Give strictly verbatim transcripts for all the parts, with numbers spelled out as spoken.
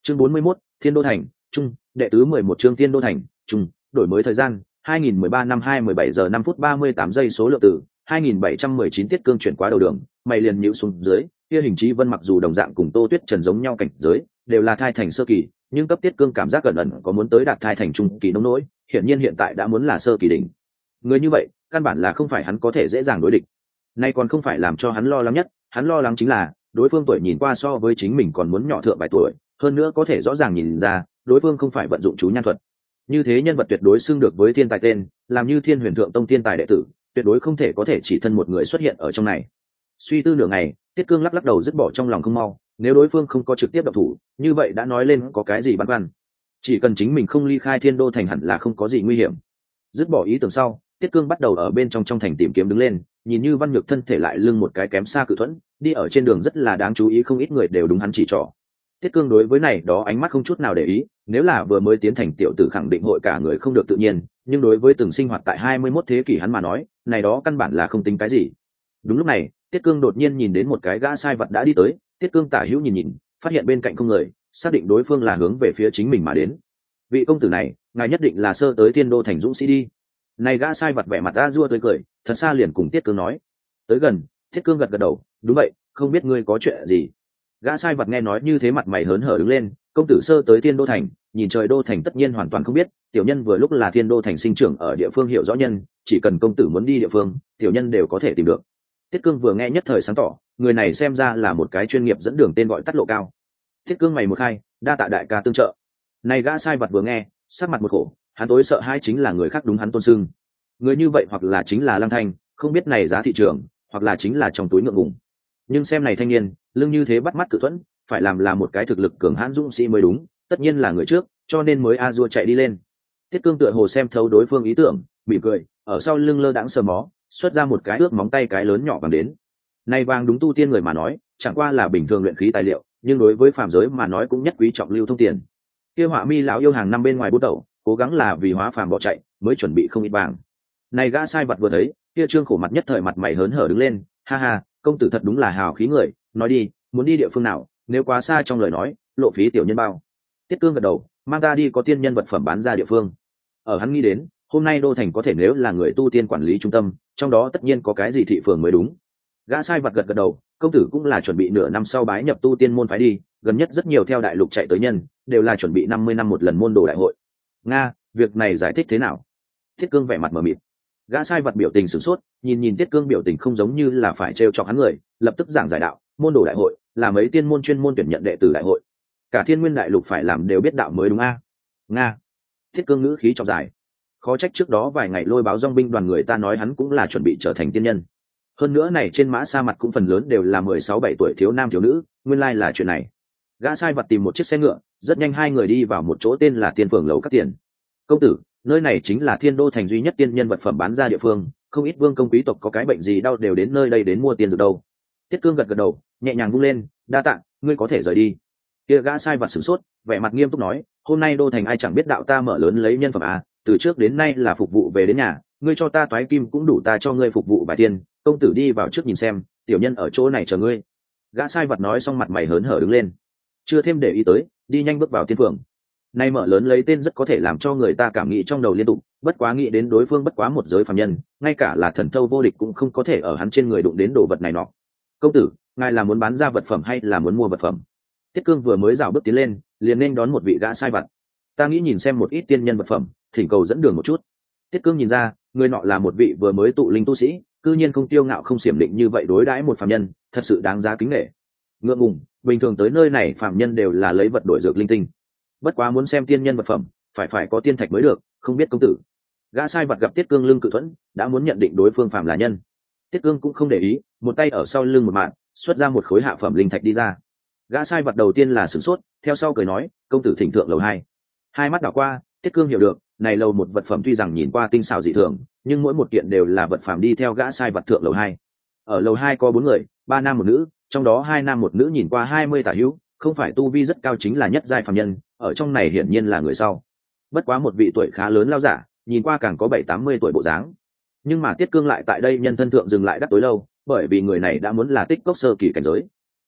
chương bốn mươi mốt, Thiên Đô Thành Trung, đệ tứ mười một chương Thiên Đô Thành Trung. Đổi mới thời gian hai nghìn mười ba năm hai mười bảy giờ năm phút ba mươi tám giây. Số lượng tử hai nghìn bảy trăm mười chín. Tiết Cương chuyển qua đầu đường, mày liền nhíu xuống dưới. Kia Hình Chí Vân mặc dù đồng dạng cùng Tô Tuyết Trần giống nhau cảnh giới, đều là thai thành sơ kỳ, nhưng cấp Tiết Cương cảm giác gần ẩn có muốn tới đạt thai thành trung kỳ nông nỗi, hiển nhiên hiện tại đã muốn là sơ kỳ đỉnh. Người như vậy, căn bản là không phải hắn có thể dễ dàng đối địch. Nay còn không phải làm cho hắn lo lắng nhất, hắn lo lắng chính là đối phương tuổi nhìn qua so với chính mình còn muốn nhỏ thượng vài tuổi, hơn nữa có thể rõ ràng nhìn ra, đối phương không phải vận dụng chú nhan thuật. Như thế nhân vật tuyệt đối xưng được với thiên tài tên, làm như Thiên Huyền Thượng Tông thiên tài đệ tử, tuyệt đối không thể có thể chỉ thân một người xuất hiện ở trong này. Suy tư nửa ngày, Tiết Cương lắc lắc đầu dứt bỏ trong lòng không mau, nếu đối phương không có trực tiếp động thủ, như vậy đã nói lên có cái gì băn khoăn. Chỉ cần chính mình không ly khai Thiên Đô Thành hẳn là không có gì nguy hiểm. Dứt bỏ ý tưởng sau, Tiết Cương bắt đầu ở bên trong trong thành tìm kiếm đứng lên, nhìn như Văn Nhược thân thể lại lưng một cái kém xa cự thuẫn, đi ở trên đường rất là đáng chú ý, không ít người đều đúng hắn chỉ trỏ. Tiết Cương đối với này đó ánh mắt không chút nào để ý, nếu là vừa mới tiến thành tiểu tử khẳng định hội cả người không được tự nhiên, nhưng đối với từng sinh hoạt tại hai mươi mốt thế kỷ hắn mà nói, này đó căn bản là không tính cái gì. Đúng lúc này, Tiết Cương đột nhiên nhìn đến một cái gã sai vật đã đi tới, Tiết Cương tả hữu nhìn nhìn, phát hiện bên cạnh không người, xác định đối phương là hướng về phía chính mình mà đến. Vị công tử này, ngài nhất định là sơ tới Thiên Đô Thành dũng sĩ đi. Này gã sai vật vẻ mặt a dua tươi cười, thật xa liền cùng Tiết Cương nói. Tới gần, Tiết Cương gật gật đầu, đúng vậy, không biết ngươi có chuyện gì. Gã sai vật nghe nói như thế mặt mày hớn hở đứng lên, công tử sơ tới Thiên Đô Thành, nhìn trời Đô Thành tất nhiên hoàn toàn không biết, tiểu nhân vừa lúc là Thiên Đô Thành sinh trưởng ở địa phương hiểu rõ nhân, chỉ cần công tử muốn đi địa phương, tiểu nhân đều có thể tìm được. Tiết Cương vừa nghe nhất thời sáng tỏ, người này xem ra là một cái chuyên nghiệp dẫn đường tên gọi tắt lộ cao. Tiết Cương mày một khai, đa tạ đại ca tương trợ. Này gã sai vật vừa nghe, sắc mặt một khổ, hắn tối sợ hai chính là người khác đúng hắn tôn sưng. Người như vậy hoặc là chính là Lăng Thanh, không biết này giá thị trường, hoặc là chính là trong túi ngượng ngùng. Nhưng xem này thanh niên, lưng như thế bắt mắt cự thuẫn, phải làm là một cái thực lực cường hãn dũng sĩ mới đúng, tất nhiên là người trước, cho nên mới a dua chạy đi lên. Tiết Cương tựa hồ xem thấu đối phương ý tưởng, mỉm cười, ở sau lưng lơ đãng sờ mó, xuất ra một cái ước móng tay cái lớn nhỏ bằng đến. Này vàng đúng tu tiên người mà nói, chẳng qua là bình thường luyện khí tài liệu, nhưng đối với phàm giới mà nói cũng nhất quý trọng lưu thông tiền. Kia Họa Mi lão yêu hàng năm bên ngoài bút đầu, cố gắng là vì hóa phàm bỏ chạy, mới chuẩn bị không ít vàng. Này gã sai vật vừa thấy, kia trương khổ mặt nhất thời mặt mày hớn hở đứng lên, ha ha, công tử thật đúng là hào khí người, nói đi, muốn đi địa phương nào, nếu quá xa trong lời nói, lộ phí tiểu nhân bao. Tiết Cương gật đầu, mang ta đi có tiên nhân vật phẩm bán ra địa phương. Ở hắn nghĩ đến, hôm nay Đô Thành có thể nếu là người tu tiên quản lý trung tâm, trong đó tất nhiên có cái gì thị phường mới đúng. Gã sai vật gật gật đầu, công tử cũng là chuẩn bị nửa năm sau bái nhập tu tiên môn phái đi, gần nhất rất nhiều theo đại lục chạy tới nhân, đều là chuẩn bị năm mươi năm một lần môn đồ đại hội. Nga, việc này giải thích thế nào? Tiết Cương vẻ mặt mờ mịt. Gã sai vật biểu tình sửng sốt, nhìn nhìn Tiết Cương biểu tình không giống như là phải trêu chọc hắn người, lập tức giảng giải đạo, môn đồ đại hội là mấy tiên môn chuyên môn tuyển nhận đệ tử đại hội, cả Thiên Nguyên đại lục phải làm đều biết đạo mới đúng a. Nga. Tiết Cương ngữ khí trọng dài. Khó trách trước đó vài ngày lôi báo dòng binh đoàn người ta nói hắn cũng là chuẩn bị trở thành tiên nhân. Hơn nữa này trên mã sa mặt cũng phần lớn đều là mười sáu bảy tuổi thiếu nam thiếu nữ, nguyên lai là chuyện này. Gã sai vật tìm một chiếc xe ngựa, rất nhanh hai người đi vào một chỗ tên là Tiên Phường lầu các tiền. Công tử, nơi này chính là Thiên Đô Thành duy nhất tiên nhân vật phẩm bán ra địa phương, không ít vương công quý tộc có cái bệnh gì đau đều đến nơi đây đến mua tiền dược đâu. Tiết Cương gật gật đầu, nhẹ nhàng vung lên, đa tạ, ngươi có thể rời đi. Kia gã sai vật sửng sốt, vẻ mặt nghiêm túc nói, hôm nay Đô Thành ai chẳng biết đạo ta mở lớn lấy nhân phẩm à, từ trước đến nay là phục vụ về đến nhà, ngươi cho ta toái kim cũng đủ ta cho ngươi phục vụ vài tiền, công tử đi vào trước nhìn xem, tiểu nhân ở chỗ này chờ ngươi. Gã sai vật nói xong mặt mày hớn hở đứng lên, chưa thêm để ý tới, đi nhanh bước vào Tiên Phường. Nay mở lớn lấy tên rất có thể làm cho người ta cảm nghĩ trong đầu liên tục, bất quá nghĩ đến đối phương bất quá một giới phàm nhân, ngay cả là thần thâu vô địch cũng không có thể ở hắn trên người đụng đến đồ vật này nọ. Công tử, ngài là muốn bán ra vật phẩm hay là muốn mua vật phẩm? Tiết Cương vừa mới rảo bước tiến lên, liền nên đón một vị gã sai vật. Ta nghĩ nhìn xem một ít tiên nhân vật phẩm, thỉnh cầu dẫn đường một chút. Tiết Cương nhìn ra, người nọ là một vị vừa mới tụ linh tu sĩ, cư nhiên không tiêu ngạo không xiểm định như vậy đối đãi một phàm nhân, thật sự đáng giá kính nể. Ngượng ngùng, bình thường tới nơi này phàm nhân đều là lấy vật đổi dược linh tinh. Bất quá muốn xem tiên nhân vật phẩm, phải phải có tiên thạch mới được, không biết công tử. Gã sai vật gặp Tiết Cương lưng cự thuẫn, đã muốn nhận định đối phương phàm là nhân. Tiết Cương cũng không để ý, một tay ở sau lưng một mạng, xuất ra một khối hạ phẩm linh thạch đi ra. Gã sai vật đầu tiên là sửng sốt, theo sau cười nói, công tử thỉnh thượng lầu hai. Hai mắt đảo qua, Tiết Cương hiểu được, này lầu một vật phẩm tuy rằng nhìn qua tinh xảo dị thường, nhưng mỗi một kiện đều là vật phẩm đi theo gã sai vật thượng lầu hai. Ở lầu hai có bốn người, ba nam một nữ, trong đó hai nam một nữ nhìn qua hai mươi tả hữu, không phải tu vi rất cao chính là nhất giai phàm nhân, ở trong này hiển nhiên là người sau. Bất quá một vị tuổi khá lớn lao giả, nhìn qua càng có bảy tám mươi tuổi bộ dáng. Nhưng mà Tiết Cương lại tại đây nhân thân thượng dừng lại đắc tối lâu, bởi vì người này đã muốn là tích cốc sơ kỳ cảnh giới.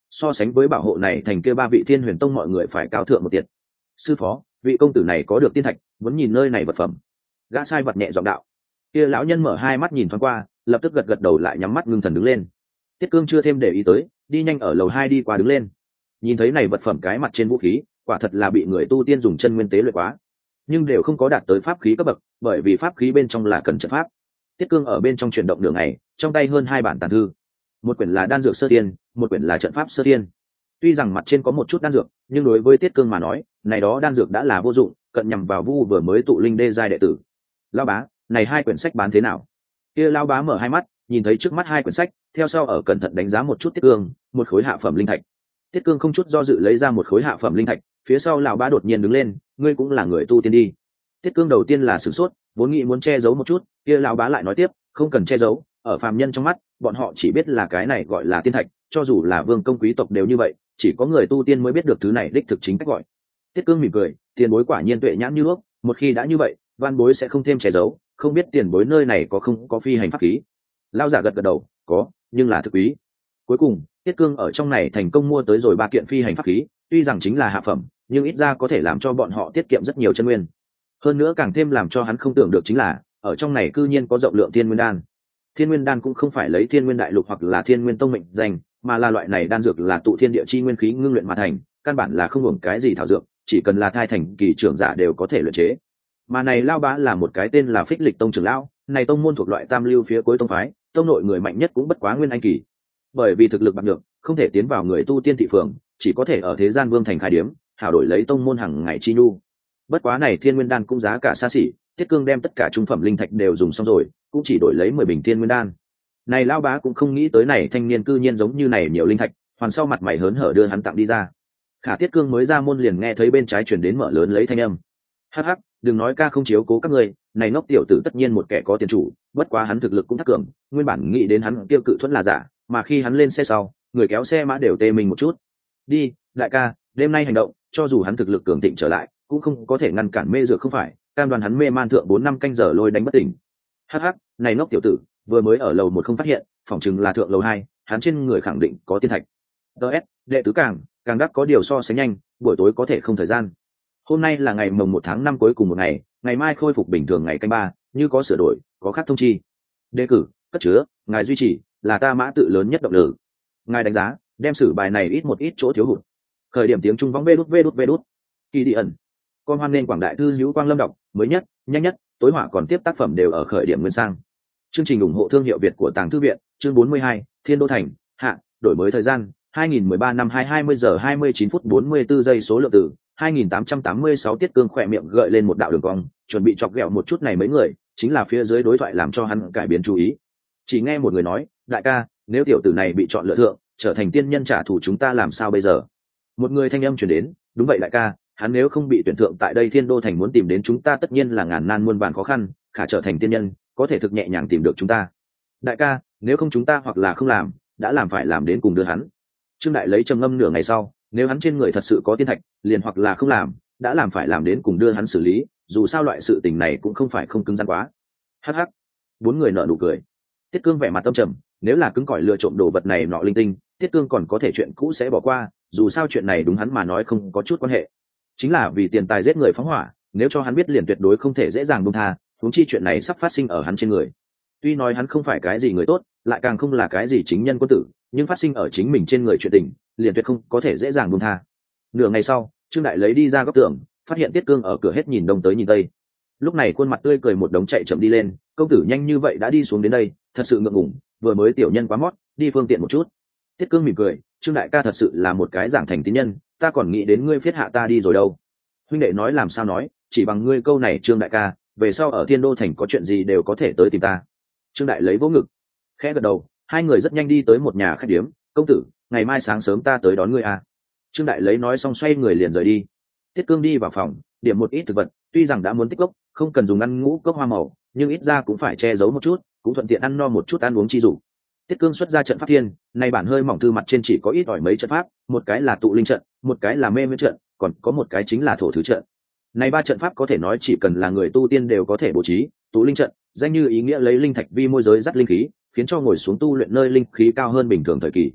so sánh với bảo hộ này thành kia ba vị thiên huyền tông mọi người phải cao thượng một tiệt. Sư phó, vị công tử này có được tiên thạch, muốn nhìn nơi này vật phẩm. Gã sai vật nhẹ giọng đạo. Kia lão nhân mở hai mắt nhìn thoáng qua, lập tức gật gật đầu lại nhắm mắt ngưng thần đứng lên. Tiết Cương chưa thêm để ý tới, đi nhanh ở lầu hai đi qua đứng lên. Nhìn thấy này vật phẩm cái mặt trên vũ khí, quả thật là bị người tu tiên dùng chân nguyên tế luyện quá, nhưng đều không có đạt tới pháp khí cấp bậc, bởi vì pháp khí bên trong là cần trận pháp. Tiết Cương ở bên trong chuyển động đường này, trong tay hơn hai bản tàn thư, một quyển là đan dược sơ tiên, một quyển là trận pháp sơ tiên. Tuy rằng mặt trên có một chút đan dược, nhưng đối với Tiết Cương mà nói, này đó đan dược đã là vô dụng, cận nhằm vào Vu vừa mới tụ linh đê giai đệ tử. Lão bá, này hai quyển sách bán thế nào? Kia lão bá mở hai mắt, nhìn thấy trước mắt hai quyển sách, theo sau ở cẩn thận đánh giá một chút Tiết Cương, một khối hạ phẩm linh thạch. Tiết Cương không chút do dự lấy ra một khối hạ phẩm linh thạch, phía sau lão bá đột nhiên đứng lên, ngươi cũng là người tu tiên đi. Tiết Cương đầu tiên là sửng sốt, vốn nghĩ muốn che giấu một chút, kia lão bá lại nói tiếp, không cần che giấu, ở phàm nhân trong mắt, bọn họ chỉ biết là cái này gọi là tiên thạch, cho dù là vương công quý tộc đều như vậy, chỉ có người tu tiên mới biết được thứ này đích thực chính cách gọi. Tiết Cương mỉm cười, tiền bối quả nhiên tuệ nhãn như đuốc, một khi đã như vậy, van bối sẽ không thêm che giấu, không biết tiền bối nơi này có không có phi hành pháp khí. Lão giả gật gật đầu, có, nhưng là thực quý. Cuối cùng, Tiết Cương ở trong này thành công mua tới rồi ba kiện phi hành pháp khí, tuy rằng chính là hạ phẩm, nhưng ít ra có thể làm cho bọn họ tiết kiệm rất nhiều chân nguyên. Hơn nữa càng thêm làm cho hắn không tưởng được chính là, ở trong này cư nhiên có rộng lượng thiên nguyên đan. Thiên nguyên đan cũng không phải lấy thiên nguyên đại lục hoặc là thiên nguyên tông mệnh danh, mà là loại này đan dược là tụ thiên địa chi nguyên khí ngưng luyện mà thành, căn bản là không hưởng cái gì thảo dược, chỉ cần là thai thành kỳ trưởng giả đều có thể luyện chế. Mà này lao bá là một cái tên là Phích Lịch tông trưởng lão, này tông môn thuộc loại tam lưu phía cuối tông phái, tông nội người mạnh nhất cũng bất quá nguyên anh kỳ. Bởi vì thực lực bạc được, không thể tiến vào người tu tiên thị phường, chỉ có thể ở thế gian vương thành khai điếm, hảo đổi lấy tông môn hàng ngày chi nhu. Bất quá này thiên nguyên đan cũng giá cả xa xỉ, Tiết Cương đem tất cả trung phẩm linh thạch đều dùng xong rồi, cũng chỉ đổi lấy mười bình thiên nguyên đan. Này lao bá cũng không nghĩ tới này thanh niên cư nhiên giống như này nhiều linh thạch, hoàn sau mặt mày hớn hở đưa hắn tặng đi ra. Khả Tiết Cương mới ra môn liền nghe thấy bên trái truyền đến mở lớn lấy thanh âm. Hắc hắc, đừng nói ca không chiếu cố các ngươi, này ngốc tiểu tử tất nhiên một kẻ có tiền chủ, bất quá hắn thực lực cũng thắc cường, nguyên bản nghĩ đến hắn tiêu cự thuẫn là giả, mà khi hắn lên xe sau, người kéo xe mã đều tê mình một chút. Đi, đại ca, đêm nay hành động, cho dù hắn thực lực cường thịnh trở lại, cũng không có thể ngăn cản mê dược không phải, cam đoan hắn mê man thượng bốn năm canh giờ lôi đánh bất tỉnh. Hắc hắc, này ngốc tiểu tử, vừa mới ở lầu một không phát hiện, phỏng chừng là thượng lầu hai, hắn trên người khẳng định có tiên thạch. ds đệ tứ càng càng đắc có điều so sánh nhanh, buổi tối có thể không thời gian. Hôm nay là ngày mồng một tháng năm cuối cùng một ngày, ngày mai khôi phục bình thường ngày canh ba, như có sửa đổi, có khác thông chi. Đề cử, cất chứa, ngài duy trì, là ta mã tự lớn nhất động lực. Ngài đánh giá, đem sử bài này ít một ít chỗ thiếu hụt. Khởi điểm tiếng Trung võng vê đút vê đút vê đút. Kỳ đi ẩn. Con hoan nên quảng đại thư hữu quang lâm đọc, mới nhất, nhanh nhất, tối họa còn tiếp tác phẩm đều ở khởi điểm nguyên sang. Chương trình ủng hộ thương hiệu Việt của Tàng Thư viện, chương bốn mươi hai, Thiên Đô Thành, hạ, đổi mới thời gian, hai nghìn mười ba năm hai mươi giờ hai mươi chín phút bốn mươi tư giây số lượng từ, hai nghìn tám trăm tám mươi sáu. Tiết Cương khỏe miệng gợi lên một đạo đường cong, chuẩn bị chọc ghẹo một chút này mấy người, chính là phía dưới đối thoại làm cho hắn cải biến chú ý. Chỉ nghe một người nói, đại ca, nếu tiểu tử này bị chọn lựa thượng, trở thành tiên nhân trả thù chúng ta làm sao bây giờ? Một người thanh âm truyền đến, đúng vậy đại ca, hắn nếu không bị tuyển thượng tại đây Thiên Đô Thành muốn tìm đến chúng ta tất nhiên là ngàn nan muôn vàn khó khăn, khả trở thành tiên nhân, có thể thực nhẹ nhàng tìm được chúng ta. Đại ca, nếu không chúng ta hoặc là không làm, đã làm phải làm đến cùng đưa hắn. Trương Đại lấy trầm ngâm nửa ngày sau, nếu hắn trên người thật sự có tiên thạch, liền hoặc là không làm, đã làm phải làm đến cùng đưa hắn xử lý, dù sao loại sự tình này cũng không phải không cứng rắn quá. Hắc hắc. Bốn người nở nụ cười. Tiết Cương vẻ mặt tâm trầm, nếu là cứng cỏi lựa trộm đồ vật này nọ linh tinh, Tiết Cương còn có thể chuyện cũ sẽ bỏ qua, dù sao chuyện này đúng hắn mà nói không có chút quan hệ. Chính là vì tiền tài giết người phóng hỏa, nếu cho hắn biết liền tuyệt đối không thể dễ dàng buông tha, huống chi chuyện này sắp phát sinh ở hắn trên người. Tuy nói hắn không phải cái gì người tốt, lại càng không là cái gì chính nhân quân tử, nhưng phát sinh ở chính mình trên người chuyện tình, liền tuyệt không có thể dễ dàng buông tha. Nửa ngày sau, Trương Đại lấy đi ra góc tường, phát hiện Tiết Cương ở cửa hết nhìn đông tới nhìn tây. Lúc này khuôn mặt tươi cười một đống chạy chậm đi lên, công tử nhanh như vậy đã đi xuống đến đây, thật sự ngượng ngùng, vừa mới tiểu nhân quá mót, đi phương tiện một chút. Tiết Cương mỉm cười, Trương đại ca thật sự là một cái giảng thành tín nhân, ta còn nghĩ đến ngươi phiết hạ ta đi rồi đâu. Huynh đệ nói làm sao nói, chỉ bằng ngươi câu này Trương đại ca, về sau ở Thiên Đô Thành có chuyện gì đều có thể tới tìm ta. Trương Đại lấy vỗ ngực, khẽ gật đầu, hai người rất nhanh đi tới một nhà khách điếm. Công tử, ngày mai sáng sớm ta tới đón ngươi à? Trương Đại lấy nói xong xoay người liền rời đi. Tiết Cương đi vào phòng, điểm một ít thực vật, tuy rằng đã muốn tích cốc, không cần dùng ăn ngũ cốc hoa màu, nhưng ít ra cũng phải che giấu một chút, cũng thuận tiện ăn no một chút ăn uống chi dụng. Tiết Cương xuất ra trận pháp thiên, này bản hơi mỏng thư mặt trên chỉ có ít ỏi mấy trận pháp, một cái là tụ linh trận, một cái là mê miễn trận, còn có một cái chính là thổ thứ trận. Này ba trận pháp có thể nói chỉ cần là người tu tiên đều có thể bố trí. Tụ linh trận, danh như ý nghĩa lấy linh thạch vi môi giới dắt linh khí, khiến cho ngồi xuống tu luyện nơi linh khí cao hơn bình thường thời kỳ.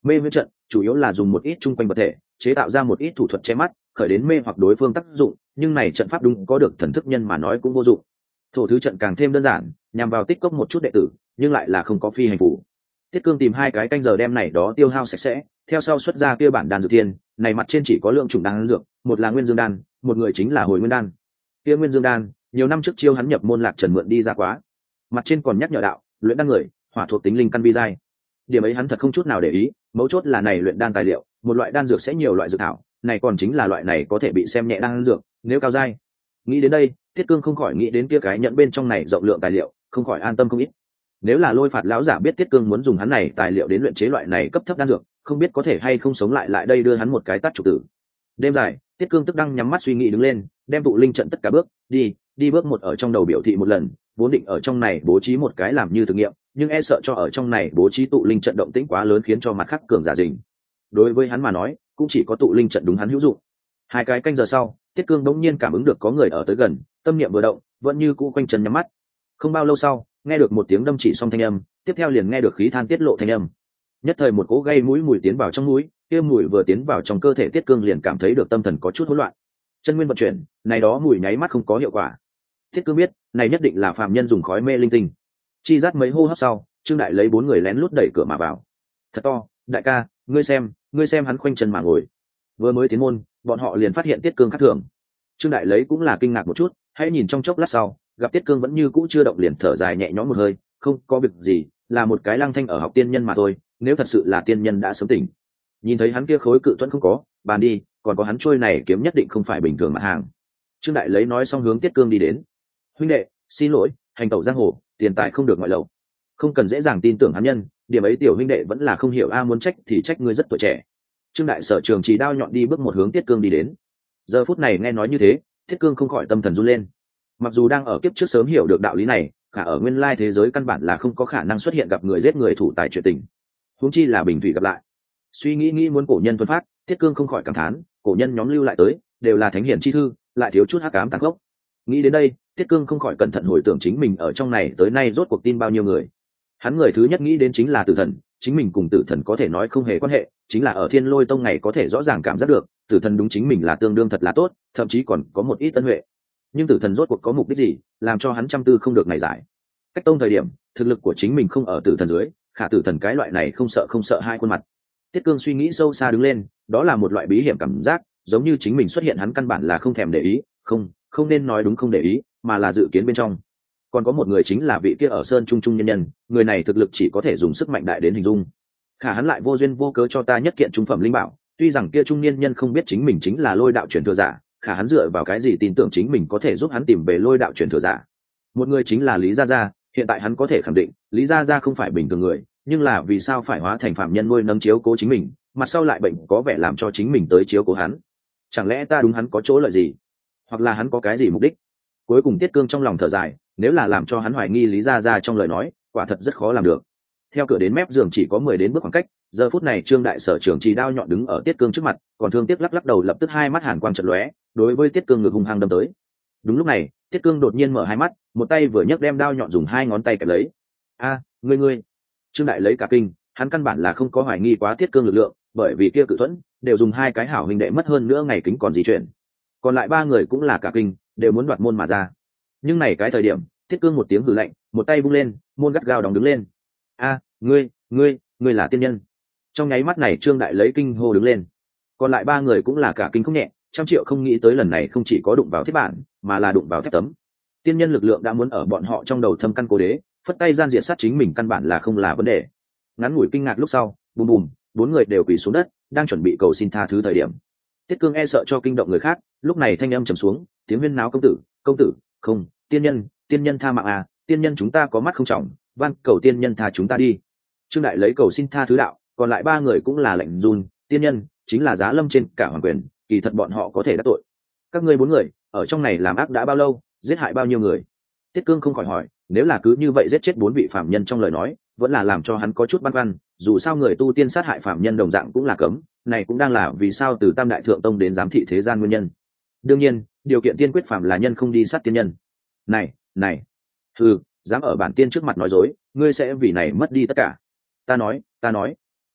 Mê huyễn trận chủ yếu là dùng một ít chung quanh vật thể chế tạo ra một ít thủ thuật che mắt, khởi đến mê hoặc đối phương tác dụng, nhưng này trận pháp đúng có được thần thức nhân mà nói cũng vô dụng. Thổ thứ trận càng thêm đơn giản, nhằm vào tích cốc một chút đệ tử, nhưng lại là không có phi hành phủ. Tiết Cương tìm hai cái canh giờ đem này đó tiêu hao sạch sẽ, theo sau xuất ra kia bản đan dược thiên, này mặt trên chỉ có lượng chủng đan dược, một là Nguyên Dương đan, một người chính là Hồi Nguyên đan. Kia Nguyên Dương đan, nhiều năm trước chiêu hắn nhập môn Lạc Trần mượn đi ra quá. Mặt trên còn nhắc nhở đạo, luyện đan người, hỏa thuộc tính linh căn vi giai. Điểm ấy hắn thật không chút nào để ý, mấu chốt là này luyện đan tài liệu, một loại đan dược sẽ nhiều loại dược thảo, này còn chính là loại này có thể bị xem nhẹ đan dược, nếu cao giai. Nghĩ đến đây, Tiết Cương không khỏi nghĩ đến kia cái nhận bên trong này rộng lượng tài liệu, không khỏi an tâm không ít. Nếu là Lôi Phạt lão giả biết Tiết Cương muốn dùng hắn này tài liệu đến luyện chế loại này cấp thấp đan dược, không biết có thể hay không sống lại lại đây đưa hắn một cái tát trục tử. Đêm dài, Tiết Cương tức đăng nhắm mắt suy nghĩ đứng lên, đem tụ linh trận tất cả bước, đi, đi bước một ở trong đầu biểu thị một lần, vốn định ở trong này bố trí một cái làm như thử nghiệm, nhưng e sợ cho ở trong này bố trí tụ linh trận động tĩnh quá lớn khiến cho mặt khác cường giả dình. Đối với hắn mà nói, cũng chỉ có tụ linh trận đúng hắn hữu dụng. Hai cái canh giờ sau, Tiết Cương bỗng nhiên cảm ứng được có người ở tới gần, tâm niệm vừa động, vẫn như cũ quanh chân nhắm mắt. Không bao lâu sau, nghe được một tiếng đâm chỉ song thanh âm, tiếp theo liền nghe được khí than tiết lộ thanh âm. Nhất thời một cỗ gây mũi mùi tiến vào trong mũi, kia mùi vừa tiến vào trong cơ thể Tiết Cương liền cảm thấy được tâm thần có chút hỗn loạn. Chân nguyên vận chuyển, này đó mùi nháy mắt không có hiệu quả. Tiết Cương biết, này nhất định là phàm nhân dùng khói mê linh tinh. Chi rát mấy hô hấp sau, Trương Đại lấy bốn người lén lút đẩy cửa mà vào. Thật to, đại ca, ngươi xem, ngươi xem hắn khoanh chân mà ngồi. Vừa mới tiến môn, bọn họ liền phát hiện Tiết Cương khác thường. Trương Đại lấy cũng là kinh ngạc một chút, hãy nhìn trong chốc lát sau, gặp Tiết Cương vẫn như cũ chưa động liền thở dài nhẹ nhõm một hơi, không có việc gì, là một cái lăng thanh ở học tiên nhân mà thôi, nếu thật sự là tiên nhân đã sớm tỉnh. Nhìn thấy hắn kia khối cự thuẫn không có, bàn đi, còn có hắn trôi này kiếm nhất định không phải bình thường mà hàng. Trương Đại lấy nói xong hướng Tiết Cương đi đến. Huynh đệ, xin lỗi, hành tẩu giang hồ, tiền tài không được ngoại lậu, không cần dễ dàng tin tưởng hắn nhân, điểm ấy tiểu huynh đệ vẫn là không hiểu a, muốn trách thì trách ngươi rất tuổi trẻ. Trương Đại sở trường chỉ đao nhọn đi bước một hướng Tiết Cương đi đến. Giờ phút này nghe nói như thế, Tiết Cương không khỏi tâm thần run lên. Mặc dù đang ở kiếp trước sớm hiểu được đạo lý này, cả ở nguyên lai thế giới căn bản là không có khả năng xuất hiện gặp người giết người thủ tài chuyện tình, huống chi là bình thủy gặp lại. Suy nghĩ nghĩ muốn cổ nhân tuân phát, Tiết Cương không khỏi cảm thán, cổ nhân nhóm lưu lại tới đều là thánh hiển chi thư, lại thiếu chút hắc ám tàn khốc. Nghĩ đến đây, Tiết Cương không khỏi cẩn thận hồi tưởng chính mình ở trong này tới nay rốt cuộc tin bao nhiêu người. Hắn người thứ nhất nghĩ đến chính là Tử Thần, chính mình cùng Tử Thần có thể nói không hề quan hệ, chính là ở Thiên Lôi Tông ngày có thể rõ ràng cảm giác được, Tử Thần đúng chính mình là tương đương thật là tốt, thậm chí còn có một ít ân huệ. Nhưng Tử Thần rốt cuộc có mục đích gì, làm cho hắn trăm tư không được này giải. Cách tông thời điểm, thực lực của chính mình không ở Tử Thần dưới, khả Tử Thần cái loại này không sợ không sợ hai khuôn mặt. Tiết Cương suy nghĩ sâu xa đứng lên, đó là một loại bí hiểm cảm giác, giống như chính mình xuất hiện hắn căn bản là không thèm để ý, không, không nên nói đúng không để ý, mà là dự kiến bên trong. Còn có một người chính là vị kia ở Sơn Trung Trung nhân nhân, người này thực lực chỉ có thể dùng sức mạnh đại đến hình dung. Khả hắn lại vô duyên vô cớ cho ta nhất kiện trung phẩm linh bảo, tuy rằng kia trung niên nhân không biết chính mình chính là Lôi đạo truyền thừa giả, khả hắn dựa vào cái gì tin tưởng chính mình có thể giúp hắn tìm về Lôi đạo truyền thừa giả. Một người chính là Lý Gia Gia, hiện tại hắn có thể khẳng định, Lý Gia Gia không phải bình thường người, nhưng là vì sao phải hóa thành phạm nhân nuôi nấng chiếu cố chính mình, mặt sau lại bệnh có vẻ làm cho chính mình tới chiếu cố hắn. Chẳng lẽ ta đúng hắn có chỗ lợi gì, hoặc là hắn có cái gì mục đích? Cuối cùng Tiết Cương trong lòng thở dài, nếu là làm cho hắn hoài nghi Lý Gia Gia trong lời nói, quả thật rất khó làm được. Theo cửa đến mép giường chỉ có mười đến bước khoảng cách, giờ phút này Trương Đại sở trưởng chỉ đao nhọn đứng ở Tiết Cương trước mặt, còn Thương Tiếc lắc lắc đầu lập tức hai mắt hàn quang chợt lóe, đối với Tiết Cương ngực hung hăng đâm tới. Đúng lúc này, Tiết Cương đột nhiên mở hai mắt, một tay vừa nhấc đem đao nhọn dùng hai ngón tay kẹp lấy. A, ngươi ngươi! Trương Đại lấy cả kinh, hắn căn bản là không có hoài nghi quá Tiết Cương lực lượng, bởi vì kia cự thuẫn đều dùng hai cái hảo huynh đệ mất hơn nữa ngày kính còn gì chuyện. Còn lại ba người cũng là cả kinh, đều muốn đoạt môn mà ra. Nhưng này cái thời điểm, Tiết Cương một tiếng hừ lạnh, một tay vung lên, môn gắt gao đóng đứng lên. A, ngươi, ngươi, ngươi là tiên nhân! Trong nháy mắt này Trương Đại lấy kinh hô đứng lên. Còn lại ba người cũng là cả kinh không nhẹ, trăm triệu không nghĩ tới lần này không chỉ có đụng vào thiết bản, mà là đụng vào thép tấm. Tiên nhân lực lượng đã muốn ở bọn họ trong đầu thâm căn cố đế, phất tay gian diệt sát chính mình căn bản là không là vấn đề. Ngắn ngủi kinh ngạc lúc sau, bùm bùm, bốn người đều quỳ xuống đất, đang chuẩn bị cầu xin tha thứ thời điểm. Tiết Cương e sợ cho kinh động người khác, lúc này thanh âm trầm xuống, tiếng huyên náo công tử, công tử, không, tiên nhân, tiên nhân tha mạng à, tiên nhân chúng ta có mắt không trọng, van cầu tiên nhân tha chúng ta đi. Trương Đại lấy cầu xin tha thứ đạo, còn lại ba người cũng là lệnh run, tiên nhân chính là giá lâm trên cả hoàng quyền, kỳ thật bọn họ có thể đắc tội. Các ngươi bốn người ở trong này làm ác đã bao lâu, giết hại bao nhiêu người? Tiết Cương không khỏi hỏi, nếu là cứ như vậy giết chết bốn vị phạm nhân trong lời nói, vẫn là làm cho hắn có chút băn khoăn, dù sao người tu tiên sát hại phạm nhân đồng dạng cũng là cấm, này cũng đang là vì sao từ Tam Đại Thượng Tông đến giám thị thế gian nguyên nhân. Đương nhiên, điều kiện tiên quyết phạm là nhân không đi sát tiên nhân. Này, này, ừ, dám ở bản tiên trước mặt nói dối, ngươi sẽ vì này mất đi tất cả. Ta nói, ta nói.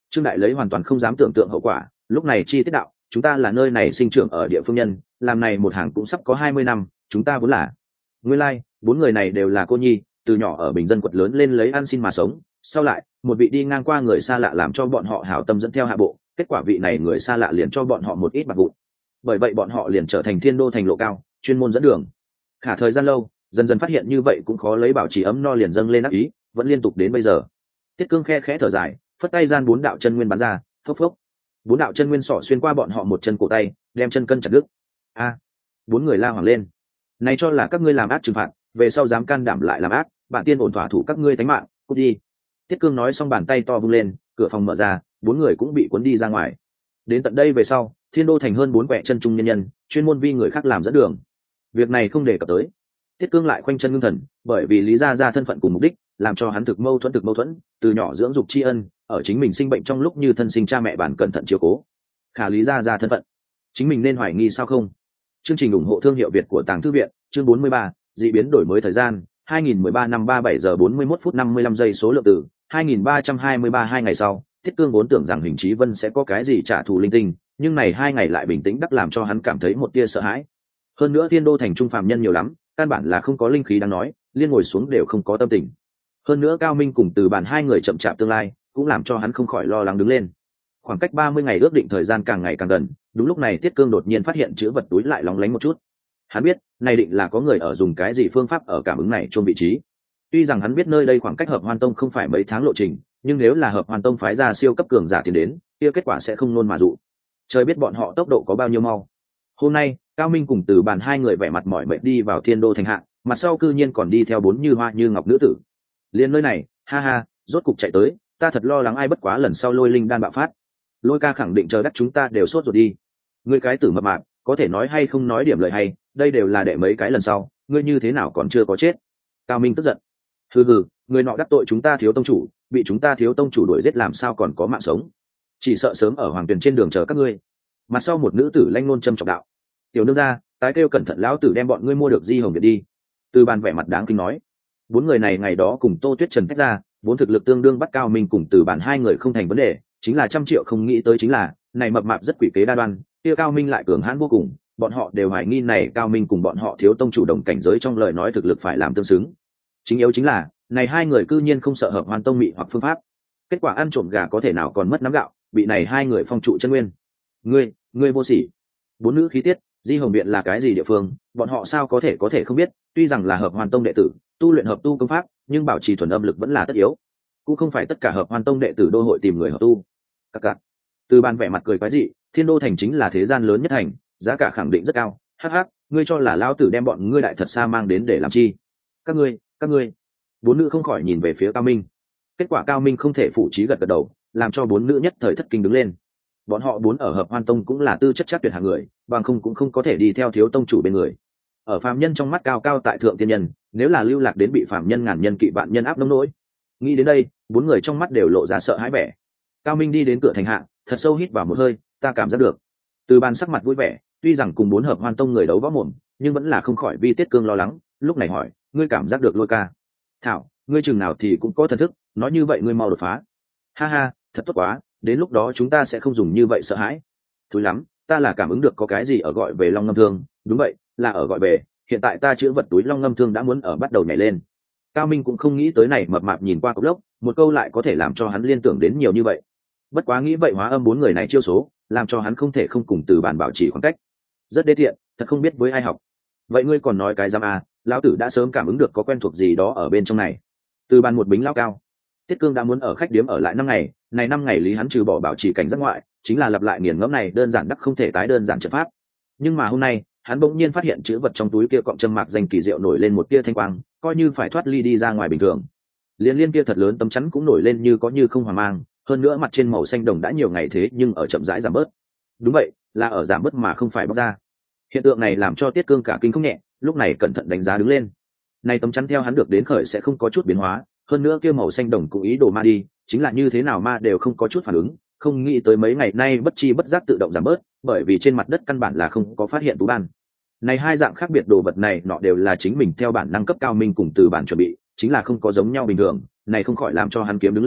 Trương Đại lấy hoàn toàn không dám tưởng tượng hậu quả, lúc này chi tiết đạo, chúng ta là nơi này sinh trưởng ở địa phương nhân, làm này một hàng cũng sắp có hai mươi năm, chúng ta vốn là. Nguyên lai, like, bốn người này đều là cô nhi, từ nhỏ ở bình dân quật lớn lên lấy ăn xin mà sống, sau lại, một vị đi ngang qua người xa lạ làm cho bọn họ hảo tâm dẫn theo hạ bộ, kết quả vị này người xa lạ liền cho bọn họ một ít bạc vụn. Bởi vậy bọn họ liền trở thành thiên đô thành lộ cao, chuyên môn dẫn đường. Khả thời gian lâu, dần dần phát hiện như vậy cũng khó lấy bảo trì ấm no liền dâng lên ác ý, vẫn liên tục đến bây giờ. Tiết Cương khe khẽ thở dài, phất tay gian bốn đạo chân nguyên bắn ra, phốc phốc. Bốn đạo chân nguyên sỏ xuyên qua bọn họ một chân cổ tay, đem chân cân chặt đứt. A! Bốn người la hoảng lên. Này cho là các ngươi làm ác trừng phạt, về sau dám can đảm lại làm ác, bản tiên ổn thỏa thủ các ngươi tánh mạng, cút đi. Tiết Cương nói xong bàn tay to vung lên, cửa phòng mở ra, bốn người cũng bị cuốn đi ra ngoài. Đến tận đây về sau, thiên đô thành hơn bốn quẻ chân trung nhân nhân, chuyên môn vi người khác làm dẫn đường. Việc này không đề cập tới. Tiết Cương lại khoanh chân ngưng thần, bởi vì lý gia gia thân phận cùng mục đích, làm cho hắn thực mâu thuẫn thực mâu thuẫn, từ nhỏ dưỡng dục tri ân, ở chính mình sinh bệnh trong lúc như thân sinh cha mẹ bản cẩn thận chiếu cố. Khả lý gia gia thân phận, chính mình nên hoài nghi sao không? Chương trình ủng hộ thương hiệu Việt của Tàng Thư viện, chương bốn mươi ba, dị biến đổi mới thời gian, hai nghìn mười ba năm ba mươi bảy giờ bốn mươi mốt phút năm mươi lăm giây số lượng từ, hai nghìn ba trăm hai mươi ba hai ngày sau, Tiết Cương vốn tưởng rằng Hình Chí Vân sẽ có cái gì trả thù linh tinh, nhưng này hai ngày lại bình tĩnh đắc làm cho hắn cảm thấy một tia sợ hãi. Hơn nữa thiên đô thành trung phàm nhân nhiều lắm, căn bản là không có linh khí đang nói, liên ngồi xuống đều không có tâm tình. Hơn nữa Cao Minh cùng Từ Bàn hai người chậm chạp tương lai, cũng làm cho hắn không khỏi lo lắng đứng lên. Khoảng cách ba mươi ngày ước định thời gian càng ngày càng gần, đúng lúc này Tiết Cương đột nhiên phát hiện chữ vật túi lại lóng lánh một chút. Hắn biết, này định là có người ở dùng cái gì phương pháp ở cảm ứng này chôn vị trí. Tuy rằng hắn biết nơi đây khoảng cách Hợp Hoan Tông không phải mấy tháng lộ trình, nhưng nếu là Hợp Hoan Tông phái ra siêu cấp cường giả tiến đến, kia kết quả sẽ không nôn mà dụ. Trời biết bọn họ tốc độ có bao nhiêu mau. Hôm nay, Cao Minh cùng Từ Bàn hai người vẻ mặt mỏi mệt đi vào Thiên Đô thành hạ, mặt sau cư nhiên còn đi theo bốn như hoa như ngọc nữ tử. Liên nơi này, ha ha, rốt cục chạy tới, ta thật lo lắng ai bất quá lần sau Lôi Linh đan bạo phát. Lôi ca khẳng định chờ đắc chúng ta đều sốt rồi đi. Ngươi cái tử mập mạp, có thể nói hay không nói điểm lời hay, đây đều là đệ mấy cái lần sau, ngươi như thế nào còn chưa có chết. Cao Minh tức giận. Hừ hừ, người nọ đắc tội chúng ta thiếu tông chủ, bị chúng ta thiếu tông chủ đuổi giết làm sao còn có mạng sống. Chỉ sợ sớm ở hoàng tuyền trên đường chờ các ngươi. Mặt sau một nữ tử lanh nôn châm trọng đạo. Tiểu nương gia, tái kêu cẩn thận lão tử đem bọn ngươi mua được Di Hồng Việt đi. Từ Bàn vẻ mặt đáng kinh nói. Bốn người này ngày đó cùng Tô Tuyết Trần tách ra, vốn thực lực tương đương bắt Cao Minh cùng Từ Bàn hai người không thành vấn đề, chính là trăm triệu không nghĩ tới chính là, này mập mạp rất quỷ kế đa đoan, kia Cao Minh lại cường hãn vô cùng, bọn họ đều hoài nghi này Cao Minh cùng bọn họ thiếu tông chủ đồng cảnh giới trong lời nói thực lực phải làm tương xứng. Chính yếu chính là, này hai người cư nhiên không sợ Hợp Hoan Tông mị hoặc phương pháp. Kết quả ăn trộm gà có thể nào còn mất nắm gạo, bị này hai người phong trụ chân nguyên. Ngươi, ngươi vô sỉ. Bốn nữ khí tiết, Di Hồng Viện là cái gì địa phương, bọn họ sao có thể có thể không biết, tuy rằng là Hợp Hoan Tông đệ tử, tu luyện hợp tu công pháp, nhưng bảo trì thuần âm lực vẫn là tất yếu. Cũng không phải tất cả Hợp Hoan Tông đệ tử đô hội tìm người hợp tu. Các các. Từ Bàn vẻ mặt cười quái dị, Thiên Đô thành chính là thế gian lớn nhất thành, giá cả khẳng định rất cao. Hắc hắc, ngươi cho là lão tử đem bọn ngươi đại thật xa mang đến để làm chi? Các ngươi, các ngươi. Bốn nữ không khỏi nhìn về phía Cao Minh. Kết quả Cao Minh không thể phụ trí gật gật đầu, làm cho bốn nữ nhất thời thất kinh đứng lên. Bọn họ bốn ở Hợp Hoan Tông cũng là tư chất chắc tuyệt hạng người, bằng không cũng không có thể đi theo thiếu tông chủ bên người. Ở phàm nhân trong mắt cao cao tại thượng tiên nhân, nếu là lưu lạc đến bị phàm nhân ngàn nhân kỵ vạn nhân áp nông nỗi. Nghĩ đến đây, bốn người trong mắt đều lộ ra sợ hãi vẻ. Cao Minh đi đến cửa thành hạ, thật sâu hít vào một hơi, ta cảm giác được. Từ Bàn sắc mặt vui vẻ, tuy rằng cùng bốn Hợp Hoan Tông người đấu võ mồm, nhưng vẫn là không khỏi vi Tiết Cương lo lắng, lúc này hỏi, ngươi cảm giác được Lôi ca? Thảo, ngươi chừng nào thì cũng có thần thức, nói như vậy ngươi mau đột phá. Ha ha, thật tốt quá, đến lúc đó chúng ta sẽ không dùng như vậy sợ hãi. Thúi lắm, ta là cảm ứng được có cái gì ở gọi về Long Ngâm Thương, đúng vậy, là ở gọi về, hiện tại ta chữ vật túi Long Ngâm Thương đã muốn ở bắt đầu nhảy lên. Cao Minh cũng không nghĩ tới này mập mạp nhìn qua cốc lốc, một câu lại có thể làm cho hắn liên tưởng đến nhiều như vậy. Bất quá nghĩ vậy hóa âm bốn người này chiêu số, làm cho hắn không thể không cùng Từ Bàn bảo trì khoảng cách. Rất đê tiện, thật không biết với ai học. Vậy ngươi còn nói cái giam à, lão tử đã sớm cảm ứng được có quen thuộc gì đó ở bên trong này. Từ Bàn một bính lao cao. Tiết Cương đã muốn ở khách điếm ở lại năm ngày, này năm ngày lý hắn trừ bỏ bảo trì cảnh giác ngoại, chính là lặp lại nghiền ngẫm này đơn giản đắc không thể tái đơn giản trận pháp. Nhưng mà hôm nay, hắn bỗng nhiên phát hiện chữ vật trong túi kia cọng châm mạc danh kỳ diệu nổi lên một tia thanh quang, coi như phải thoát ly đi ra ngoài bình thường. Liên liên kia thật lớn tấm chắn cũng nổi lên như có như không hòa mang, hơn nữa mặt trên màu xanh đồng đã nhiều ngày thế nhưng ở chậm rãi giảm bớt. Đúng vậy, là ở giảm bớt mà không phải bóc ra. Hiện tượng này làm cho Tiết Cương cả kinh không nhẹ, lúc này cẩn thận đánh giá đứng lên. Này tấm chắn theo hắn được đến khởi sẽ không có chút biến hóa, hơn nữa kia màu xanh đồng cũng ý đồ ma đi, chính là như thế nào ma đều không có chút phản ứng, không nghĩ tới mấy ngày nay bất chi bất giác tự động giảm bớt, bởi vì trên mặt đất căn bản là không có phát hiện tú ban. Này hai dạng khác biệt đồ vật này nọ đều là chính mình theo bản năng cấp Cao Minh cùng Từ Bàn chuẩn bị, chính là không có giống nhau bình thường, này không khỏi làm cho hắn kiếm đứng lên,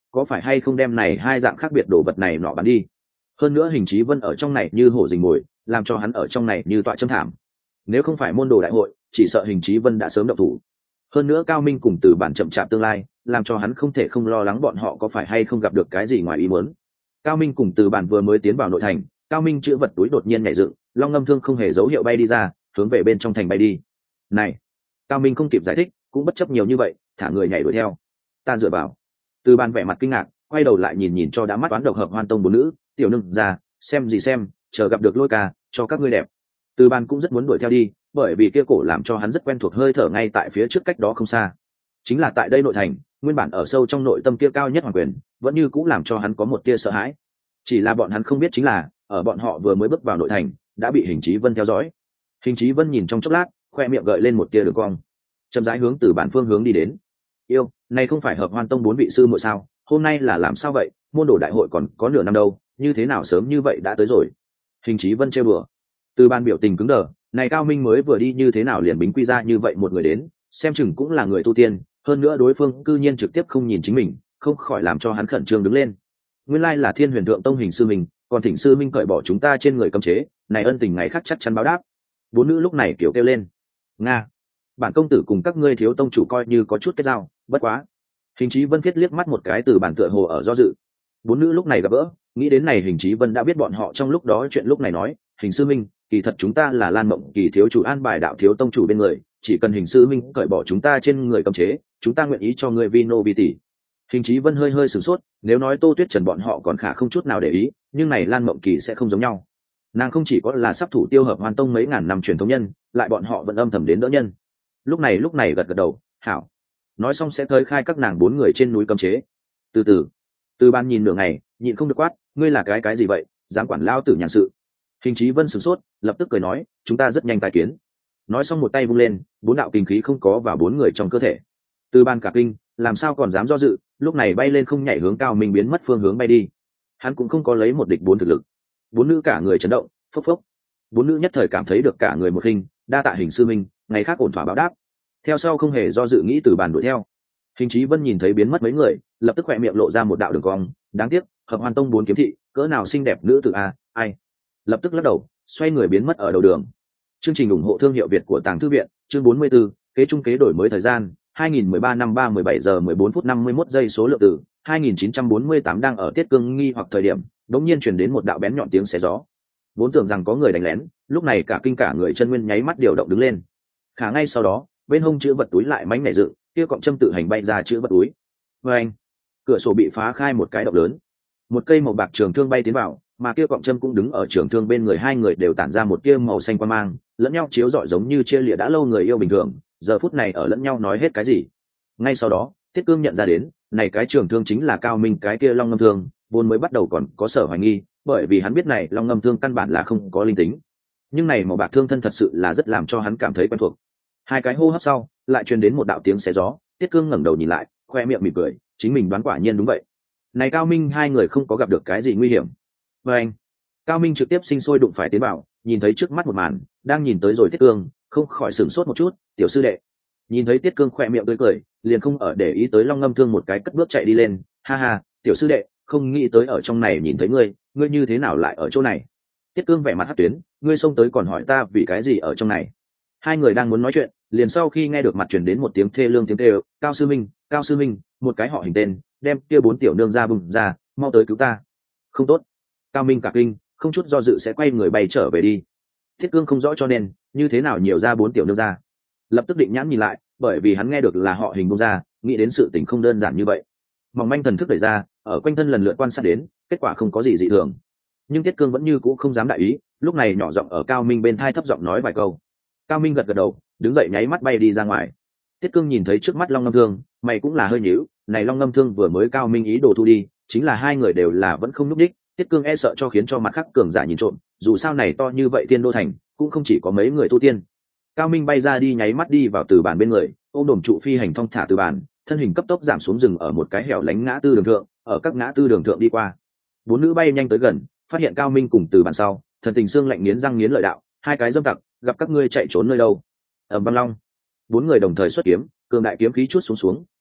có phải hay không đem này hai dạng khác biệt đồ vật này nọ bán đi. Hơn nữa Hình Chí Vân ở trong này như hổ rình mồi, làm cho hắn ở trong này như tọa châm thảm. Nếu không phải môn đồ đại hội, chỉ sợ Hình Chí Vân đã sớm động thủ. Hơn nữa Cao Minh cùng Từ Bản chậm chạp tương lai, làm cho hắn không thể không lo lắng bọn họ có phải hay không gặp được cái gì ngoài ý muốn. Cao Minh cùng Từ Bản vừa mới tiến vào nội thành, Cao Minh chữ vật túi đột nhiên nhảy dựng, long ngâm thương không hề dấu hiệu bay đi ra, hướng về bên trong thành bay đi. Này, Cao Minh không kịp giải thích, cũng bất chấp nhiều như vậy, thả người nhảy đuổi theo. Ta dựa vào. Từ Bản vẻ mặt kinh ngạc, quay đầu lại nhìn nhìn cho đã mắt toán độc hợp Hoan Tông bốn nữ, tiểu nương ra, xem gì xem, chờ gặp được Lôi Ca, cho các ngươi đẹp. Từ Bản cũng rất muốn đuổi theo đi, bởi vì kia cổ làm cho hắn rất quen thuộc hơi thở ngay tại phía trước cách đó không xa. Chính là tại đây nội thành, nguyên bản ở sâu trong nội tâm kia cao nhất hoàng quyền, vẫn như cũng làm cho hắn có một tia sợ hãi. Chỉ là bọn hắn không biết chính là, ở bọn họ vừa mới bước vào nội thành, đã bị Hình Chí Vân theo dõi. Hình Chí Vân nhìn trong chốc lát, khoe miệng gợi lên một tia đường cong, chậm rãi hướng từ bản phương hướng đi đến. Yêu, này không phải hợp Hoan Tông bốn vị sư muội sao? Hôm nay là làm sao vậy? Môn đồ đại hội còn có nửa năm đâu, như thế nào sớm như vậy đã tới rồi? Hình Chí Vân trêu đùa. Từ bản biểu tình cứng đờ, này Cao Minh mới vừa đi như thế nào liền bính quy ra như vậy một người đến, xem chừng cũng là người tu tiên, hơn nữa đối phương cư nhiên trực tiếp không nhìn chính mình, không khỏi làm cho hắn khẩn trương đứng lên. Nguyên lai là Thiên Huyền Thượng Tông Hình sư mình, còn Thỉnh sư minh cởi bỏ chúng ta trên người cấm chế, này ân tình ngày khác chắc chắn báo đáp. Bốn nữ lúc này kiểu kêu lên. Nga, bản công tử cùng các ngươi thiếu tông chủ coi như có chút kết giao, bất quá. Hình Chí Vân viết liếc mắt một cái từ bản tựa hồ ở do dự. Bốn nữ lúc này gặp gỡ, nghĩ đến này Hình Chí Vân đã biết bọn họ trong lúc đó chuyện lúc này nói, Hình sư minh, kỳ thật chúng ta là Lan Mộng Kỳ thiếu chủ an bài đạo thiếu tông chủ bên người, chỉ cần Hình sư minh cởi bỏ chúng ta trên người cấm chế, chúng ta nguyện ý cho ngươi vino vi tỷ. Hình Chí Vân hơi hơi sửng sốt, nếu nói Tô Tuyết Trần bọn họ còn khả không chút nào để ý, nhưng này Lan Mộng Kỳ sẽ không giống nhau. Nàng không chỉ có là sắp thủ tiêu hợp Hoan Tông mấy ngàn năm truyền thống nhân, lại bọn họ vẫn âm thầm đến đỡ nhân. Lúc này lúc này gật gật đầu, hảo. Nói xong sẽ tới khai các nàng bốn người trên núi cấm chế. Từ từ, Từ Ban nhìn nửa ngày, nhịn không được quát, ngươi là cái cái gì vậy, dám quản lao tử nhàn sự. Hình Chí Vân sửng sốt, lập tức cười nói, chúng ta rất nhanh tài kiến. Nói xong một tay vung lên, bốn đạo kinh khí không có vào bốn người trong cơ thể. Từ Ban cả kinh, làm sao còn dám do dự, lúc này bay lên không nhảy hướng Cao Minh biến mất phương hướng bay đi. Hắn cũng không có lấy một địch bốn thực lực. Bốn nữ cả người chấn động, phốc phốc. Bốn nữ nhất thời cảm thấy được cả người một hình, đa tạ Hình sư minh, ngày khác ổn thỏa báo đáp. Theo sau không hề do dự nghĩ Từ Bàn đuổi theo. Hình Chí Vân nhìn thấy biến mất mấy người, lập tức khỏe miệng lộ ra một đạo đường cong, đáng tiếc, hợp Hoan Tông bốn kiếm thị, cỡ nào xinh đẹp nữ tử a, ai. Lập tức lắc đầu, xoay người biến mất ở đầu đường. Chương trình ủng hộ thương hiệu Việt của Tàng Thư viện, chương bốn mươi 44, kế trung kế đổi mới thời gian, hai nghìn mười ba năm ba mười bảy giờ mười bốn phút năm mươi mốt giây số lượng từ, hai nghìn chín trăm bốn mươi tám đang ở Tiết Cương nghi hoặc thời điểm, đột nhiên truyền đến một đạo bén nhọn tiếng xé gió. Vốn tưởng rằng có người đánh lén, lúc này cả kinh cả người chân nguyên nháy mắt điều động đứng lên. Khả ngay sau đó, bên hông chữ vật túi lại mánh nảy dựng, kia cọng châm tự hành bay ra chữ vật túi. Và anh, cửa sổ bị phá khai một cái động lớn, một cây màu bạc trường thương bay tiến vào, mà kia cọng châm cũng đứng ở trường thương bên người, hai người đều tản ra một tia màu xanh quang mang, lẫn nhau chiếu rọi giống như chia lìa đã lâu người yêu bình thường, giờ phút này ở lẫn nhau nói hết cái gì. Ngay sau đó, Tiết Cương nhận ra đến, này cái trường thương chính là Cao Minh cái kia long ngâm thương, vốn mới bắt đầu còn có sở hoài nghi, bởi vì hắn biết này long ngâm thương căn bản là không có linh tính. Nhưng này màu bạc thương thân thật sự là rất làm cho hắn cảm thấy quen thuộc. Hai cái hô hấp sau, lại truyền đến một đạo tiếng xé gió, Tiết Cương ngẩng đầu nhìn lại, khoe miệng mỉm cười, chính mình đoán quả nhiên đúng vậy. Này Cao Minh hai người không có gặp được cái gì nguy hiểm. Và anh, Cao Minh trực tiếp sinh sôi đụng phải tiến bảo, nhìn thấy trước mắt một màn, đang nhìn tới rồi Tiết Cương, không khỏi sửng sốt một chút, tiểu sư đệ. Nhìn thấy Tiết Cương khoe miệng tươi cười, liền không ở để ý tới long ngâm thương một cái cất bước chạy đi lên, ha ha, tiểu sư đệ, không nghĩ tới ở trong này nhìn thấy ngươi, ngươi như thế nào lại ở chỗ này? Tiết Cương vẻ mặt hất tuyến, ngươi xông tới còn hỏi ta vì cái gì ở trong này? Hai người đang muốn nói chuyện, liền sau khi nghe được mặt truyền đến một tiếng thê lương tiếng kêu, Cao sư minh, Cao sư minh, một cái họ hình tên, đem kia bốn tiểu nương ra bùng ra, mau tới cứu ta. Không tốt. Cao Minh cả kinh, không chút do dự sẽ quay người bay trở về đi. Thiết Cương không rõ cho nên, như thế nào nhiều ra bốn tiểu nương ra. Lập tức định nhãn nhìn lại, bởi vì hắn nghe được là họ hình bùng ra, nghĩ đến sự tình không đơn giản như vậy. Mỏng manh thần thức đẩy ra, ở quanh thân lần lượt quan sát đến, kết quả không có gì dị thường. Nhưng Thiết Cương vẫn như cũ không dám đại ý, lúc này nhỏ giọng ở Cao Minh bên thai thấp giọng nói vài câu. Cao Minh gật gật đầu, đứng dậy nháy mắt bay đi ra ngoài. Thiết Cương nhìn thấy trước mắt long ngâm thương, mày cũng là hơi nhíu, này long ngâm thương vừa mới Cao Minh ý đồ thu đi, chính là hai người đều là vẫn không núp đích. Tiết Cương e sợ cho khiến cho mặt khác cường giả nhìn trộm, dù sao này to như vậy Tiên Đô thành, cũng không chỉ có mấy người tu tiên. Cao Minh bay ra đi nháy mắt đi vào từ bàn bên người, ôm đồm trụ phi hành thong thả từ bàn, thân hình cấp tốc giảm xuống rừng ở một cái hẻo lánh ngã tư đường thượng, ở các ngã tư đường thượng đi qua. Bốn nữ bay nhanh tới gần, phát hiện Cao Minh cùng từ bàn sau, thần tình xương lạnh nghiến răng nghiến lợi đạo, hai cái dâm tặc, gặp các ngươi chạy trốn nơi đâu? Ầm vang long, bốn người đồng thời xuất kiếm, cường đại kiếm khí chuốt xuống xuống,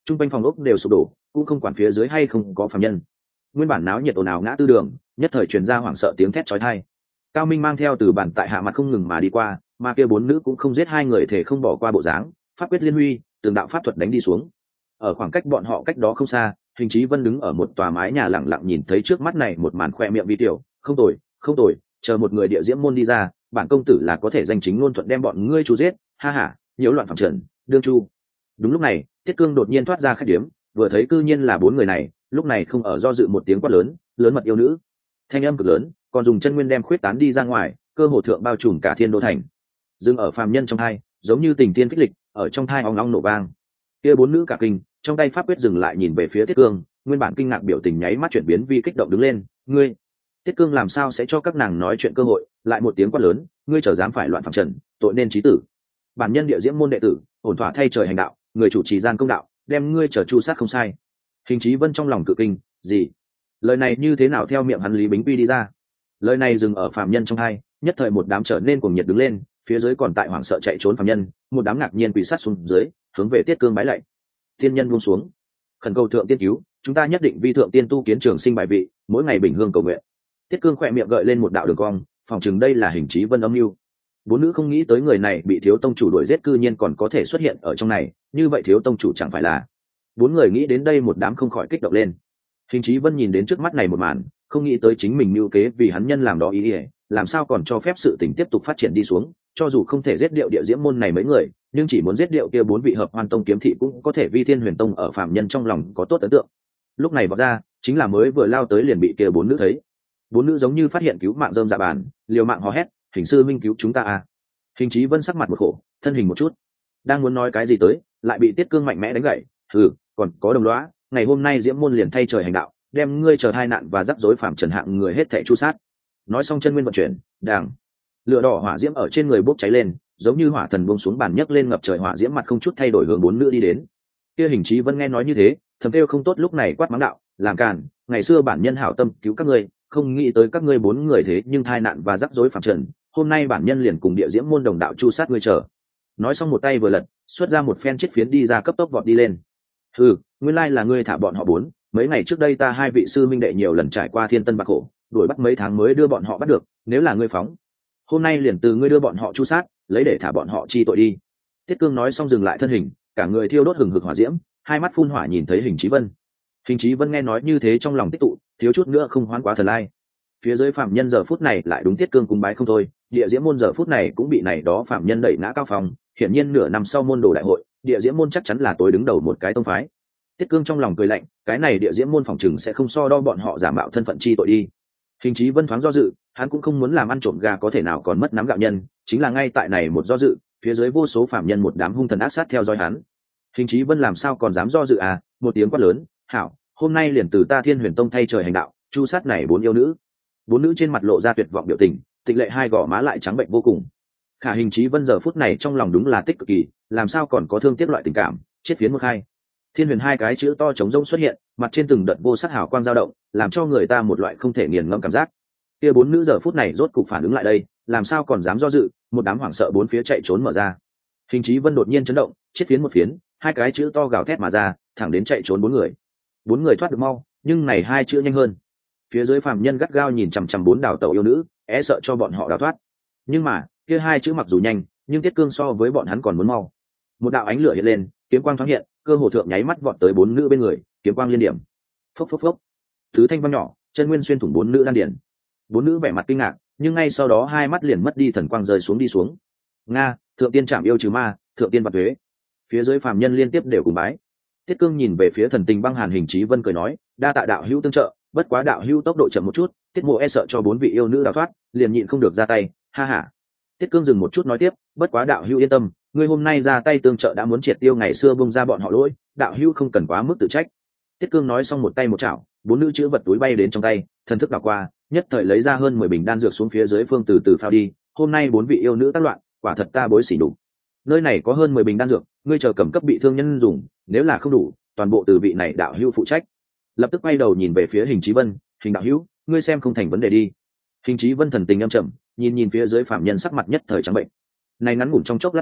Trung quanh phòng ốc đều sụp đổ, cũng không quản phía dưới hay không có phạm nhân. Nguyên bản náo nhiệt ồn ào ngã tư đường, nhất thời truyền ra hoảng sợ tiếng thét chói tai. Cao Minh mang theo từ bản tại hạ mặt không ngừng mà đi qua, mà kia bốn nữ cũng không giết hai người thể không bỏ qua bộ dáng, pháp quyết liên huy, từng đạo pháp thuật đánh đi xuống. Ở khoảng cách bọn họ cách đó không xa, Hình Chí Vân đứng ở một tòa mái nhà lặng lặng nhìn thấy trước mắt này một màn khoe miệng vi tiểu, không tồi, không tồi, chờ một người địa diễm môn đi ra, bản công tử là có thể danh chính ngôn thuận đem bọn ngươi chu giết, ha ha, nhiễu loạn phạm trần, đương chu. Đúng lúc này, Tiết Cương đột nhiên thoát ra khách điếm, vừa thấy cư nhiên là bốn người này, lúc này không ở do dự một tiếng quát lớn, lớn mật yêu nữ. Thanh âm cực lớn, còn dùng chân nguyên đem khuyết tán đi ra ngoài, cơ hồ thượng bao trùm cả thiên đô thành. Dừng ở phàm nhân trong thai, giống như tình tiên phích lịch, ở trong thai ong ong nổ vang. Kia bốn nữ cả kinh, trong tay pháp quyết dừng lại nhìn về phía Tiết Cương, nguyên bản kinh ngạc biểu tình nháy mắt chuyển biến vi kích động đứng lên, ngươi. Tiết Cương làm sao sẽ cho các nàng nói chuyện cơ hội, lại một tiếng quát lớn, ngươi trở dám phải loạn phạm trần, tội nên chí tử. Bản nhân địa diễm môn đệ tử, ổn thỏa thay trời hành đạo, người chủ trì gian công đạo, đem ngươi trở chu sát không sai. Hình Chí Vân trong lòng cự kinh, gì? Lời này như thế nào theo miệng hắn Lý Bính Quy đi ra? Lời này dừng ở phàm nhân trong hai, nhất thời một đám trở nên cuồng nhiệt đứng lên, phía dưới còn tại hoảng sợ chạy trốn phàm nhân, một đám ngạc nhiên quỳ sát xuống dưới, hướng về Tiết Cương bái lạy. Tiên nhân buông xuống, khẩn cầu thượng tiên cứu, chúng ta nhất định vi thượng tiên tu kiến trường sinh bài vị, mỗi ngày bình hương cầu nguyện. Tiết Cương khỏe miệng gợi lên một đạo đường cong, phòng chừng đây là Hình Chí Vân âm mưu. Bốn nữ không nghĩ tới người này bị thiếu tông chủ đuổi giết cư nhiên còn có thể xuất hiện ở trong này, như vậy thiếu tông chủ chẳng phải là. Bốn người nghĩ đến đây một đám không khỏi kích động lên. Hình Chí Vân nhìn đến trước mắt này một màn, không nghĩ tới chính mình mưu kế vì hắn nhân làm đó ý nghĩa, làm sao còn cho phép sự tình tiếp tục phát triển đi xuống, cho dù không thể giết điệu địa diễm môn này mấy người, nhưng chỉ muốn giết điệu kia bốn vị hợp hoan tông kiếm thị cũng có thể vi thiên huyền tông ở phạm nhân trong lòng có tốt ấn tượng. Lúc này vọt ra, chính là mới vừa lao tới liền bị kia bốn nữ thấy. Bốn nữ giống như phát hiện cứu mạng rơm dạ bàn, liều mạng hò hét, Hình sư minh cứu chúng ta à. Hình Chí Vân sắc mặt một khổ, thân hình một chút, đang muốn nói cái gì tới, lại bị Tiết Cương mạnh mẽ đánh gãy. Hừ, còn có đồng lõa, ngày hôm nay diễm môn liền thay trời hành đạo, đem ngươi chờ hai nạn và rắc rối phạm trần hạng người hết thảy chu sát. Nói xong chân nguyên vận chuyển, đàng, lửa đỏ hỏa diễm ở trên người bốc cháy lên, giống như hỏa thần buông xuống bàn nhấc lên ngập trời hỏa diễm mặt không chút thay đổi hướng bốn nữ đi đến. Kia Hình Chí Vân nghe nói như thế, thầm kêu không tốt, lúc này quát mắng đạo, làm càn, ngày xưa bản nhân hảo tâm cứu các ngươi, không nghĩ tới các ngươi bốn người thế nhưng thai nạn và rắc rối phạm trần, hôm nay bản nhân liền cùng địa diễm môn đồng đạo chu sát ngươi chờ. Nói xong một tay vừa lật, xuất ra một phen chiếc phiến đi ra cấp tốc vọt đi lên. Ừ, nguyên lai là ngươi thả bọn họ bốn, mấy ngày trước đây ta hai vị sư minh đệ nhiều lần trải qua thiên tân bạc khổ, đuổi bắt mấy tháng mới đưa bọn họ bắt được, nếu là ngươi phóng, hôm nay liền từ ngươi đưa bọn họ chu sát, lấy để thả bọn họ chi tội đi. Tiết Cương nói xong dừng lại thân hình, cả người thiêu đốt hừng hực hỏa diễm, hai mắt phun hỏa nhìn thấy Hình Chí Vân. Hình Chí Vân nghe nói như thế trong lòng tích tụ, thiếu chút nữa không hoán quá thần lai. Phía dưới phạm nhân giờ phút này lại đúng Tiết Cương cung bái không thôi, địa diễm môn giờ phút này cũng bị này đó phạm nhân đẩy ngã cao phòng, hiển nhiên nửa năm sau môn đồ đại hội, địa diễm môn chắc chắn là tối đứng đầu một cái tông phái. Tiết Cương trong lòng cười lạnh, cái này địa diễm môn phòng chừng sẽ không so đo bọn họ giả mạo thân phận chi tội đi. Hình Chí Vân thoáng do dự, hắn cũng không muốn làm ăn trộm gà có thể nào còn mất nắm gạo nhân, chính là ngay tại này một do dự, phía dưới vô số phạm nhân một đám hung thần ác sát theo dõi hắn. Hình Chí Vân làm sao còn dám do dự à, một tiếng quát lớn, hảo, hôm nay liền từ ta Thiên Huyền Tông thay trời hành đạo, chu sát này bốn yêu nữ. Bốn nữ trên mặt lộ ra tuyệt vọng biểu tình, tịch lệ hai gò má lại trắng bệnh vô cùng. Khả Hình Chí Vân giờ phút này trong lòng đúng là tích cực kỳ, làm sao còn có thương tiếc loại tình cảm, chết phiến một hai. Thiên huyền hai cái chữ to trống rỗng xuất hiện, mặt trên từng đợt vô sắc hào quang dao động, làm cho người ta một loại không thể nghiền ngẫm cảm giác. Kia bốn nữ giờ phút này rốt cục phản ứng lại đây, làm sao còn dám do dự, một đám hoảng sợ bốn phía chạy trốn mở ra. Hình Chí Vân đột nhiên chấn động, chết phiến một phiến, hai cái chữ to gào thét mà ra, thẳng đến chạy trốn bốn người. Bốn người thoát được mau, nhưng này hai chữ nhanh hơn. Phía dưới phàm nhân gắt gao nhìn chằm chằm bốn đào tẩu yêu nữ, e sợ cho bọn họ đào thoát. Nhưng mà, kia hai chữ mặc dù nhanh, nhưng Tiết Cương so với bọn hắn còn muốn mau. Một đạo ánh lửa hiện lên, kiếm quang thoáng hiện, cơ hồ thượng nháy mắt vọt tới bốn nữ bên người, kiếm quang liên điểm. Phốc phốc phốc. Thứ thanh vang nhỏ, chân nguyên xuyên thủng bốn nữ đan điển. Bốn nữ vẻ mặt kinh ngạc, nhưng ngay sau đó hai mắt liền mất đi thần quang rơi xuống đi xuống. Nga, thượng tiên trảm yêu trừ ma, thượng tiên vạn thuế. Phía dưới phàm nhân liên tiếp đều cùng bái. Tiết Cương nhìn về phía thần tình băng hàn Hình Chí Vân cười nói, đa tạ đạo hữu tương trợ, bất quá đạo hữu tốc độ chậm một chút, Tiết mộ e sợ cho bốn vị yêu nữ đào thoát, liền nhịn không được ra tay, ha ha. Tiết Cương dừng một chút nói tiếp, bất quá đạo hữu yên tâm, ngươi hôm nay ra tay tương trợ đã muốn triệt tiêu ngày xưa bung ra bọn họ lỗi, đạo hữu không cần quá mức tự trách. Tiết Cương nói xong một tay một chảo, bốn nữ chữ vật túi bay đến trong tay, thần thức đảo qua, nhất thời lấy ra hơn mười bình đan dược xuống phía dưới phương từ từ phao đi. Hôm nay bốn vị yêu nữ tác loạn, quả thật ta bối xỉ đủ. Nơi này có hơn mười bình đan dược, ngươi chờ cầm cấp bị thương nhân dùng, nếu là không đủ, toàn bộ từ vị này đạo hữu phụ trách. Lập tức quay đầu nhìn về phía Hình Chí Vân, Hình đạo hữu, ngươi xem không thành vấn đề đi. Hình Chí Vân thần tình âm trầm, nhìn nhìn phía dưới phạm nhân sắc mặt nhất thời trắng bệnh. Này ngắn ngủn trong chốc lát nhân,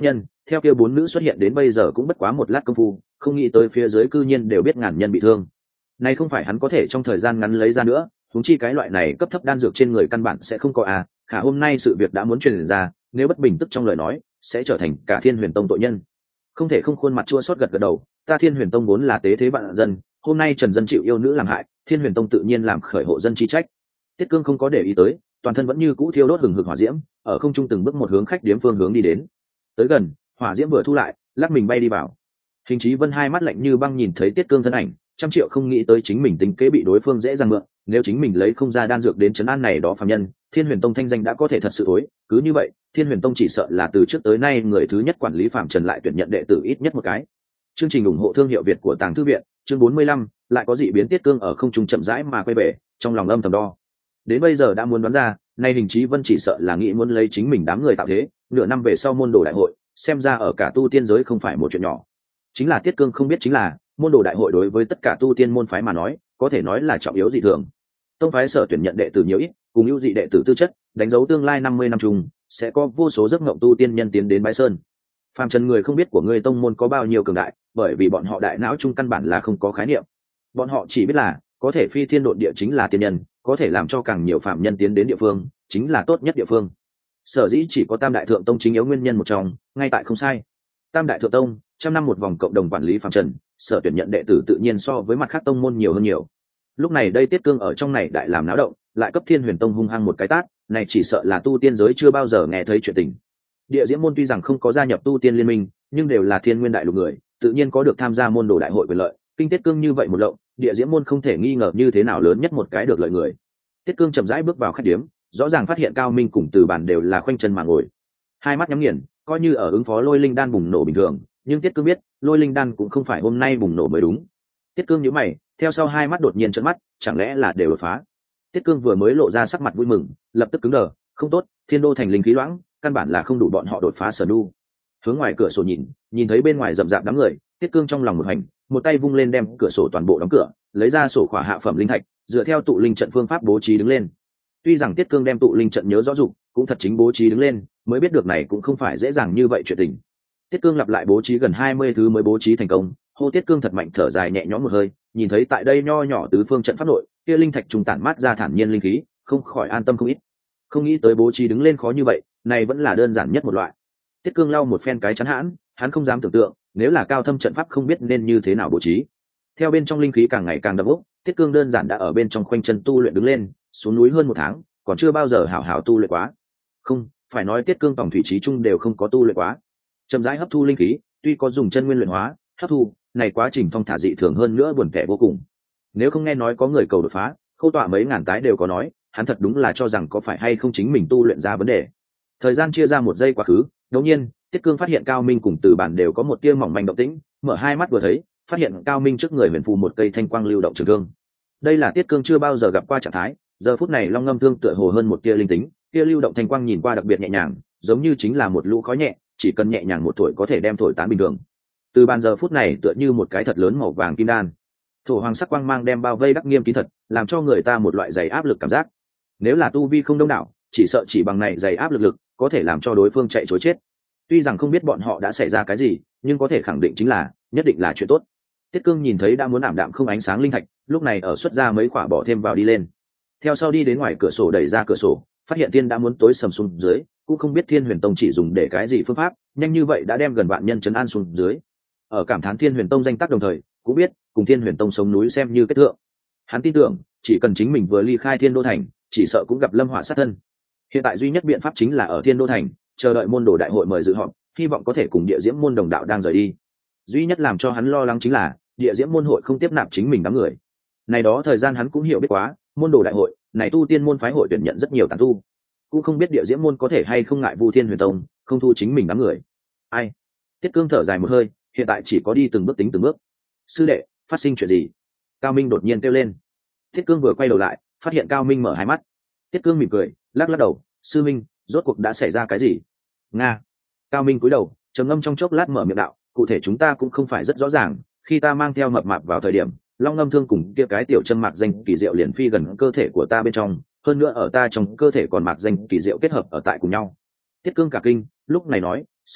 theo kia bốn nữ xuất hiện đến bây giờ cũng bất quá một lát công phu, không nghĩ tới phía dưới cư nhiên đều biết ngàn nhân bị thương. Này không phải hắn có thể trong thời gian ngắn lấy ra nữa, huống chi cái loại này cấp thấp đan dược trên người căn bản sẽ không có à, khả hôm nay sự việc đã muốn truyền ra, nếu bất bình tức trong lời nói, sẽ trở thành cả Thiên Huyền Tông tội nhân. Không thể không khuôn mặt chua xót gật gật đầu, ta Thiên Huyền Tông vốn là tế thế vạn dân, hôm nay Trần dân chịu yêu nữ làm hại, Thiên Huyền Tông tự nhiên làm khởi hộ dân chi trách. Tiết Cương không có để ý tới, toàn thân vẫn như cũ thiêu đốt hừng hực hỏa diễm, ở không trung từng bước một hướng khách điếm phương hướng đi đến. Tới gần, hỏa diễm vừa thu lại, lắc mình bay đi vào. Hình Chí Vân hai mắt lạnh như băng nhìn thấy Tiết Cương thân ảnh, trăm triệu không nghĩ tới chính mình tính kế bị đối phương dễ dàng mượn, nếu chính mình lấy không ra đan dược đến trấn an này đó phàm nhân, Thiên Huyền Tông thanh danh đã có thể thật sự tối, cứ như vậy, Thiên Huyền Tông chỉ sợ là từ trước tới nay người thứ nhất quản lý phạm trần lại tuyển nhận đệ tử ít nhất một cái. Chương trình ủng hộ thương hiệu Việt của Tàng Thư viện, chương bốn mươi lăm, lại có dị biến. Tiết Cương ở không trung chậm rãi mà quay về, trong lòng âm thầm đo. Đến bây giờ đã muốn đoán ra, nay Hình Chí Vân chỉ sợ là nghĩ muốn lấy chính mình đám người tạo thế, nửa năm về sau môn đồ đại hội, xem ra ở cả tu tiên giới không phải một chuyện nhỏ. Chính là Tiết Cương không biết chính là, môn đồ đại hội đối với tất cả tu tiên môn phái mà nói, có thể nói là trọng yếu dị thường. Tông phái sở tuyển nhận đệ tử nhiều ít, cùng ưu dị đệ tử tư chất, đánh dấu tương lai năm mươi năm chung, sẽ có vô số giấc ngộng tu tiên nhân tiến đến bái sơn. Phàm trần người không biết của ngươi tông môn có bao nhiêu cường đại, bởi vì bọn họ đại não chung căn bản là không có khái niệm. Bọn họ chỉ biết là, có thể phi thiên độn địa chính là tiên nhân, có thể làm cho càng nhiều phạm nhân tiến đến địa phương, chính là tốt nhất địa phương. Sở dĩ chỉ có Tam Đại Thượng Tông chính yếu nguyên nhân một trong, ngay tại không sai. Tam Đại Thượng Tông, trăm năm một vòng cộng đồng quản lý phàm trần, sở tuyển nhận đệ tử tự nhiên so với mặt khác tông môn nhiều hơn nhiều. Lúc này đây Tiết Cương ở trong này đại làm náo động, lại cấp Thiên Huyền Tông hung hăng một cái tát, này chỉ sợ là tu tiên giới chưa bao giờ nghe thấy chuyện tình. Địa Diễm môn tuy rằng không có gia nhập tu tiên liên minh, nhưng đều là Thiên Nguyên đại lục người, tự nhiên có được tham gia môn đồ đại hội quyền lợi. Kinh Tiết Cương như vậy một lộng, Địa Diễm môn không thể nghi ngờ như thế nào lớn nhất một cái được lợi người. Tiết Cương chậm rãi bước vào khách điếm, rõ ràng phát hiện Cao Minh cùng Từ Bàn đều là khoanh chân mà ngồi, hai mắt nhắm nghiền, coi như ở ứng phó lôi linh đan bùng nổ bình thường, nhưng Tiết Cương biết, lôi linh đan cũng không phải hôm nay bùng nổ mới đúng. Tiết Cương nhíu mày, theo sau hai mắt đột nhiên trợn mắt, chẳng lẽ là đều đột phá? Tiết Cương vừa mới lộ ra sắc mặt vui mừng, lập tức cứng đờ, không tốt, Thiên Đô thành linh khí loãng, căn bản là không đủ bọn họ đột phá sở nu. Hướng ngoài cửa sổ nhìn, nhìn thấy bên ngoài rậm rạp đám người, Tiết Cương trong lòng một hành, một tay vung lên đem cửa sổ toàn bộ đóng cửa, lấy ra sổ khỏa hạ phẩm linh thạch, dựa theo tụ linh trận phương pháp bố trí đứng lên. Tuy rằng Tiết Cương đem tụ linh trận nhớ rõ dụng, cũng thật chính bố trí đứng lên, mới biết được này cũng không phải dễ dàng như vậy chuyện tình. Tiết Cương lặp lại bố trí gần hai mươi thứ mới bố trí thành công, hô Tiết Cương thật mạnh thở dài nhẹ nhõm một hơi, nhìn thấy tại đây nho nhỏ tứ phương trận pháp nội, kia linh thạch trùng tản mát ra thản nhiên linh khí, không khỏi an tâm không ít. Không nghĩ tới bố trí đứng lên khó như vậy, này vẫn là đơn giản nhất một loại. Tiết Cương lau một phen cái chắn hãn, hắn không dám tưởng tượng, nếu là cao thâm trận pháp không biết nên như thế nào bố trí. Theo bên trong linh khí càng ngày càng đậm ốc, Tiết Cương đơn giản đã ở bên trong khoanh chân tu luyện đứng lên, xuống núi hơn một tháng, còn chưa bao giờ hảo hảo tu luyện quá. Không, phải nói Tiết Cương tổng thủy trí chung đều không có tu luyện quá. Chậm rãi hấp thu linh khí, tuy có dùng chân nguyên luyện hóa, hấp thu, này quá trình phong thả dị thường hơn nữa buồn tẻ vô cùng. Nếu không nghe nói có người cầu đột phá, Khâu Tọa mấy ngàn tái đều có nói, hắn thật đúng là cho rằng có phải hay không chính mình tu luyện ra vấn đề. Thời gian chia ra một giây quá khứ, đột nhiên, Tiết Cương phát hiện Cao Minh cùng Từ Bản đều có một tia mỏng manh động tĩnh, mở hai mắt vừa thấy, phát hiện Cao Minh trước người huyền phù một cây thanh quang lưu động trường thương. Đây là Tiết Cương chưa bao giờ gặp qua trạng thái, giờ phút này long ngâm thương tựa hồ hơn một tia linh tính, tia lưu động thanh quang nhìn qua đặc biệt nhẹ nhàng, giống như chính là một lũ khói nhẹ, chỉ cần nhẹ nhàng một thổi có thể đem thổi tán bình thường. Từ Bàn giờ phút này tựa như một cái thật lớn màu vàng kim đan, thổ hoàng sắc quang mang đem bao vây đắc nghiêm kín thật, làm cho người ta một loại dày áp lực cảm giác. Nếu là tu vi không đông đảo, chỉ sợ chỉ bằng này dày áp lực lực có thể làm cho đối phương chạy trối chết. Tuy rằng không biết bọn họ đã xảy ra cái gì, nhưng có thể khẳng định chính là nhất định là chuyện tốt. Tiết Cương nhìn thấy đã muốn ảm đạm không ánh sáng linh thạch, lúc này ở xuất ra mấy quả bỏ thêm vào đi lên. Theo sau đi đến ngoài cửa sổ đẩy ra cửa sổ, phát hiện thiên đã muốn tối sầm xuống dưới, cũng không biết Thiên Huyền Tông chỉ dùng để cái gì phương pháp, nhanh như vậy đã đem gần vạn nhân trấn an xuống dưới. Ở cảm thán Thiên Huyền Tông danh tác đồng thời, cũng biết cùng Thiên Huyền Tông sống núi xem như kết thượng. Hắn tin tưởng, chỉ cần chính mình vừa ly khai Thiên Đô thành, chỉ sợ cũng gặp lâm họa sát thân. Hiện tại duy nhất biện pháp chính là ở Thiên Đô thành, chờ đợi môn đồ đại hội mời dự họp, hy vọng có thể cùng Địa Diễm môn đồng đạo đang rời đi. Duy nhất làm cho hắn lo lắng chính là Địa Diễm môn hội không tiếp nạp chính mình đám người. Này đó thời gian hắn cũng hiểu biết quá, môn đồ đại hội, này tu tiên môn phái hội tuyển nhận rất nhiều tán tu, cũng không biết Địa Diễm môn có thể hay không ngại Vu Thiên Huyền Tông không thu chính mình đám người. Ai? Tiết Cương thở dài một hơi, hiện tại chỉ có đi từng bước tính từng bước. Sư đệ, phát sinh chuyện gì? Cao Minh đột nhiên kêu lên. Tiết Cương vừa quay đầu lại, phát hiện Cao Minh mở hai mắt. Tiết Cương mỉm cười, lắc lắc đầu, sư minh, rốt cuộc đã xảy ra cái gì? Nga. Cao Minh cúi đầu, trầm ngâm trong chốc lát mở miệng đạo, cụ thể chúng ta cũng không phải rất rõ ràng, khi ta mang theo mập mạp vào thời điểm, long ngâm thương cùng kia cái tiểu chân mạc danh kỳ diệu liền phi gần cơ thể của ta bên trong, hơn nữa ở ta trong cơ thể còn mạc danh kỳ diệu kết hợp ở tại cùng nhau. Tiết Cương cả kinh, lúc này nói, sư minh,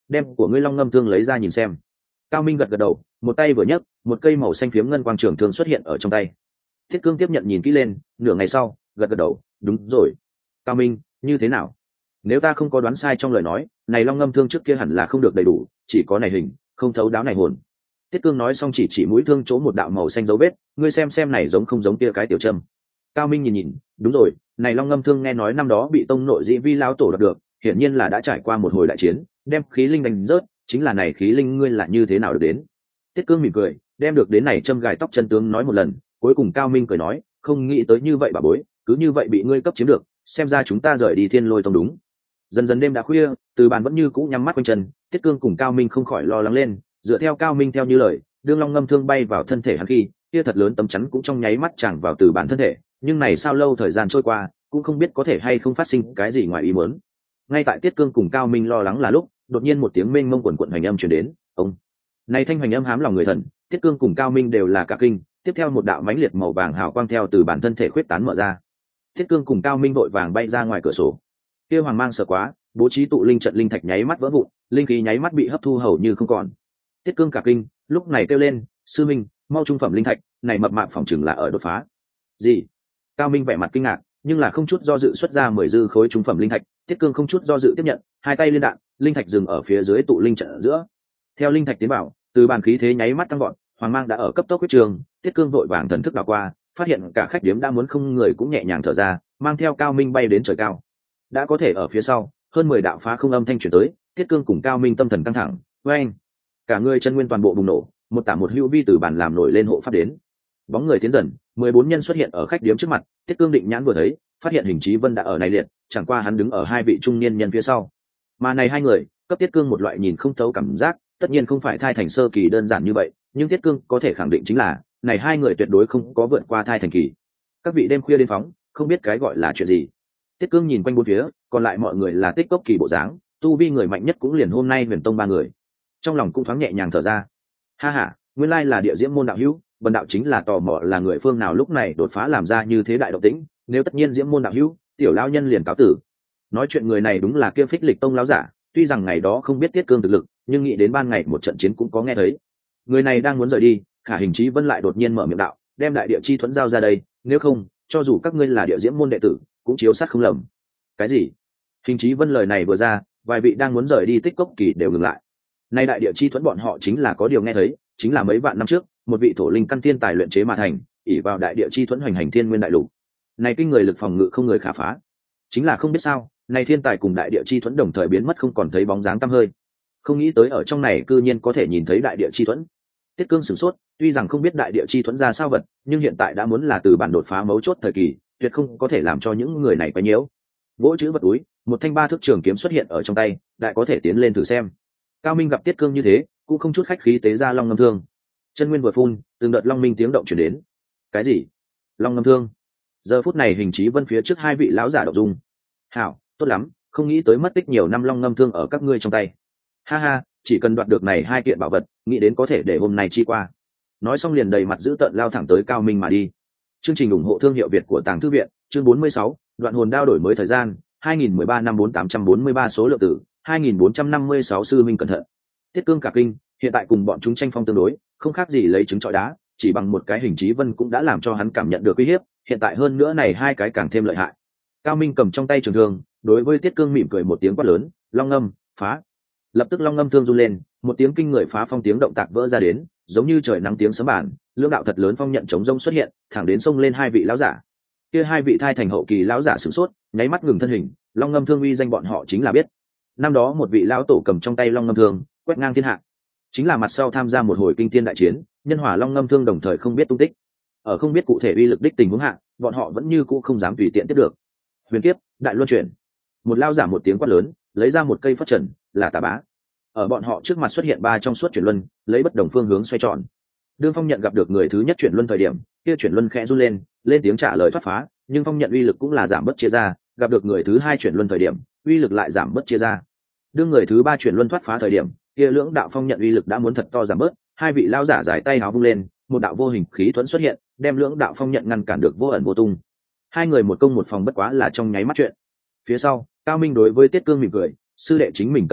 đem của ngươi long ngâm thương lấy ra nhìn xem. Cao Minh gật gật đầu, một tay vừa nhấc, một cây màu xanh phiếm ngân quang trường thương xuất hiện ở trong tay. Thiết Cương tiếp nhận nhìn kỹ lên, nửa ngày sau gật gật đầu, đúng rồi. Cao Minh, như thế nào? Nếu ta không có đoán sai trong lời nói, này long ngâm thương trước kia hẳn là không được đầy đủ, chỉ có này hình, không thấu đáo này hồn. Tiết Cương nói xong chỉ chỉ mũi thương chỗ một đạo màu xanh dấu vết, ngươi xem xem này giống không giống kia cái tiểu trâm. Cao Minh nhìn nhìn, đúng rồi, này long ngâm thương nghe nói năm đó bị tông nội dị vi lao tổ đoạt được, hiển nhiên là đã trải qua một hồi đại chiến, đem khí linh đánh rớt, chính là này khí linh ngươi là như thế nào được đến? Tiết Cương mỉm cười, đem được đến này châm gài tóc chân tướng nói một lần, cuối cùng Cao Minh cười nói, không nghĩ tới như vậy bà bối, cứ như vậy bị ngươi cấp chiếm được, xem ra chúng ta rời đi Thiên Lôi Tông đúng. Dần dần đêm đã khuya, Từ Bàn vẫn như cũ nhắm mắt quanh chân, Tiết Cương cùng Cao Minh không khỏi lo lắng lên, dựa theo Cao Minh theo như lời, đương long ngâm thương bay vào thân thể hắn khi, kia thật lớn tấm chắn cũng trong nháy mắt chẳng vào Từ Bàn thân thể, nhưng này sao lâu thời gian trôi qua, cũng không biết có thể hay không phát sinh cái gì ngoài ý muốn. Ngay tại Tiết Cương cùng Cao Minh lo lắng là lúc, đột nhiên một tiếng mênh mông quần quần hoành âm truyền đến, ông. Này thanh hoành âm hám lòng người thần, Tiết Cương cùng Cao Minh đều là cả kinh, tiếp theo một đạo mãnh liệt màu vàng hào quang theo từ bản thân thể khuyết tán mở ra. Tiết Cương cùng Cao Minh vội vàng bay ra ngoài cửa sổ. Kia hoàng mang sợ quá, bố trí tụ linh trận linh thạch nháy mắt vỡ vụn, linh khí nháy mắt bị hấp thu hầu như không còn. Tiết Cương cả kinh, lúc này kêu lên, sư minh, mau trung phẩm linh thạch, này mập mạp phòng chừng là ở đột phá. Gì? Cao Minh vẻ mặt kinh ngạc, nhưng là không chút do dự xuất ra mười dư khối trung phẩm linh thạch. Tiết Cương không chút do dự tiếp nhận, hai tay liên đạn, linh thạch dừng ở phía dưới tụ linh trận ở giữa. Theo linh thạch tiến vào, từ bàn khí thế nháy mắt tăng vọt, hoàng mang đã ở cấp tốc huyết trường. Tiết Cương vội vàng thần thức đảo qua, phát hiện cả khách điếm đã muốn không người cũng nhẹ nhàng thở ra, mang theo Cao Minh bay đến trời cao. Đã có thể ở phía sau, hơn mười đạo phá không âm thanh truyền tới, Tiết Cương cùng Cao Minh tâm thần căng thẳng, oeng, cả người chân nguyên toàn bộ bùng nổ, một tả một hữu vi từ bàn làm nổi lên hộ pháp đến. Bóng người tiến dần, mười bốn nhân xuất hiện ở khách điếm trước mặt, Tiết Cương định nhãn vừa thấy, phát hiện Hình Chí Vân đã ở này liệt, chẳng qua hắn đứng ở hai vị trung niên nhân phía sau. Mà này hai người, cấp Tiết Cương một loại nhìn không thấu cảm giác, tất nhiên không phải thai thành sơ kỳ đơn giản như vậy, nhưng Tiết Cương có thể khẳng định chính là, này hai người tuyệt đối không có vượt qua thai thành kỳ. Các vị đêm khuya đến phóng, không biết cái gọi là chuyện gì. Tiết Cương nhìn quanh bốn phía, còn lại mọi người là tích cốc kỳ bộ dáng, tu vi người mạnh nhất cũng liền hôm nay Huyền Tông ba người. Trong lòng cũng thoáng nhẹ nhàng thở ra. Ha ha, nguyên lai là địa diễm môn đạo hữu, Vân đạo chính là tò mò là người phương nào lúc này đột phá làm ra như thế đại động tĩnh, nếu tất nhiên diễm môn đạo hữu, tiểu lão nhân liền cáo tử. Nói chuyện người này đúng là kia Phích Lịch Tông lão giả, tuy rằng ngày đó không biết Tiết Cương thực lực, nhưng nghĩ đến ban ngày một trận chiến cũng có nghe thấy. Người này đang muốn rời đi, Khả Hình Chí Vân lại đột nhiên mở miệng đạo, đem đại địa chi thuẫn giao ra đây, nếu không, cho dù các ngươi là địa diễm môn đệ tử, cũng chiếu sát không lầm. Cái gì? Hình Chí Vân lời này vừa ra, vài vị đang muốn rời đi tích cốc kỳ đều ngừng lại. Nay đại địa chi thuẫn bọn họ chính là có điều nghe thấy, chính là mấy vạn năm trước, một vị thổ linh căn thiên tài luyện chế mà thành, ỷ vào đại địa chi thuẫn hoành hành thiên nguyên đại lục. Này kinh người lực phòng ngự không người khả phá. Chính là không biết sao, này thiên tài cùng đại địa chi thuẫn đồng thời biến mất không còn thấy bóng dáng tăm hơi. Không nghĩ tới ở trong này cư nhiên có thể nhìn thấy đại địa chi thuẫn. Tiết Cương sửng sốt, tuy rằng không biết đại địa chi thuẫn ra sao vật, nhưng hiện tại đã muốn là từ bản đột phá mấu chốt thời kỳ, tuyệt không có thể làm cho những người này quấy nhiễu. Vỗ chữ vật túi, một thanh ba thước trường kiếm xuất hiện ở trong tay, đại có thể tiến lên thử xem. Cao Minh gặp Tiết Cương như thế, cũng không chút khách khí tế ra long ngâm thương. Chân nguyên vừa phun, từng đợt long minh tiếng động truyền đến. Cái gì? Long ngâm thương? Giờ phút này Hình Chí Vân phía trước hai vị lão giả động dung. Hảo, tốt lắm, không nghĩ tới mất tích nhiều năm long ngâm thương ở các ngươi trong tay. Ha ha, chỉ cần đoạt được này hai kiện bảo vật, nghĩ đến có thể để hôm nay chi qua. Nói xong liền đầy mặt dữ tợn lao thẳng tới Cao Minh mà đi. Chương trình ủng hộ thương hiệu Việt của Tàng Thư viện, chương bốn mươi sáu, đoạn hồn đao đổi mới thời gian, hai nghìn mười ba năm bốn tám trăm bốn mươi ba số lượng tử, hai nghìn bốn trăm năm mươi sáu sư minh cẩn thận. Tiết Cương cả kinh, hiện tại cùng bọn chúng tranh phong tương đối, không khác gì lấy trứng trọi đá, chỉ bằng một cái Hình Chí Vân cũng đã làm cho hắn cảm nhận được uy hiếp, hiện tại hơn nữa này hai cái càng thêm lợi hại. Cao Minh cầm trong tay trường thương, đối với Tiết Cương mỉm cười một tiếng quát lớn, long ngâm, phá. Lập tức long ngâm thương run lên, một tiếng kinh người phá phong tiếng động tạc vỡ ra đến, giống như trời nắng tiếng sấm bản, lưỡng đạo thật lớn phong nhận chống rông xuất hiện, thẳng đến xông lên hai vị lão giả. Kia hai vị thai thành hậu kỳ lão giả sửng sốt, nháy mắt ngừng thân hình, long ngâm thương uy danh bọn họ chính là biết. Năm đó một vị lão tổ cầm trong tay long ngâm thương, quét ngang thiên hạ, chính là mặt sau tham gia một hồi kinh thiên đại chiến, nhân hỏa long ngâm thương đồng thời không biết tung tích. Ở không biết cụ thể uy lực đích tình huống hạ, bọn họ vẫn như cũ không dám tùy tiện tiếp được. Huyền kiếp, đại luân chuyển. Một lão giả một tiếng quát lớn, lấy ra một cây phất trần, là tà bá. Ở bọn họ trước mặt xuất hiện ba trong suốt chuyển luân, lấy bất đồng phương hướng xoay tròn. Đương Phong nhận gặp được người thứ nhất chuyển luân thời điểm, kia chuyển luân khẽ run lên, lên tiếng trả lời thoát phá, nhưng Phong nhận uy lực cũng là giảm bớt chia ra, gặp được người thứ hai chuyển luân thời điểm, uy lực lại giảm bớt chia ra. Đương người thứ ba chuyển luân thoát phá thời điểm, kia lưỡng đạo Phong nhận uy lực đã muốn thật to giảm bớt, hai vị lão giả giải tay háo vung lên, một đạo vô hình khí thuẫn xuất hiện, đem lưỡng đạo Phong nhận ngăn cản được vô ẩn vô tung. Hai người một công một phòng bất quá là trong nháy mắt chuyện. Phía sau, Cao Minh đối với Tiết Cương mỉm cười, sư đệ chính mình cẩn thận,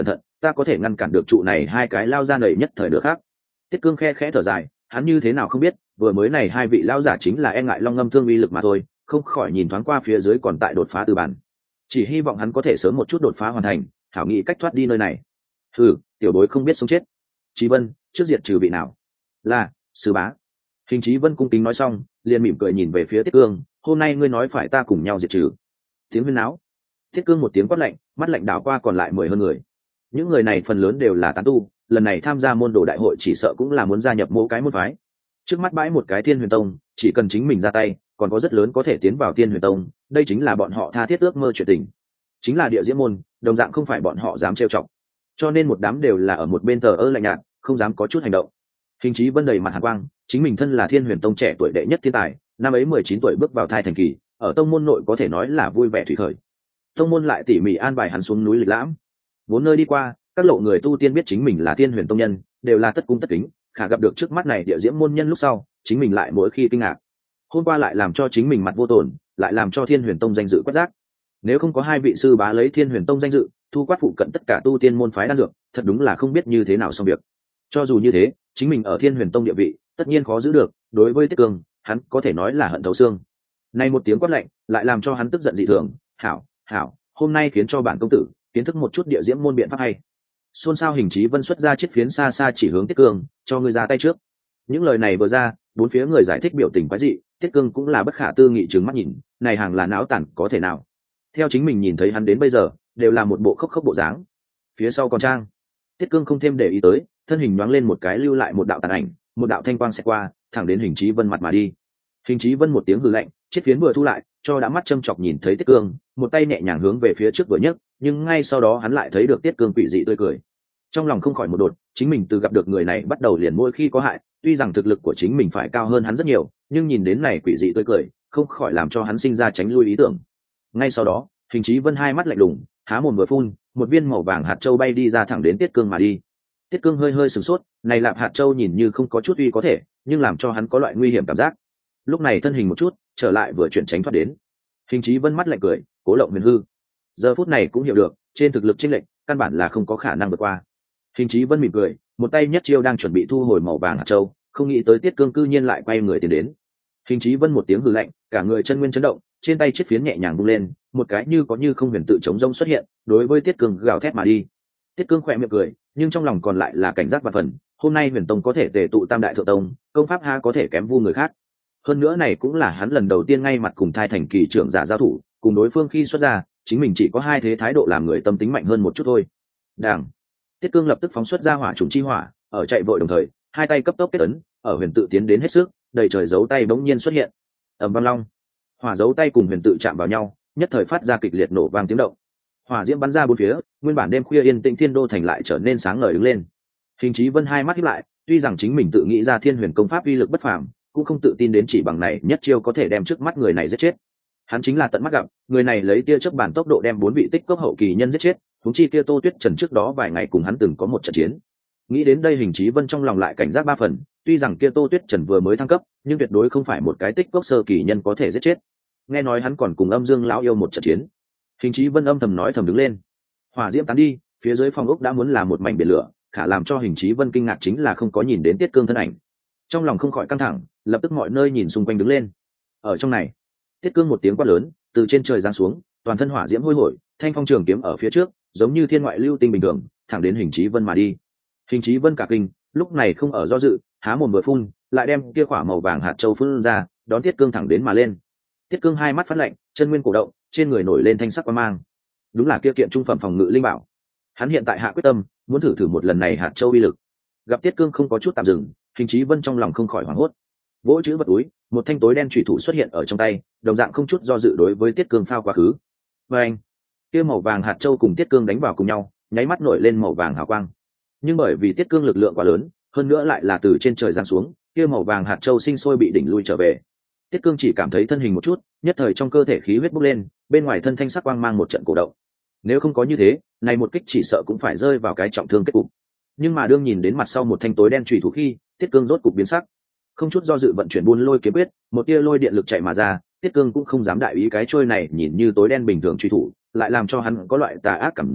ta có thể ngăn cản được trụ này hai cái lao ra nầy nhất thời nữa khác. Tiết Cương khe khẽ thở dài, hắn như thế nào không biết, vừa mới này hai vị lao giả chính là e ngại long ngâm thương uy lực mà thôi, không khỏi nhìn thoáng qua phía dưới còn tại đột phá từ bản, chỉ hy vọng hắn có thể sớm một chút đột phá hoàn thành, hảo nghĩ cách thoát đi nơi này. Hừ, tiểu bối không biết sống chết. Chí Vân, trước diệt trừ vị nào? Là sư bá. Hình Chí Vân cung kính nói xong, liền mỉm cười nhìn về phía Tiết Cương, hôm nay ngươi nói phải ta cùng nhau diệt trừ. Tiếng huyên náo. Tiết Cương một tiếng quát lạnh, mắt lạnh đảo qua còn lại mười hơn người. Những người này phần lớn đều là tán tu, lần này tham gia môn đồ đại hội chỉ sợ cũng là muốn gia nhập mỗi cái môn phái. Trước mắt bãi một cái Thiên Huyền Tông, chỉ cần chính mình ra tay, còn có rất lớn có thể tiến vào Thiên Huyền Tông, đây chính là bọn họ tha thiết ước mơ chuyện tình. Chính là địa diễm môn, đồng dạng không phải bọn họ dám trêu chọc. Cho nên một đám đều là ở một bên tờ ơ lạnh nhạt, không dám có chút hành động. Hình Chí Vân đầy mặt hàn quang, chính mình thân là Thiên Huyền Tông trẻ tuổi đệ nhất thiên tài, năm ấy mười chín tuổi bước vào thai thành kỳ, ở tông môn nội có thể nói là vui vẻ thủy khởi. Tông môn lại tỉ mỉ an bài hắn xuống núi lịch lãm. Bốn nơi đi qua, các lộ người tu tiên biết chính mình là Thiên Huyền Tông nhân, đều là tất cung tất kính, khả gặp được trước mắt này địa diễm môn nhân lúc sau, chính mình lại mỗi khi kinh ngạc. Hôm qua lại làm cho chính mình mặt vô tổn, lại làm cho Thiên Huyền Tông danh dự quét rác. Nếu không có hai vị sư bá lấy Thiên Huyền Tông danh dự, thu quát phụ cận tất cả tu tiên môn phái đan dược, thật đúng là không biết như thế nào xong việc. Cho dù như thế, chính mình ở Thiên Huyền Tông địa vị, tất nhiên khó giữ được, đối với Tiết Cương, hắn có thể nói là hận thấu xương. Nay một tiếng quát lạnh, lại làm cho hắn tức giận dị thường, "Hảo, hảo, hôm nay khiến cho bản công tử kiến thức một chút địa diễm môn biện pháp hay." Xôn xao Hình Chí Vân xuất ra chiếc phiến xa xa chỉ hướng Tiết Cương, "Cho ngươi ra tay trước." Những lời này vừa ra, bốn phía người giải thích biểu tình quái dị, Tiết Cương cũng là bất khả tư nghị trừng mắt nhìn, này hàng là não tàn có thể nào? Theo chính mình nhìn thấy hắn đến bây giờ, đều là một bộ khốc khốc bộ dáng. Phía sau còn trang, Tiết Cương không thêm để ý tới, thân hình nhoáng lên một cái lưu lại một đạo tàn ảnh, một đạo thanh quang sẽ qua, thẳng đến Hình Chí Vân mặt mà đi. Hình Chí Vân một tiếng hừ lạnh, chiếc phiến vừa thu lại, cho đã mắt châm chọc nhìn thấy Tiết Cương, một tay nhẹ nhàng hướng về phía trước vừa nhấc, nhưng ngay sau đó hắn lại thấy được Tiết Cương quỷ dị tươi cười. Trong lòng không khỏi một đột, chính mình từ gặp được người này bắt đầu liền mỗi khi có hại, tuy rằng thực lực của chính mình phải cao hơn hắn rất nhiều, nhưng nhìn đến này quỷ dị tươi cười, không khỏi làm cho hắn sinh ra tránh lui ý tưởng. Ngay sau đó, Hình Chí Vân hai mắt lạnh lùng, há mồm vừa phun, một viên màu vàng hạt châu bay đi ra thẳng đến Tiết Cương mà đi. Tiết Cương hơi hơi sửng sốt, này lạp hạt châu nhìn như không có chút uy có thể, nhưng làm cho hắn có loại nguy hiểm cảm giác. Lúc này thân hình một chút, trở lại vừa chuyển tránh thoát đến. Hình Chí Vân mắt lạnh cười, cố lộng huyền hư. Giờ phút này cũng hiểu được, trên thực lực chênh lệch, căn bản là không có khả năng vượt qua. Hình Chí Vân mỉm cười, một tay nhất chiêu đang chuẩn bị thu hồi màu vàng hạt châu, không nghĩ tới Tiết Cương cư nhiên lại quay người tiến đến. Hình Chí Vân một tiếng hừ lạnh, cả người chân nguyên chấn động, trên tay chiếc phiến nhẹ nhàng vung lên, một cái như có như không huyền tự chống rông xuất hiện, đối với Tiết Cương gào thét mà đi. Tiết Cương khẽ miệng cười, nhưng trong lòng còn lại là cảnh giác và phần, hôm nay Huyền Tông có thể tề tụ tam đại thượng tông, công pháp ha có thể kém vu người khác. Hơn nữa này cũng là hắn lần đầu tiên ngay mặt cùng thai thành kỳ trưởng giả giao thủ, cùng đối phương khi xuất ra, chính mình chỉ có hai thế thái độ làm người tâm tính mạnh hơn một chút thôi. Đảng. Tiết Cương lập tức phóng xuất ra hỏa trùng chi hỏa, ở chạy vội đồng thời, hai tay cấp tốc kết ấn, ở huyền tự tiến đến hết sức, đầy trời dấu tay bỗng nhiên xuất hiện. Ầm vang long, hỏa dấu tay cùng huyền tự chạm vào nhau, nhất thời phát ra kịch liệt nổ vang tiếng động. Hỏa diễm bắn ra bốn phía, nguyên bản đêm khuya yên tĩnh thiên đô thành lại trở nên sáng ngời đứng lên. Hình Chí Vân hai mắt híp lại, tuy rằng chính mình tự nghĩ ra Thiên Huyền công pháp uy lực bất phàm, cũng không tự tin đến chỉ bằng này nhất chiêu có thể đem trước mắt người này giết chết. Hắn chính là tận mắt gặp, người này lấy tia chớp bản tốc độ đem bốn vị tích cốc hậu kỳ nhân giết chết, huống chi kia Tô Tuyết Trần trước đó vài ngày cùng hắn từng có một trận chiến. Nghĩ đến đây Hình Chí Vân trong lòng lại cảnh giác ba phần, tuy rằng kia Tô Tuyết Trần vừa mới thăng cấp, nhưng tuyệt đối không phải một cái tích cốc sơ kỳ nhân có thể giết chết. Nghe nói hắn còn cùng Âm Dương lão yêu một trận chiến. Hình Chí Vân âm thầm nói thầm đứng lên. Hỏa diễm tán đi, phía dưới phòng ốc đã muốn là một mảnh biển lửa, khả làm cho Hình Chí Vân kinh ngạc chính là không có nhìn đến Tiết Cương thân ảnh. Trong lòng không khỏi căng thẳng, lập tức mọi nơi nhìn xung quanh đứng lên. Ở trong này, Tiết Cương một tiếng quát lớn, từ trên trời giáng xuống, toàn thân hỏa diễm hôi hổi, thanh phong trường kiếm ở phía trước, giống như thiên ngoại lưu tinh bình thường, thẳng đến Hình Chí Vân mà đi. Hình Chí Vân cả kinh, lúc này không ở do dự, há mồm vừa phun, lại đem kia quả màu vàng hạt châu phun ra, đón Tiết Cương thẳng đến mà lên. Tiết Cương hai mắt phát lạnh, chân nguyên cổ động, trên người nổi lên thanh sắc quang mang. Đúng là kia kiện trung phẩm phòng ngự linh bảo. Hắn hiện tại hạ quyết tâm, muốn thử thử một lần này hạt châu uy lực. Gặp Tiết Cương không có chút tạm dừng, Hình Chí Vân trong lòng không khỏi hoảng hốt. Vỗ chữ vật túi, một thanh tối đen chủy thủ xuất hiện ở trong tay, đồng dạng không chút do dự đối với Tiết Cương phao quá khứ. Và anh, kia màu vàng hạt châu cùng Tiết Cương đánh vào cùng nhau, nháy mắt nổi lên màu vàng hào quang. Nhưng bởi vì Tiết Cương lực lượng quá lớn, hơn nữa lại là từ trên trời giáng xuống, kia màu vàng hạt châu sinh sôi bị đỉnh lui trở về. Tiết Cương chỉ cảm thấy thân hình một chút, nhất thời trong cơ thể khí huyết bốc lên, bên ngoài thân thanh sắc quang mang một trận cổ động. Nếu không có như thế, này một kích chỉ sợ cũng phải rơi vào cái trọng thương kết cục. Nhưng mà đương nhìn đến mặt sau một thanh tối đen chủy thủ khi, Tiết Cương rốt cục biến sắc, không chút do dự vận chuyển buôn lôi kiếm quyết, một tia lôi điện lực chạy mà ra, Tiết Cương cũng không dám đại ý cái trôi này nhìn như tối đen bình thường chủy thủ, lại làm cho hắn có loại tà ác cảm giác,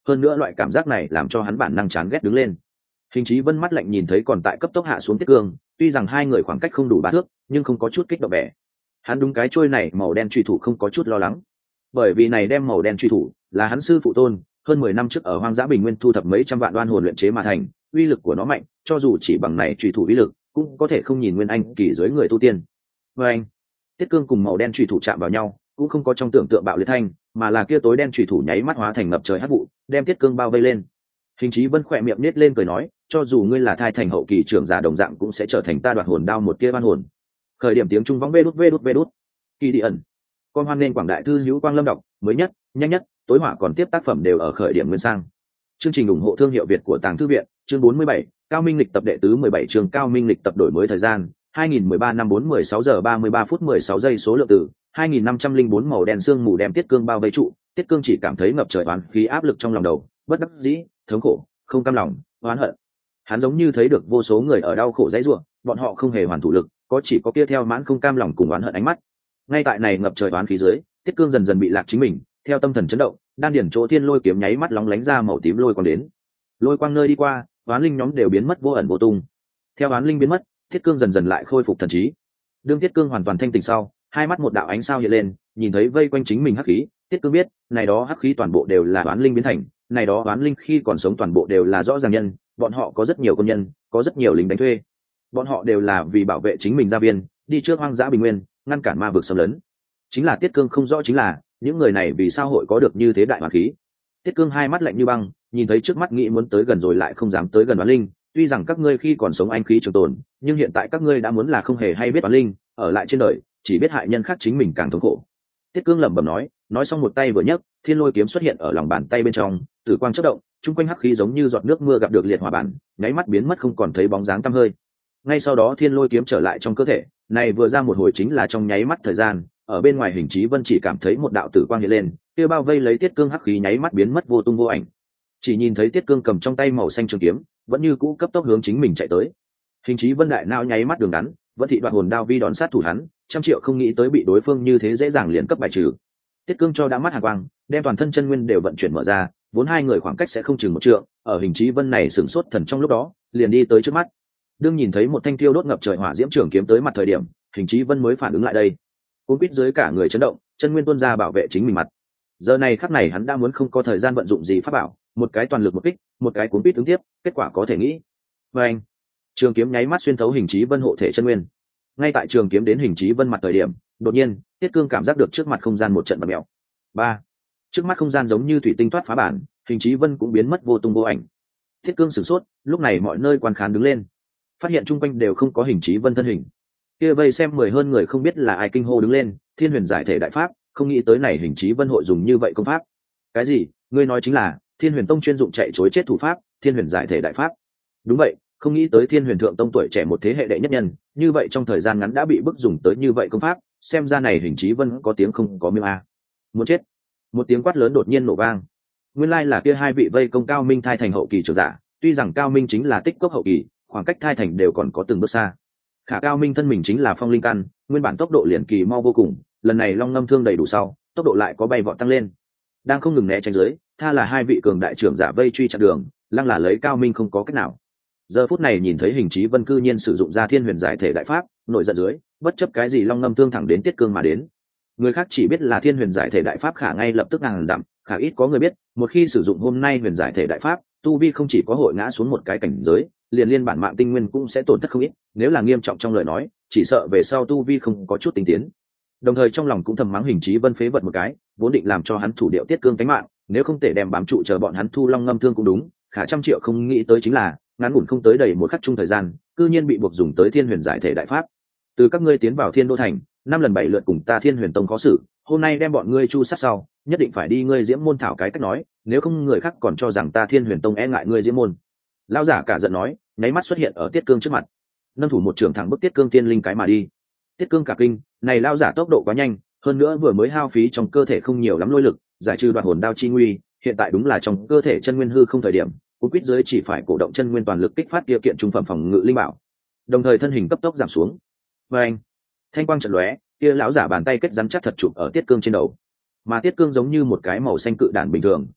hơn nữa loại cảm giác này làm cho hắn bản năng chán ghét đứng lên. Hình Chí Vân mắt lạnh nhìn thấy còn tại cấp tốc hạ xuống Tiết Cương, tuy rằng hai người khoảng cách không đủ ba thước nhưng không có chút kích động vẻ. Hắn đúng cái trôi này màu đen truy thủ không có chút lo lắng, bởi vì này đem màu đen truy thủ là hắn sư phụ tôn hơn mười năm trước ở hoang dã bình nguyên thu thập mấy trăm vạn đoan hồn luyện chế mà thành, uy lực của nó mạnh, cho dù chỉ bằng này truy thủ uy lực cũng có thể không nhìn nguyên anh kỳ dưới người tu tiên. Và anh, Tiết Cương cùng màu đen truy thủ chạm vào nhau, cũng không có trong tưởng tượng bạo liệt thanh, mà là kia tối đen truy thủ nháy mắt hóa thành ngập trời hắc vụ, đem Tiết Cương bao vây lên. Hình Chí Vân khỏe miệng nết lên cười nói, cho dù ngươi là thai thành hậu kỳ trưởng giả đồng dạng cũng sẽ trở thành ta đoạt hồn đao một tia oan hồn. Khởi điểm tiếng trung võng vê đút vê đút vê đút. Kỳ đi ẩn. Con hoan nên quảng đại thư hữu quang lâm đọc, mới nhất, nhanh nhất, tối hỏa còn tiếp tác phẩm đều ở khởi điểm nguyên sang. Chương trình ủng hộ thương hiệu Việt của Tàng Thư viện, chương bốn mươi bảy, Cao Minh lịch tập đệ tứ mười bảy chương Cao Minh lịch tập đổi mới thời gian, hai nghìn mười ba năm bốn mười sáu giờ ba mươi ba phút mười sáu giây số lượng từ, hai nghìn năm trăm lẻ bốn màu đen sương mù đem Tiết Cương bao vây trụ, Tiết Cương chỉ cảm thấy ngập trời oán khí áp lực trong lòng đầu, bất đắc dĩ, thống khổ, không cam lòng, oán hận. Hắn giống như thấy được vô số người ở đau khổ dãy rủa, bọn họ không hề hoàn thủ lực, có chỉ có kia theo mãn không cam lòng cùng oán hận ánh mắt. Ngay tại này ngập trời oán khí dưới, Tiết Cương dần dần bị lạc chính mình, theo tâm thần chấn động, đan điển chỗ thiên lôi kiếm nháy mắt lóng lánh ra màu tím lôi quang đến. Lôi quang nơi đi qua, oán linh nhóm đều biến mất vô ẩn vô tung. Theo oán linh biến mất, Tiết Cương dần dần lại khôi phục thần trí. Đương Tiết Cương hoàn toàn thanh tỉnh sau, hai mắt một đạo ánh sao hiện lên, nhìn thấy vây quanh chính mình hắc khí, Tiết Cương biết, này đó hắc khí toàn bộ đều là oán linh biến thành, này đó oán linh khi còn sống toàn bộ đều là rõ ràng nhân, bọn họ có rất nhiều công nhân, có rất nhiều lính đánh thuê. Bọn họ đều là vì bảo vệ chính mình gia viên, đi trước hoang dã bình nguyên, ngăn cản ma vực xâm lấn. Chính là Tiết Cương không rõ chính là, những người này vì sao hội có được như thế đại oán khí. Tiết Cương hai mắt lạnh như băng, nhìn thấy trước mắt nghĩ muốn tới gần rồi lại không dám tới gần oán linh, tuy rằng các ngươi khi còn sống anh khí trường tồn, nhưng hiện tại các ngươi đã muốn là không hề hay biết oán linh, ở lại trên đời, chỉ biết hại nhân khác chính mình càng thống khổ. Tiết Cương lẩm bẩm nói, nói xong một tay vừa nhấc, thiên lôi kiếm xuất hiện ở lòng bàn tay bên trong, tử quang chớp động, chung quanh hắc khí giống như giọt nước mưa gặp được liệt hỏa bản, nháy mắt biến mất không còn thấy bóng dáng tăm hơi. Ngay sau đó thiên lôi kiếm trở lại trong cơ thể, này vừa ra một hồi chính là trong nháy mắt thời gian, ở bên ngoài Hình Chí Vân chỉ cảm thấy một đạo tử quang hiện lên, kia bao vây lấy Tiết Cương hắc khí nháy mắt biến mất vô tung vô ảnh. Chỉ nhìn thấy Tiết Cương cầm trong tay màu xanh trường kiếm, vẫn như cũ cấp tốc hướng chính mình chạy tới. Hình Chí Vân đại não nháy mắt đường ngắn, vẫn thị đoạt hồn đao vi đòn sát thủ hắn, trăm triệu không nghĩ tới bị đối phương như thế dễ dàng liền cấp bài trừ. Tiết Cương cho đã mắt hàn quang, đem toàn thân chân nguyên đều vận chuyển mở ra, vốn hai người khoảng cách sẽ không chừng một trượng, ở Hình Chí Vân này sửng sốt thần trong lúc đó, liền đi tới trước mắt. Đương nhìn thấy một thanh tiêu đốt ngập trời hỏa diễm trường kiếm tới mặt thời điểm, Hình Chí Vân mới phản ứng lại đây. Cuốn quýt dưới cả người chấn động, chân nguyên tuôn ra bảo vệ chính mình mặt. Giờ này khắc này hắn đã muốn không có thời gian vận dụng gì pháp bảo, một cái toàn lực một kích, một cái cuốn quýt ứng tiếp, kết quả có thể nghĩ. Và anh, trường kiếm nháy mắt xuyên thấu Hình Chí Vân hộ thể chân nguyên. Ngay tại trường kiếm đến Hình Chí Vân mặt thời điểm, đột nhiên, Tiết Cương cảm giác được trước mặt không gian một trận bật mèo. Ba, trước mắt không gian giống như thủy tinh thoát phá bản, Hình Chí Vân cũng biến mất vô tung vô ảnh. Tiết Cương sửng sốt, lúc này mọi nơi quan khán đứng lên, phát hiện chung quanh đều không có Hình Chí Vân thân hình. Kia vây xem mười hơn người không biết là ai kinh hô đứng lên, Thiên Huyền giải thể đại pháp, không nghĩ tới này Hình Chí Vân hội dùng như vậy công pháp. Cái gì? Ngươi nói chính là Thiên Huyền Tông chuyên dụng chạy trối chết thủ pháp, Thiên Huyền giải thể đại pháp? Đúng vậy, không nghĩ tới Thiên Huyền Thượng Tông tuổi trẻ một thế hệ đệ nhất nhân, như vậy trong thời gian ngắn đã bị bức dùng tới như vậy công pháp, xem ra này Hình Chí Vân có tiếng không có miếng a. Muốn chết. Một tiếng quát lớn đột nhiên nổ vang. Nguyên lai là kia hai vị vây công Cao Minh thai thành hậu kỳ trưởng giả, tuy rằng Cao Minh chính là tích cốc hậu kỳ, khoảng cách thai thành đều còn có từng bước xa. Khả Cao Minh thân mình chính là phong linh căn, nguyên bản tốc độ liền kỳ mau vô cùng, lần này long ngâm thương đầy đủ sau, tốc độ lại có bay vọt tăng lên. Đang không ngừng né tránh dưới, tha là hai vị cường đại trưởng giả vây truy chặn đường, lăng là lấy Cao Minh không có cách nào. Giờ phút này nhìn thấy Hình Chí Vân cư nhiên sử dụng ra Thiên Huyền giải thể đại pháp, nội giận dưới, bất chấp cái gì long ngâm thương thẳng đến Tiết Cương mà đến. Người khác chỉ biết là Thiên Huyền giải thể đại pháp khả ngay lập tức ngàn dặm, khả ít có người biết, một khi sử dụng hôm nay Huyền giải thể đại pháp, tu vi không chỉ có hội ngã xuống một cái cảnh giới, liền liên bản mạng tinh nguyên cũng sẽ tổn thất không ít, nếu là nghiêm trọng trong lời nói, chỉ sợ về sau tu vi không có chút tinh tiến. Đồng thời trong lòng cũng thầm mắng Hình Chí Vân phế vật một cái, vốn định làm cho hắn thủ điệu Tiết Cương tánh mạng, nếu không thể đem bám trụ chờ bọn hắn thu long ngâm thương cũng đúng, khả trăm triệu không nghĩ tới chính là, ngắn ngủn không tới đầy một khắc chung thời gian, cư nhiên bị buộc dùng tới Thiên Huyền giải thể đại pháp. Từ các ngươi tiến vào Thiên Đô thành, năm lần bảy lượt cùng ta Thiên Huyền Tông có xử, hôm nay đem bọn ngươi chu sát sau, nhất định phải đi ngươi Diễm môn thảo cái cách nói, nếu không người khác còn cho rằng ta Thiên Huyền Tông e ngại ngươi Diễm môn. Lão giả cả giận nói, nháy mắt xuất hiện ở Tiết Cương trước mặt, nâng thủ một trường thẳng bức Tiết Cương tiên linh cái mà đi. Tiết Cương cả kinh, này lão giả tốc độ quá nhanh, hơn nữa vừa mới hao phí trong cơ thể không nhiều lắm lôi lực, giải trừ đoạt hồn đao chi nguy, hiện tại đúng là trong cơ thể chân nguyên hư không thời điểm, cú quýt dưới chỉ phải cổ động chân nguyên toàn lực kích phát kia kiện trung phẩm phòng ngự linh bảo, đồng thời thân hình cấp tốc giảm xuống. Và anh, thanh quang chợt lóe, kia lão giả bàn tay kết rắn chắc thật chụp ở Tiết Cương trên đầu, mà Tiết Cương giống như một cái màu xanh cự đản bình thường,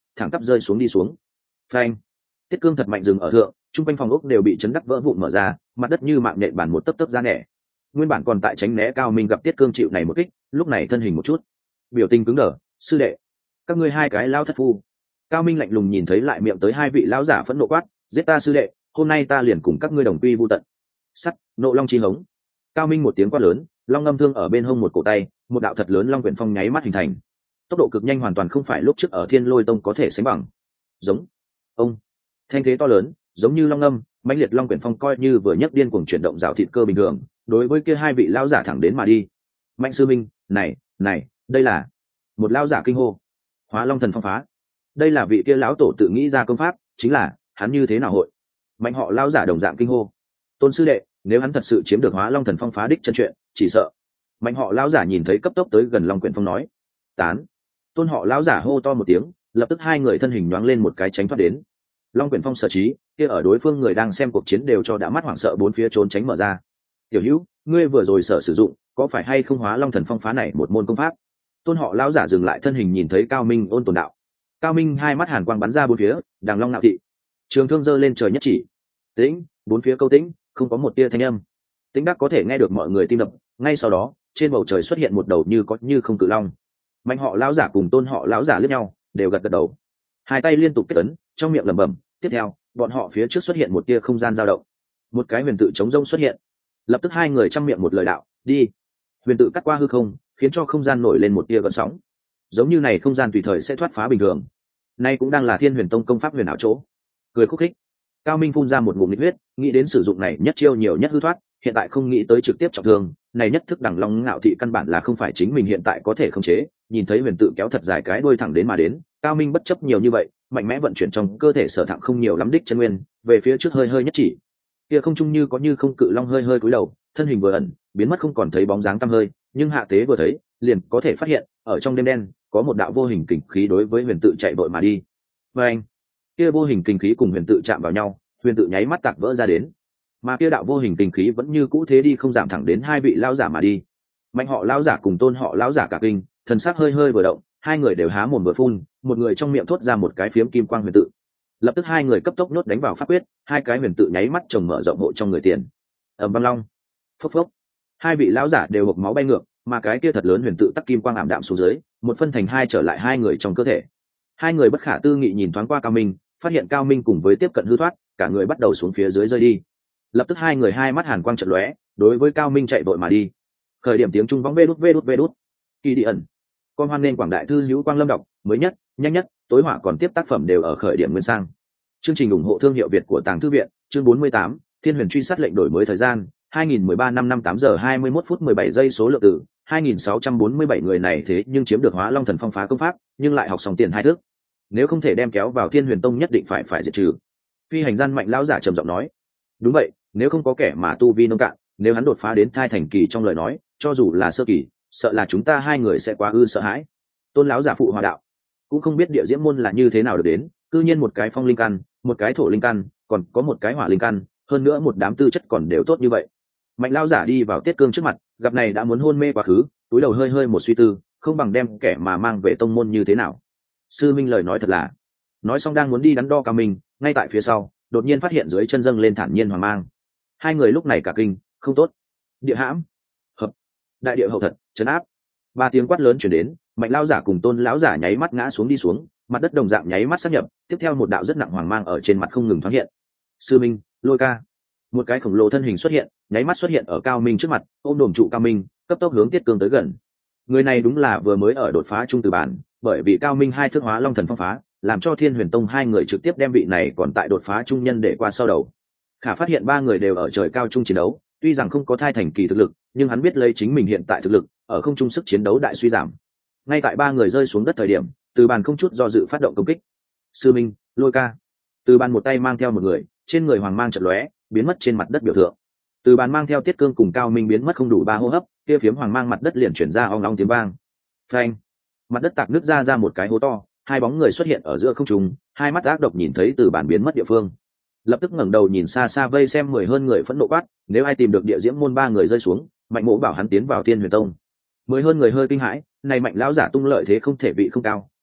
thẳng tắp rơi xuống đi xuống. Phanh! Tiết cương thật mạnh dừng ở thượng, trung quanh phòng ốc đều bị chấn đắc vỡ vụn mở ra, mặt đất như mạng nhện bản một tấc tấc ra nẻ. Nguyên bản còn tại tránh né Cao Minh gặp Tiết cương chịu này một kích, lúc này thân hình một chút, biểu tình cứng đờ. Sư đệ, các ngươi hai cái lao thất phu. Cao Minh lạnh lùng nhìn thấy lại miệng tới hai vị lão giả phẫn nộ quát, giết ta sư đệ, hôm nay ta liền cùng các ngươi đồng quy vu tận. Sắt, nộ long chi hống. Cao Minh một tiếng quát lớn, long ngâm thương ở bên hông một cổ tay, một đạo thật lớn long quyển phong nháy mắt hình thành. Tốc độ cực nhanh hoàn toàn không phải lúc trước ở Thiên Lôi Tông có thể sánh bằng. Giống, ông, thanh thế to lớn, giống như long ngâm, mãnh liệt long quyển phong coi như vừa nhấc điên cuồng chuyển động rào thịt cơ bình thường, đối với kia hai vị lão giả thẳng đến mà đi. Mạnh sư minh, này, này, đây là một lão giả kinh hô. Hóa Long Thần Phong phá. Đây là vị kia lão tổ tự nghĩ ra công pháp, chính là hắn như thế nào hội? Mạnh họ lão giả đồng dạng kinh hô. Tôn sư đệ, nếu hắn thật sự chiếm được Hóa Long Thần Phong phá đích chân chuyện, chỉ sợ. Mạnh họ lão giả nhìn thấy cấp tốc tới gần Long Quyển Phong nói, tán. Tôn họ lão giả hô to một tiếng, lập tức hai người thân hình nhoáng lên một cái tránh thoát đến. Long Quyển Phong sở trí, kia ở đối phương người đang xem cuộc chiến đều cho đã mắt hoảng sợ bốn phía trốn tránh mở ra. Tiểu Hữu, ngươi vừa rồi sở sử dụng, có phải hay không Hóa Long Thần Phong phá này một môn công pháp? Tôn họ lão giả dừng lại thân hình nhìn thấy Cao Minh ôn tồn đạo. Cao Minh hai mắt hàn quang bắn ra bốn phía, đàng long nạo thị. Trường thương giơ lên trời nhất chỉ. Tĩnh, bốn phía câu tĩnh, không có một tia thanh âm. Tĩnh đắc có thể nghe được mọi người tim đập, ngay sau đó, trên bầu trời xuất hiện một đầu như có như không cự long. Mạnh họ lão giả cùng Tôn họ lão giả liếc nhau, đều gật gật đầu. Hai tay liên tục kết ấn, trong miệng lẩm bẩm, tiếp theo, bọn họ phía trước xuất hiện một tia không gian dao động. Một cái huyền tự chống rông xuất hiện. Lập tức hai người trong miệng một lời đạo, đi. Huyền tự cắt qua hư không, khiến cho không gian nổi lên một tia gợn sóng, giống như này không gian tùy thời sẽ thoát phá bình thường. Nay cũng đang là Thiên Huyền Tông công pháp huyền ảo chỗ. Cười khúc khích, Cao Minh phun ra một ngụm nhiệt huyết, nghĩ đến sử dụng này nhất chiêu nhiều nhất hư thoát, hiện tại không nghĩ tới trực tiếp trọng thương, này nhất thức đẳng long ngạo thị căn bản là không phải chính mình hiện tại có thể khống chế. Nhìn thấy huyền tự kéo thật dài cái đuôi thẳng đến mà đến, Cao Minh bất chấp nhiều như vậy, mạnh mẽ vận chuyển trong cơ thể sở thẳng không nhiều lắm đích chân nguyên, về phía trước hơi hơi nhất chỉ. Kia không trung như có như không cự long hơi hơi cúi đầu, thân hình vừa ẩn, biến mất không còn thấy bóng dáng tăm hơi, nhưng hạ tế vừa thấy, liền có thể phát hiện, ở trong đêm đen, có một đạo vô hình kình khí đối với huyền tự chạy vội mà đi. Và anh, kia vô hình kình khí cùng huyền tự chạm vào nhau, huyền tự nháy mắt tạc vỡ ra đến. Mà kia đạo vô hình kình khí vẫn như cũ thế đi không giảm thẳng đến hai vị lão giả mà đi. Mạnh họ lão giả cùng Tôn họ lão giả cả kinh, thần sắc hơi hơi vừa động, hai người đều há mồm vừa phun, một người trong miệng thốt ra một cái phiếm kim quang huyền tự. Lập tức hai người cấp tốc nốt đánh vào pháp quyết, hai cái huyền tự nháy mắt chồng mở rộng hộ trong người tiền. Ầm băng long, phốc phốc, hai vị lão giả đều hộc máu bay ngược, mà cái kia thật lớn huyền tự tắc kim quang ảm đạm xuống dưới, một phân thành hai trở lại hai người trong cơ thể. Hai người bất khả tư nghị nhìn thoáng qua Cao Minh, phát hiện Cao Minh cùng với tiếp cận hư thoát, cả người bắt đầu xuống phía dưới rơi đi. Lập tức hai người hai mắt hàn quang chợt lóe, đối với Cao Minh chạy vội mà đi. Khởi điểm tiếng trung vong vê đút vê đút vê đút. Kỳ đi ẩn. Con hoan nên quảng đại thư hữu quang lâm đọc, mới nhất, nhanh nhất, tối họa còn tiếp tác phẩm đều ở khởi điểm nguyên sang. Chương trình ủng hộ thương hiệu Việt của Tàng Thư viện, chương bốn mươi tám, Thiên Huyền truy sát lệnh đổi mới thời gian, hai nghìn mười ba năm năm tám giờ hai mươi mốt phút mười bảy giây số lượng tử, hai nghìn sáu trăm bốn mươi bảy người này thế nhưng chiếm được Hóa Long Thần Phong phá công pháp, nhưng lại học xong tiền hai thước. Nếu không thể đem kéo vào Thiên Huyền Tông nhất định phải phải diệt trừ. Phi hành gian mạnh lão giả trầm giọng nói, đúng vậy, nếu không có kẻ mà tu vi nông cạn, nếu hắn đột phá đến thai thành kỳ trong lời nói, cho dù là sơ kỳ, sợ là chúng ta hai người sẽ quá ư sợ hãi. Tôn lão giả phụ hòa đạo, cũng không biết địa diễm môn là như thế nào được đến, cư nhiên một cái phong linh căn, một cái thổ linh căn, còn có một cái hỏa linh căn, hơn nữa một đám tư chất còn đều tốt như vậy. Mạnh lão giả đi vào Tiết Cương trước mặt, gặp này đã muốn hôn mê quá khứ, túi đầu hơi hơi một suy tư, không bằng đem kẻ mà mang về tông môn như thế nào. Sư minh lời nói thật là. Nói xong đang muốn đi đắn đo Cao Minh, ngay tại phía sau, đột nhiên phát hiện dưới chân dâng lên thản nhiên hoàng mang. Hai người lúc này cả kinh, không tốt. Địa hãm, hợp, đại địa hậu thật, trấn áp. Ba tiếng quát lớn truyền đến, Mạnh lão giả cùng Tôn lão giả nháy mắt ngã xuống đi xuống, mặt đất đồng dạng nháy mắt sáp nhập, tiếp theo một đạo rất nặng hoàng mang ở trên mặt không ngừng thoáng hiện. Sư minh, Lôi ca. Một cái khổng lồ thân hình xuất hiện, nháy mắt xuất hiện ở Cao Minh trước mặt, ôm đồm trụ Cao Minh, cấp tốc hướng Tiết Cương tới gần. Người này đúng là vừa mới ở đột phá trung từ bản, bởi vì Cao Minh hai thước Hóa Long Thần Phong phá, làm cho Thiên Huyền Tông hai người trực tiếp đem vị này còn tại đột phá trung nhân để qua sau đầu. Khả phát hiện ba người đều ở trời cao trung chiến đấu, tuy rằng không có thai thành kỳ thực lực, nhưng hắn biết lấy chính mình hiện tại thực lực, ở không trung sức chiến đấu đại suy giảm. Ngay tại ba người rơi xuống đất thời điểm, Từ Bàn không chút do dự phát động công kích. Sư minh, Lôi ca. Từ Bàn một tay mang theo một người, trên người hoàng mang chợt lóe, biến mất trên mặt đất biểu tượng. Từ Bàn mang theo Tiết Cương cùng Cao Minh biến mất không đủ ba hô hấp, kia phiếm hoàng mang mặt đất liền chuyển ra ong ong tiếng vang. Phanh! Mặt đất tạc nứt ra ra một cái hố to, hai bóng người xuất hiện ở giữa không trung, hai mắt ác độc nhìn thấy Từ Bàn biến mất địa phương. Lập tức ngẩng đầu nhìn xa xa vây xem mười hơn người phẫn nộ quát, nếu ai tìm được địa diễm môn ba người rơi xuống, Mạnh Mỗ bảo hắn tiến vào Thiên Huyền Tông. Mười hơn người hơi kinh hãi, này Mạnh lão giả tung lợi thế không thể bị không cao,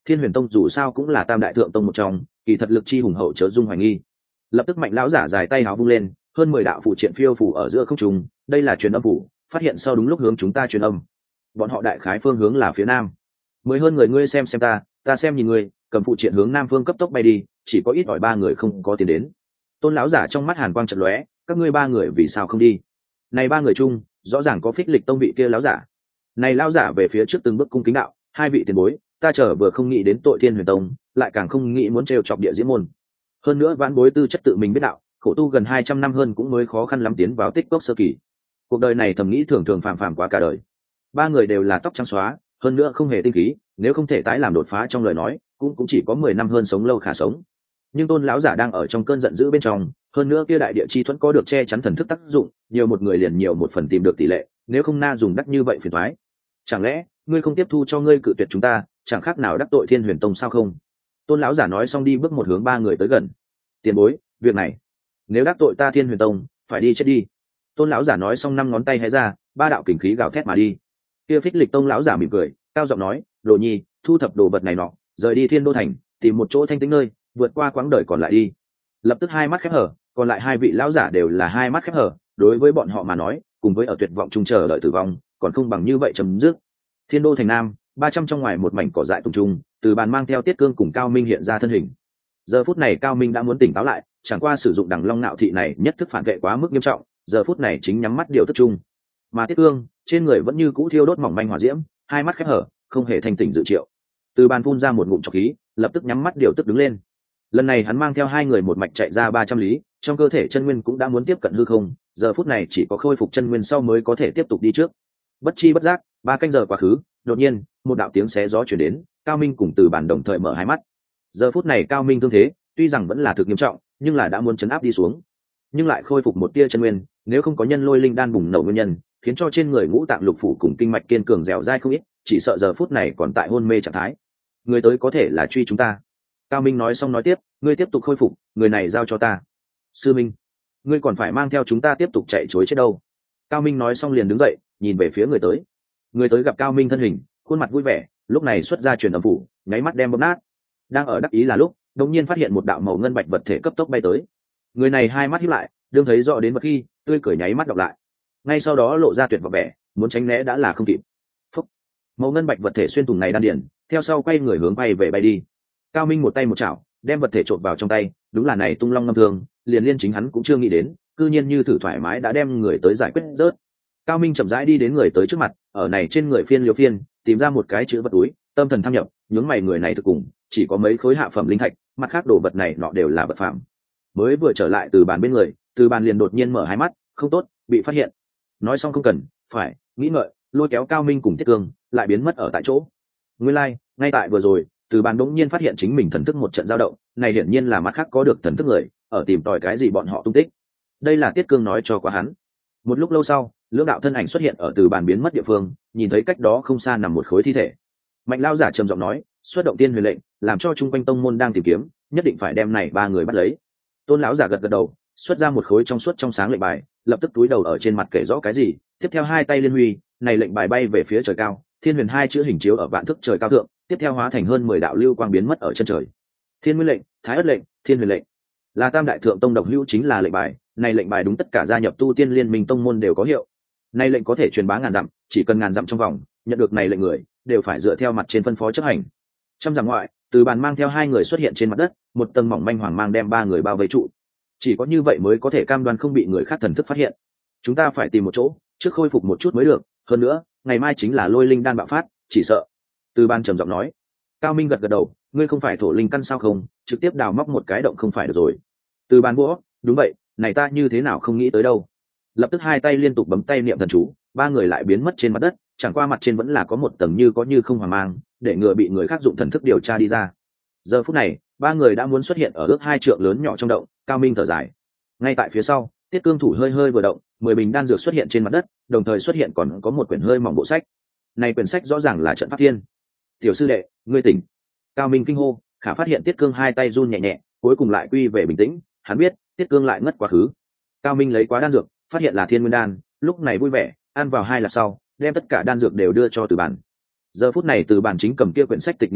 Thiên Huyền Tông dù sao cũng là tam đại thượng tông một trong, kỳ thật lực chi hùng hậu chớ dung hoài nghi. Lập tức Mạnh lão giả dài tay háo vung lên, hơn mười đạo phụ triện phiêu phủ ở giữa không trung, đây là truyền âm phủ, phát hiện sau đúng lúc hướng chúng ta truyền âm. Bọn họ đại khái phương hướng là phía nam. Mới hơn người ngươi xem xem ta, ta xem nhìn ngươi, cầm phụ triện hướng nam phương cấp tốc bay đi, chỉ có ít ỏi ba người không có tiến đến. Tôn lão giả trong mắt hàn quang chợt lóe, các ngươi ba người vì sao không đi? Này ba người chung, rõ ràng có Phích Lịch Tông vị kia lão giả. Này lão giả về phía trước từng bước cung kính đạo, hai vị tiền bối, ta chờ vừa không nghĩ đến tội Thiên Huyền Tông, lại càng không nghĩ muốn trêu chọc địa diễm môn. Hơn nữa vãn bối tư chất tự mình biết đạo, khổ tu gần hai trăm năm hơn cũng mới khó khăn lắm tiến vào tích cốc sơ kỳ. Cuộc đời này thầm nghĩ thường thường phàm phàm quá cả đời. Ba người đều là tóc trắng xóa, hơn nữa không hề tinh khí, nếu không thể tái làm đột phá trong lời nói, cũng cũng chỉ có mười năm hơn sống lâu khả sống. Nhưng Tôn lão giả đang ở trong cơn giận dữ bên trong, hơn nữa kia đại địa chi thuẫn có được che chắn thần thức tác dụng, nhiều một người liền nhiều một phần tìm được tỷ lệ, nếu không na dùng đắc như vậy phiền toái. Chẳng lẽ ngươi không tiếp thu cho ngươi cự tuyệt chúng ta, chẳng khác nào đắc tội Thiên Huyền Tông sao không? Tôn lão giả nói xong đi bước một hướng ba người tới gần. Tiền bối, việc này, nếu đắc tội ta Thiên Huyền Tông, phải đi chết đi. Tôn lão giả nói xong năm ngón tay hé ra, ba đạo kình khí gào thét mà đi. Kia Phích Lịch Tông lão giả mỉm cười, cao giọng nói, Đồ Nhi, thu thập đồ vật này nọ, rời đi Thiên Đô thành, tìm một chỗ thanh tĩnh nơi, vượt qua quãng đời còn lại đi. Lập tức hai mắt khép hở, còn lại hai vị lão giả đều là hai mắt khép hở, đối với bọn họ mà nói, cùng với ở tuyệt vọng chung chờ đợi tử vong, còn không bằng như vậy chấm dứt. Thiên Đô thành nam, ba trăm trong ngoài một mảnh cỏ dại tùng trung, từ bàn mang theo Tiết Cương cùng Cao Minh hiện ra thân hình. Giờ phút này Cao Minh đã muốn tỉnh táo lại, chẳng qua sử dụng đằng long nạo thị này nhất thức phản vệ quá mức nghiêm trọng, giờ phút này chính nhắm mắt điều tức chung. Mà Tiết Cương, trên người vẫn như cũ thiêu đốt mỏng manh hỏa diễm, hai mắt khép hở, không hề thanh tỉnh dự triệu. Từ bàn phun ra một ngụm trọc khí, lập tức nhắm mắt điều tức đứng lên. Lần này hắn mang theo hai người một mạch chạy ra ba trăm lý, trong cơ thể chân nguyên cũng đã muốn tiếp cận hư không, giờ phút này chỉ có khôi phục chân nguyên sau mới có thể tiếp tục đi trước. Bất chi bất giác, ba canh giờ quá khứ, đột nhiên, một đạo tiếng xé gió truyền đến, Cao Minh cùng Từ Bàn đồng thời mở hai mắt. Giờ phút này Cao Minh thương thế, tuy rằng vẫn là thực nghiêm trọng, nhưng là đã muốn chấn áp đi xuống, nhưng lại khôi phục một tia chân nguyên, nếu không có nhân lôi linh đan bùng nổ nguyên nhân, khiến cho trên người ngũ tạng lục phủ cùng kinh mạch kiên cường dẻo dai không ít, chỉ sợ giờ phút này còn tại hôn mê trạng thái. Người tới có thể là truy chúng ta. Cao Minh nói xong nói tiếp, ngươi tiếp tục khôi phục, người này giao cho ta. Sư Minh, ngươi còn phải mang theo chúng ta tiếp tục chạy trối chết đâu. Cao Minh nói xong liền đứng dậy, nhìn về phía người tới. Người tới gặp Cao Minh thân hình, khuôn mặt vui vẻ, lúc này xuất ra truyền âm phủ, nháy mắt đem bóp nát. Đang ở đắc ý là lúc, đột nhiên phát hiện một đạo màu ngân bạch vật thể cấp tốc bay tới. Người này hai mắt híp lại, đương thấy rõ đến vật khi, tươi cười nháy mắt đọc lại. Ngay sau đó lộ ra tuyệt vọng vẻ, muốn tránh né đã là không kịp. Phúc. Màu ngân bạch vật thể xuyên thủng này đan điền, theo sau quay người hướng bay về bay đi. Cao Minh một tay một chảo, đem vật thể trộn vào trong tay, đúng là này tung long ngâm thương, liền liên chính hắn cũng chưa nghĩ đến, cư nhiên như thử thoải mái đã đem người tới giải quyết rớt. Cao Minh chậm rãi đi đến người tới trước mặt, ở này trên người phiên liều phiên, tìm ra một cái chữ vật túi, tâm thần tham nhập, nhướng mày người này thực cùng, chỉ có mấy khối hạ phẩm linh thạch, mặt khác đồ vật này nọ đều là vật phẩm. Mới vừa trở lại từ bàn bên người, từ bàn liền đột nhiên mở hai mắt, không tốt, bị phát hiện. Nói xong không cần, phải, nghĩ ngợi, lôi kéo Cao Minh cùng Tiết Cương, lại biến mất ở tại chỗ. Nguyên lai, like, ngay tại vừa rồi, từ bàn đống nhiên phát hiện chính mình thần thức một trận dao động, này hiển nhiên là mặt khác có được thần thức người, ở tìm tòi cái gì bọn họ tung tích. Đây là Tiết Cương nói cho quá hắn. Một lúc lâu sau, lưỡng đạo thân ảnh xuất hiện ở từ bàn biến mất địa phương, nhìn thấy cách đó không xa nằm một khối thi thể. Mạnh lao giả trầm giọng nói, xuất động tiên huyền lệnh, làm cho trung quanh tông môn đang tìm kiếm, nhất định phải đem này ba người bắt lấy. Tôn lão giả gật gật đầu, xuất ra một khối trong suốt trong sáng lệnh bài, lập tức túi đầu ở trên mặt kể rõ cái gì, tiếp theo hai tay liên huy, này lệnh bài bay về phía trời cao, thiên huyền hai chữ hình chiếu ở vạn thức trời cao thượng, tiếp theo hóa thành hơn mười đạo lưu quang biến mất ở chân trời. Thiên nguyên lệnh, thái ất lệnh, thiên huyền lệnh, là tam đại thượng tông độc hữu chính là lệnh bài, này lệnh bài đúng tất cả gia nhập tu tiên liên minh tông môn đều có hiệu. Này lệnh có thể truyền bá ngàn dặm, chỉ cần ngàn dặm trong vòng, nhận được này lệnh người đều phải dựa theo mặt trên phân phó chấp hành. Trăm dặm ngoại, từ bàn mang theo hai người xuất hiện trên mặt đất, một tầng mỏng manh hoàng mang đem ba người bao vây trụ. Chỉ có như vậy mới có thể cam đoan không bị người khác thần thức phát hiện. Chúng ta phải tìm một chỗ, trước khôi phục một chút mới được, hơn nữa, ngày mai chính là lôi linh đan bạo phát, chỉ sợ. Từ bàn trầm giọng nói. Cao Minh gật gật đầu, ngươi không phải thổ linh căn sao không, trực tiếp đào móc một cái động không phải được rồi. Từ bàn búa, đúng vậy, này ta như thế nào không nghĩ tới đâu. Lập tức hai tay liên tục bấm tay niệm thần chú, ba người lại biến mất trên mặt đất, chẳng qua mặt trên vẫn là có một tầng như có như không hoàng mang, để ngừa bị người khác dụng thần thức điều tra đi ra. Giờ phút này, ba người đã muốn xuất hiện ở ước hai trượng lớn nhỏ trong động. Cao Minh thở dài. Ngay tại phía sau, Tiết Cương thủ hơi hơi vừa động, mười bình đan dược xuất hiện trên mặt đất, đồng thời xuất hiện còn có một quyển hơi mỏng bộ sách. Này quyển sách rõ ràng là trận pháp thiên. Tiểu sư đệ, ngươi tỉnh. Cao Minh kinh hô, khả phát hiện Tiết Cương hai tay run nhẹ nhẹ, cuối cùng lại quy về bình tĩnh. Hắn biết, Tiết Cương lại ngất quá khứ. Cao Minh lấy quá đan dược, phát hiện là thiên nguyên đan, lúc này vui vẻ, ăn vào hai lạt sau, đem tất cả đan dược đều đưa cho Từ Bàn. Giờ phút này Từ Bàn chính cầm kia quyển sách tịch nghiên cứu,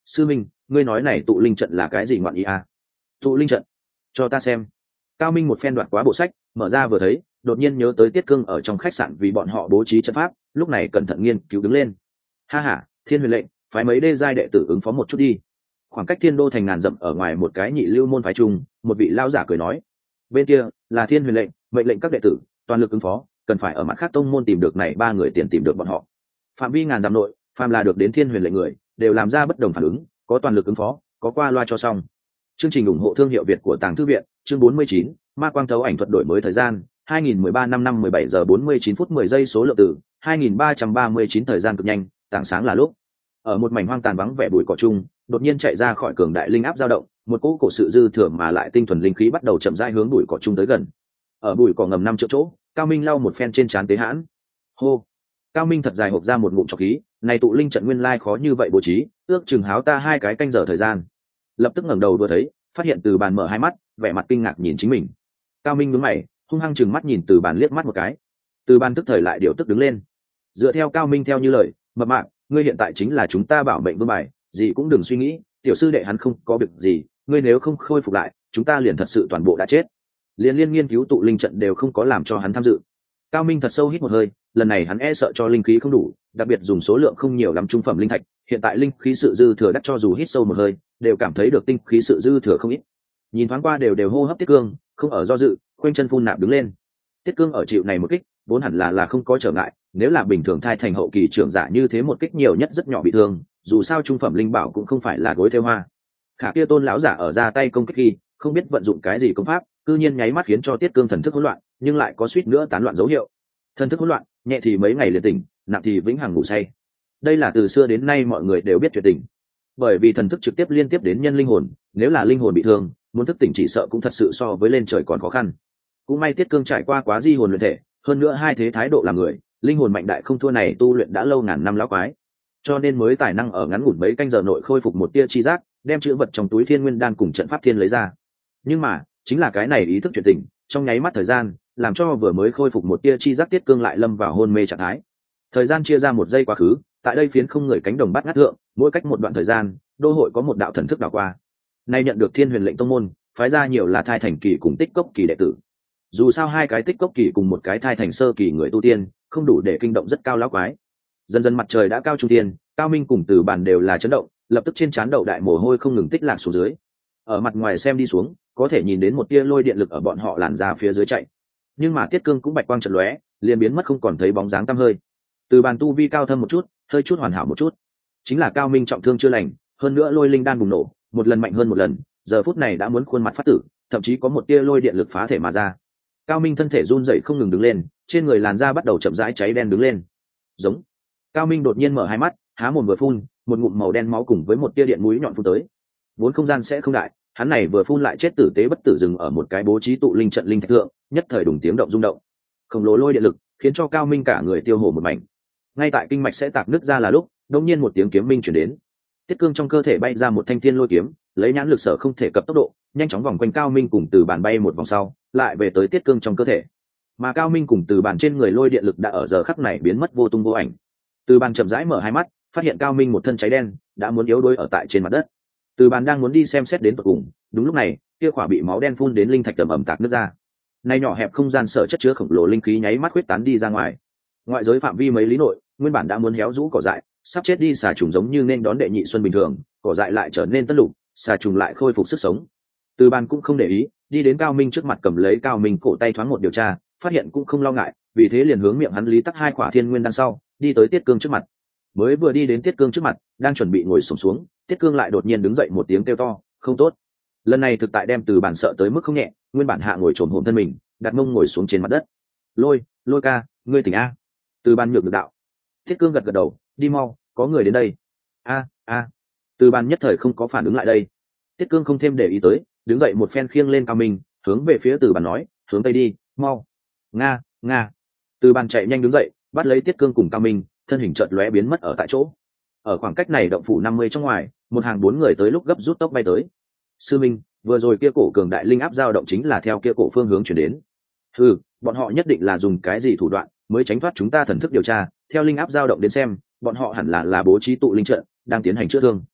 sư minh, ngươi nói này tụ linh trận là cái gì ngoạn ý à? Tụ linh trận, cho ta xem. Cao Minh một phen đoạt quá bộ sách, mở ra vừa thấy, đột nhiên nhớ tới Tiết Cương ở trong khách sạn vì bọn họ bố trí trận pháp, lúc này cẩn thận nghiên cứu đứng lên. Ha ha, Thiên Huyền lệnh, phái mấy đê giai đệ tử ứng phó một chút đi. Khoảng cách Thiên Đô thành ngàn dặm ở ngoài một cái nhị lưu môn phái trung, một vị lão giả cười nói: bên kia là Thiên Huyền lệnh, mệnh lệnh các đệ tử toàn lực ứng phó, cần phải ở mặt khác tông môn tìm được này ba người tiền tìm được bọn họ. Phạm vi ngàn dặm nội, phàm là được đến Thiên Huyền lệnh người, đều làm ra bất đồng phản ứng, có toàn lực ứng phó, có qua loa cho xong. Chương trình ủng hộ thương hiệu Việt của Tàng Thư viện, chương bốn mươi chín, Ma Quang Thấu Ảnh thuật đổi mới thời gian, hai nghìn mười ba năm năm mười bảy giờ bốn mươi chín phút mười giây số lượng tử, hai nghìn ba trăm ba mươi chín thời gian cực nhanh, tảng sáng là lúc. Ở một mảnh hoang tàn vắng vẻ bụi cỏ chung, đột nhiên chạy ra khỏi cường đại linh áp dao động, một cỗ cổ sự dư thừa mà lại tinh thuần linh khí bắt đầu chậm rãi hướng bụi cỏ chung tới gần. Ở bụi cỏ ngầm năm chỗ chỗ, Cao Minh lau một phen trên trán tế hãn. Hô. Cao Minh thật dài hộc ra một ngụm trọc khí, này tụ linh trận nguyên lai khó như vậy bố trí, ước chừng háo ta hai cái canh giờ thời gian. Lập tức ngẩng đầu vừa thấy, phát hiện Từ Bàn mở hai mắt, vẻ mặt kinh ngạc nhìn chính mình. Cao Minh nhướng mày, hung hăng chừng mắt nhìn Từ Bàn liếc mắt một cái. Từ Bàn tức thời lại điều tức đứng lên. Dựa theo Cao Minh theo như lời, mập mạp, ngươi hiện tại chính là chúng ta bảo mệnh vương bài, gì cũng đừng suy nghĩ, tiểu sư đệ hắn không có việc gì, ngươi nếu không khôi phục lại, chúng ta liền thật sự toàn bộ đã chết. Liên liên nghiên cứu tụ linh trận đều không có làm cho hắn tham dự. Cao Minh thật sâu hít một hơi, lần này hắn e sợ cho linh khí không đủ, đặc biệt dùng số lượng không nhiều lắm trung phẩm linh thạch, hiện tại linh khí sự dư thừa đắt cho dù hít sâu một hơi, đều cảm thấy được tinh khí sự dư thừa không ít. Nhìn thoáng qua đều đều hô hấp Tiết Cương, không ở do dự, quanh chân phun nạp đứng lên. Tiết Cương ở chịu này một kích, vốn hẳn là là không có trở ngại, nếu là bình thường thai thành hậu kỳ trưởng giả như thế một kích nhiều nhất rất nhỏ bị thương, dù sao trung phẩm linh bảo cũng không phải là gối theo hoa. Khả kia Tôn lão giả ở ra tay công kích khi, không biết vận dụng cái gì công pháp, cư nhiên nháy mắt khiến cho Tiết Cương thần thức hỗn loạn, nhưng lại có suýt nữa tán loạn dấu hiệu. Thần thức hỗn loạn, nhẹ thì mấy ngày liền tỉnh, nặng thì vĩnh hằng ngủ say. Đây là từ xưa đến nay mọi người đều biết chuyện tình. Bởi vì thần thức trực tiếp liên tiếp đến nhân linh hồn, nếu là linh hồn bị thương, muốn thức tỉnh chỉ sợ cũng thật sự so với lên trời còn khó khăn. Cũng may Tiết Cương trải qua quá di hồn luyện thể, hơn nữa hai thế thái độ làm người, linh hồn mạnh đại không thua này tu luyện đã lâu ngàn năm lão quái, cho nên mới tài năng ở ngắn ngủn mấy canh giờ nội khôi phục một tia chi giác, đem chữ vật trong túi Thiên Nguyên đan cùng trận pháp thiên lấy ra. Nhưng mà chính là cái này ý thức chuyển tình, trong nháy mắt thời gian, làm cho vừa mới khôi phục một tia chi giác Tiết Cương lại lâm vào hôn mê trạng thái. Thời gian chia ra một giây quá khứ, tại đây phiến không người cánh đồng bát ngát thượng, mỗi cách một đoạn thời gian, đô hội có một đạo thần thức đảo qua. Nay nhận được Thiên Huyền lệnh tông môn, phái ra nhiều là thai thành kỳ cùng tích cốc kỳ đệ tử. Dù sao hai cái tích cốc kỳ cùng một cái thai thành sơ kỳ người tu tiên, không đủ để kinh động rất cao lão quái. Dần dần mặt trời đã cao trung tiên, Cao Minh cùng Từ Bàn đều là chấn động, lập tức trên trán đầu đại mồ hôi không ngừng tích lạc xuống dưới. Ở mặt ngoài xem đi xuống, có thể nhìn đến một tia lôi điện lực ở bọn họ làn ra phía dưới chạy. Nhưng mà Tiết Cương cũng bạch quang chợt lóe, liền biến mất không còn thấy bóng dáng tăm hơi. Từ Bàn tu vi cao thâm một chút, hơi chút hoàn hảo một chút. Chính là Cao Minh trọng thương chưa lành, hơn nữa lôi linh đan bùng nổ, một lần mạnh hơn một lần, giờ phút này đã muốn khuôn mặt phát tử, thậm chí có một tia lôi điện lực phá thể mà ra. Cao Minh thân thể run rẩy không ngừng đứng lên, trên người làn da bắt đầu chậm rãi cháy đen đứng lên. Giống. Cao Minh đột nhiên mở hai mắt, há mồm vừa phun, một ngụm màu đen máu cùng với một tia điện mũi nhọn phun tới. Vốn không gian sẽ không đại, hắn này vừa phun lại chết tử tế bất tử dừng ở một cái bố trí tụ linh trận linh thạch thượng, nhất thời đùng tiếng động rung động. Khổng lồ lôi điện lực khiến cho Cao Minh cả người tiêu hổ một mảnh. Ngay tại kinh mạch sẽ tạc nứt ra là lúc, đột nhiên một tiếng kiếm minh truyền đến. Tiết Cương trong cơ thể bay ra một thanh thiên lôi kiếm, lấy nhãn lực sở không thể cập tốc độ, nhanh chóng vòng quanh Cao Minh cùng Từ Bàn bay một vòng sau, lại về tới Tiết Cương trong cơ thể. Mà Cao Minh cùng Từ Bàn trên người lôi điện lực đã ở giờ khắc này biến mất vô tung vô ảnh. Từ Bàn chậm rãi mở hai mắt, phát hiện Cao Minh một thân cháy đen, đã muốn yếu đuối ở tại trên mặt đất. Từ Bàn đang muốn đi xem xét đến tận cùng, đúng lúc này, kia quả bị máu đen phun đến linh thạch tầm ẩm tạc nứt ra. Nay nhỏ hẹp không gian sở chất chứa khổng lồ linh khí nháy mắt huyết tán đi ra ngoài. Ngoại giới phạm vi mấy lý nội, nguyên bản đã muốn héo rũ cỏ dại, sắp chết đi xà trùng giống như nên đón đệ nhị xuân bình thường, cỏ dại lại trở nên tất lục, xà trùng lại khôi phục sức sống. Từ Bàn cũng không để ý, đi đến Cao Minh trước mặt cầm lấy Cao Minh cổ tay thoáng một điều tra, phát hiện cũng không lo ngại, vì thế liền hướng miệng hắn lý tắc hai quả thiên nguyên đan sau, đi tới Tiết Cương trước mặt. Mới vừa đi đến Tiết Cương trước mặt, đang chuẩn bị ngồi xổm xuống, Tiết Cương lại đột nhiên đứng dậy một tiếng kêu to, không tốt. Lần này thực tại đem Từ Bàn sợ tới mức không nhẹ, nguyên bản hạ ngồi trồm hổm thân mình, đặt mông ngồi xuống trên mặt đất. Lôi, Lôi ca, ngươi tỉnh a? Từ Bàn nhược được đạo. Tiết Cương gật gật đầu, đi mau, có người đến đây. A, a. Từ Bàn nhất thời không có phản ứng lại đây. Tiết Cương không thêm để ý tới, đứng dậy một phen khiêng lên Cao Minh, hướng về phía Từ Bàn nói, hướng tây đi, mau. Nga, nga. Từ Bàn chạy nhanh đứng dậy, bắt lấy Tiết Cương cùng Cao Minh, thân hình chợt lóe biến mất ở tại chỗ. Ở khoảng cách này động phủ năm mươi trong ngoài, một hàng bốn người tới lúc gấp rút tốc bay tới. Sư Minh, vừa rồi kia cổ cường đại linh áp dao động chính là theo kia cổ phương hướng chuyển đến. Ừ, bọn họ nhất định là dùng cái gì thủ đoạn mới tránh thoát chúng ta thần thức điều tra, theo linh áp dao động đến xem, bọn họ hẳn là là bố trí tụ linh trận, đang tiến hành chữa thương.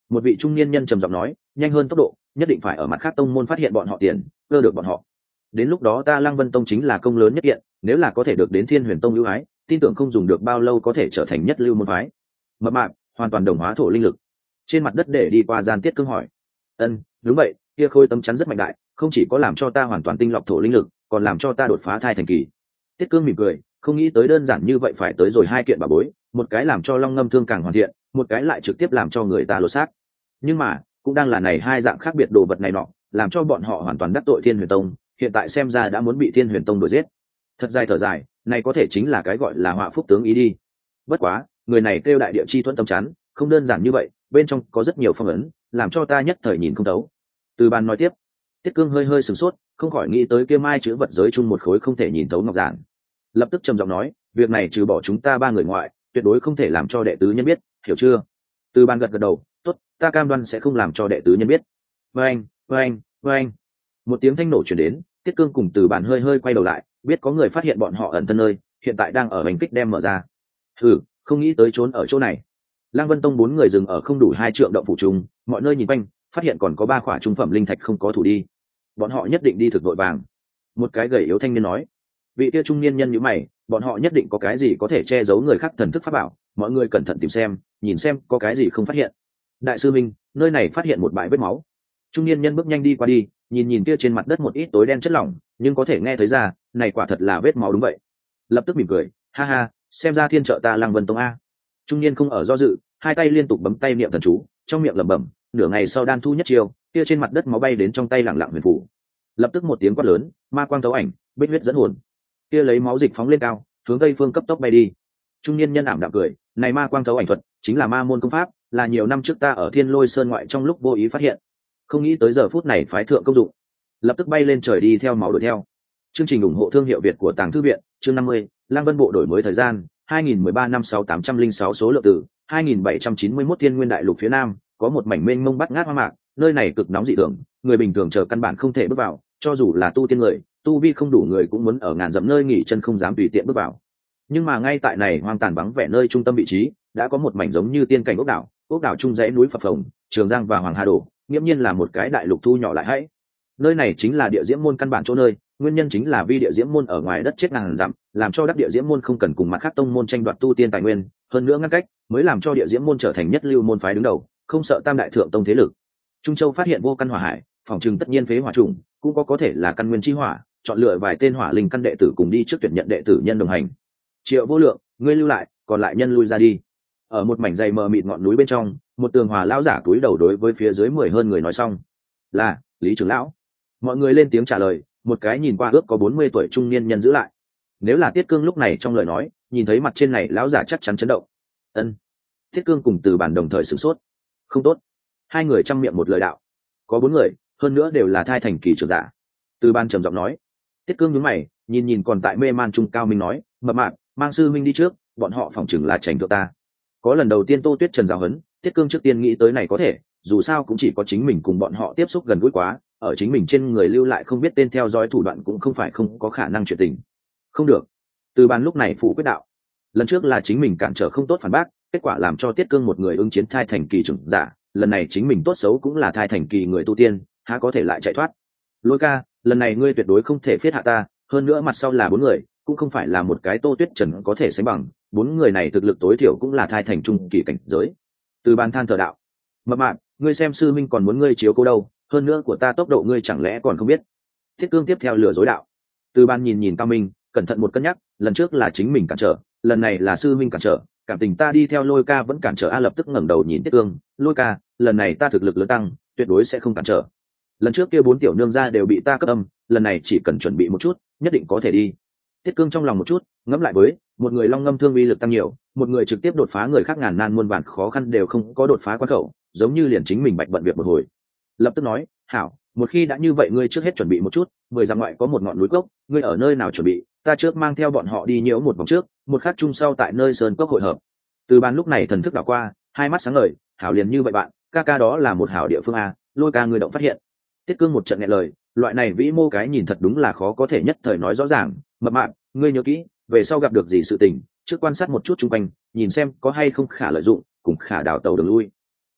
Một vị trung niên nhân trầm giọng nói, nhanh hơn tốc độ, nhất định phải ở mặt khác tông môn phát hiện bọn họ tiền, cơ được bọn họ. Đến lúc đó ta Lăng Vân Tông chính là công lớn nhất kiện, nếu là có thể được đến Thiên Huyền Tông ưu ái, tin tưởng không dùng được bao lâu có thể trở thành nhất lưu môn phái. Mập mạp, hoàn toàn đồng hóa thổ linh lực. Trên mặt đất để đi qua gian Tiết Cương hỏi. Ân, đúng vậy, kia khôi tấm chắn rất mạnh đại, không chỉ có làm cho ta hoàn toàn tinh lọc thổ linh lực, còn làm cho ta đột phá thai thành kỳ. Tiết Cương mỉm cười, không nghĩ tới đơn giản như vậy phải tới rồi hai kiện bảo bối, một cái làm cho Long Ngâm Thương càng hoàn thiện, một cái lại trực tiếp làm cho người ta lột xác. Nhưng mà cũng đang là này hai dạng khác biệt đồ vật này nọ, làm cho bọn họ hoàn toàn đắc tội Thiên Huyền Tông, hiện tại xem ra đã muốn bị Thiên Huyền Tông đuổi giết. Thật dài thở dài, này có thể chính là cái gọi là họa phúc tướng ý đi. Bất quá, người này kêu đại địa chi thuẫn tâm chắn, không đơn giản như vậy, bên trong có rất nhiều phong ấn, làm cho ta nhất thời nhìn không thấu. Từ Bàn nói tiếp. Tiết Cương hơi hơi sửng sốt, không khỏi nghĩ tới kia mai chữ vật giới chung một khối không thể nhìn thấu ngọc giản. Lập tức trầm giọng nói, việc này trừ bỏ chúng ta ba người ngoại, tuyệt đối không thể làm cho đệ tứ nhân biết, hiểu chưa? Từ Bàn gật gật đầu, tốt, ta cam đoan sẽ không làm cho đệ tứ nhân biết. Vâng, vâng, vâng. Một tiếng thanh nổ truyền đến, Tiết Cương cùng Từ Bàn hơi hơi quay đầu lại, biết có người phát hiện bọn họ ẩn thân nơi, hiện tại đang ở hành kích đem mở ra. Thử, không nghĩ tới trốn ở chỗ này. Lăng Vân Tông bốn người dừng ở không đủ hai trượng động phủ trùng, mọi nơi nhìn quanh, phát hiện còn có ba khỏa trung phẩm linh thạch không có thủ đi. Bọn họ nhất định đi thực vội vàng. Một cái gầy yếu thanh niên nói. Vị kia trung niên nhân như mày, bọn họ nhất định có cái gì có thể che giấu người khác thần thức pháp bảo, mọi người cẩn thận tìm xem, nhìn xem có cái gì không phát hiện. Đại sư Minh, nơi này phát hiện một bãi vết máu. Trung niên nhân bước nhanh đi qua đi, nhìn nhìn kia trên mặt đất một ít tối đen chất lỏng, nhưng có thể nghe thấy ra, này quả thật là vết máu đúng vậy. Lập tức mỉm cười, ha ha, xem ra thiên trợ ta Lăng Vân Tông a. Trung niên không ở do dự, hai tay liên tục bấm tay niệm thần chú, trong miệng lẩm bẩm, nửa ngày sau đan thu nhất chiêu, kia trên mặt đất máu bay đến trong tay lặng lặng huyền phủ. Lập tức một tiếng quát lớn, ma quang thấu ảnh, bích huyết dẫn hồn. Kia lấy máu dịch phóng lên cao, hướng tây phương cấp tốc bay đi. Trung niên nhân ảm đạm cười, này ma quang thấu ảnh thuật, chính là ma môn công pháp, là nhiều năm trước ta ở Thiên Lôi Sơn ngoại trong lúc vô ý phát hiện, không nghĩ tới giờ phút này phái thượng công dụng. Lập tức bay lên trời đi theo máu đuổi theo. Chương trình ủng hộ thương hiệu Việt của Tàng Thư viện, chương năm mươi, Lăng Vân Bộ đổi mới thời gian, hai nghìn mười ba năm sáu tám trăm linh sáu số lượng tử, hai nghìn bảy trăm chín mươi mốt Thiên Nguyên Đại Lục phía Nam, có một mảnh mênh mông bắt ngát hoa mạc, nơi này cực nóng dị thường, người bình thường chờ căn bản không thể bước vào, cho dù là tu tiên người, tu vi không đủ người cũng muốn ở ngàn dặm nơi nghỉ chân không dám tùy tiện bước vào. Nhưng mà ngay tại này hoang tàn vắng vẻ nơi trung tâm vị trí, đã có một mảnh giống như tiên cảnh ốc đảo, ốc đảo trung dãy núi phập phồng, Trường Giang và Hoàng Hà đổ, nghiễm nhiên là một cái đại lục thu nhỏ lại hãy. Nơi này chính là địa diễm môn căn bản chỗ nơi, nguyên nhân chính là vì địa diễm môn ở ngoài đất chết ngàn dặm, làm cho đắc địa diễm môn không cần cùng mặt khác tông môn tranh đoạt tu tiên tài nguyên, hơn nữa ngăn cách, mới làm cho địa diễm môn trở thành nhất lưu môn phái đứng đầu, không sợ tam đại thượng tông thế lực. Trung Châu phát hiện vô căn hỏa hải, phòng trừng tất nhiên phế hỏa trùng, cũng có có thể là căn nguyên chi hỏa, chọn lựa vài tên hỏa linh căn đệ tử cùng đi trước tuyển nhận đệ tử nhân đồng hành. Triệu Vô Lượng, ngươi lưu lại, còn lại nhân lui ra đi. Ở một mảnh dày mờ mịt ngọn núi bên trong, một tường hòa lão giả túi đầu đối với phía dưới mười hơn người nói xong. Là, Lý trưởng lão. Mọi người lên tiếng trả lời, một cái nhìn qua ước có bốn mươi tuổi trung niên nhân giữ lại. Nếu là Tiết Cương lúc này trong lời nói, nhìn thấy mặt trên này lão giả chắc chắn chấn động. Ân. Tiết Cương cùng Từ Bản đồng thời sửng sốt. Không tốt. Hai người trăm miệng một lời đạo. Có bốn người, hơn nữa đều là thai thành kỳ trưởng giả. Từ Ban trầm giọng nói. Tiết Cương nhướng mày, nhìn nhìn còn tại mê man trung Cao Minh nói, mập mạp, mang sư minh đi trước, bọn họ phỏng chừng là tránh thượng ta. Có lần đầu tiên Tô Tuyết Trần giáo huấn, Tiết Cương trước tiên nghĩ tới này có thể, dù sao cũng chỉ có chính mình cùng bọn họ tiếp xúc gần gũi quá, ở chính mình trên người lưu lại không biết tên theo dõi thủ đoạn cũng không phải không có khả năng chuyện tình. Không được. Từ Ban lúc này phủ quyết đạo. Lần trước là chính mình cản trở không tốt phản bác, kết quả làm cho Tiết Cương một người ứng chiến thai thành kỳ trưởng giả, lần này chính mình tốt xấu cũng là thai thành kỳ người tu tiên, há có thể lại chạy thoát. Lôi ca, lần này ngươi tuyệt đối không thể phiết hạ ta, hơn nữa mặt sau là bốn người, cũng không phải là một cái Tô Tuyết Trần có thể sánh bằng, bốn người này thực lực tối thiểu cũng là thai thành trung kỳ cảnh giới. Từ Ban than thở đạo. Mập mạp, ngươi xem sư minh còn muốn ngươi chiếu cố đâu, hơn nữa của ta tốc độ ngươi chẳng lẽ còn không biết. Thiết Cương tiếp theo lừa dối đạo. Từ Ban nhìn nhìn Cao Minh, cẩn thận một cân nhắc, lần trước là chính mình cản trở, lần này là sư minh cản trở, cảm tình ta đi theo Lôi ca vẫn cản trở a. Lập tức ngẩng đầu nhìn Thiết Cương, Lôi ca, lần này ta thực lực lớn tăng, tuyệt đối sẽ không cản trở. Lần trước kia bốn tiểu nương gia đều bị ta cấp âm, lần này chỉ cần chuẩn bị một chút, nhất định có thể đi. Thiết Cương trong lòng một chút, ngẫm lại với, một người long ngâm thương uy lực tăng nhiều, một người trực tiếp đột phá người khác ngàn nan muôn vàn khó khăn đều không có đột phá quan khẩu, giống như liền chính mình bạch bận việc một hồi. Lập tức nói, hảo, một khi đã như vậy ngươi trước hết chuẩn bị một chút, mười dặm ngoại có một ngọn núi cốc, ngươi ở nơi nào chuẩn bị, ta trước mang theo bọn họ đi nhiễu một vòng trước, một khắc chung sau tại nơi sơn cốc hội hợp. Từ Ban lúc này thần thức đảo qua, hai mắt sáng ngời, hảo liền như vậy bạn, ca ca đó là một hảo địa phương a. Lôi ca ngươi động phát hiện. Tiết Cương một trận nghẹn lời, loại này vĩ mô cái nhìn thật đúng là khó có thể nhất thời nói rõ ràng. Mập mạp, ngươi nhớ kỹ, về sau gặp được gì sự tình, trước quan sát một chút chung quanh, nhìn xem có hay không khả lợi dụng, cùng khả đào tàu đường lui.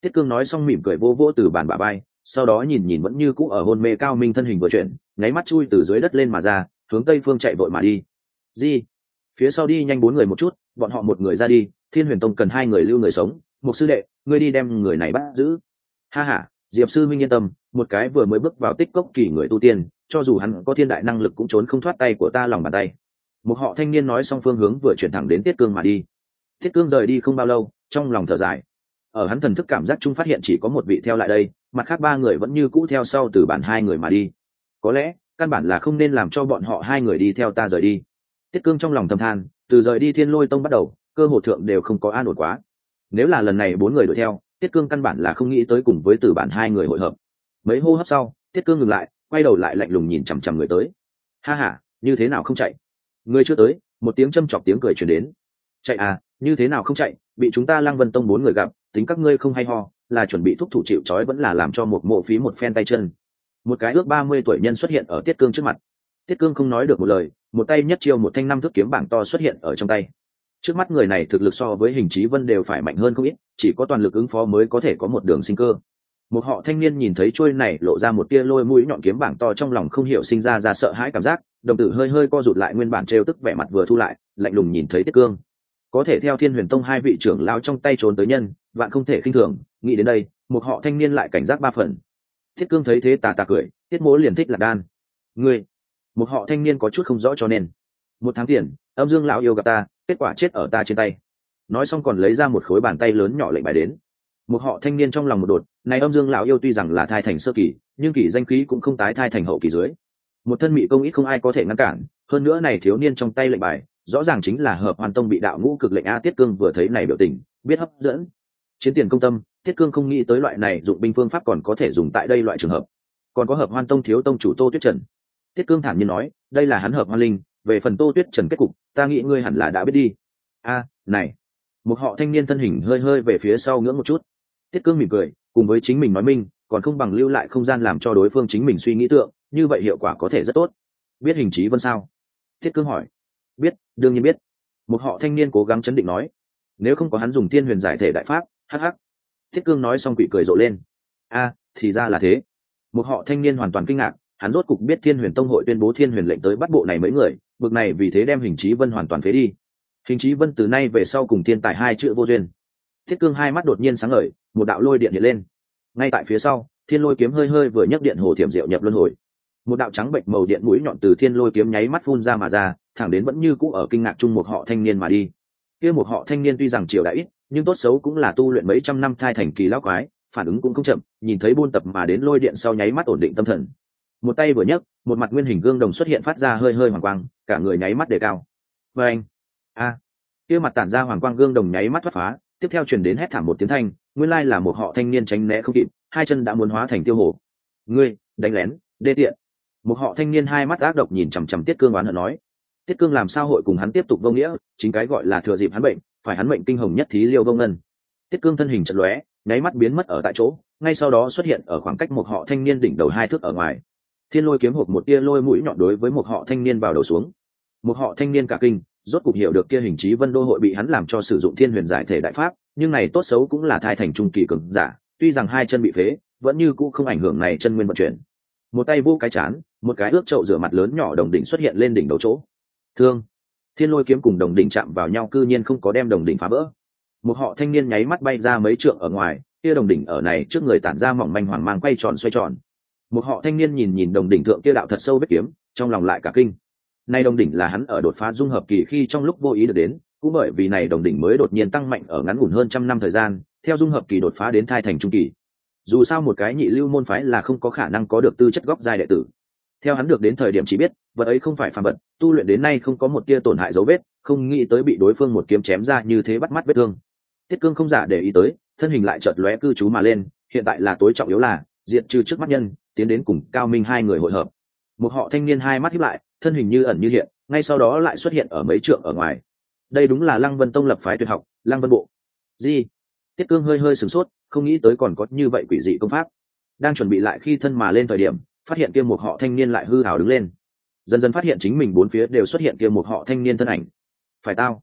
Tiết Cương nói xong mỉm cười vô vô từ bàn bả bay, sau đó nhìn nhìn vẫn như cũ ở hôn mê Cao Minh thân hình vừa chuyển, nháy mắt chui từ dưới đất lên mà ra, hướng tây phương chạy vội mà đi. Gì? Phía sau đi nhanh bốn người một chút, bọn họ một người ra đi, Thiên Huyền Tông cần hai người lưu người sống, một sư đệ, ngươi đi đem người này bắt giữ. Ha ha, Diệp sư minh yên tâm, một cái vừa mới bước vào tích cốc kỳ người tu tiên, cho dù hắn có thiên đại năng lực cũng trốn không thoát tay của ta lòng bàn tay. Một họ thanh niên nói xong phương hướng vừa chuyển thẳng đến Tiết Cương mà đi. Tiết Cương rời đi không bao lâu, trong lòng thở dài. Ở hắn thần thức cảm giác chung phát hiện chỉ có một vị theo lại đây, mặt khác ba người vẫn như cũ theo sau từ bản hai người mà đi. Có lẽ căn bản là không nên làm cho bọn họ hai người đi theo ta rời đi. Tiết Cương trong lòng thầm than, từ rời đi Thiên Lôi Tông bắt đầu, cơ hội thượng đều không có an ổn quá. Nếu là lần này bốn người đuổi theo, Tiết Cương căn bản là không nghĩ tới cùng với từ bản hai người hội hợp. Mấy hô hấp sau, Tiết Cương ngừng lại, quay đầu lại lạnh lùng nhìn chằm chằm người tới. Ha ha, như thế nào không chạy? Người chưa tới, một tiếng châm chọc tiếng cười truyền đến. Chạy à, như thế nào không chạy, bị chúng ta Lăng Vân Tông bốn người gặp, tính các ngươi không hay ho, là chuẩn bị thúc thủ chịu trói vẫn là làm cho một mộ phí một phen tay chân. Một cái ước ba mươi tuổi nhân xuất hiện ở Tiết Cương trước mặt. Tiết Cương không nói được một lời, một tay nhất chiêu một thanh năm thước kiếm bảng to xuất hiện ở trong tay. Trước mắt người này thực lực so với Hình Chí Vân đều phải mạnh hơn không ít, chỉ có toàn lực ứng phó mới có thể có một đường sinh cơ. Một họ thanh niên nhìn thấy chuôi này lộ ra một tia lôi mũi nhọn kiếm bảng to, trong lòng không hiểu sinh ra ra sợ hãi cảm giác, đồng tử hơi hơi co rụt lại, nguyên bản trêu tức vẻ mặt vừa thu lại, lạnh lùng nhìn thấy Tiết Cương. Có thể theo Thiên Huyền Tông hai vị trưởng lão trong tay trốn tới nhân, vạn không thể khinh thường, nghĩ đến đây, một họ thanh niên lại cảnh giác ba phần. Tiết Cương thấy thế tà tà cười, Tiết Mỗ liền thích Lạc Đan. Ngươi, một họ thanh niên có chút không rõ cho nên. Một tháng tiền, Âm Dương lão yêu gặp ta, kết quả chết ở ta trên tay. Nói xong còn lấy ra một khối bàn tay lớn nhỏ lệnh bài đến. Một họ thanh niên trong lòng một đột, này Âm Dương lão yêu tuy rằng là thai thành sơ kỳ, nhưng kỳ danh khí cũng không tái thai thành hậu kỳ dưới. Một thân mị công ít không ai có thể ngăn cản, hơn nữa này thiếu niên trong tay lệnh bài, rõ ràng chính là Hợp Hoan Tông bị đạo ngũ cực lệnh a. Tiết Cương vừa thấy này biểu tình, biết hấp dẫn. Chiến tiền công tâm, Tiết Cương không nghĩ tới loại này dụng binh phương pháp còn có thể dùng tại đây loại trường hợp. Còn có Hợp Hoan Tông thiếu tông chủ Tô Tuyết Trần. Tiết Cương thản nhiên nói, đây là hắn Hợp Hoan Linh, về phần Tô Tuyết Trần kết cục, ta nghĩ ngươi hẳn là đã biết đi. A, này. Một họ thanh niên thân hình hơi hơi về phía sau ngưỡng một chút. Tiết Cương mỉm cười, cùng với chính mình nói minh, còn không bằng lưu lại không gian làm cho đối phương chính mình suy nghĩ tượng, như vậy hiệu quả có thể rất tốt. Biết Hình Chí Vân sao? Tiết Cương hỏi. Biết, đương nhiên biết. Một họ thanh niên cố gắng chấn định nói, nếu không có hắn dùng Thiên Huyền giải thể đại pháp, hắc hắc. Tiết Cương nói xong quỷ cười rộ lên. A, thì ra là thế. Một họ thanh niên hoàn toàn kinh ngạc, hắn rốt cục biết Thiên Huyền Tông hội tuyên bố Thiên Huyền lệnh tới bắt bộ này mấy người, bực này vì thế đem Hình Chí Vân hoàn toàn phế đi. Hình Chí Vân từ nay về sau cùng thiên tài hai chữ vô duyên. Tiết Cương hai mắt đột nhiên sáng ngời, một đạo lôi điện hiện lên. Ngay tại phía sau, Thiên Lôi kiếm hơi hơi vừa nhấc điện hồ thiểm diệu nhập luân hồi. Một đạo trắng bệnh màu điện mũi nhọn từ Thiên Lôi kiếm nháy mắt phun ra mà ra, thẳng đến vẫn như cũ ở kinh ngạc chung một họ thanh niên mà đi. Kia một họ thanh niên tuy rằng triều đã ít, nhưng tốt xấu cũng là tu luyện mấy trăm năm thai thành kỳ lão quái, phản ứng cũng không chậm, nhìn thấy buôn tập mà đến lôi điện sau nháy mắt ổn định tâm thần. Một tay vừa nhấc, một mặt nguyên hình gương đồng xuất hiện phát ra hơi hơi hoàng quang, cả người nháy mắt đề cao. Và anh, a, kia mặt tản ra hoàng quang gương đồng nháy mắt thoát phá, tiếp theo truyền đến hét thảm một tiếng thanh, nguyên lai là một họ thanh niên tránh né không kịp, hai chân đã muốn hóa thành tiêu hổ. Ngươi, đánh lén, đê tiện. Một họ thanh niên hai mắt ác độc nhìn chằm chằm Tiết Cương oán hận nói. Tiết Cương làm sao hội cùng hắn tiếp tục vô nghĩa, chính cái gọi là thừa dịp hắn bệnh, phải hắn mệnh kinh hồng nhất thí liêu vô ngân. Tiết Cương thân hình chợt lóe, nháy mắt biến mất ở tại chỗ, ngay sau đó xuất hiện ở khoảng cách một họ thanh niên đỉnh đầu hai thước ở ngoài. Thiên Lôi kiếm hộp một tia lôi mũi nhọn đối với một họ thanh niên vào đầu xuống. Một họ thanh niên cả kinh, rốt cục hiểu được kia Hình Chí Vân đô hội bị hắn làm cho sử dụng Thiên Huyền giải thể đại pháp, nhưng này tốt xấu cũng là thai thành trung kỳ cường giả, tuy rằng hai chân bị phế, vẫn như cũ không ảnh hưởng này chân nguyên vận chuyển. Một tay vô cái chán, một cái ước chậu rửa mặt lớn nhỏ đồng đỉnh xuất hiện lên đỉnh đầu chỗ. Thương. Thiên Lôi kiếm cùng đồng đỉnh chạm vào nhau, cư nhiên không có đem đồng đỉnh phá vỡ. Một họ thanh niên nháy mắt bay ra mấy trượng ở ngoài, kia đồng đỉnh ở này trước người tản ra mỏng manh hoàng mang quay tròn xoay tròn. Một họ thanh niên nhìn nhìn đồng đỉnh thượng kia đạo thật sâu vết kiếm, trong lòng lại cả kinh. Này đồng đỉnh là hắn ở đột phá dung hợp kỳ khi trong lúc vô ý được đến, cũng bởi vì này đồng đỉnh mới đột nhiên tăng mạnh ở ngắn ngủn hơn trăm năm thời gian, theo dung hợp kỳ đột phá đến thai thành trung kỳ. Dù sao một cái nhị lưu môn phái là không có khả năng có được tư chất góc giai đệ tử. Theo hắn được đến thời điểm chỉ biết, vật ấy không phải phàm vật, tu luyện đến nay không có một tia tổn hại dấu vết, không nghĩ tới bị đối phương một kiếm chém ra như thế bắt mắt vết thương. Tiết Cương không giả để ý tới, thân hình lại chợt lóe cư trú mà lên, hiện tại là tối trọng yếu là diệt trừ trước mắt nhân, tiến đến cùng Cao Minh hai người hội hợp. Một họ thanh niên hai mắt híp lại, thân hình như ẩn như hiện, ngay sau đó lại xuất hiện ở mấy trượng ở ngoài. Đây đúng là Lăng Vân Tông lập phái tuyệt học, Lăng Vân Bộ. Gì? Tiết Cương hơi hơi sửng sốt, không nghĩ tới còn có như vậy quỷ dị công pháp. Đang chuẩn bị lại khi thân mà lên thời điểm, phát hiện kia một họ thanh niên lại hư hào đứng lên. Dần dần phát hiện chính mình bốn phía đều xuất hiện kia một họ thanh niên thân ảnh. Phải tao.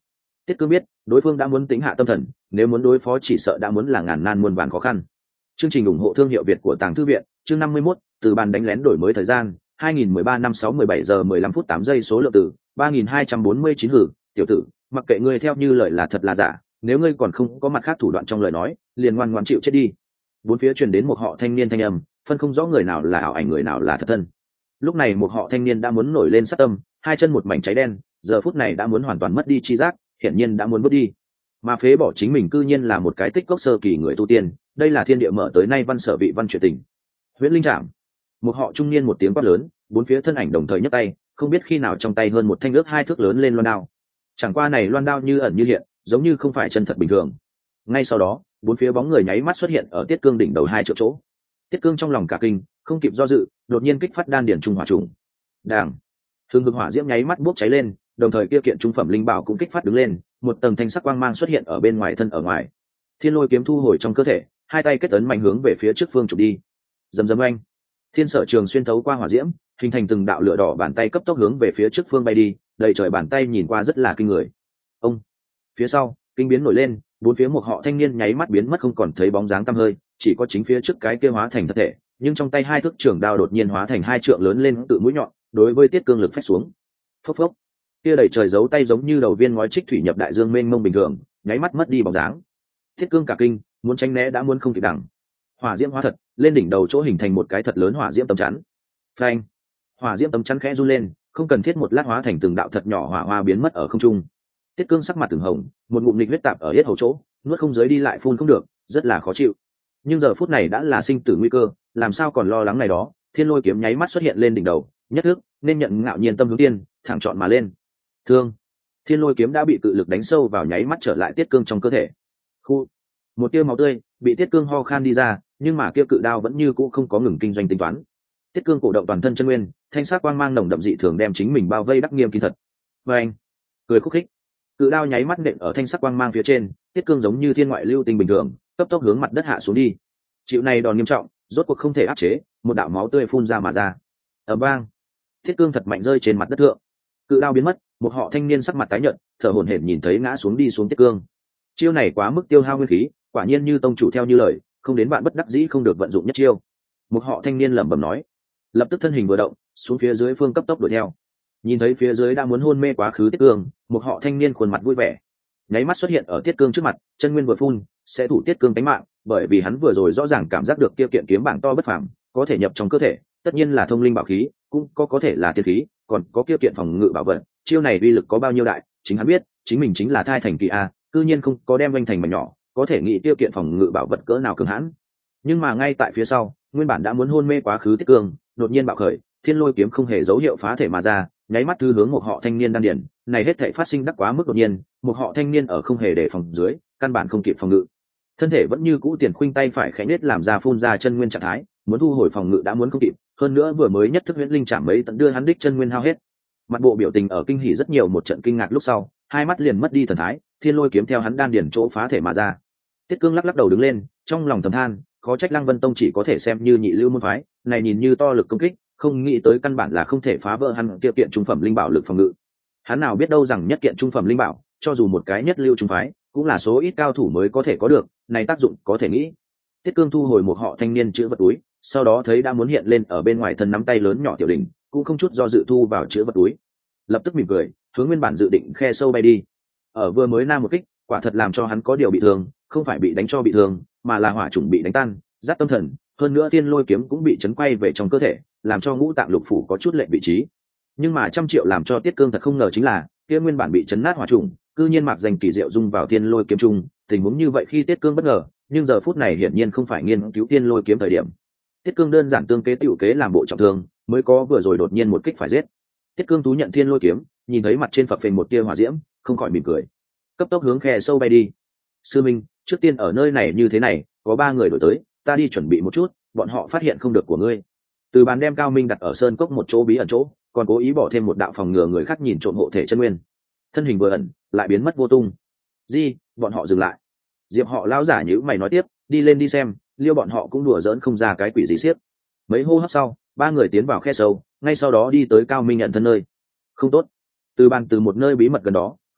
Tiết Cương biết đối phương đã muốn tính hạ tâm thần, nếu muốn đối phó chỉ sợ đã muốn là ngàn nan muôn vàn khó khăn. Chương trình ủng hộ thương hiệu Việt của Tàng Thư viện, chương năm mươi mốt, từ bàn đánh lén đổi mới thời gian, hai nghìn mười ba năm sáu mười bảy giờ mười lăm phút tám giây số lượng từ, ba nghìn hai trăm bốn mươi chín hử, tiểu tử, mặc kệ ngươi theo như lời là thật là giả, nếu ngươi còn không có mặt khác thủ đoạn trong lời nói, liền ngoan ngoãn chịu chết đi. Bốn phía truyền đến một họ thanh niên thanh âm, phân không rõ người nào là ảo ảnh người nào là thật thân. Lúc này một họ thanh niên đã muốn nổi lên sát tâm, hai chân một mảnh cháy đen, giờ phút này đã muốn hoàn toàn mất đi chi giác, hiển nhiên đã muốn vứt đi. Mà phế bỏ chính mình cư nhiên là một cái tích cốc sơ kỳ người tu tiên, đây là thiên địa mở tới nay văn sở vị văn chuyện tình. Huyễn Linh Trảm. Một họ trung niên một tiếng quát lớn, bốn phía thân ảnh đồng thời nhấc tay, không biết khi nào trong tay hơn một thanh ước hai thước lớn lên loan đao. Chẳng qua này loan đao như ẩn như hiện, giống như không phải chân thật bình thường. Ngay sau đó, bốn phía bóng người nháy mắt xuất hiện ở Tiết Cương đỉnh đầu hai triệu chỗ. Tiết Cương trong lòng cả kinh, không kịp do dự, đột nhiên kích phát đan điển trung hỏa trùng. Đàng. Hương hực hỏa diễm nháy mắt bốc cháy lên, đồng thời kia kiện trung phẩm linh bảo cũng kích phát đứng lên, một tầng thanh sắc quang mang xuất hiện ở bên ngoài thân ở ngoài. Thiên Lôi kiếm thu hồi trong cơ thể, hai tay kết ấn mạnh hướng về phía trước phương chụp đi. Rầm rầm oanh. Thiên Sở Trường xuyên thấu qua hỏa diễm, hình thành từng đạo lửa đỏ, bàn tay cấp tốc hướng về phía trước phương bay đi, đầy trời bàn tay nhìn qua rất là kinh người. Ông. Phía sau, kinh biến nổi lên, bốn phía một họ thanh niên nháy mắt biến mất không còn thấy bóng dáng tăm hơi, chỉ có chính phía trước cái kia hóa thành thật thể, nhưng trong tay hai thước trường đao đột nhiên hóa thành hai trượng lớn lên tự mũi nhọn, đối với Tiết Cương lực phách xuống. Phốc phốc. Kia đầy trời giấu tay giống như đầu viên ngói trích thủy nhập đại dương mênh mông bình thường, nháy mắt mất đi bóng dáng. Tiết Cương cả kinh, muốn tránh né đã muốn không kịp đẳng. Hỏa diễm hóa thật, lên đỉnh đầu chỗ hình thành một cái thật lớn hỏa diễm tấm chắn. Phanh. Hỏa diễm tấm chắn khẽ run lên, không cần thiết một lát hóa thành từng đạo thật nhỏ hỏa hoa biến mất ở không trung. Tiết Cương sắc mặt từng hồng, một ngụm nghịch huyết tạp ở yết hầu chỗ, nuốt không dưới đi lại phun không được, rất là khó chịu. Nhưng giờ phút này đã là sinh tử nguy cơ, làm sao còn lo lắng này đó. Thiên Lôi kiếm nháy mắt xuất hiện lên đỉnh đầu, nhất thức nên nhận ngạo nhiên tâm hướng tiên, thẳng chọn mà lên. Thương. Thiên Lôi kiếm đã bị tự lực đánh sâu vào, nháy mắt trở lại Tiết Cương trong cơ thể. Khu. Một tia máu tươi bị Tiết Cương ho khan đi ra, nhưng mà kia cự đao vẫn như cũ không có ngừng kinh doanh tính toán. Tiết Cương cổ động toàn thân chân nguyên, thanh sắc quang mang nồng đậm dị thường đem chính mình bao vây đắc nghiêm kín thật. Và anh cười khúc khích, cự đao nháy mắt nện ở thanh sắc quang mang phía trên, Tiết Cương giống như thiên ngoại lưu tinh bình thường, cấp tốc hướng mặt đất hạ xuống đi. Chịu này đòn nghiêm trọng, rốt cuộc không thể áp chế, một đạo máu tươi phun ra mà ra. Ở bang, Tiết Cương thật mạnh rơi trên mặt đất thượng. Cự đao biến mất, một họ thanh niên sắc mặt tái nhợt, thở hổn hển nhìn thấy ngã xuống đi xuống Tiết Cương. Chiêu này quá mức tiêu hao nguyên khí, quả nhiên như tông chủ theo như lời, không đến bạn bất đắc dĩ không được vận dụng nhất chiêu. Một họ thanh niên lẩm bẩm nói, lập tức thân hình vừa động, xuống phía dưới phương cấp tốc đuổi theo. Nhìn thấy phía dưới đã muốn hôn mê quá khứ Tiết Cương, một họ thanh niên khuôn mặt vui vẻ, nháy mắt xuất hiện ở Tiết Cương trước mặt, chân nguyên vừa phun, sẽ thủ Tiết Cương tính mạng, bởi vì hắn vừa rồi rõ ràng cảm giác được kia kiện kiếm bảng to bất phàm, có thể nhập trong cơ thể, tất nhiên là thông linh bảo khí, cũng có có thể là tiên khí, còn có kia kiện phòng ngự bảo vật, chiêu này uy lực có bao nhiêu đại, chính hắn biết, chính mình chính là thai thành kỳ a, cư nhiên không có đem vành thành mảnh nhỏ, có thể nghĩ tiêu kiện phòng ngự bảo vật cỡ nào cường hãn. Nhưng mà ngay tại phía sau, nguyên bản đã muốn hôn mê quá khứ Tiết Cương, đột nhiên bạo khởi, Thiên Lôi kiếm không hề dấu hiệu phá thể mà ra, nháy mắt thư hướng một họ thanh niên đan điển, này hết thảy phát sinh đắc quá mức đột nhiên, một họ thanh niên ở không hề đề phòng dưới, căn bản không kịp phòng ngự. Thân thể vẫn như cũ tiền khuynh tay phải khẽ nết làm ra phun ra chân nguyên trạng thái, muốn thu hồi phòng ngự đã muốn không kịp, hơn nữa vừa mới nhất thức huyễn linh chạm mấy tận đưa hắn đích chân nguyên hao hết. Mặt bộ biểu tình ở kinh hỉ rất nhiều một trận kinh ngạc lúc sau, hai mắt liền mất đi thần thái, Thiên Lôi kiếm theo hắn đan điển chỗ phá thể mà ra. Tiết Cương lắc lắc đầu đứng lên, trong lòng thầm than, khó trách Lăng Vân Tông chỉ có thể xem như nhị lưu môn phái, này nhìn như to lực công kích, không nghĩ tới căn bản là không thể phá vỡ hắn kia kiện trung phẩm linh bảo lực phòng ngự. Hắn nào biết đâu rằng nhất kiện trung phẩm linh bảo, cho dù một cái nhất lưu trung phái, cũng là số ít cao thủ mới có thể có được, này tác dụng có thể nghĩ. Tiết Cương thu hồi một họ thanh niên chữ vật túi, sau đó thấy đã muốn hiện lên ở bên ngoài thân nắm tay lớn nhỏ tiểu đỉnh, cũng không chút do dự thu vào chữ vật túi. Lập tức mỉm cười, hướng nguyên bản dự định khe sâu bay đi. Ở vừa mới nam một kích, quả thật làm cho hắn có điều bị thương, không phải bị đánh cho bị thương, mà là hỏa chủng bị đánh tan, giáp tâm thần, hơn nữa Thiên Lôi kiếm cũng bị chấn quay về trong cơ thể, làm cho ngũ tạng lục phủ có chút lệch vị trí. Nhưng mà trăm triệu làm cho Tiết Cương thật không ngờ chính là, kia nguyên bản bị chấn nát hỏa trùng, cư nhiên mạc danh kỳ diệu dung vào Thiên Lôi kiếm trung, tình huống như vậy khi Tiết Cương bất ngờ, nhưng giờ phút này hiển nhiên không phải nghiên cứu Thiên Lôi kiếm thời điểm. Tiết Cương đơn giản tương kế tiểu kế làm bộ trọng thương, mới có vừa rồi đột nhiên một kích phải giết. Tiết Cương tú nhận Thiên Lôi kiếm, nhìn thấy mặt trên phập phình một tia hỏa diễm, không khỏi mỉm cười, cấp tốc hướng khe sâu bay đi. Sư minh, trước tiên ở nơi này như thế này, có ba người đổi tới, ta đi chuẩn bị một chút, bọn họ phát hiện không được của ngươi. Từ bàn đem Cao Minh đặt ở sơn cốc một chỗ bí ẩn chỗ, còn cố ý bỏ thêm một đạo phòng ngừa người khác nhìn trộm hộ thể chân nguyên. Thân hình vừa ẩn, lại biến mất vô tung. Di, bọn họ dừng lại. Diệp họ lão giả nhíu mày nói tiếp, đi lên đi xem, liêu bọn họ cũng đùa giỡn không ra cái quỷ gì xiếc. Mấy hô hấp sau, ba người tiến vào khe sâu, ngay sau đó đi tới Cao Minh nhận thân nơi. Không tốt. Từ bàn từ một nơi bí mật gần đó,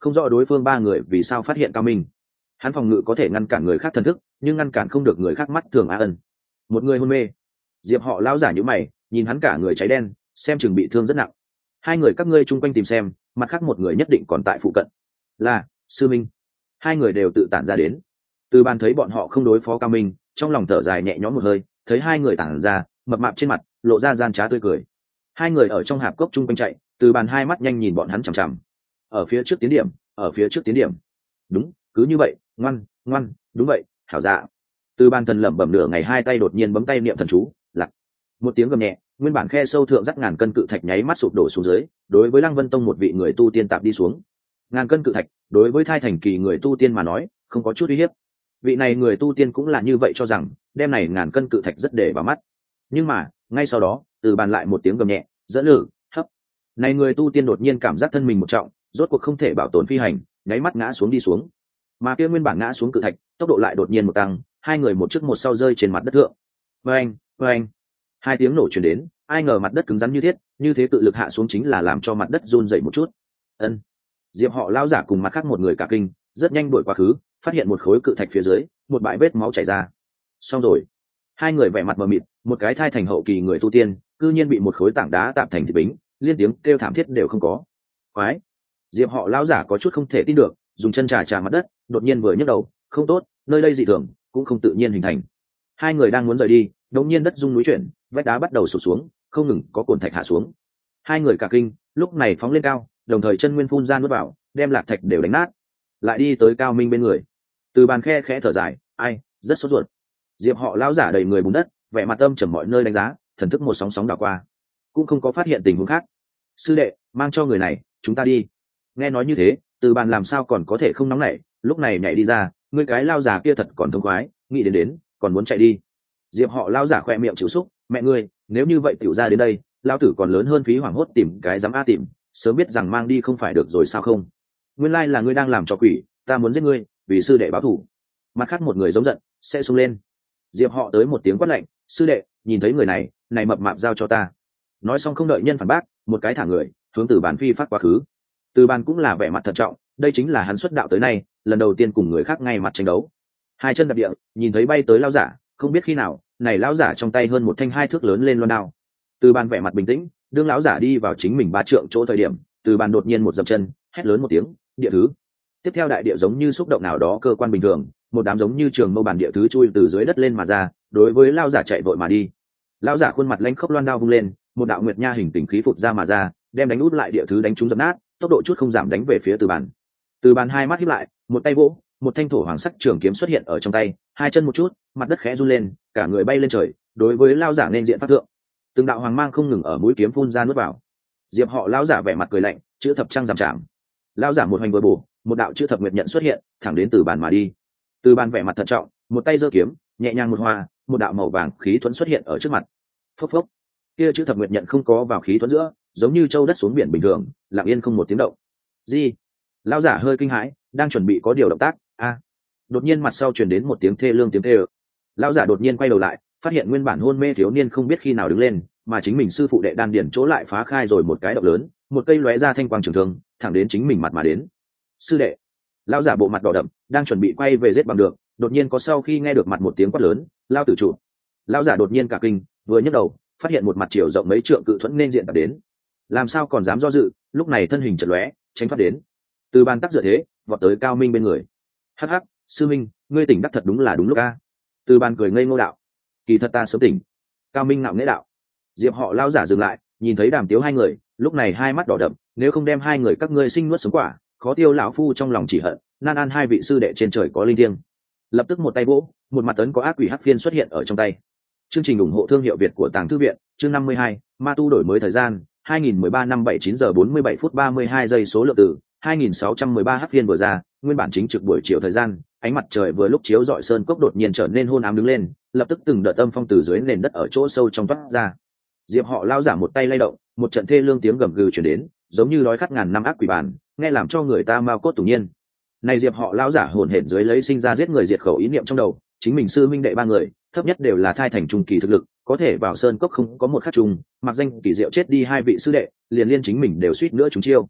không rõ đối phương ba người vì sao phát hiện cao minh. Hắn phòng ngự có thể ngăn cản người khác thần thức, nhưng ngăn cản không được người khác mắt thường a ân. Một người hôn mê. Diệp họ lão giả nhíu mày, nhìn hắn cả người cháy đen, xem chừng bị thương rất nặng. Hai người các ngươi chung quanh tìm xem, mặt khác một người nhất định còn tại phụ cận. Là sư minh. Hai người đều tự tản ra đến. Từ Bàn thấy bọn họ không đối phó cao minh, trong lòng thở dài nhẹ nhõm một hơi, thấy hai người tản ra, mập mạp trên mặt lộ ra gian trá tươi cười. Hai người ở trong hạp cốc chung quanh chạy, Từ Bàn hai mắt nhanh nhìn bọn hắn chằm chằm. Ở phía trước tiến điểm, ở phía trước tiến điểm. Đúng, cứ như vậy, ngoan, ngoan, đúng vậy, hảo dạ. Từ Bàn thần lẩm bẩm nửa ngày, hai tay đột nhiên bấm tay niệm thần chú, lặc. Một tiếng gầm nhẹ, nguyên bản khe sâu thượng rắc ngàn cân cự thạch nháy mắt sụp đổ xuống dưới, đối với Lăng Vân Tông một vị người tu tiên tạp đi xuống. Ngàn cân cự thạch, đối với thai thành kỳ người tu tiên mà nói, không có chút uy hiếp. Vị này người tu tiên cũng là như vậy cho rằng, đem này ngàn cân cự thạch rất để vào mắt. Nhưng mà, ngay sau đó, Từ Bàn lại một tiếng gầm nhẹ, dẫn lử, hấp. Này người tu tiên đột nhiên cảm giác thân mình một trọng, rốt cuộc không thể bảo tồn phi hành, nháy mắt ngã xuống đi xuống. Mà kia nguyên bản ngã xuống cự thạch, tốc độ lại đột nhiên một tăng, hai người một trước một sau rơi trên mặt đất thượng. Oeng, oeng. Hai tiếng nổ truyền đến, ai ngờ mặt đất cứng rắn như thiết, như thế cự lực hạ xuống chính là làm cho mặt đất run rẩy một chút. Ân. Diệp họ lão giả cùng mặt khác một người cả kinh, rất nhanh đuổi quá khứ, phát hiện một khối cự thạch phía dưới, một bãi vết máu chảy ra. Xong rồi. Hai người vẻ mặt mờ mịt, một cái thai thành hậu kỳ người tu tiên, cư nhiên bị một khối tảng đá tạm thành thịt bính, liên tiếng kêu thảm thiết đều không có. Quái. Diệp họ lão giả có chút không thể tin được, dùng chân trà trà mặt đất, đột nhiên vừa nhấc đầu, không tốt, nơi đây dị thường, cũng không tự nhiên hình thành. Hai người đang muốn rời đi, đột nhiên đất rung núi chuyển, vách đá bắt đầu sụp xuống, không ngừng có cồn thạch hạ xuống. Hai người cả kinh, lúc này phóng lên cao, đồng thời chân nguyên phun ra nuốt vào, đem lạc thạch đều đánh nát. Lại đi tới Cao Minh bên người. Từ Bàn khe khẽ thở dài, ai, rất sốt ruột. Diệp họ lão giả đầy người bùn đất, vẻ mặt âm trầm mọi nơi đánh giá, thần thức một sóng sóng đảo qua, cũng không có phát hiện tình huống khác. Sư đệ, mang cho người này, chúng ta đi. Nghe nói như thế, Từ Bàn làm sao còn có thể không nóng nảy, lúc này nhảy đi ra, ngươi cái lao già kia thật còn thông khoái, nghĩ đến đến, còn muốn chạy đi. Diệp họ lao giả khoe miệng chịu xúc, mẹ ngươi, nếu như vậy tiểu ra đến đây, lao tử còn lớn hơn phí hoảng hốt tìm cái dám a tìm, sớm biết rằng mang đi không phải được rồi sao không? Nguyên lai là ngươi đang làm trò quỷ, ta muốn giết ngươi, vì sư đệ báo thù. Mặt khác một người giống giận, sẽ xông lên. Diệp họ tới một tiếng quát lạnh, sư đệ, nhìn thấy người này, này mập mạp giao cho ta. Nói xong không đợi nhân phản bác, một cái thả người, hướng Từ Bàn phi phát quá khứ. Từ Bàn cũng là vẻ mặt thận trọng, đây chính là hắn xuất đạo tới nay, lần đầu tiên cùng người khác ngay mặt tranh đấu. Hai chân đạp địa, nhìn thấy bay tới lao giả, không biết khi nào, này lão giả trong tay hơn một thanh hai thước lớn lên loan đao. Từ Bàn vẻ mặt bình tĩnh, đương lão giả đi vào chính mình ba trượng chỗ thời điểm, Từ Bàn đột nhiên một dậm chân, hét lớn một tiếng, địa thứ. Tiếp theo đại địa giống như xúc động nào đó cơ quan bình thường, một đám giống như trường mâu bản địa thứ chui từ dưới đất lên mà ra, đối với lão giả chạy vội mà đi. Lão giả khuôn mặt lãnh khốc loan đao vung lên, một đạo nguyệt nha hình tình khí phụt ra mà ra, đem đánh út lại địa thứ đánh trúng dập nát, tốc độ chút không giảm đánh về phía Từ Bàn. Từ Bàn hai mắt híp lại, một tay vỗ, một thanh thổ hoàng sắc trường kiếm xuất hiện ở trong tay, hai chân một chút, mặt đất khẽ run lên, cả người bay lên trời, đối với lão giả nên diện phát thượng. Từng đạo hoàng mang không ngừng ở mũi kiếm phun ra nuốt vào. Diệp họ lão giả vẻ mặt cười lạnh, chữ thập trang giảm chạm. Lão giả một hoành vừa bổ, một đạo chữ thập nguyệt nhận xuất hiện, thẳng đến Từ Bàn mà đi. Từ Bàn vẻ mặt thận trọng, một tay giơ kiếm, nhẹ nhàng một hoa, một đạo màu vàng khí thuẫn xuất hiện ở trước mặt. Phốc phốc. Kia chữ thập nguyệt nhận không có vào khí thuẫn giữa, giống như châu đất xuống biển bình thường, lặng yên không một tiếng động. Gì? Lão giả hơi kinh hãi, đang chuẩn bị có điều động tác, a. Đột nhiên mặt sau truyền đến một tiếng thê lương tiếng thê. Lão giả đột nhiên quay đầu lại, phát hiện nguyên bản hôn mê thiếu niên không biết khi nào đứng lên, mà chính mình sư phụ đệ đan điển chỗ lại phá khai rồi một cái động lớn, một cây lóe ra thanh quang trường thương, thẳng đến chính mình mặt mà đến. Sư đệ. Lão giả bộ mặt đỏ đậm, đang chuẩn bị quay về giết bằng được, đột nhiên có sau khi nghe được mặt một tiếng quát lớn, lao tử chủ. Lão giả đột nhiên cả kinh, vừa nhấc đầu, phát hiện một mặt chiều rộng mấy trượng cự thuẫn nên diện tập đến. Làm sao còn dám do dự, lúc này thân hình chợt lóe, tránh thoát đến. Từ Bàn tắc dựa thế, vọt tới Cao Minh bên người. Hắc hắc, sư minh, ngươi tỉnh đắc thật đúng là đúng lúc a. Từ Bàn cười ngây ngô đạo, kỳ thật ta sớm tỉnh. Cao Minh ngạo nghễ đạo. Diệp họ lao giả dừng lại, nhìn thấy Đàm Tiếu hai người, lúc này hai mắt đỏ đậm, nếu không đem hai người các ngươi sinh nuốt sống quả, khó tiêu lão phu trong lòng chỉ hận, nan an hai vị sư đệ trên trời có linh thiêng. Lập tức một tay vỗ, một mặt tấn có ác quỷ hắc phiên xuất hiện ở trong tay. Chương trình ủng hộ thương hiệu Việt của Tàng Thư viện, chương năm mươi hai, Ma tu đổi mới thời gian, hai nghìn mười ba năm bảy chín giờ bốn mươi bảy phút ba mươi hai giây số lượng từ, hai nghìn sáu trăm mười ba hắc phiên vừa ra, nguyên bản chính trực buổi chiều thời gian, ánh mặt trời vừa lúc chiếu rọi sơn cốc đột nhiên trở nên hôn ám đứng lên, lập tức từng đợt âm phong từ dưới nền đất ở chỗ sâu trong toát ra. Diệp họ lao giả một tay lay động, một trận thê lương tiếng gầm gừ truyền đến, giống như đói khát ngàn năm ác quỷ bản, nghe làm cho người ta mao cốt tủng nhiên. Này Diệp họ lao giả hồn hển dưới lấy sinh ra giết người diệt khẩu ý niệm trong đầu, chính mình sư minh đệ ba người, thấp nhất đều là thai thành trung kỳ thực lực, có thể vào sơn cốc không có một khắc trùng, mặc danh kỳ diệu chết đi hai vị sư đệ, liền liên chính mình đều suýt nữa chúng chiêu.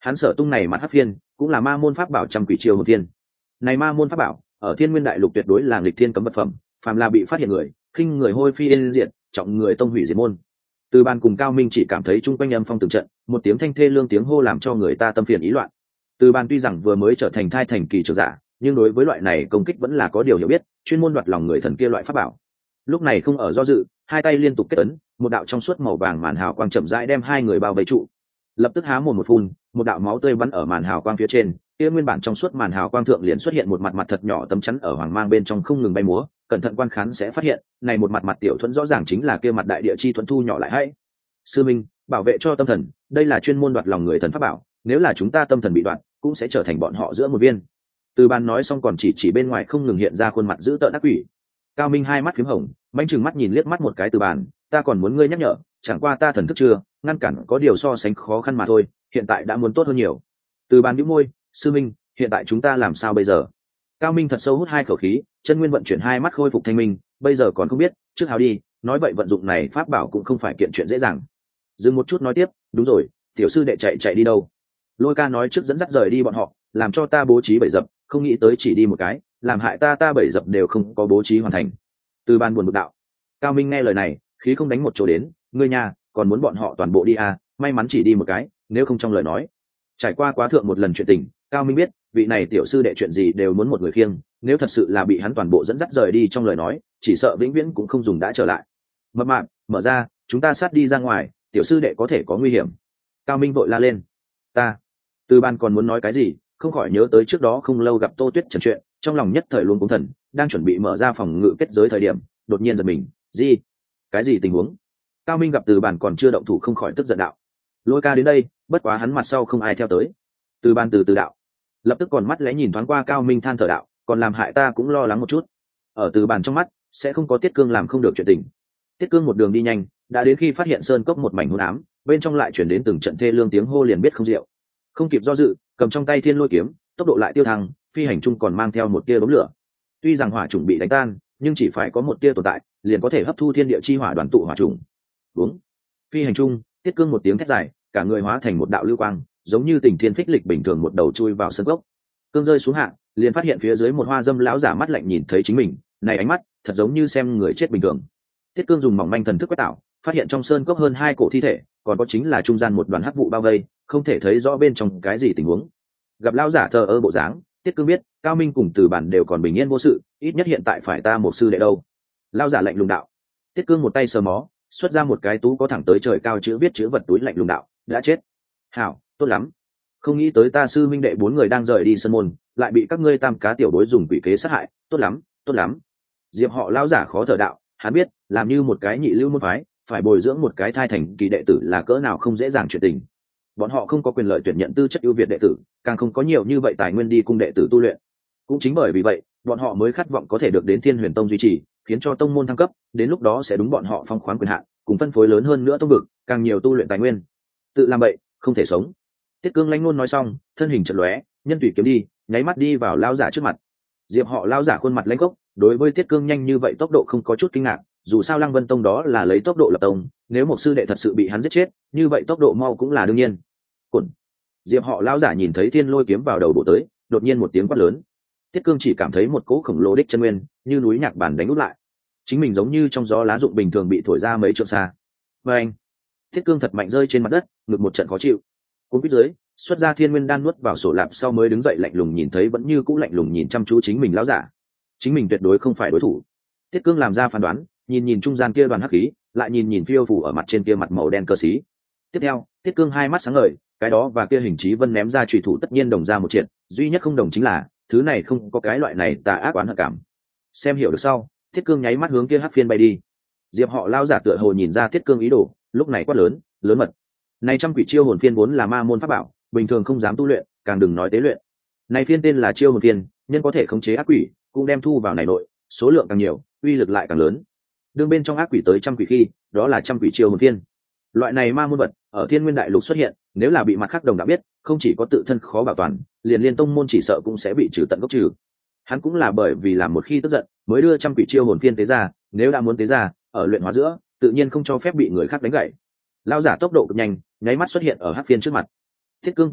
Hắn sở tung này mặt hắc phiên cũng là ma môn pháp bảo trăm quỷ chiêu hồn phiên. Này ma môn pháp bảo ở thiên nguyên đại lục tuyệt đối là nghịch thiên cấm vật phẩm, phàm là bị phát hiện người khinh người hôi phi yên diệt, trọng người tông hủy diệt môn. Từ Bàn cùng Cao Minh chỉ cảm thấy chung quanh âm phong từng trận, một tiếng thanh thê lương tiếng hô làm cho người ta tâm phiền ý loạn. Từ Bàn tuy rằng vừa mới trở thành thai thành kỳ trưởng giả, nhưng đối với loại này công kích vẫn là có điều hiểu biết, chuyên môn đoạt lòng người thần kia loại pháp bảo. Lúc này không ở do dự, hai tay liên tục kết ấn, một đạo trong suốt màu vàng màn hào quang chậm rãi đem hai người bao vây trụ. Lập tức há mồm một phun, một đạo máu tươi bắn ở màn hào quang phía trên, kia nguyên bản trong suốt màn hào quang thượng liền xuất hiện một mặt mặt thật nhỏ tấm chắn ở hoàng mang bên trong không ngừng bay múa, cẩn thận quan khán sẽ phát hiện, này một mặt mặt tiểu thuẫn rõ ràng chính là kia mặt đại địa chi thuẫn thu nhỏ lại hay. Sư minh, bảo vệ cho tâm thần, đây là chuyên môn đoạt lòng người thần pháp bảo, nếu là chúng ta tâm thần bị đoạt, cũng sẽ trở thành bọn họ giữa một viên. Từ Bàn nói xong còn chỉ chỉ bên ngoài không ngừng hiện ra khuôn mặt dữ tợn ác quỷ. Cao Minh hai mắt phím hồng, manh chừng mắt nhìn liếc mắt một cái Từ Bàn, ta còn muốn ngươi nhắc nhở, chẳng qua ta thần thức chưa, ngăn cản có điều so sánh khó khăn mà thôi, hiện tại đã muốn tốt hơn nhiều. Từ Bàn nhíu môi, sư minh, hiện tại chúng ta làm sao bây giờ? Cao Minh thật sâu hút hai khẩu khí, chân nguyên vận chuyển hai mắt khôi phục thanh minh, bây giờ còn không biết, trước hào đi, nói vậy vận dụng này pháp bảo cũng không phải kiện chuyện dễ dàng. Dừng một chút nói tiếp, đúng rồi, tiểu sư đệ chạy chạy đi đâu? Lôi Ca nói trước dẫn dắt rời đi bọn họ, làm cho ta bố trí bảy dập, không nghĩ tới chỉ đi một cái, làm hại ta ta bảy dập đều không có bố trí hoàn thành. Từ Bàn buồn bực đạo. Cao Minh nghe lời này, khí không đánh một chỗ đến, ngươi nhà, còn muốn bọn họ toàn bộ đi à, may mắn chỉ đi một cái, nếu không trong lời nói. Trải qua quá thượng một lần chuyện tình, Cao Minh biết, vị này tiểu sư đệ chuyện gì đều muốn một người khiêng, nếu thật sự là bị hắn toàn bộ dẫn dắt rời đi trong lời nói, chỉ sợ vĩnh viễn cũng không dùng đã trở lại. Mập mạp, mở ra, chúng ta sát đi ra ngoài, tiểu sư đệ có thể có nguy hiểm. Cao Minh vội la lên. Ta. Từ Bàn còn muốn nói cái gì, không khỏi nhớ tới trước đó không lâu gặp Tô Tuyết Trần chuyện, trong lòng nhất thời luôn cũng thần, đang chuẩn bị mở ra phòng ngự kết giới thời điểm, đột nhiên giật mình, gì? Cái gì tình huống? Cao Minh gặp Từ Bàn còn chưa động thủ không khỏi tức giận đạo. Lôi Ca đến đây, bất quá hắn mặt sau không ai theo tới. Từ Bàn từ từ đạo, lập tức còn mắt lẽ nhìn thoáng qua Cao Minh than thở đạo, còn làm hại ta cũng lo lắng một chút. Ở Từ Bàn trong mắt, sẽ không có Tiết Cương làm không được chuyện tình. Tiết Cương một đường đi nhanh, đã đến khi phát hiện sơn cốc một mảnh hỗn ám, bên trong lại chuyển đến từng trận thê lương tiếng hô liền biết không diệu. Không kịp do dự, cầm trong tay Thiên Lôi kiếm, tốc độ lại tiêu thăng, phi hành trung còn mang theo một tia đốm lửa. Tuy rằng hỏa trùng bị đánh tan, nhưng chỉ phải có một tia tồn tại, liền có thể hấp thu thiên địa chi hỏa đoàn tụ hỏa trùng. Đúng. Phi hành trung, Tiết Cương một tiếng thét dài, cả người hóa thành một đạo lưu quang, giống như tình thiên phích lịch bình thường một đầu chui vào sơn cốc. Cương rơi xuống hạ, liền phát hiện phía dưới một hoa dâm lão giả mắt lạnh nhìn thấy chính mình, này ánh mắt, thật giống như xem người chết bình thường. Tiết Cương dùng mỏng manh thần thức quét tạo, phát hiện trong sơn cốc hơn hai cổ thi thể, còn có chính là trung gian một đoàn hắc vụ bao vây, không thể thấy rõ bên trong cái gì tình huống. Gặp lão giả thờ ơ bộ dáng, Tiết Cương biết, Cao Minh cùng Từ Bản đều còn bình yên vô sự, ít nhất hiện tại phải ta một sư đệ đâu. Lão giả lạnh lùng đạo. Tiết Cương một tay sờ mó, xuất ra một cái tú có thẳng tới trời cao chữ viết chữ vật túi lạnh lùng đạo, đã chết. Hảo, tốt lắm. Không nghĩ tới ta sư minh đệ bốn người đang rời đi sân môn, lại bị các ngươi tam cá tiểu bối dùng quỷ kế sát hại, tốt lắm, tốt lắm. Diệp họ lão giả khó thở đạo, hắn biết, làm như một cái nhị lưu môn phái, phải bồi dưỡng một cái thai thành kỳ đệ tử là cỡ nào không dễ dàng chuyện tình. Bọn họ không có quyền lợi tuyển nhận tư chất ưu việt đệ tử, càng không có nhiều như vậy tài nguyên đi cung đệ tử tu luyện. Cũng chính bởi vì vậy, bọn họ mới khát vọng có thể được đến Thiên Huyền Tông duy trì, khiến cho tông môn thăng cấp, đến lúc đó sẽ đúng bọn họ phong khoáng quyền hạn, cùng phân phối lớn hơn nữa tông vực, càng nhiều tu luyện tài nguyên. Tự làm vậy, không thể sống. Tiết Cương lãnh ngôn nói xong, thân hình chợt lóe, nhân tùy kiếm đi, nháy mắt đi vào lão giả trước mặt. Diệp họ lão giả khuôn mặt lãnh gốc, đối với Tiết Cương nhanh như vậy tốc độ không có chút kinh ngạc, dù sao Lăng Vân Tông đó là lấy tốc độ lập tông, nếu một sư đệ thật sự bị hắn giết chết, như vậy tốc độ mau cũng là đương nhiên. Cẩn. Diệp họ lão giả nhìn thấy Thiên Lôi kiếm vào đầu bộ tới, đột nhiên một tiếng quát lớn. Tiết Cương chỉ cảm thấy một cỗ khổng lồ đích chân nguyên, như núi nhạc bản đánh úp lại. Chính mình giống như trong gió lá rụng bình thường bị thổi ra mấy trượng xa. Và anh. Tiết Cương thật mạnh rơi trên mặt đất, ngực một trận khó chịu. Cuốn quýt dưới, xuất ra Thiên Nguyên đan nuốt vào sổ lạp sau mới đứng dậy lạnh lùng nhìn thấy vẫn như cũ lạnh lùng nhìn chăm chú chính mình lão giả. Chính mình tuyệt đối không phải đối thủ. Tiết Cương làm ra phán đoán, nhìn nhìn trung gian kia đoàn hắc khí, lại nhìn nhìn phiêu phù ở mặt trên kia mặt màu đen cơ xí. Tiếp theo, Tiết Cương hai mắt sáng ngời, cái đó và kia hình chí vân ném ra chủy thủ tất nhiên đồng ra một triệt, duy nhất không đồng chính là thứ này không có cái loại này tà ác oán hận cảm. Xem hiểu được sau, Tiết Cương nháy mắt hướng kia hắc phiên bay đi. Diệp họ lao giả tựa hồ nhìn ra Tiết Cương ý đồ, lúc này quát lớn, lớn mật. Này trăm quỷ chiêu hồn phiên vốn là ma môn pháp bảo, bình thường không dám tu luyện, càng đừng nói tế luyện. Này phiên tên là chiêu hồn phiên, nhân có thể khống chế ác quỷ, cũng đem thu vào này nội, số lượng càng nhiều, uy lực lại càng lớn. Đương bên trong ác quỷ tới trăm quỷ khi, đó là trăm quỷ chiêu hồn phiên. Loại này ma môn vật ở Thiên Nguyên Đại Lục xuất hiện, nếu là bị mặt khác đồng đã biết, không chỉ có tự thân khó bảo toàn, liền liên tông môn chỉ sợ cũng sẽ bị trừ tận gốc trừ. Hắn cũng là bởi vì làm một khi tức giận, mới đưa trăm quỷ chiêu hồn phiên tế ra, nếu đã muốn tế ra, ở luyện hóa giữa, tự nhiên không cho phép bị người khác đánh gãy. Lão giả tốc độ cực nhanh, nháy mắt xuất hiện ở hắc phiên trước mặt. Thiết Cương cả kinh,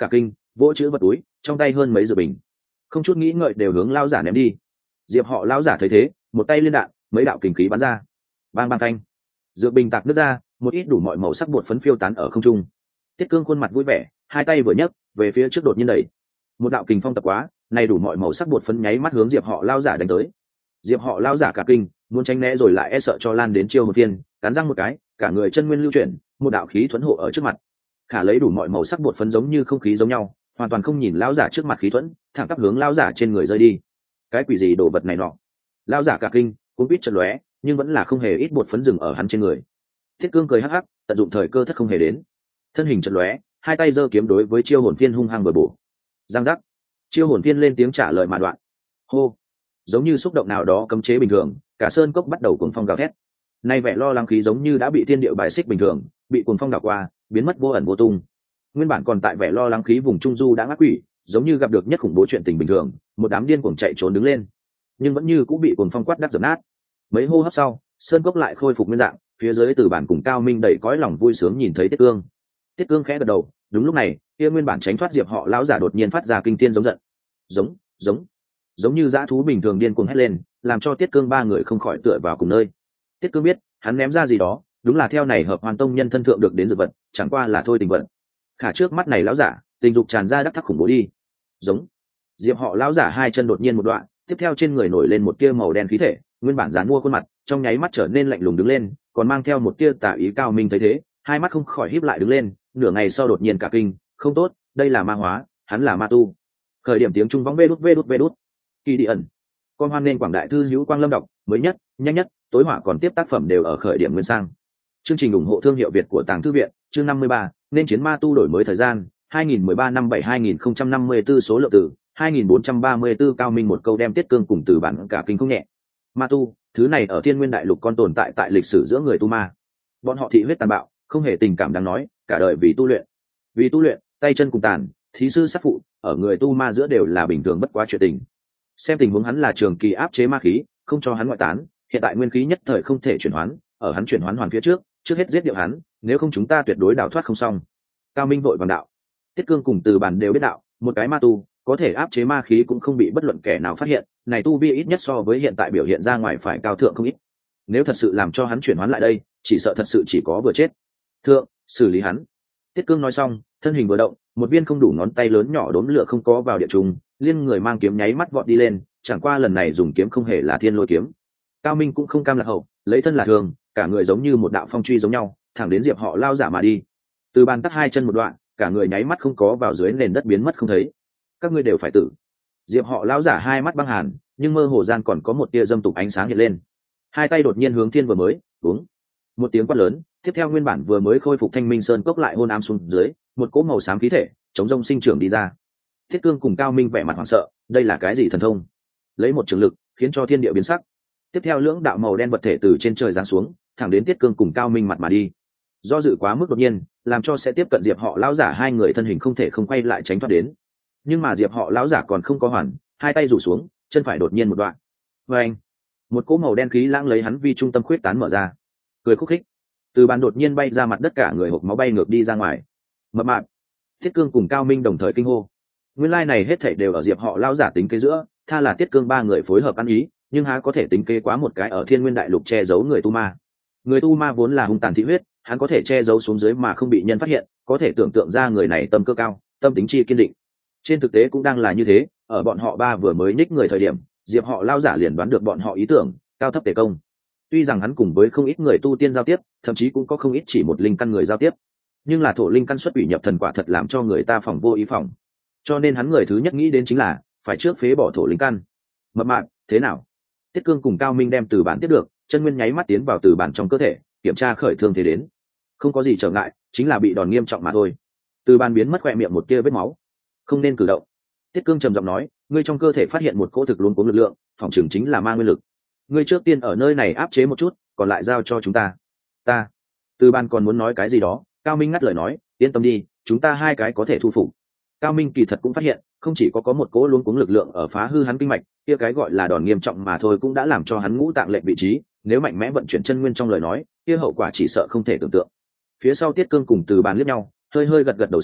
vỗ chữ vật túi trong tay hơn mấy dược bình, không chút nghĩ ngợi đều hướng lao giả ném đi. Diệp họ lao giả thấy thế, một tay liên đạn, mấy đạo kình khí bắn ra, bang bang thanh, dược bình tạc nứt ra, một ít đủ mọi màu sắc bột phấn phiêu tán ở không trung. Tiết Cương khuôn mặt vui vẻ, hai tay vừa nhấc về phía trước đột nhiên đẩy, một đạo kình phong tập quá, này đủ mọi màu sắc bột phấn nháy mắt hướng Diệp họ lao giả đánh tới. Diệp họ lao giả cả kinh, muốn tránh né rồi lại e sợ cho lan đến chiêu một viên, cắn răng một cái, cả người chân nguyên lưu chuyển, một đạo khí thuẫn hộ ở trước mặt. Khả lấy đủ mọi màu sắc bột phấn giống như không khí giống nhau, hoàn toàn không nhìn lão giả trước mặt khí thuẫn, thẳng tắp hướng lão giả trên người rơi đi. Cái quỷ gì đồ vật này nọ? Lão giả cả kinh, cũng biết chợt lóe, nhưng vẫn là không hề ít bột phấn dừng ở hắn trên người. Thiết Cương cười hắc hắc, tận dụng thời cơ thất không hề đến, thân hình chợt lóe, hai tay giơ kiếm đối với chiêu hồn phiên hung hăng bừa bổ. Giang giác, chiêu hồn phiên lên tiếng trả lời mà đoạn. Hô, giống như xúc động nào đó cấm chế bình thường, cả sơn cốc bắt đầu cuồng phong gào thét. Nay vẻ lo lắng khí giống như đã bị thiên địa bài xích bình thường, bị cuồng phong đảo qua, biến mất vô ẩn vô tung. Nguyên bản còn tại vẻ lo lắng khí vùng trung du đã ngã quỷ, giống như gặp được nhất khủng bố chuyện tình bình thường, một đám điên cuồng chạy trốn đứng lên, nhưng vẫn như cũng bị cuồng phong quát đắc dập nát. Mấy hô hấp sau, sơn cốc lại khôi phục nguyên dạng, phía dưới từ bản cùng Cao Minh đầy cõi lòng vui sướng nhìn thấy Tiết Cương. Tiết Cương khẽ gật đầu, đúng lúc này, kia nguyên bản tránh thoát Diệp họ lão giả đột nhiên phát ra kinh thiên giống giận, giống, giống, giống như dã thú bình thường điên cuồng hét lên, làm cho Tiết Cương ba người không khỏi tựa vào cùng nơi. Tiết Cương biết, hắn ném ra gì đó, đúng là theo này hợp hoàn tông nhân thân thượng được đến dược vật, chẳng qua là thôi tình vận. Khả trước mắt này lão giả, tình dục tràn ra đắc thắc khủng bố đi. Giống. Diệp họ lão giả hai chân đột nhiên một đoạn, tiếp theo trên người nổi lên một tia màu đen khí thể, nguyên bản dán mua khuôn mặt, trong nháy mắt trở nên lạnh lùng đứng lên, còn mang theo một tia tà ý. Cao Minh thấy thế, hai mắt không khỏi híp lại đứng lên, nửa ngày sau đột nhiên cả kinh, không tốt, đây là ma hóa, hắn là ma tu. Khởi điểm tiếng trung võng vê đút vê đút vê đút. Kỳ đi ẩn. Con hoan nên quảng đại thư hữu quang lâm đọc, mới nhất, nhanh nhất, tối hỏa còn tiếp tác phẩm đều ở khởi điểm nguyên sang. Chương trình ủng hộ thương hiệu Việt của Tàng Thư viện, chương năm mươi ba, nên chiến ma tu đổi mới thời gian, hai nghìn mười ba năm bảy hai nghìn không trăm năm mươi tư số lượng tử, hai nghìn bốn trăm ba mươi tư. Cao Minh một câu đem Tiết Cương cùng từ bản cả kinh không nhẹ. Ma tu, thứ này ở Thiên Nguyên đại lục con tồn tại tại lịch sử giữa người tu ma. Bọn họ thị huyết tàn bạo, không hề tình cảm đáng nói, cả đời vì tu luyện. Vì tu luyện, tay chân cùng tàn, thí sư sát phụ, ở người tu ma giữa đều là bình thường bất quá chuyện tình. Xem tình huống hắn là trường kỳ áp chế ma khí, không cho hắn ngoại tán, hiện tại nguyên khí nhất thời không thể chuyển hoán, ở hắn chuyển hoán hoàn phía trước, trước hết giết điệu hắn, nếu không chúng ta tuyệt đối đào thoát không xong. Cao Minh vội vàng đạo. Tiết Cương cùng từ bản đều biết đạo, một cái ma tu có thể áp chế ma khí cũng không bị bất luận kẻ nào phát hiện, này tu vi ít nhất so với hiện tại biểu hiện ra ngoài phải cao thượng không ít. Nếu thật sự làm cho hắn chuyển hoán lại đây, chỉ sợ thật sự chỉ có vừa chết. Thượng, xử lý hắn. Tiết Cương nói xong, thân hình vừa động, một viên không đủ ngón tay lớn nhỏ đốm lửa không có vào địa trùng, liên người mang kiếm nháy mắt vọt đi lên, chẳng qua lần này dùng kiếm không hề là thiên lôi kiếm. Cao Minh cũng không cam lạc hậu, lấy thân là thường, cả người giống như một đạo phong truy giống nhau, thẳng đến Diệp họ lao giả mà đi. Từ bàn tắt hai chân một đoạn, cả người nháy mắt không có vào dưới nền đất biến mất không thấy. Các ngươi đều phải tử. Diệp họ lao giả hai mắt băng hàn, nhưng mơ hồ gian còn có một tia dâm tục ánh sáng hiện lên. Hai tay đột nhiên hướng thiên vừa mới, uống. Một tiếng quát lớn, tiếp theo nguyên bản vừa mới khôi phục thanh minh sơn cốc lại hôn ám xuống dưới, một cỗ màu xám khí thể, chống rông sinh trưởng đi ra. Thiết Cương cùng Cao Minh vẻ mặt hoảng sợ, đây là cái gì thần thông? Lấy một trường lực, khiến cho thiên địa biến sắc. Tiếp theo lưỡng đạo màu đen vật thể từ trên trời giáng xuống, thẳng đến Tiết Cương cùng Cao Minh mặt mà đi. Do dự quá mức đột nhiên, làm cho sẽ tiếp cận Diệp họ lão giả hai người thân hình không thể không quay lại tránh thoát đến. Nhưng mà Diệp họ lão giả còn không có hoàn, hai tay rủ xuống, chân phải đột nhiên một đoạn. Và anh, một cỗ màu đen khí lãng lấy hắn vi trung tâm khuyết tán mở ra. Cười khúc khích, từ bàn đột nhiên bay ra mặt đất, cả người hộc máu bay ngược đi ra ngoài. Mập mạp. Tiết Cương cùng Cao Minh đồng thời kinh hô. Nguyên lai này hết thảy đều ở Diệp họ lão giả tính kế giữa, tha là Tiết Cương ba người phối hợp ăn ý, nhưng há có thể tính kế quá một cái ở Thiên Nguyên đại lục che giấu người tu ma. Người tu ma vốn là hung tàn thị huyết, hắn có thể che giấu xuống dưới mà không bị nhân phát hiện, có thể tưởng tượng ra người này tâm cơ cao, tâm tính chi kiên định. Trên thực tế cũng đang là như thế, ở bọn họ ba vừa mới ních người thời điểm, Diệp họ lão giả liền đoán được bọn họ ý tưởng, cao thấp tề công. Tuy rằng hắn cùng với không ít người tu tiên giao tiếp, thậm chí cũng có không ít chỉ một linh căn người giao tiếp, nhưng là thổ linh căn xuất ủy nhập thần quả thật làm cho người ta phòng vô ý phòng. Cho nên hắn người thứ nhất nghĩ đến chính là phải trước phế bỏ thổ linh căn. Mập mạp, thế nào? Tiết Cương cùng Cao Minh đem từ bản tiếp được, chân nguyên nháy mắt tiến vào từ bản trong cơ thể, kiểm tra khởi thương thế đến. Không có gì trở ngại, chính là bị đòn nghiêm trọng mà thôi. Từ bản biến mất khỏe miệng một tia vết máu. Không nên cử động. Tiết Cương trầm giọng nói, ngươi trong cơ thể phát hiện một cỗ thực luống cuống lực lượng, phòng trường chính là ma nguyên lực. Ngươi trước tiên ở nơi này áp chế một chút, còn lại giao cho chúng ta. Ta. Từ bản còn muốn nói cái gì đó, Cao Minh ngắt lời nói, yên tâm đi, chúng ta hai cái có thể thu phục. Cao Minh kỳ thật cũng phát hiện, không chỉ có có một cỗ luống cuống lực lượng ở phá hư hắn kinh mạch, kia cái gọi là đòn nghiêm trọng mà thôi cũng đã làm cho hắn ngũ tạng lệch vị trí, nếu mạnh mẽ vận chuyển chân nguyên trong lời nói, kia hậu quả chỉ sợ không thể tưởng tượng. Phía sau Tiết Cương cùng từ bàn liếc nhau, hơi hơi gật gật đầu sau,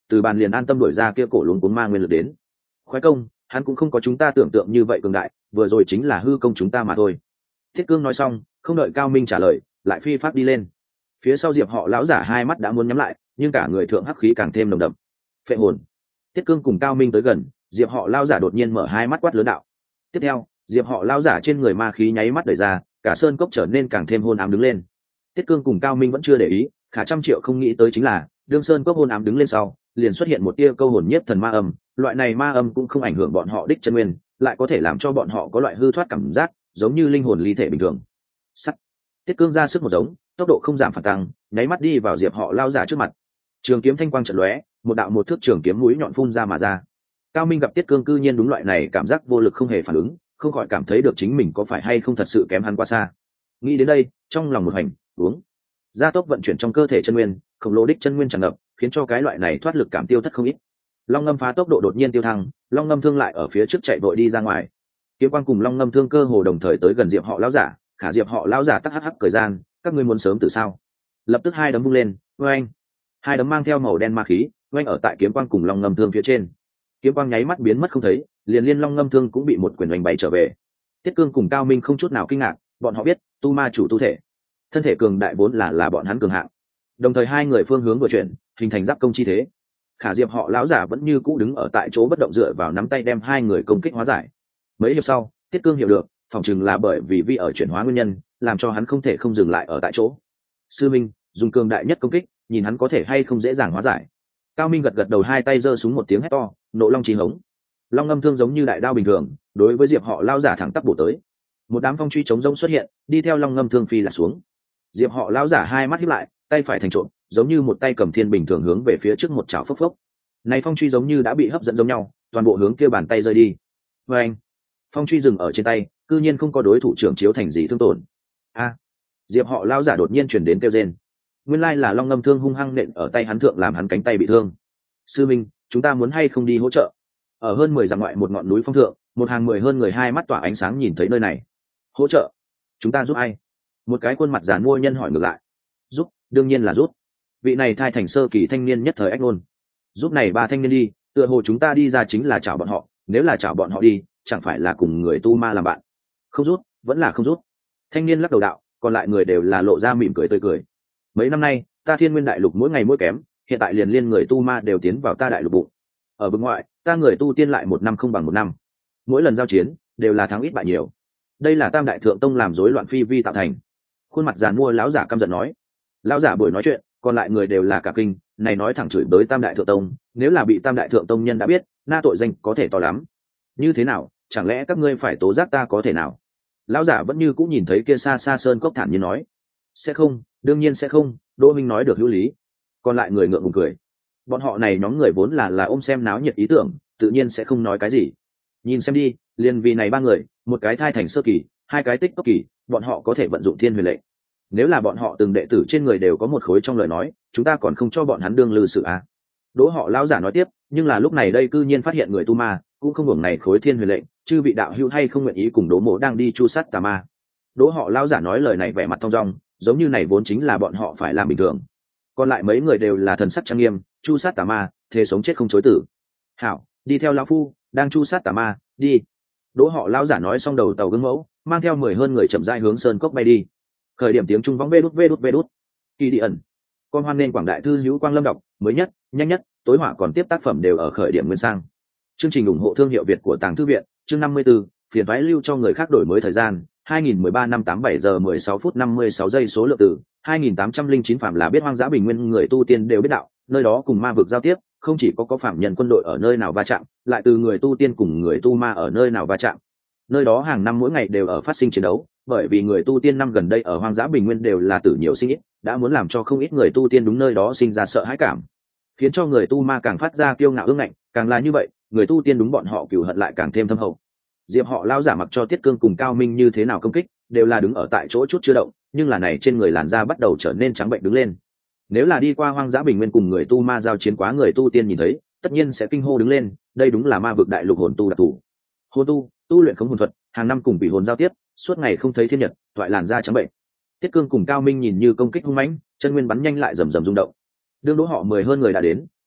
từ bàn liền an tâm đổi ra kia cổ luống cuống ma nguyên lực đến. Khoái công, hắn cũng không có chúng ta tưởng tượng như vậy cường đại, vừa rồi chính là hư công chúng ta mà thôi. Thiết Cương nói xong, không đợi Cao Minh trả lời, lại phi pháp đi lên. Phía sau Diệp họ lão giả hai mắt đã muốn nhắm lại, nhưng cả người thượng hắc khí càng thêm nồng đậm. Phệ hồn. Thiết Cương cùng Cao Minh tới gần, Diệp họ lão giả đột nhiên mở hai mắt quát lớn đạo. Tiếp theo, Diệp họ lão giả trên người ma khí nháy mắt đẩy ra, cả sơn cốc trở nên càng thêm hôn ám đứng lên. Thiết Cương cùng Cao Minh vẫn chưa để ý, Khả trăm triệu không nghĩ tới chính là, đương sơn cốc hôn ám đứng lên sau, liền xuất hiện một tia câu hồn nhiếp thần ma âm, loại này ma âm cũng không ảnh hưởng bọn họ đích chân nguyên, lại có thể làm cho bọn họ có loại hư thoát cảm giác, giống như linh hồn ly thể bình thường. Sắt. Thiết Cương ra sức một giống, tốc độ không giảm phản tăng, nháy mắt đi vào Diệp họ lao giả trước mặt. Trường kiếm thanh quang chợt lóe, một đạo một thước trường kiếm mũi nhọn phun ra mà ra. Cao Minh gặp Thiết Cương cư nhiên đúng loại này cảm giác vô lực không hề phản ứng, không khỏi cảm thấy được chính mình có phải hay không thật sự kém hắn quá xa. Nghĩ đến đây, trong lòng một hành, uống, gia tốc vận chuyển trong cơ thể chân nguyên, khổng lồ đích chân nguyên tràn ngập, khiến cho cái loại này thoát lực cảm tiêu thất không ít. Long ngâm phá tốc độ đột nhiên tiêu thăng, long ngâm thương lại ở phía trước chạy vội đi ra ngoài. Kiếm quang cùng long ngâm thương cơ hồ đồng thời tới gần Diệp họ lão giả, Khả Diệp họ lão giả tắc hắc hắc cười gian, các ngươi muốn sớm từ sao? Lập tức hai đấm vung lên, oanh, hai đấm mang theo màu đen ma khí, oanh ở tại kiếm quang cùng long ngâm thương phía trên. Kiếm quang nháy mắt biến mất không thấy, liền liên long ngâm thương cũng bị một quyền oanh bay trở về. Tiết Cương cùng Cao Minh không chút nào kinh ngạc, bọn họ biết tu ma chủ tu thể, thân thể cường đại vốn là là bọn hắn cường hạng. Đồng thời hai người phương hướng vừa chuyển, hình thành giáp công chi thế. Khả Diệp họ lão giả vẫn như cũ đứng ở tại chỗ bất động, dựa vào nắm tay đem hai người công kích hóa giải. Mấy hiệp sau, Tiết Cương hiểu được, phỏng chừng là bởi vì vi ở chuyển hóa nguyên nhân, làm cho hắn không thể không dừng lại ở tại chỗ. Sư Minh dùng cường đại nhất công kích, nhìn hắn có thể hay không dễ dàng hóa giải. Cao Minh gật gật đầu, hai tay giơ súng một tiếng hét to, nộ long chí hống. Long ngâm thương giống như đại đao bình thường, đối với Diệp họ lão giả thẳng tắp bổ tới. Một đám phong truy chống rông xuất hiện, đi theo long ngâm thương phi là xuống. Diệp họ lão giả hai mắt híp lại, tay phải thành trộm, giống như một tay cầm thiên bình thường hướng về phía trước một chảo phốc phốc. Này phong truy giống như đã bị hấp dẫn giống nhau, toàn bộ hướng kia bàn tay rơi đi. Và anh, phong truy dừng ở trên tay, cư nhiên không có đối thủ trưởng chiếu thành gì thương tổn. A, Diệp họ lão giả đột nhiên chuyển đến kêu rên. Nguyên lai là long ngâm thương hung hăng nện ở tay hắn thượng, làm hắn cánh tay bị thương. Sư Minh, chúng ta muốn hay không đi hỗ trợ? Ở hơn mười dặm ngoại một ngọn núi phong thượng, một hàng mười hơn người hai mắt tỏa ánh sáng nhìn thấy nơi này. Hỗ trợ? Chúng ta giúp ai? Một cái khuôn mặt giàn mua nhân hỏi ngược lại. Giúp, đương nhiên là giúp. Vị này thai thành sơ kỳ thanh niên nhất thời ách ngôn. Giúp này ba thanh niên đi, tựa hồ chúng ta đi ra chính là chào bọn họ, nếu là chào bọn họ đi, chẳng phải là cùng người tu ma làm bạn. Không rút, vẫn là không rút. Thanh niên lắc đầu đạo, còn lại người đều là lộ ra mỉm cười tươi cười. Mấy năm nay, ta Thiên Nguyên đại lục mỗi ngày mỗi kém, hiện tại liền liên người tu ma đều tiến vào ta đại lục bụng. Ở bên ngoại, ta người tu tiên lại một năm không bằng một năm. Mỗi lần giao chiến, đều là thắng ít bại nhiều. Đây là Tam đại thượng tông làm rối loạn phi vi tạo thành. Khuôn mặt giàn mua lão giả căm giận nói. Lão giả buổi nói chuyện, còn lại người đều là cả kinh, này nói thẳng chửi bới Tam đại thượng tông, nếu là bị Tam đại thượng tông nhân đã biết, na tội danh có thể to lắm. Như thế nào, chẳng lẽ các ngươi phải tố giác ta có thể nào? Lão giả vẫn như cũng nhìn thấy kia xa xa sơn cốc thản nhiên nói. Sẽ không, đương nhiên sẽ không, Đỗ Minh nói được hữu lý. Còn lại người ngượng ngùng cười. Bọn họ này nhóm người vốn là là ôm xem náo nhiệt ý tưởng, tự nhiên sẽ không nói cái gì. Nhìn xem đi, liền vì này ba người, một cái thai thành sơ kỳ, hai cái tích tốc kỳ, bọn họ có thể vận dụng thiên huyền lệnh. Nếu là bọn họ từng đệ tử trên người đều có một khối trong lời nói, chúng ta còn không cho bọn hắn đương lư sự à? Đỗ họ lão giả nói tiếp, nhưng là lúc này đây cư nhiên phát hiện người tu ma, cũng không hưởng này khối thiên huyền lệnh, chư vị đạo hữu hay không nguyện ý cùng Đỗ mộ đang đi chu sát tà ma. Đỗ họ lão giả nói lời này vẻ mặt thong dong, giống như này vốn chính là bọn họ phải làm bình thường. Còn lại mấy người đều là thần sắc trang nghiêm, chu sát tà ma, thề sống chết không chối tử. Hảo, đi theo lão phu, đang chu sát tà ma, đi. Đỗ họ lão giả nói xong, đầu tàu gương mẫu, mang theo mười hơn người chậm rãi hướng sơn cốc bay đi. Khởi điểm tiếng trung vóng vê đút vê đút vê đút. Kỳ đi ẩn. Con hoan nên quảng đại thư hữu quang lâm đọc, mới nhất, nhanh nhất, tối hỏa còn tiếp tác phẩm đều ở khởi điểm nguyên sang. Chương trình ủng hộ thương hiệu Việt của Tàng Thư viện, chương năm mươi 54, phiền toái lưu cho người khác đổi mới thời gian, hai nghìn mười ba năm tám bảy giờ mười sáu phút năm mươi sáu giây số lượng tử, hai nghìn tám trăm lẻ chín phạm là biết hoang dã bình nguyên người tu tiên đều biết đạo, nơi đó cùng ma vực giao tiếp, không chỉ có có phạm nhân quân đội ở nơi nào va chạm, lại từ người tu tiên cùng người tu ma ở nơi nào va chạm. Nơi đó hàng năm mỗi ngày đều ở phát sinh chiến đấu, bởi vì người tu tiên năm gần đây ở hoang dã bình nguyên đều là tử nhiều sinh ít, đã muốn làm cho không ít người tu tiên đúng nơi đó sinh ra sợ hãi cảm, khiến cho người tu ma càng phát ra kiêu ngạo ương ngạnh, càng là như vậy, người tu tiên đúng bọn họ cừu hận lại càng thêm thâm hậu. Diệp họ lao giả mặc cho Tiết Cương cùng Cao Minh như thế nào công kích, đều là đứng ở tại chỗ chút chưa động, nhưng là này trên người làn da bắt đầu trở nên trắng bệnh đứng lên. Nếu là đi qua hoang dã bình nguyên cùng người tu ma giao chiến quá, người tu tiên nhìn thấy, tất nhiên sẽ kinh hô đứng lên, đây đúng là ma vực đại lục hồn tu đặc thù. Hồn tu, tu luyện không hồn thuật, hàng năm cùng quỷ hồn giao tiếp, suốt ngày không thấy thiên nhật, toại làn da trắng bệnh. Tiết Cương cùng Cao Minh nhìn như công kích hung mãnh, chân nguyên bắn nhanh lại rầm rầm rung động. Đương Đỗ họ mười hơn người đã đến,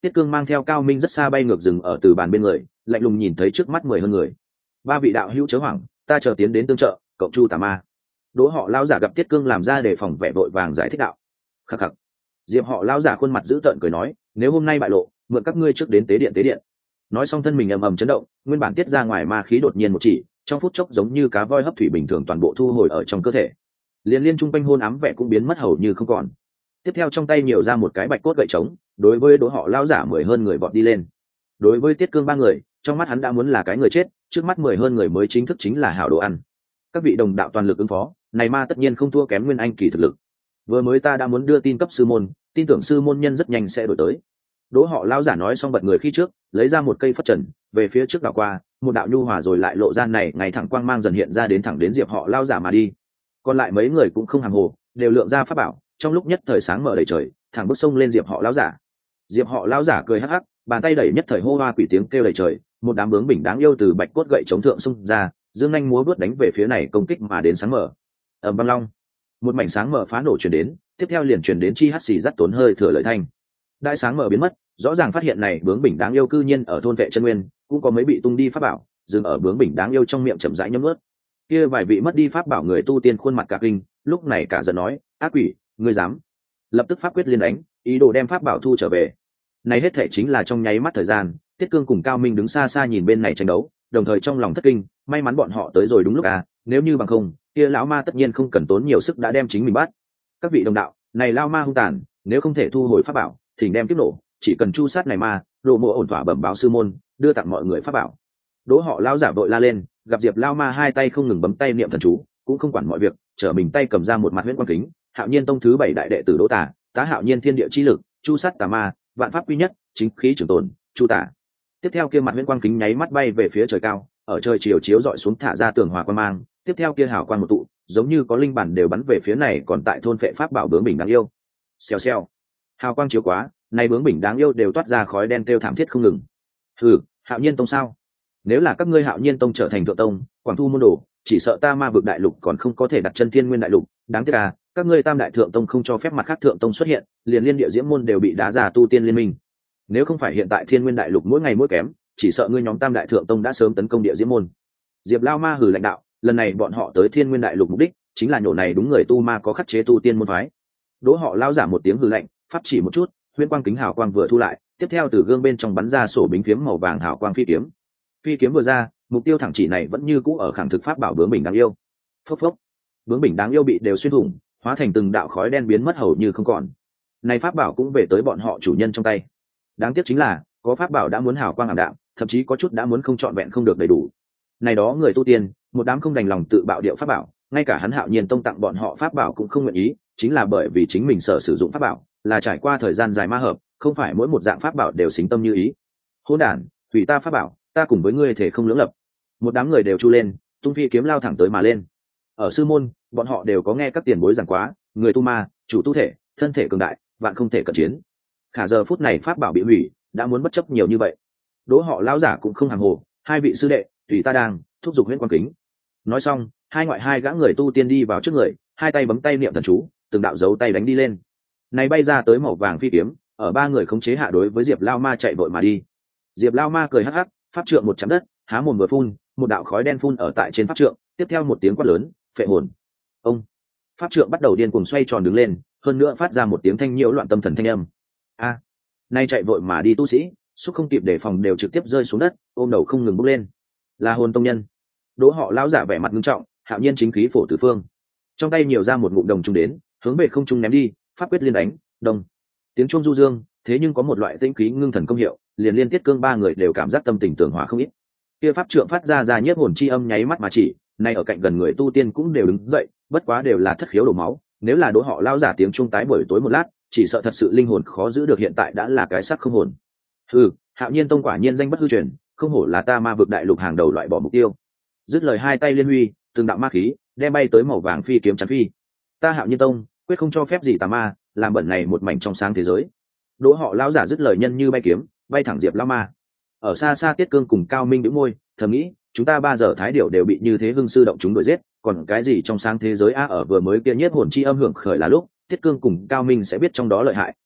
Tiết Cương mang theo Cao Minh rất xa bay ngược dừng ở từ bàn bên người, lạnh lùng nhìn thấy trước mắt mười hơn người. Ba vị đạo hữu chớ hoảng, ta chờ tiến đến tương trợ, cộng chu tà ma. Đỗ họ lão giả gặp Tiết Cương làm ra để phòng vẻ vội vàng giải thích đạo. Khắc khắc. Diệp họ lão giả khuôn mặt dữ tợn cười nói, nếu hôm nay bại lộ, mượn các ngươi trước đến tế điện tế điện. Nói xong thân mình ầm ầm chấn động, nguyên bản tiết ra ngoài ma khí đột nhiên một chỉ, trong phút chốc giống như cá voi hấp thủy bình thường toàn bộ thu hồi ở trong cơ thể. Liên liên trung quanh hôn ám vẻ cũng biến mất hầu như không còn. Tiếp theo trong tay nhiều ra một cái bạch cốt gậy trống, đối với Đỗ họ lão giả mười hơn người vọt đi lên. Đối với Tiết Cương ba người, trong mắt hắn đã muốn là cái người chết, trước mắt mười hơn người mới chính thức chính là hảo đồ ăn. Các vị đồng đạo toàn lực ứng phó, này ma tất nhiên không thua kém nguyên anh kỳ thực lực. Vừa mới ta đã muốn đưa tin cấp sư môn, tin tưởng sư môn nhân rất nhanh sẽ đổi tới. Đỗ họ lão giả nói xong bật người khi trước, lấy ra một cây phất trần, về phía trước đảo qua, một đạo nhu hòa rồi lại lộ ra này ngày thẳng quang mang dần hiện ra đến thẳng đến Diệp họ lão giả mà đi. Còn lại mấy người cũng không hàng hồ, đều lượng ra pháp bảo, trong lúc nhất thời sáng mở đầy trời, thẳng bước sông lên Diệp họ lão giả. Diệp họ lão giả cười hắc hắc, bàn tay đẩy nhất thời hô hoa quỷ tiếng kêu đầy trời, một đám bướng bỉnh đáng yêu từ bạch cốt gậy chống thượng xung ra, dương anh múa bước đánh về phía này công kích mà đến sáng mở. Ầm băng long, một mảnh sáng mở phá nổ truyền đến, tiếp theo liền truyền đến chi hắt xì dắt tốn hơi thừa lợi thanh. Đại sáng mở biến mất, rõ ràng phát hiện này bướng bỉnh đáng yêu cư nhiên ở thôn vệ chân nguyên, cũng có mấy bị tung đi pháp bảo, dừng ở bướng bỉnh đáng yêu trong miệng chậm rãi nhấm nuốt. Kia vài vị mất đi pháp bảo người tu tiên khuôn mặt cả kinh, lúc này cả giận nói, ác quỷ, ngươi dám? Lập tức pháp quyết liên đánh, ý đồ đem pháp bảo thu trở về. Này hết thể chính là trong nháy mắt thời gian, Tiết Cương cùng Cao Minh đứng xa xa nhìn bên này tranh đấu, đồng thời trong lòng thất kinh, may mắn bọn họ tới rồi đúng lúc à, nếu như bằng không, kia lão ma tất nhiên không cần tốn nhiều sức đã đem chính mình bắt. Các vị đồng đạo, này lão ma hung tàn, nếu không thể thu hồi pháp bảo, thỉnh đem tiếp nổ, chỉ cần chu sát này ma, độ mộ ổn thỏa bẩm báo sư môn, đưa tặng mọi người pháp bảo. Đỗ họ lão giả vội la lên, gặp Diệp lão ma hai tay không ngừng bấm tay niệm thần chú, cũng không quản mọi việc, trở mình tay cầm ra một mặt huyễn quang kính, Hạo Nhiên tông thứ bảy đại đệ tử Đỗ Tả, tá Hạo Nhiên thiên địa chi lực, chu sát tà ma, vạn pháp quy nhất, chính khí trường tồn, chu tả. Tiếp theo kia mặt huyễn quang kính nháy mắt bay về phía trời cao, ở trời chiều chiếu dọi xuống thả ra tường hòa quang mang, tiếp theo kia hào quang một tụ, giống như có linh bản đều bắn về phía này còn tại thôn phệ pháp bảo bướng bình đáng yêu. Xèo xèo. Hào quang chiếu quá, này bướng bình đáng yêu đều toát ra khói đen kêu thảm thiết không ngừng. Hừ, Hạo Nhiên tông sao? Nếu là các ngươi Hạo Nhiên tông trở thành thượng tông, quảng thu môn đồ, chỉ sợ ta ma vực đại lục còn không có thể đặt chân thiên nguyên đại lục, đáng tiếc à, các ngươi tam đại thượng tông không cho phép mặt khác thượng tông xuất hiện, liền liên địa diễm môn đều bị đá ra tu tiên liên minh. Nếu không phải hiện tại thiên nguyên đại lục mỗi ngày mỗi kém, chỉ sợ ngươi nhóm tam đại thượng tông đã sớm tấn công địa diễm môn. Diệp Lao Ma hừ lãnh đạo, lần này bọn họ tới thiên nguyên đại lục mục đích chính là nhổ này đúng người tu ma có khắc chế tu tiên môn phái. Đỗ họ lao giả một tiếng hừ lạnh, pháp chỉ một chút, huyễn quang kính hào quang vừa thu lại, tiếp theo từ gương bên trong bắn ra sổ bính phiếm màu vàng hào quang phi kiếm. Phi kiếm vừa ra, mục tiêu thẳng chỉ này vẫn như cũ ở khẳng thực pháp bảo bướng bình đáng yêu. Phốc phốc, bướng bình đáng yêu bị đều xuyên thủng, hóa thành từng đạo khói đen biến mất hầu như không còn. Này pháp bảo cũng về tới bọn họ chủ nhân trong tay. Đáng tiếc chính là có pháp bảo đã muốn hào quang ảm đạm, thậm chí có chút đã muốn không trọn vẹn không được đầy đủ. Này đó người tu tiên, một đám không đành lòng tự bạo điệu pháp bảo, ngay cả hắn Hạo Nhiên tông tặng bọn họ pháp bảo cũng không nguyện ý, chính là bởi vì chính mình sở sử dụng pháp bảo là trải qua thời gian dài ma hợp, không phải mỗi một dạng pháp bảo đều xính tâm như ý. Hỗn đản, hủy ta pháp bảo, ta cùng với ngươi thể không lưỡng lập. Một đám người đều chu lên, tung phi kiếm lao thẳng tới mà lên. Ở sư môn, bọn họ đều có nghe các tiền bối giảng quá, người tu ma, chủ tu thể, thân thể cường đại, vạn không thể cận chiến. Khả giờ phút này pháp bảo bị hủy, đã muốn bất chấp nhiều như vậy. Đỗ họ lão giả cũng không hàng hồ, hai vị sư đệ, tùy ta đang thúc giục huyễn quang kính. Nói xong, hai ngoại hai gã người tu tiên đi vào trước người, hai tay bấm tay niệm thần chú, từng đạo dấu tay đánh đi lên. Này bay ra tới màu vàng phi kiếm, ở ba người khống chế hạ đối với Diệp Lao Ma chạy vội mà đi. Diệp Lao Ma cười hắc hắc, pháp trượng một chấm đất, há mồm vừa phun, một đạo khói đen phun ở tại trên pháp trượng, tiếp theo một tiếng quát lớn, phệ hồn. Ông. Pháp trượng bắt đầu điên cuồng xoay tròn đứng lên, hơn nữa phát ra một tiếng thanh nhiễu loạn tâm thần thanh âm. A. À, nay chạy vội mà đi tu sĩ, xúc không kịp đề phòng đều trực tiếp rơi xuống đất, ôm đầu không ngừng bốc lên. Là hồn tông nhân. Đỗ họ lão giả vẻ mặt nghiêm trọng, Hạo Nhiên chính khí phổ tứ phương, trong tay nhiều ra một ngụm đồng trung đến, hướng về không trung ném đi, pháp quyết liên đánh, đồng. Tiếng chuông du dương, thế nhưng có một loại tĩnh khí ngưng thần công hiệu, liền liên Tiết Cương ba người đều cảm giác tâm tình tưởng hòa không ít. Kia pháp trượng phát ra ra nhiếp hồn chi âm nháy mắt mà chỉ, nay ở cạnh gần người tu tiên cũng đều đứng dậy, bất quá đều là thất khiếu đổ máu, nếu là Đỗ họ lão giả tiếng chuông tái buổi tối một lát, chỉ sợ thật sự linh hồn khó giữ được, hiện tại đã là cái xác không hồn. Ừ, Hạo Nhiên tông quả nhiên danh bất hư truyền, không hổ là ta ma vực đại lục hàng đầu loại bỏ mục tiêu. Dứt lời hai tay liên huy, từng đạo ma khí đem bay tới màu vàng phi kiếm chắn phi. Ta Hạo Nhiên tông quyết không cho phép gì tà ma làm bẩn này một mảnh trong sáng thế giới. Đỗ họ lão giả dứt lời nhân như bay kiếm, bay thẳng Diệp Lão Ma. Ở xa xa Tiết Cương cùng Cao Minh nhíu môi, thầm nghĩ, chúng ta ba giờ thái điểu đều bị như thế hưng sư động chúng đuổi giết, còn cái gì trong sáng thế giới a? Ở vừa mới kia nhiếp hồn chi âm hưởng khởi là lúc Tiết Cương cùng Cao Minh sẽ biết trong đó lợi hại,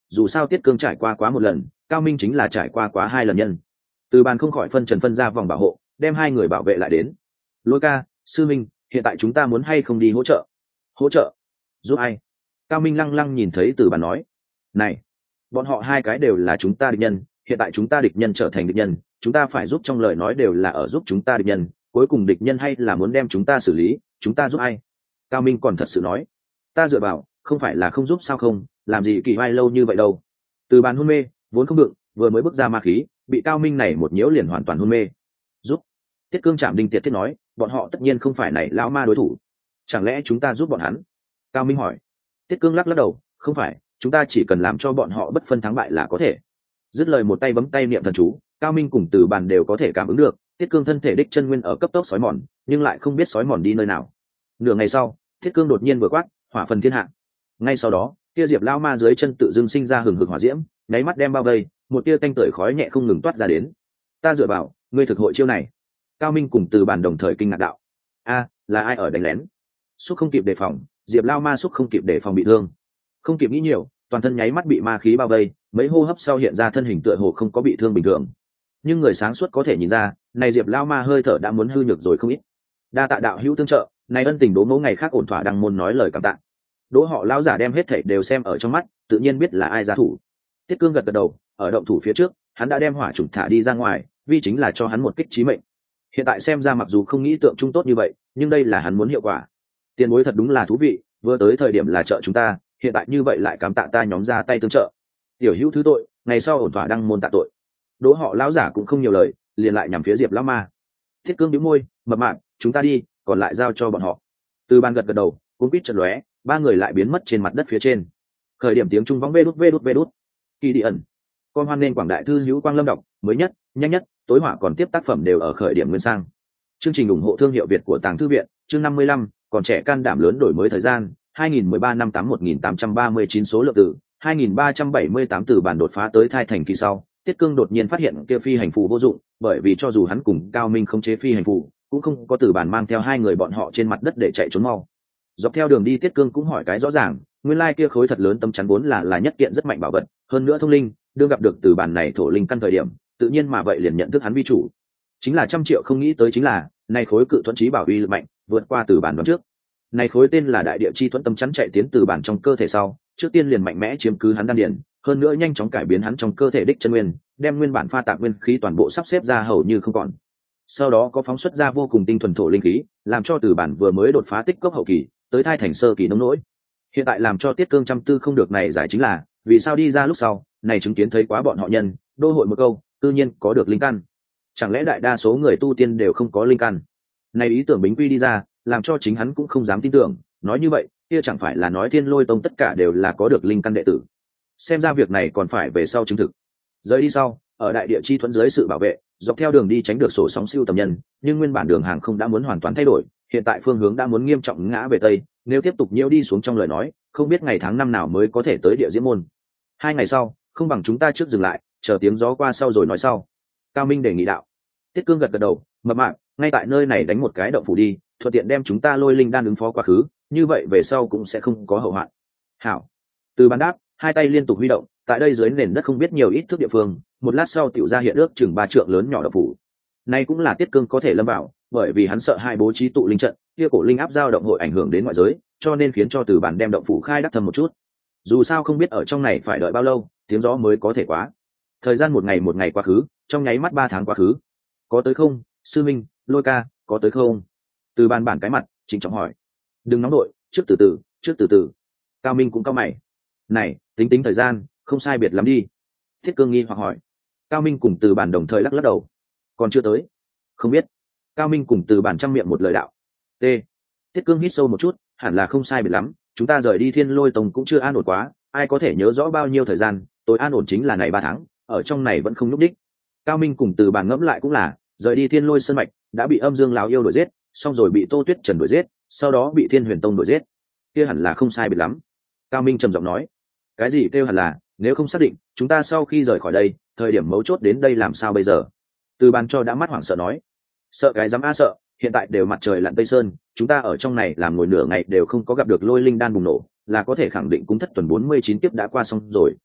dù sao tiết cương trải qua quá một lần, Cao Minh chính là trải qua quá hai lần nhân. Từ bàn không khỏi phân trần phân ra vòng bảo hộ, đem hai người bảo vệ lại đến. Lôi ca, sư minh, hiện tại chúng ta muốn hay không đi hỗ trợ? Hỗ trợ? Giúp ai? Cao Minh lăng lăng nhìn thấy từ bàn nói, này, bọn họ hai cái đều là chúng ta địch nhân, hiện tại chúng ta địch nhân trở thành địch nhân, chúng ta phải giúp, trong lời nói đều là ở giúp chúng ta địch nhân, cuối cùng địch nhân hay là muốn đem chúng ta xử lý, chúng ta giúp ai? Cao Minh còn thật sự nói, ta dựa vào, không phải là không giúp sao không, làm gì kỳ vai lâu như vậy đâu. Từ bàn hôn mê, vốn không đựng, vừa mới bước ra ma khí, bị Cao Minh này một nhiễu liền hoàn toàn hôn mê. Giúp? Tiết Cương chạm đinh tiệt thiết nói, bọn họ tất nhiên không phải này lão ma đối thủ, chẳng lẽ chúng ta giúp bọn hắn? Cao Minh hỏi. Tiết Cương lắc lắc đầu, không phải, chúng ta chỉ cần làm cho bọn họ bất phân thắng bại là có thể. Dứt lời một tay bấm tay niệm thần chú, Cao Minh cùng Từ bàn đều có thể cảm ứng được Tiết Cương thân thể đích chân nguyên ở cấp tốc sói mòn, nhưng lại không biết sói mòn đi nơi nào. Nửa ngày sau, Tiết Cương đột nhiên vừa quát, hỏa phần thiên hạ. Ngay sau đó, kia diệp lao ma dưới chân tự dưng sinh ra hừng hực hỏa diễm, nháy mắt đem bao vây, một tia tanh tưởi khói nhẹ không ngừng toát ra đến. Ta dựa vào, ngươi thực hội chiêu này? Cao Minh cùng Từ bàn đồng thời kinh ngạc đạo. A, là ai ở đánh lén? Xúc không kịp đề phòng, diệp lao ma xúc không kịp đề phòng bị thương, không kịp nghĩ nhiều, toàn thân nháy mắt bị ma khí bao vây, mấy hô hấp sau hiện ra thân hình tựa hồ không có bị thương bình thường. Nhưng người sáng suốt có thể nhìn ra, này diệp lao ma hơi thở đã muốn hư nhược rồi không ít. Đa tạ đạo hữu tương trợ, này ân tình Đỗ mẫu ngày khác ổn thỏa đăng môn nói lời cảm tạ. Đỗ họ lão giả đem hết thảy đều xem ở trong mắt, tự nhiên biết là ai ra thủ. Tiết Cương gật gật đầu, ở động thủ phía trước, hắn đã đem hỏa trùng thả đi ra ngoài, vì chính là cho hắn một kích chí mệnh. Hiện tại xem ra mặc dù không nghĩ tượng trung tốt như vậy, nhưng đây là hắn muốn hiệu quả. Tiền bối thật đúng là thú vị, vừa tới thời điểm là trợ chúng ta, hiện tại như vậy lại cảm tạ ta nhóm ra tay tương trợ. Tiểu hữu thứ tội, ngày sau ổn thỏa đăng môn tạ tội. Đỗ họ lão giả cũng không nhiều lời, liền lại nhằm phía diệp lão ma. Thiết Cương bĩu môi, mập mạp, chúng ta đi, còn lại giao cho bọn họ. Từ ban gật gật đầu, cũng quýt chợt lóe, ba người lại biến mất trên mặt đất phía trên. Khởi điểm tiếng trung vong vê đút vê đút vê đút. Kỳ đi ẩn. Con hoan nên quảng đại thư hữu quang lâm đọc, mới nhất, nhanh nhất, tối hỏa còn tiếp tác phẩm đều ở khởi điểm nguyên sang. Chương trình ủng hộ thương hiệu Việt của Tàng Thư viện, chương năm mươi lăm, còn trẻ can đảm lớn đổi mới thời gian, hai nghìn mười ba năm tám một nghìn tám trăm ba mươi chín số lượng tử, hai nghìn ba trăm bảy mươi tám từ bản đột phá tới thai thành kỳ sau, Tiết Cương đột nhiên phát hiện kia phi hành phù vô dụng, bởi vì cho dù hắn cùng Cao Minh không chế phi hành phù, cũng không có từ bản mang theo hai người bọn họ trên mặt đất để chạy trốn mau. Dọc theo đường đi Tiết Cương cũng hỏi cái rõ ràng, nguyên lai kia khối thật lớn tấm chắn vốn là là nhất kiện rất mạnh bảo vật, hơn nữa thông linh, đương gặp được từ bản này thổ linh căn thời điểm, tự nhiên mà vậy liền nhận thức hắn vi chủ. Chính là trăm triệu không nghĩ tới chính là, này khối cự thuẫn chí bảo uy lực mạnh, vượt qua từ bản đoán trước. Này khối tên là đại địa chi thuẫn tâm chắn chạy tiến từ bản trong cơ thể sau, trước tiên liền mạnh mẽ chiếm cứ hắn đan điền, hơn nữa nhanh chóng cải biến hắn trong cơ thể đích chân nguyên, đem nguyên bản pha tạp nguyên khí toàn bộ sắp xếp ra hầu như không còn. Sau đó có phóng xuất ra vô cùng tinh thuần thổ linh khí, làm cho từ bản vừa mới đột phá tích cốc hậu kỳ, tới thai thành sơ kỳ nông nỗi. Hiện tại làm cho Tiết Cương trăm tư không được này giải chính là, vì sao đi ra lúc sau, này chứng kiến thấy quá bọn họ nhân, đô hội một câu, tự nhiên có được linh căn. Chẳng lẽ đại đa số người tu tiên đều không có linh căn? Này ý tưởng bính quy đi ra, làm cho chính hắn cũng không dám tin tưởng, nói như vậy, kia chẳng phải là nói Thiên Lôi Tông tất cả đều là có được linh căn đệ tử. Xem ra việc này còn phải về sau chứng thực. Rời đi sau, ở đại địa chi thuẫn dưới sự bảo vệ, dọc theo đường đi tránh được sổ sóng siêu tầm nhân, nhưng nguyên bản đường hàng không đã muốn hoàn toàn thay đổi, hiện tại phương hướng đã muốn nghiêm trọng ngã về tây, nếu tiếp tục nhiễu đi xuống trong lời nói, không biết ngày tháng năm nào mới có thể tới địa diễm môn. Hai ngày sau, không bằng chúng ta trước dừng lại, chờ tiếng gió qua sau rồi nói sau. Cao Minh đề nghị đạo. Tiết Cương gật gật đầu, mập mạp, ngay tại nơi này đánh một cái động phủ đi, thuận tiện đem chúng ta lôi linh đan ứng phó quá khứ, như vậy về sau cũng sẽ không có hậu hoạn. Hảo. Từ ban đáp, hai tay liên tục huy động, tại đây dưới nền đất không biết nhiều ít thước địa phương, một lát sau tiểu ra hiện ước chừng ba trượng lớn nhỏ động phủ. Này cũng là Tiết Cương có thể lâm vào, bởi vì hắn sợ hai bố trí tụ linh trận, kia cổ linh áp dao động hội ảnh hưởng đến ngoại giới, cho nên khiến cho từ bản đem động phủ khai đắc thầm một chút. Dù sao không biết ở trong này phải đợi bao lâu, tiếng gió mới có thể quá. Thời gian một ngày một ngày quá khứ, trong nháy mắt ba tháng quá khứ. Có tới không, sư minh, Lôi ca, có tới không? Từ bàn bản cái mặt, trịnh trọng hỏi. Đừng nóng đội, trước từ từ, trước từ từ. Cao Minh cũng cao mày. Này, tính tính thời gian, không sai biệt lắm đi. Thiết Cương nghi hoặc hỏi. Cao Minh cùng từ bản đồng thời lắc lắc đầu. Còn chưa tới. Không biết. Cao Minh cùng từ bản trăm miệng một lời đạo. T. Thiết Cương hít sâu một chút, hẳn là không sai biệt lắm. Chúng ta rời đi Thiên Lôi Tông cũng chưa an ổn quá, ai có thể nhớ rõ bao nhiêu thời gian, tối an ổn chính là này ba tháng, ở trong này vẫn không nhúc đích. Cao Minh cùng từ bản ngẫm lại cũng là, rời đi Thiên Lôi Sơn mạch, đã bị Âm Dương lão yêu đuổi giết, xong rồi bị Tô Tuyết Trần đuổi giết, sau đó bị Thiên Huyền Tông đuổi giết. Kia hẳn là không sai biệt lắm. Cao Minh trầm giọng nói. Cái gì kêu hẳn là, nếu không xác định, chúng ta sau khi rời khỏi đây, thời điểm mấu chốt đến đây làm sao bây giờ? Từ bàn cho đã mắt hoảng sợ nói. Sợ cái dám a sợ, hiện tại đều mặt trời lặn tây sơn, chúng ta ở trong này làm ngồi nửa ngày đều không có gặp được lôi linh đan bùng nổ, là có thể khẳng định cúng thất tuần bốn mươi chín tiếp đã qua xong rồi.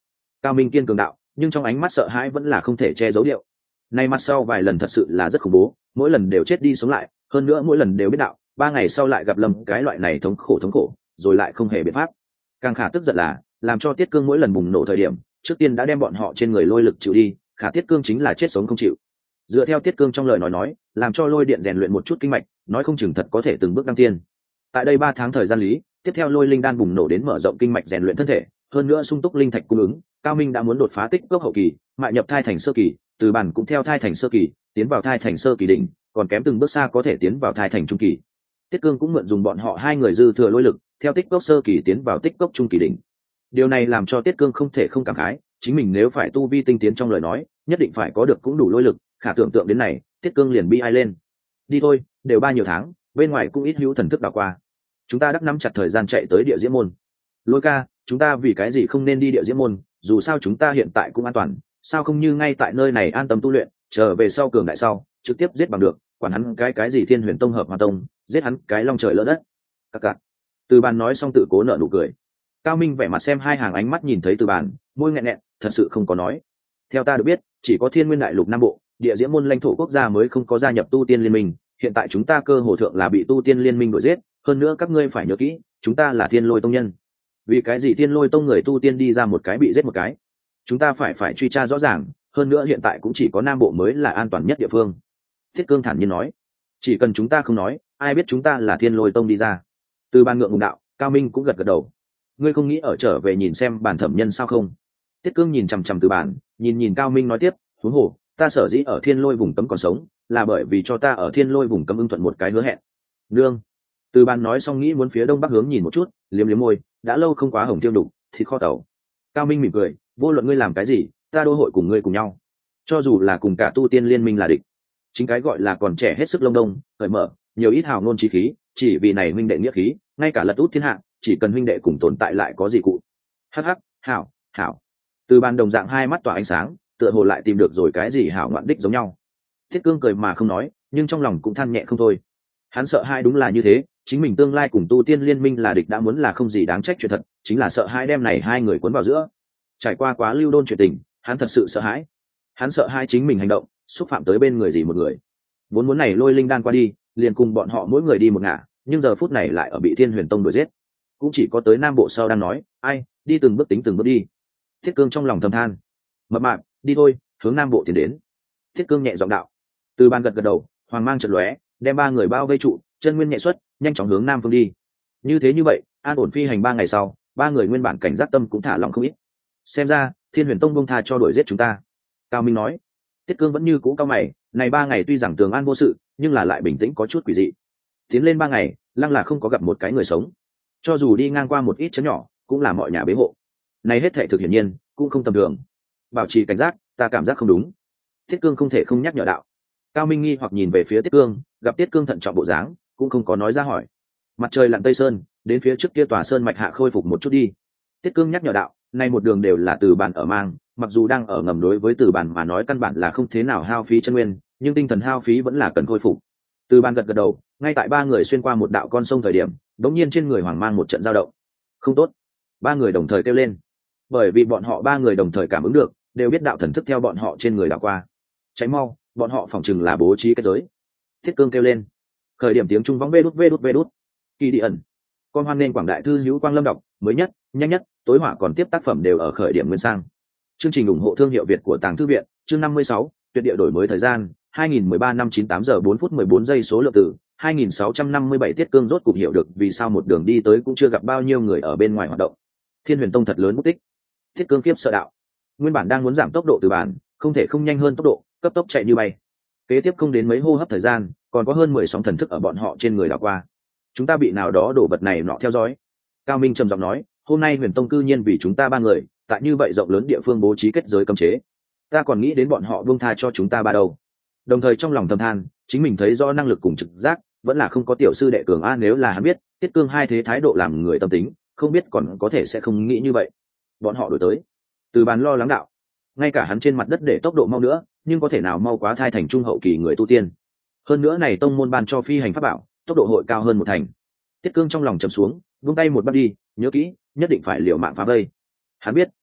Cao Minh kiên cường đạo, nhưng trong ánh mắt sợ hãi vẫn là không thể che giấu điệu. Nay mặt sau vài lần thật sự là rất khủng bố, mỗi lần đều chết đi sống lại, hơn nữa mỗi lần đều biết đạo, ba ngày sau lại gặp Lâm cái loại này thống khổ thống khổ, rồi lại không hề biện pháp. Càng Khả tức giận là, làm cho Tiết Cương mỗi lần bùng nổ thời điểm, trước tiên đã đem bọn họ trên người lôi lực chịu đi, Khả Tiết Cương chính là chết sống không chịu. Dựa theo Tiết Cương trong lời nói nói, làm cho lôi điện rèn luyện một chút kinh mạch, nói không chừng thật có thể từng bước đăng tiên. Tại đây ba tháng thời gian lý, tiếp theo lôi linh đan bùng nổ đến mở rộng kinh mạch rèn luyện thân thể, hơn nữa sung túc linh thạch cung ứng, Cao Minh đã muốn đột phá tích cốc hậu kỳ, mại nhập thai thành sơ kỳ, từ bản cũng theo thai thành sơ kỳ, tiến vào thai thành sơ kỳ đỉnh, còn kém từng bước xa có thể tiến vào thai thành trung kỳ. Tiết Cương cũng mượn dùng bọn họ hai người dư thừa lôi lực, theo tích cốc sơ kỳ tiến vào tích cốc trung kỳ đỉnh. Điều này làm cho Tiết Cương không thể không cảm khái, chính mình nếu phải tu vi tinh tiến trong lời nói, nhất định phải có được cũng đủ lôi lực, khả tưởng tượng đến này, Tiết Cương liền bi ai lên. Đi thôi, đều ba nhiều tháng, bên ngoài cũng ít hữu thần thức đảo qua. Chúng ta đắc nắm chặt thời gian chạy tới địa diễm môn. Lôi ca, chúng ta vì cái gì không nên đi địa diễm môn, dù sao chúng ta hiện tại cũng an toàn, sao không như ngay tại nơi này an tâm tu luyện, trở về sau cường đại sau, trực tiếp giết bằng được, quản hắn cái cái gì Thiên Huyền Tông hợp Hoa Tông, giết hắn cái long trời lỡ đất. Các cặc. Từ Bàn nói xong tự cố nở nụ cười. Cao Minh vẻ mặt xem hai hàng ánh mắt nhìn thấy Từ Bàn, môi nghẹn nghẹn, thật sự không có nói. Theo ta được biết, chỉ có Thiên Nguyên Đại Lục Nam Bộ, địa diễm môn lãnh thổ quốc gia mới không có gia nhập tu tiên liên minh, hiện tại chúng ta cơ hồ thượng là bị tu tiên liên minh đuổi giết, hơn nữa các ngươi phải nhớ kỹ, chúng ta là Thiên Lôi Tông nhân. Vì cái gì Thiên Lôi Tông người tu tiên đi ra một cái bị giết một cái? Chúng ta phải phải truy tra rõ ràng, hơn nữa hiện tại cũng chỉ có Nam Bộ mới là an toàn nhất địa phương. Thiết Cương thản nhiên nói, chỉ cần chúng ta không nói, ai biết chúng ta là Thiên Lôi Tông đi ra. Từ Ban ngượng ngùng đạo, Cao Minh cũng gật gật đầu. Ngươi không nghĩ ở trở về nhìn xem bản thẩm nhân sao không? Thiết Cương nhìn chằm chằm Từ Bản, nhìn nhìn Cao Minh nói tiếp, huống hồ, ta sở dĩ ở Thiên Lôi vùng cấm còn sống, là bởi vì cho ta ở Thiên Lôi vùng cấm ưng thuận một cái hứa hẹn. Nương. Từ Ban nói xong nghĩ muốn phía đông bắc hướng nhìn một chút, liếm liếm môi, đã lâu không quá hồng tiêu đục, thịt kho tàu. Cao Minh mỉm cười, vô luận ngươi làm cái gì, ta đô hội cùng ngươi cùng nhau, cho dù là cùng cả tu tiên liên minh là địch. Chính cái gọi là còn trẻ hết sức lông đông, cởi mở, nhiều ít hào ngôn chí khí, chỉ vì này huynh đệ nghĩa khí, ngay cả lật út thiên hạ, chỉ cần huynh đệ cùng tồn tại lại có gì cụ. Hắc hắc, hảo, hảo. Từ Ban đồng dạng hai mắt tỏa ánh sáng, tựa hồ lại tìm được rồi cái gì hảo ngoạn đích giống nhau. Thiết Cương cười mà không nói, nhưng trong lòng cũng than nhẹ không thôi. Hắn sợ hai đúng là như thế, chính mình tương lai cùng tu tiên liên minh là địch đã muốn là không gì đáng trách chuyện thật, chính là sợ hai đem này hai người cuốn vào giữa. Trải qua quá lưu đôn chuyện tình, hắn thật sự sợ hãi. Hắn sợ hai chính mình hành động xúc phạm tới bên người gì một người. Vốn muốn này lôi linh đan qua đi, liền cùng bọn họ mỗi người đi một ngả, nhưng giờ phút này lại ở bị Thiên Huyền Tông đuổi giết. Cũng chỉ có tới Nam Bộ sau đang nói, ai, đi từng bước tính từng bước đi. Thiết Cương trong lòng thầm than, mập mạp, đi thôi, hướng Nam Bộ tiến đến. Thiết Cương nhẹ giọng đạo. Từ Ban gật gật đầu, hoàng mang chợt lóe, đem ba người bao vây trụ, chân nguyên nhẹ xuất, nhanh chóng hướng Nam phương đi. Như thế như vậy, an ổn phi hành ba ngày sau, ba người nguyên bản cảnh giác tâm cũng thả lỏng không ít. Xem ra, Thiên Huyền Tông bông tha cho đuổi giết chúng ta. Cao Minh nói. Tiết Cương vẫn như cũ cao mày, này ba ngày tuy rằng tường an vô sự, nhưng là lại bình tĩnh có chút quỷ dị. Tiến lên ba ngày, lăng là không có gặp một cái người sống. Cho dù đi ngang qua một ít chấn nhỏ, cũng là mọi nhà bế hộ. Này hết thảy thực hiển nhiên, cũng không tầm thường. Bảo trì cảnh giác, ta cảm giác không đúng. Tiết Cương không thể không nhắc nhở đạo. Cao Minh nghi hoặc nhìn về phía Tiết Cương, gặp Tiết Cương thận trọng bộ dáng, cũng không có nói ra hỏi. Mặt trời lặn tây sơn, đến phía trước kia tòa sơn mạch hạ khôi phục một chút đi. Tiết Cương nhắc nhở đạo, nay một đường đều là Từ Bàn ở mang, mặc dù đang ở ngầm đối với Từ Bàn mà nói căn bản là không thế nào hao phí chân nguyên, nhưng tinh thần hao phí vẫn là cần khôi phục. Từ Bàn gật gật đầu, ngay tại ba người xuyên qua một đạo con sông thời điểm, đống nhiên trên người Hoàng Mang một trận dao động. Không tốt. Ba người đồng thời kêu lên, bởi vì bọn họ ba người đồng thời cảm ứng được, đều biết đạo thần thức theo bọn họ trên người đảo qua. Cháy mau, bọn họ phỏng chừng là bố trí kết giới. Thiết Cương kêu lên, khởi điểm tiếng trung vóng vê đút vê đút vê đút. Kỳ đi ẩn. Con hoan nên quảng đại thư hữu quang lâm đọc, mới nhất, nhanh nhất, tối họa còn tiếp tác phẩm đều ở khởi điểm nguyên sang. Chương trình ủng hộ thương hiệu Việt của Tàng Thư viện, chương năm mươi sáu, tuyệt địa đổi mới thời gian, hai nghìn mười ba năm chín tám giờ bốn phút mười bốn giây số lượng tử, hai nghìn sáu trăm năm mươi bảy. Tiết Cương rốt cục hiểu được vì sao một đường đi tới cũng chưa gặp bao nhiêu người ở bên ngoài hoạt động. Thiên Huyền Tông thật lớn mất tích. Thiết Cương kiếp sợ đạo. Nguyên bản đang muốn giảm tốc độ từ bản, không thể không nhanh hơn tốc độ, cấp tốc chạy như bay. Kế tiếp không đến mấy hô hấp thời gian, còn có hơn mười sóng thần thức ở bọn họ trên người đảo qua. Chúng ta bị nào đó đổ vật này nọ theo dõi. Cao Minh trầm giọng nói, hôm nay Huyền Tông cư nhiên vì chúng ta ba người, tại như vậy rộng lớn địa phương bố trí kết giới cấm chế. Ta còn nghĩ đến bọn họ buông tha cho chúng ta ba đầu. Đồng thời trong lòng thầm than, chính mình thấy do năng lực cùng trực giác, vẫn là không có tiểu sư đệ cường a, nếu là hắn biết, Tiết Cương hai thế thái độ làm người tâm tính, không biết còn có thể sẽ không nghĩ như vậy. Bọn họ đổi tới. Từ Bàn lo lắng đạo, ngay cả hắn trên mặt đất để tốc độ mau nữa, nhưng có thể nào mau quá thai thành trung hậu kỳ người tu tiên. Hơn nữa này tông môn ban cho phi hành pháp bảo, tốc độ hội cao hơn một thành. Tiết Cương trong lòng trầm xuống, vung tay một bắt đi, nhớ kỹ, nhất định phải liều mạng phá vây. Hắn biết,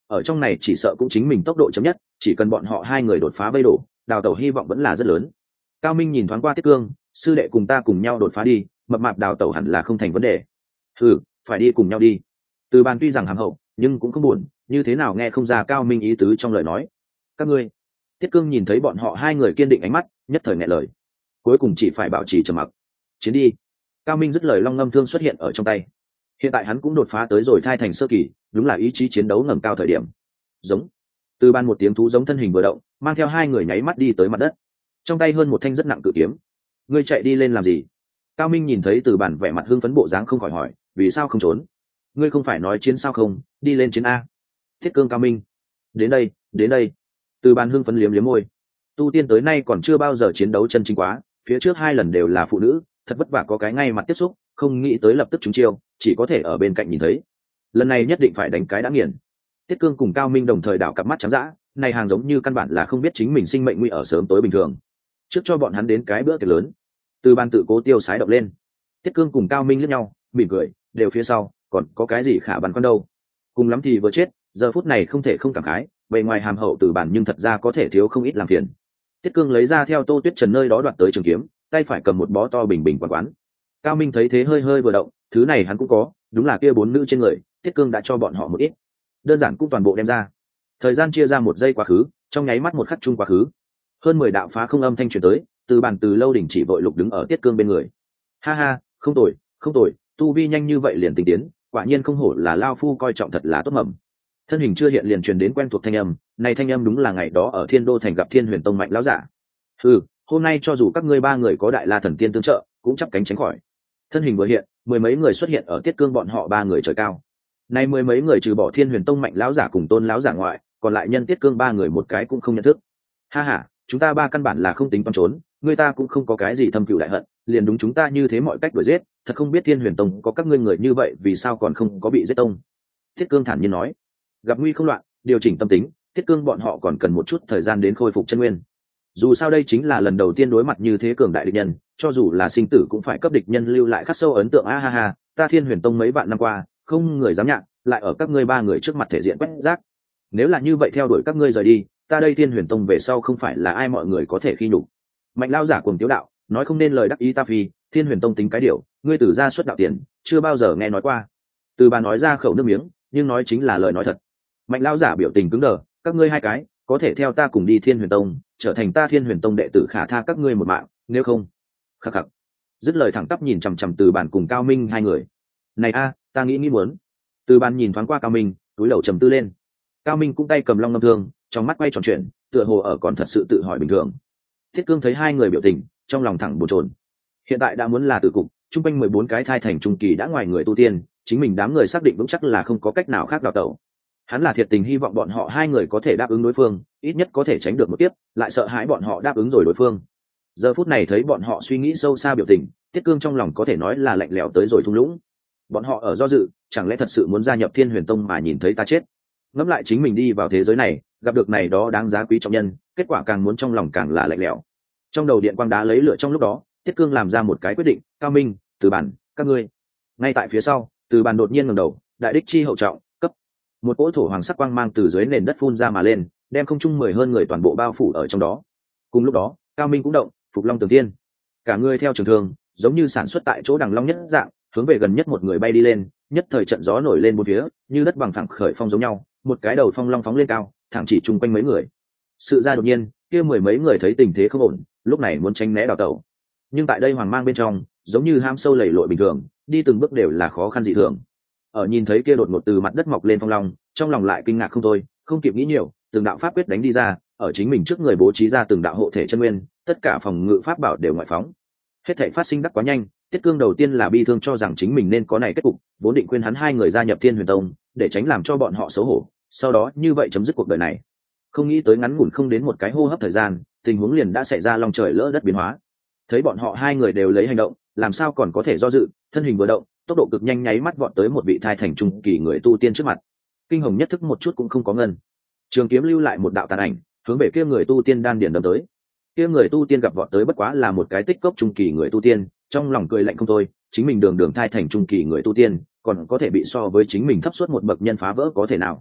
ở trong này chỉ sợ cũng chính mình tốc độ chấm nhất, chỉ cần bọn họ hai người đột phá vây đổ, đào tẩu hy vọng vẫn là rất lớn. Cao Minh nhìn thoáng qua Tiết Cương, sư đệ cùng ta cùng nhau đột phá đi, mập mạp đào tẩu hẳn là không thành vấn đề. Ừ, phải đi cùng nhau đi. Từ Bàn tuy rằng hàm hậu nhưng cũng không buồn, như thế nào nghe không ra Cao Minh ý tứ trong lời nói. Các ngươi. Tiết Cương nhìn thấy bọn họ hai người kiên định ánh mắt, nhất thời nghẹn lời, cuối cùng chỉ phải bảo trì trầm mặc. Chiến đi. Cao Minh dứt lời, long ngâm thương xuất hiện ở trong tay. Hiện tại hắn cũng đột phá tới rồi thai thành sơ kỳ, đúng là ý chí chiến đấu ngẩng cao thời điểm. Giống. Từ Ban một tiếng thú giống thân hình vừa động, mang theo hai người nháy mắt đi tới mặt đất, trong tay hơn một thanh rất nặng cự kiếm. Ngươi chạy đi lên làm gì? Cao Minh nhìn thấy Từ Bàn vẻ mặt hưng phấn bộ dáng không khỏi hỏi, vì sao không trốn? Ngươi không phải nói chiến sao không, đi lên chiến a. Thiết Cương. Cao Minh, đến đây, đến đây. Từ Bàn hưng phấn liếm liếm môi, tu tiên tới nay còn chưa bao giờ chiến đấu chân chính quá, phía trước hai lần đều là phụ nữ, thật vất vả có cái ngay mặt tiếp xúc, không nghĩ tới lập tức trúng chiêu, chỉ có thể ở bên cạnh nhìn thấy. Lần này nhất định phải đánh cái đã nghiền. Tiết Cương cùng Cao Minh đồng thời đảo cặp mắt trắng dã, này hàng giống như căn bản là không biết chính mình sinh mệnh nguy ở sớm tối bình thường. Trước cho bọn hắn đến cái bữa tiệc lớn. Từ Ban tự cố tiêu sái động lên. Tiết Cương cùng Cao Minh liếc nhau, mỉm cười, đều phía sau, còn có cái gì khả bắn con đâu. Cùng lắm thì vừa chết, giờ phút này không thể không cảm khái, bề ngoài hàm hậu Từ Bản nhưng thật ra có thể thiếu không ít làm phiền. Tiết Cương lấy ra theo Tô Tuyết Trần nơi đó đoạt tới trường kiếm, tay phải cầm một bó to bình bình quán quán. Cao Minh thấy thế hơi hơi vừa động, thứ này hắn cũng có, đúng là kia bốn nữ trên người, Tiết Cương đã cho bọn họ một ít, đơn giản cũng toàn bộ đem ra. Thời gian chia ra một giây quá khứ, trong nháy mắt một khắc chung quá khứ, hơn mười đạo phá không âm thanh truyền tới. Từ Bàn từ lâu đỉnh chỉ vội lục đứng ở Tiết Cương bên người. Ha ha, không tồi, không tồi, tu vi nhanh như vậy liền tinh tiến, quả nhiên không hổ là lao phu coi trọng, thật là tốt mầm. Thân hình chưa hiện liền truyền đến quen thuộc thanh âm, này thanh âm đúng là ngày đó ở Thiên Đô thành gặp Thiên Huyền Tông mạnh lão giả. Ừ, hôm nay cho dù các ngươi ba người có Đại La thần tiên tương trợ, cũng chắp cánh tránh khỏi. Thân hình vừa hiện, mười mấy người xuất hiện ở Tiết Cương bọn họ ba người trời cao. Nay mười mấy người trừ bỏ Thiên Huyền Tông mạnh lão giả cùng Tôn lão giả ngoại, còn lại nhân Tiết Cương ba người một cái cũng không nhận thức. Ha ha, chúng ta ba căn bản là không tính toán trốn, người ta cũng không có cái gì thâm cừu đại hận, liền đúng chúng ta như thế mọi cách đuổi giết, thật không biết Thiên Huyền Tông có các ngươi người như vậy vì sao còn không có bị giết tông. Tiết Cương thản nhiên nói, gặp nguy không loạn, điều chỉnh tâm tính, Tiết Cương bọn họ còn cần một chút thời gian đến khôi phục chân nguyên. Dù sao đây chính là lần đầu tiên đối mặt như thế cường đại địch nhân, cho dù là sinh tử cũng phải cấp địch nhân lưu lại khắc sâu ấn tượng. A ha ha, ta Thiên Huyền Tông mấy vạn năm qua, không người dám nhạc, lại ở các ngươi ba người trước mặt thể diện quét rác. Nếu là như vậy theo đuổi các ngươi rời đi, ta đây Thiên Huyền Tông về sau không phải là ai mọi người có thể khi nhục. Mạnh lao giả cuồng tiếu đạo, nói không nên lời đắc ý ta phi, Thiên Huyền Tông tính cái điều, ngươi tử ra xuất đạo tiền, chưa bao giờ nghe nói qua. Từ Bà nói ra khẩu nước miếng, nhưng nói chính là lời nói thật. Mạnh lao giả biểu tình cứng đờ, các ngươi hai cái có thể theo ta cùng đi Thiên Huyền Tông, trở thành ta Thiên Huyền Tông đệ tử khả tha các ngươi một mạng, nếu không khắc khắc. Dứt lời thẳng tắp nhìn chằm chằm Từ Bàn cùng Cao Minh hai người. Này a, ta nghĩ nghĩ muốn. Từ Bàn nhìn thoáng qua Cao Minh, túi đầu trầm tư lên. Cao Minh cũng tay cầm long ngâm thương, trong mắt quay tròn chuyện, tựa hồ ở còn thật sự tự hỏi bình thường. Thiết Cương thấy hai người biểu tình, trong lòng thẳng bồn chồn. Hiện tại đã muốn là tử cục, trung quanh mười bốn cái thai thành trung kỳ đã ngoài người tu tiên, chính mình đám người xác định vững chắc là không có cách nào khác đào tẩu. Hắn là thiệt tình hy vọng bọn họ hai người có thể đáp ứng đối phương, ít nhất có thể tránh được một tiếp, lại sợ hãi bọn họ đáp ứng rồi đối phương. Giờ phút này thấy bọn họ suy nghĩ sâu xa biểu tình, Tiết Cương trong lòng có thể nói là lạnh lẽo tới rồi thung lũng. Bọn họ ở do dự, chẳng lẽ thật sự muốn gia nhập Thiên Huyền Tông mà nhìn thấy ta chết? Ngẫm lại chính mình đi vào thế giới này, gặp được này đó đáng giá quý trọng nhân, kết quả càng muốn trong lòng càng là lạnh lẽo. Trong đầu điện quang đá lấy lửa trong lúc đó, Tiết Cương làm ra một cái quyết định, Cao Minh, Từ Bàn, các ngươi. Ngay tại phía sau, Từ Bàn đột nhiên ngẩng đầu, đại đích chi hậu trọng, cấp. Một cỗ thổ hoàng sắc quang mang từ dưới nền đất phun ra mà lên, đem không trung mười hơn người toàn bộ bao phủ ở trong đó. Cùng lúc đó, Cao Minh cũng động, Phục Long Tường Tiên. Cả người theo trường thương, giống như sản xuất tại chỗ đằng long nhất dạng, hướng về gần nhất một người bay đi lên, nhất thời trận gió nổi lên bốn phía, như đất bằng phẳng khởi phong giống nhau, một cái đầu phong long phóng lên cao, thẳng chỉ chung quanh mấy người. Sự ra đột nhiên, kia mười mấy người thấy tình thế không ổn, lúc này muốn tránh né đào tẩu. Nhưng tại đây hoàng mang bên trong, giống như ham sâu lầy lội bình thường, đi từng bước đều là khó khăn dị thường. Ở nhìn thấy kia đột ngột từ mặt đất mọc lên phong long, trong lòng lại kinh ngạc không thôi, không kịp nghĩ nhiều, từng đạo pháp quyết đánh đi ra, ở chính mình trước người bố trí ra từng đạo hộ thể chân nguyên, tất cả phòng ngự pháp bảo đều ngoại phóng. Hết thảy phát sinh đắc quá nhanh, Tiết Cương đầu tiên là bi thương cho rằng chính mình nên có này kết cục, vốn định khuyên hắn hai người gia nhập Thiên Huyền Tông, để tránh làm cho bọn họ xấu hổ, sau đó như vậy chấm dứt cuộc đời này. Không nghĩ tới ngắn ngủn không đến một cái hô hấp thời gian, tình huống liền đã xảy ra long trời lỡ đất biến hóa. Thấy bọn họ hai người đều lấy hành động, làm sao còn có thể do dự, thân hình vừa động, tốc độ cực nhanh nháy mắt vọt tới một vị thai thành trung kỳ người tu tiên trước mặt. Kinh hồng nhất thức một chút cũng không có ngân, trường kiếm lưu lại một đạo tàn ảnh, hướng về kia người tu tiên đan điền đâm tới. Kia người tu tiên gặp vọt tới bất quá là một cái tích cốc trung kỳ người tu tiên, trong lòng cười lạnh không thôi, chính mình đường đường thai thành trung kỳ người tu tiên, còn có thể bị so với chính mình thấp suốt một bậc nhân phá vỡ có thể nào?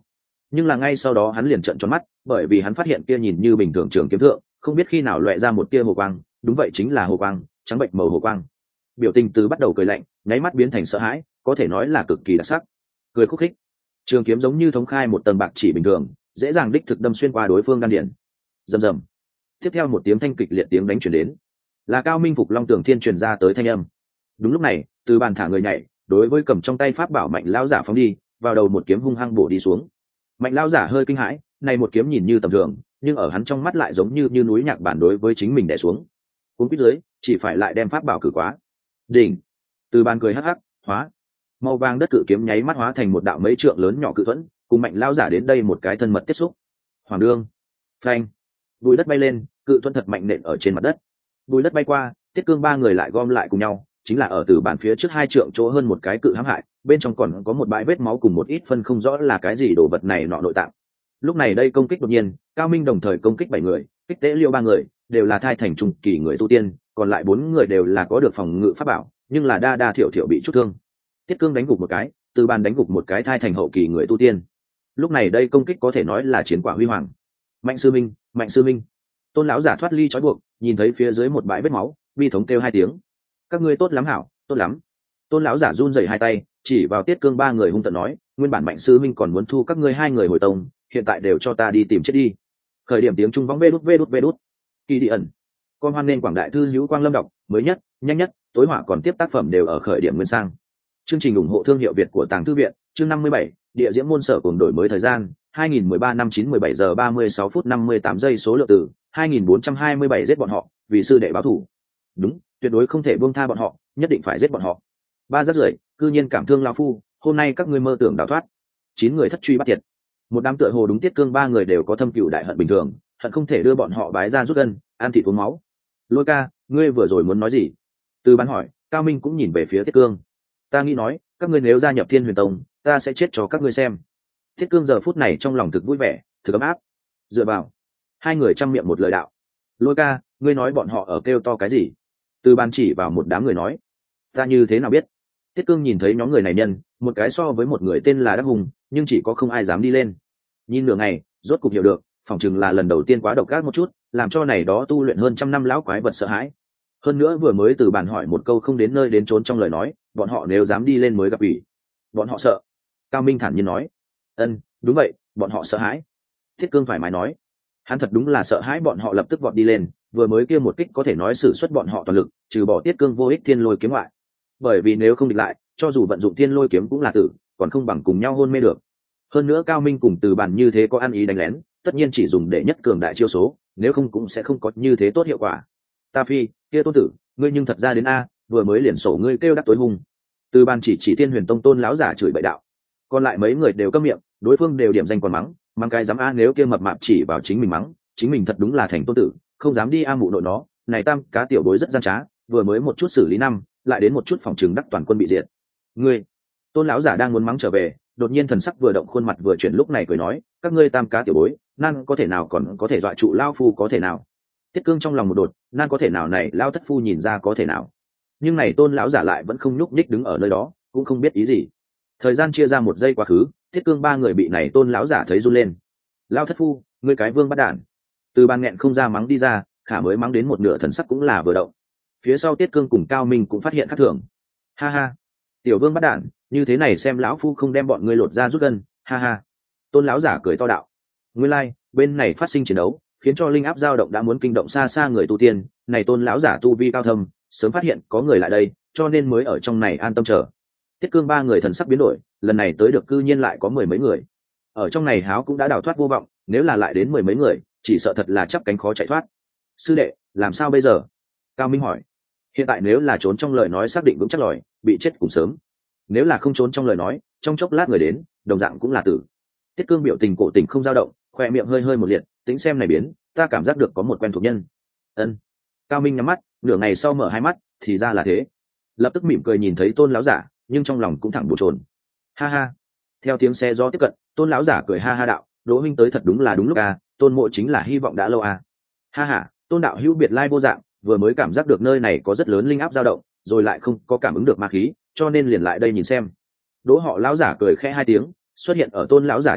nhưng là ngay sau đó hắn liền trợn tròn mắt, bởi vì hắn phát hiện kia nhìn như bình thường trường kiếm thượng không biết khi nào loẹ ra một tia hồ quang, đúng vậy chính là hồ quang, trắng bệnh màu hồ quang. Biểu tình từ bắt đầu cười lạnh nháy mắt biến thành sợ hãi, có thể nói là cực kỳ đặc sắc. Cười khúc khích, trường kiếm giống như thống khai một tầng bạc chỉ bình thường, dễ dàng đích thực đâm xuyên qua đối phương đan điển. Rầm rầm. Tiếp theo một tiếng thanh kịch liệt tiếng đánh truyền đến, là Cao Minh Phục Long Tường Thiên truyền ra tới thanh âm. Đúng lúc này, từ bàn thả người nhảy, đối với cầm trong tay pháp bảo Mạnh lão giả phóng đi, vào đầu một kiếm hung hăng bổ đi xuống. Mạnh lão giả hơi kinh hãi, này một kiếm nhìn như tầm thường, nhưng ở hắn trong mắt lại giống như như núi nhạc bản đối với chính mình đè xuống. Cuốn quýt dưới, chỉ phải lại đem pháp bảo cử quá. Đỉnh. Từ bàn cười hắc hắc, hóa. Màu vàng đất cự kiếm nháy mắt hóa thành một đạo mấy trượng lớn nhỏ cự thuẫn, cùng Mạnh lão giả đến đây một cái thân mật tiếp xúc. Hoàng đương. Phanh. Bùi đất bay lên, cự thuẫn thật mạnh nện ở trên mặt đất. Bùi đất bay qua, Tiết Cương ba người lại gom lại cùng nhau, chính là ở từ bàn phía trước hai trượng chỗ hơn một cái cự hãm hại, bên trong còn có một bãi vết máu cùng một ít phân không rõ là cái gì đồ vật này nọ nội tạng. Lúc này đây công kích đột nhiên, Cao Minh đồng thời công kích bảy người, kích tế liêu ba người, đều là thai thành trung kỳ người tu tiên, còn lại bốn người đều là có được phòng ngự pháp bảo, nhưng là đa đa thiểu thiểu bị chút thương. Tiết Cương đánh gục một cái, từ bàn đánh gục một cái thai thành hậu kỳ người tu tiên. Lúc này đây công kích có thể nói là chiến quả huy hoàng. Mạnh sư minh, mạnh sư minh. Tôn lão giả thoát ly trói buộc, nhìn thấy phía dưới một bãi vết máu, bi thống kêu hai tiếng. Các ngươi tốt lắm hảo, tốt lắm. Tôn lão giả run rẩy hai tay, chỉ vào Tiết Cương ba người hung tợn nói, nguyên bản mạnh sư minh còn muốn thu các ngươi hai người hồi tông, hiện tại đều cho ta đi tìm chết đi. Khởi điểm tiếng trung vong vê đút vê đút vê đút. Kỳ đi ẩn. Con hoan nên quảng đại thư hữu quang lâm đọc, mới nhất, nhanh nhất, tối họa còn tiếp tác phẩm đều ở khởi điểm nguyên sang. Chương trình ủng hộ thương hiệu Việt của Tàng Thư viện, chương năm mươi bảy, địa diễm môn sở cùng đổi mới thời gian, hai nghìn mười ba năm chín mười bảy giờ ba mươi sáu phút năm mươi tám giây số lượng từ, hai nghìn bốn trăm hai mươi bảy giết bọn họ, vì sư đệ báo thủ. Đúng, tuyệt đối không thể buông tha bọn họ, nhất định phải giết bọn họ. Ba rất rưởi, cư nhiên cảm thương lão phu, hôm nay các ngươi mơ tưởng đào thoát. Chín người thất truy bắt tiệt. Một đám tựa hồ đúng Tiết Cương ba người đều có thâm cừu đại hận bình thường, hận không thể đưa bọn họ bái ra rút gân, ăn thịt uống máu. Lôi ca, ngươi vừa rồi muốn nói gì? Từ bán hỏi, Cao Minh cũng nhìn về phía Tiết Cương. Ta nghĩ nói, các ngươi nếu gia nhập Thiên Huyền Tông, ta sẽ chết cho các ngươi xem. Tiết Cương giờ phút này trong lòng thực vui vẻ, thực ấm áp. Dựa vào. Hai người chăm miệng một lời đạo. Lôi ca, ngươi nói bọn họ ở kêu to cái gì? Từ bàn chỉ vào một đám người nói. Ta như thế nào biết? Tiết Cương nhìn thấy nhóm người này nhân, một cái so với một người tên là Đắc Hùng, nhưng chỉ có không ai dám đi lên. Nhìn nửa ngày, rốt cục hiểu được, phỏng chừng là lần đầu tiên quá độc ác một chút, làm cho này đó tu luyện hơn trăm năm lão quái vật sợ hãi. Hơn nữa vừa mới từ bàn hỏi một câu không đến nơi đến trốn trong lời nói, bọn họ nếu dám đi lên mới gặp ủy. Bọn họ sợ. Cao Minh thản nhiên nói. Ân, đúng vậy, bọn họ sợ hãi. Thiết Cương thoải mái nói. Hắn thật đúng là sợ hãi bọn họ lập tức vọt đi lên, vừa mới kia một kích có thể nói sử xuất bọn họ toàn lực, trừ bỏ Tiết Cương vô ích thiên lôi kiếm ngoại. Bởi vì nếu không địch lại, cho dù vận dụng thiên lôi kiếm cũng là tử, còn không bằng cùng nhau hôn mê được. Hơn nữa Cao Minh cùng từ bàn như thế có ăn ý đánh lén, tất nhiên chỉ dùng để nhất cường đại chiêu số, nếu không cũng sẽ không có như thế tốt hiệu quả. Ta phi, kia Tôn tử, ngươi nhưng thật ra đến a, vừa mới liền sổ ngươi kêu đắc tối hung. Từ bàn chỉ chỉ Thiên Huyền Tông Tôn lão giả chửi bậy đạo. Còn lại mấy người đều câm miệng, đối phương đều điểm danh còn mắng, mắng cái dám a, nếu kia mập mạp chỉ vào chính mình mắng, chính mình thật đúng là thành Tôn tử, không dám đi a mụ nội nó, này tam cá tiểu bối rất gian trá, vừa mới một chút xử lý năm, lại đến một chút phòng trừng đắc toàn quân bị diệt. Ngươi, Tôn lão giả đang muốn mắng trở về, đột nhiên thần sắc vừa động khuôn mặt vừa chuyển lúc này cười nói, các ngươi tam cá tiểu bối, nan có thể nào còn có thể dọa trụ lao phu có thể nào? Tiết Cương trong lòng một đột, nan có thể nào này lao thất phu nhìn ra có thể nào? Nhưng này Tôn lão giả lại vẫn không nhúc nhích đứng ở nơi đó, cũng không biết ý gì. Thời gian chia ra một giây quá khứ, Tiết Cương ba người bị này Tôn lão giả thấy run lên. Lao thất phu, ngươi cái vương bắt đản. Từ bàn nghẹn không ra mắng đi ra, khả mới mắng đến một nửa thần sắc cũng là vừa động. Phía sau Tiết Cương cùng Cao Minh cũng phát hiện khác thường. Ha ha, tiểu vương bắt đản, như thế này xem lão phu không đem bọn ngươi lột ra rút gân, ha ha. Tôn lão giả cười to đạo. Nguyên lai, like, bên này phát sinh chiến đấu, khiến cho linh áp dao động đã muốn kinh động xa xa người tu tiên, này Tôn lão giả tu vi cao thâm, sớm phát hiện có người lại đây, cho nên mới ở trong này an tâm chờ. Tiết Cương ba người thần sắc biến đổi, lần này tới được cư nhiên lại có mười mấy người. Ở trong này háo cũng đã đào thoát vô vọng, nếu là lại đến mười mấy người, chỉ sợ thật là chắp cánh khó chạy thoát. Sư đệ, làm sao bây giờ? Cao Minh hỏi. Hiện tại nếu là trốn trong lời nói xác định vững chắc lòi, bị chết cùng sớm. Nếu là không trốn trong lời nói, trong chốc lát người đến, đồng dạng cũng là tử. Tiết Cương biểu tình cổ tình không dao động, khoe miệng hơi hơi một liệt, tính xem này biến, ta cảm giác được có một quen thuộc nhân. Ân. Cao Minh nhắm mắt, nửa ngày sau mở hai mắt, thì ra là thế. Lập tức mỉm cười nhìn thấy Tôn lão giả, nhưng trong lòng cũng thẳng bồn chồn. Ha ha. Theo tiếng xe gió tiếp cận, Tôn lão giả cười ha ha đạo, Đỗ huynh tới thật đúng là đúng lúc a, Tôn mộ chính là hy vọng đã lâu a. Ha ha, Tôn đạo hữu biệt lai vô dạng, vừa mới cảm giác được nơi này có rất lớn linh áp dao động, rồi lại không có cảm ứng được ma khí, cho nên liền lại đây nhìn xem. Đỗ họ lão giả cười khẽ hai tiếng, xuất hiện ở Tôn lão giả trước mặt,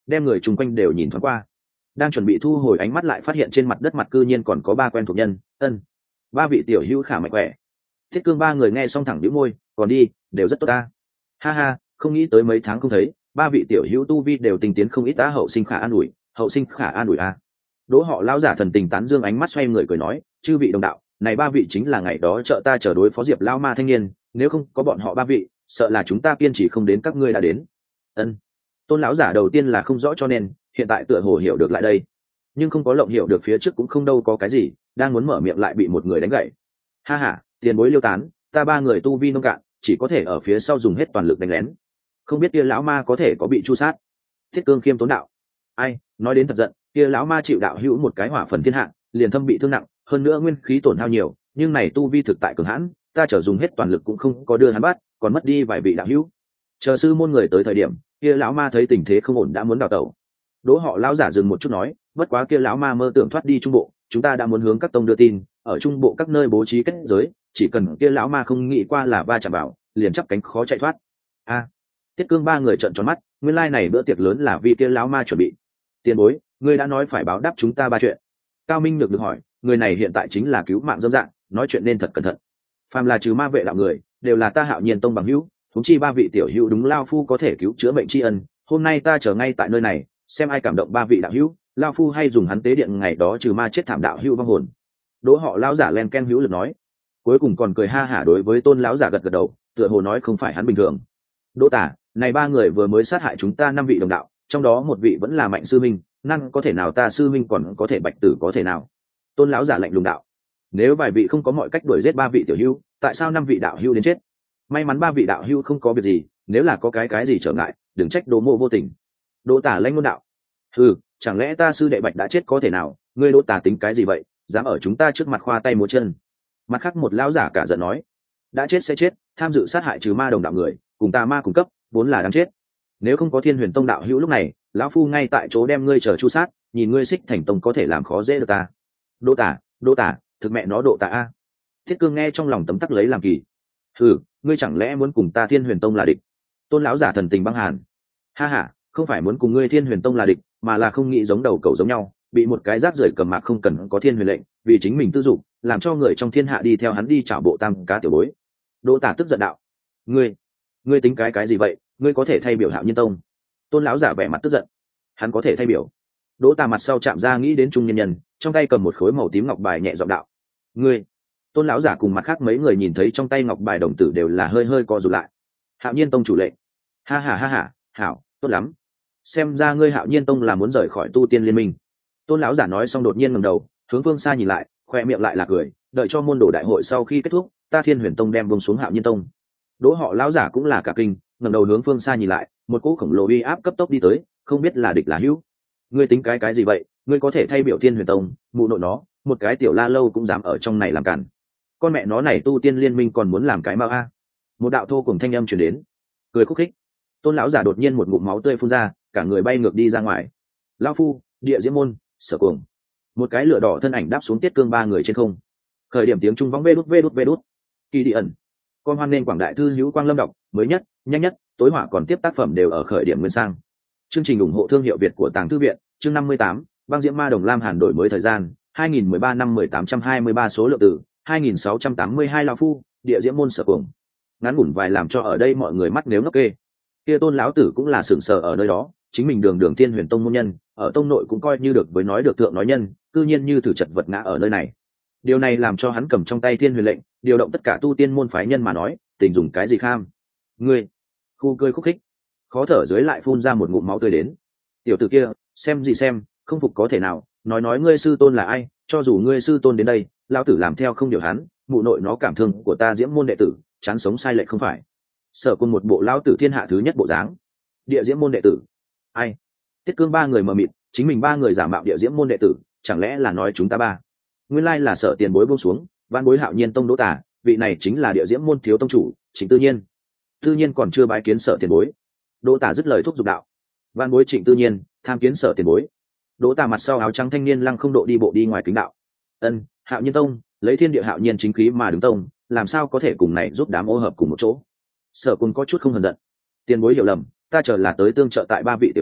đem người chung quanh đều nhìn thoáng qua. Đang chuẩn bị thu hồi ánh mắt lại phát hiện trên mặt đất mặt cư nhiên còn có ba quen thuộc nhân. Ân, ba vị tiểu hữu khả mạnh khỏe. Thiết Cương ba người nghe xong thẳng nhíu môi, còn đi, đều rất tốt ta. Ha ha, không nghĩ tới mấy tháng không thấy, ba vị tiểu hữu tu vi đều tinh tiến không ít. Ta hậu sinh khả an ủi, hậu sinh khả an ủi a. Đỗ họ lão giả thần tình tán dương, ánh mắt xoay người cười nói, chư vị đồng đạo, này ba vị chính là ngày đó trợ ta chờ đối phó Diệp lão ma thanh niên, nếu không có bọn họ ba vị, sợ là chúng ta kiên trì không đến các ngươi đã đến. Ân. Tôn lão giả đầu tiên là không rõ cho nên hiện tại tựa hồ hiểu được lại đây, nhưng không có lộng hiểu được phía trước cũng không đâu có cái gì, đang muốn mở miệng lại bị một người đánh gậy. Ha ha, tiền bối liêu tán, ta ba người tu vi nông cạn, chỉ có thể ở phía sau dùng hết toàn lực đánh lén, không biết kia lão ma có thể có bị chu sát. Thiết Cương khiêm tốn đạo. Ai nói đến thật giận, kia lão ma chịu đạo hữu một cái hỏa phần thiên hạ, liền thâm bị thương nặng, hơn nữa nguyên khí tổn hao nhiều, nhưng này tu vi thực tại cường hãn, ta trở dùng hết toàn lực cũng không có đưa hắn bắt, còn mất đi vài vị đạo hữu. Chờ sư môn người tới thời điểm, kia lão ma thấy tình thế không ổn đã muốn đào tẩu. Đỗ họ lão giả dừng một chút nói, bất quá kia lão ma mơ tưởng thoát đi trung bộ, chúng ta đã muốn hướng các tông đưa tin, ở trung bộ các nơi bố trí kết giới, chỉ cần kia lão ma không nghĩ qua là va chạm vào, liền chắp cánh khó chạy thoát. A, à, Tiết Cương ba người trợn tròn mắt, nguyên lai này bữa tiệc lớn là vì kia lão ma chuẩn bị. Tiền bối, ngươi đã nói phải báo đáp chúng ta ba chuyện. Cao Minh được được hỏi, người này hiện tại chính là cứu mạng dâm dạng, nói chuyện nên thật cẩn thận. Phàm là trừ ma vệ đạo người, đều là ta Hạo Nhiên tông bằng hữu, chúng chi ba vị tiểu hữu đúng lao phu có thể cứu chữa bệnh tri ân, hôm nay ta chờ ngay tại nơi này, xem ai cảm động ba vị đạo hữu, lao phu hay dùng hắn tế điện ngày đó trừ ma chết thảm đạo hữu vong hồn. Đỗ họ lão giả len ken hữu lực nói, cuối cùng còn cười ha hả đối với Tôn lão giả gật gật đầu, tựa hồ nói không phải hắn bình thường. Đỗ tả, này ba người vừa mới sát hại chúng ta năm vị đồng đạo, trong đó một vị vẫn là Mạnh sư minh, năng có thể nào ta sư minh còn có thể Bạch tử có thể nào? Tôn lão giả lạnh lùng đạo, nếu vài vị không có mọi cách đuổi giết ba vị tiểu hữu, tại sao năm vị đạo hữu đến chết? May mắn ba vị đạo hữu không có việc gì, nếu là có cái cái gì trở ngại, đừng trách Đỗ mộ vô tình. Đỗ tả lãnh ngôn đạo, ừ, chẳng lẽ ta sư đệ Bạch đã chết có thể nào? Ngươi Đỗ tả tính cái gì vậy, dám ở chúng ta trước mặt khoa tay múa chân? Mặt khác một lão giả cả giận nói, đã chết sẽ chết, tham dự sát hại trừ ma đồng đạo người, cùng tà ma cùng cấp, vốn là đáng chết. Nếu không có Thiên Huyền tông đạo hữu lúc này, lão phu ngay tại chỗ đem ngươi chờ chu sát, nhìn ngươi xích thành tông có thể làm khó dễ được ta. Đỗ tả, Đỗ tả, thực mẹ nó Độ tả a. Thiết Cương nghe trong lòng tấm tắc lấy làm kỳ. Ừ, ngươi chẳng lẽ muốn cùng ta Thiên Huyền tông là địch? Tôn lão giả thần tình băng hàn. Ha ha, không phải muốn cùng ngươi Thiên Huyền tông là địch, mà là không nghĩ giống đầu cầu giống nhau, bị một cái rác rưởi cầm mạc không cần có thiên huyền lệnh, vì chính mình tư dụng, làm cho người trong thiên hạ đi theo hắn đi chảo bộ tam cá tiểu bối. Đỗ tả tức giận đạo, ngươi, ngươi tính cái cái gì vậy? Ngươi có thể thay biểu Hạo Nhiên tông? Tôn lão giả vẻ mặt tức giận. Hắn có thể thay biểu? Đỗ tả mặt sau chạm ra nghĩ đến trung nhân nhân, trong tay cầm một khối màu tím ngọc bài nhẹ giọng đạo, ngươi. Tôn lão giả cùng mặt khác mấy người nhìn thấy trong tay ngọc bài đồng tử đều là hơi hơi co rụt lại. Hạo Nhiên tông chủ lệnh. Ha ha ha ha, hảo, tốt lắm. Xem ra ngươi Hạo Nhiên tông là muốn rời khỏi tu tiên liên minh. Tôn lão giả nói xong đột nhiên ngẩng đầu, hướng phương xa nhìn lại, khoe miệng lại là cười, đợi cho môn đồ đại hội sau khi kết thúc, ta Thiên Huyền tông đem buông xuống Hạo Nhiên tông. Đỗ họ lão giả cũng là cả kinh, ngẩng đầu hướng phương xa nhìn lại, một cỗ khổng lồ uy áp cấp tốc đi tới, không biết là địch là hữu. Ngươi tính cái cái gì vậy? Ngươi có thể thay biểu Thiên Huyền tông, mụ nội nó, một cái tiểu la lâu cũng dám ở trong này làm cản. Con mẹ nó này tu tiên liên minh còn muốn làm cái ma a. Một đạo thô cùng thanh âm truyền đến, cười khúc khích. Tôn lão giả đột nhiên một ngụm máu tươi phun ra, cả người bay ngược đi ra ngoài. Lão phu, Địa Diễm môn, Sở Cuồng. Một cái lửa đỏ thân ảnh đáp xuống Tiết Cương ba người trên không. Khởi điểm tiếng trung vóng vê đút vê đút vê đút. Kỳ đi ẩn. Con hoan nên quảng đại thư hữu Quang Lâm đọc, mới nhất, nhanh nhất, tối họa còn tiếp tác phẩm đều ở khởi điểm nguyên sang. Chương trình ủng hộ thương hiệu Việt của Tàng Thư viện, chương năm mươi tám, băng diễm ma đồng Lam Hàn đổi mới thời gian, hai nghìn mười ba năm mười tám trăm hai mươi ba số lượng từ, hai nghìn sáu trăm tám mươi hai lão phu, Địa Diễm môn Sở Cuồng. Ngắn ngủn vài làm cho ở đây mọi người mắt nếu ngốc kê. Kia Tôn lão tử cũng là sửng sờ ở nơi đó, chính mình đường đường Thiên Huyền tông môn nhân, ở tông nội cũng coi như được với nói được thượng nói nhân, cư nhiên như thử chật vật ngã ở nơi này. Điều này làm cho hắn cầm trong tay Thiên Huyền lệnh, điều động tất cả tu tiên môn phái nhân mà nói, tình dùng cái gì kham? Ngươi, khu cười khúc khích, khó thở dưới lại phun ra một ngụm máu tươi đến. Tiểu tử kia, xem gì xem, không phục có thể nào, nói nói ngươi sư tôn là ai, cho dù ngươi sư tôn đến đây, lão tử làm theo không điều hắn, mụ nội nó cảm thương của ta Diễm môn đệ tử, chán sống sai lệch không phải. Sở Quân một bộ lão tử thiên hạ thứ nhất bộ dáng. Địa Diễm môn đệ tử? Ai? Tiết Cương ba người mờ mịt, chính mình ba người giả mạo Địa Diễm môn đệ tử, chẳng lẽ là nói chúng ta ba? Nguyên lai là Sở tiền bối buông xuống, văn bối Hạo Nhiên tông Đỗ Tả, vị này chính là Địa Diễm môn thiếu tông chủ, Trịnh Tư Nhiên. Tư Nhiên còn chưa bái kiến Sở tiền bối. Đỗ Tả dứt lời thúc giục đạo. Văn bối Trịnh Tư Nhiên, tham kiến Sở tiền bối. Đỗ Tả mặt sau áo trắng thanh niên lăng không độ đi bộ đi ngoài kính đạo. Ân, Hạo Nhiên tông, lấy thiên địa hạo nhiên chính khí mà đứng tông, làm sao có thể cùng này giúp đám ô hợp cùng một chỗ? Sở Quân có chút không hờn giận. Tiền bối hiểu lầm, ta chờ là tới tương trợ tại ba vị tiểu hữu,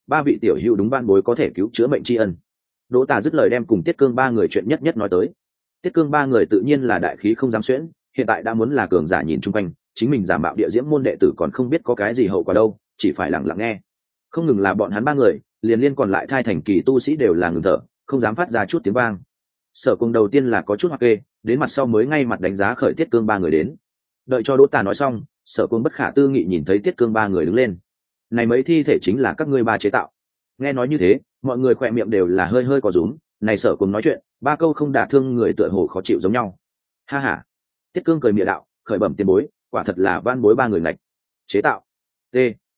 ba vị tiểu hữu đúng van bối có thể cứu chữa mệnh tri ân. Đỗ Tà dứt lời đem cùng Tiết Cương ba người chuyện nhất nhất nói tới. Tiết Cương ba người tự nhiên là đại khí không dám xuyễn, hiện tại đã muốn là cường giả nhìn chung quanh, chính mình giả mạo địa diễm môn đệ tử còn không biết có cái gì hậu quả đâu, chỉ phải lặng lặng nghe. Không ngừng là bọn hắn ba người, liền liên còn lại thai thành kỳ tu sĩ đều là ngừng thở, không dám phát ra chút tiếng vang. Sở Cung đầu tiên là có chút hoặc kê, đến mặt sau mới ngay mặt đánh giá khởi Tiết Cương ba người đến. Đợi cho Đỗ Tà nói xong, Sở Cung bất khả tư nghị nhìn thấy Tiết Cương ba người đứng lên. Này mấy thi thể chính là các ngươi ba chế tạo. Nghe nói như thế, mọi người khỏe miệng đều là hơi hơi có rúm. Này Sở Cung nói chuyện, ba câu không đả thương người tựa hồ khó chịu giống nhau. Ha ha. Tiết Cương cười mỉa đạo, khởi bẩm tiền bối, quả thật là van bối ba người ngạch chế tạo. T.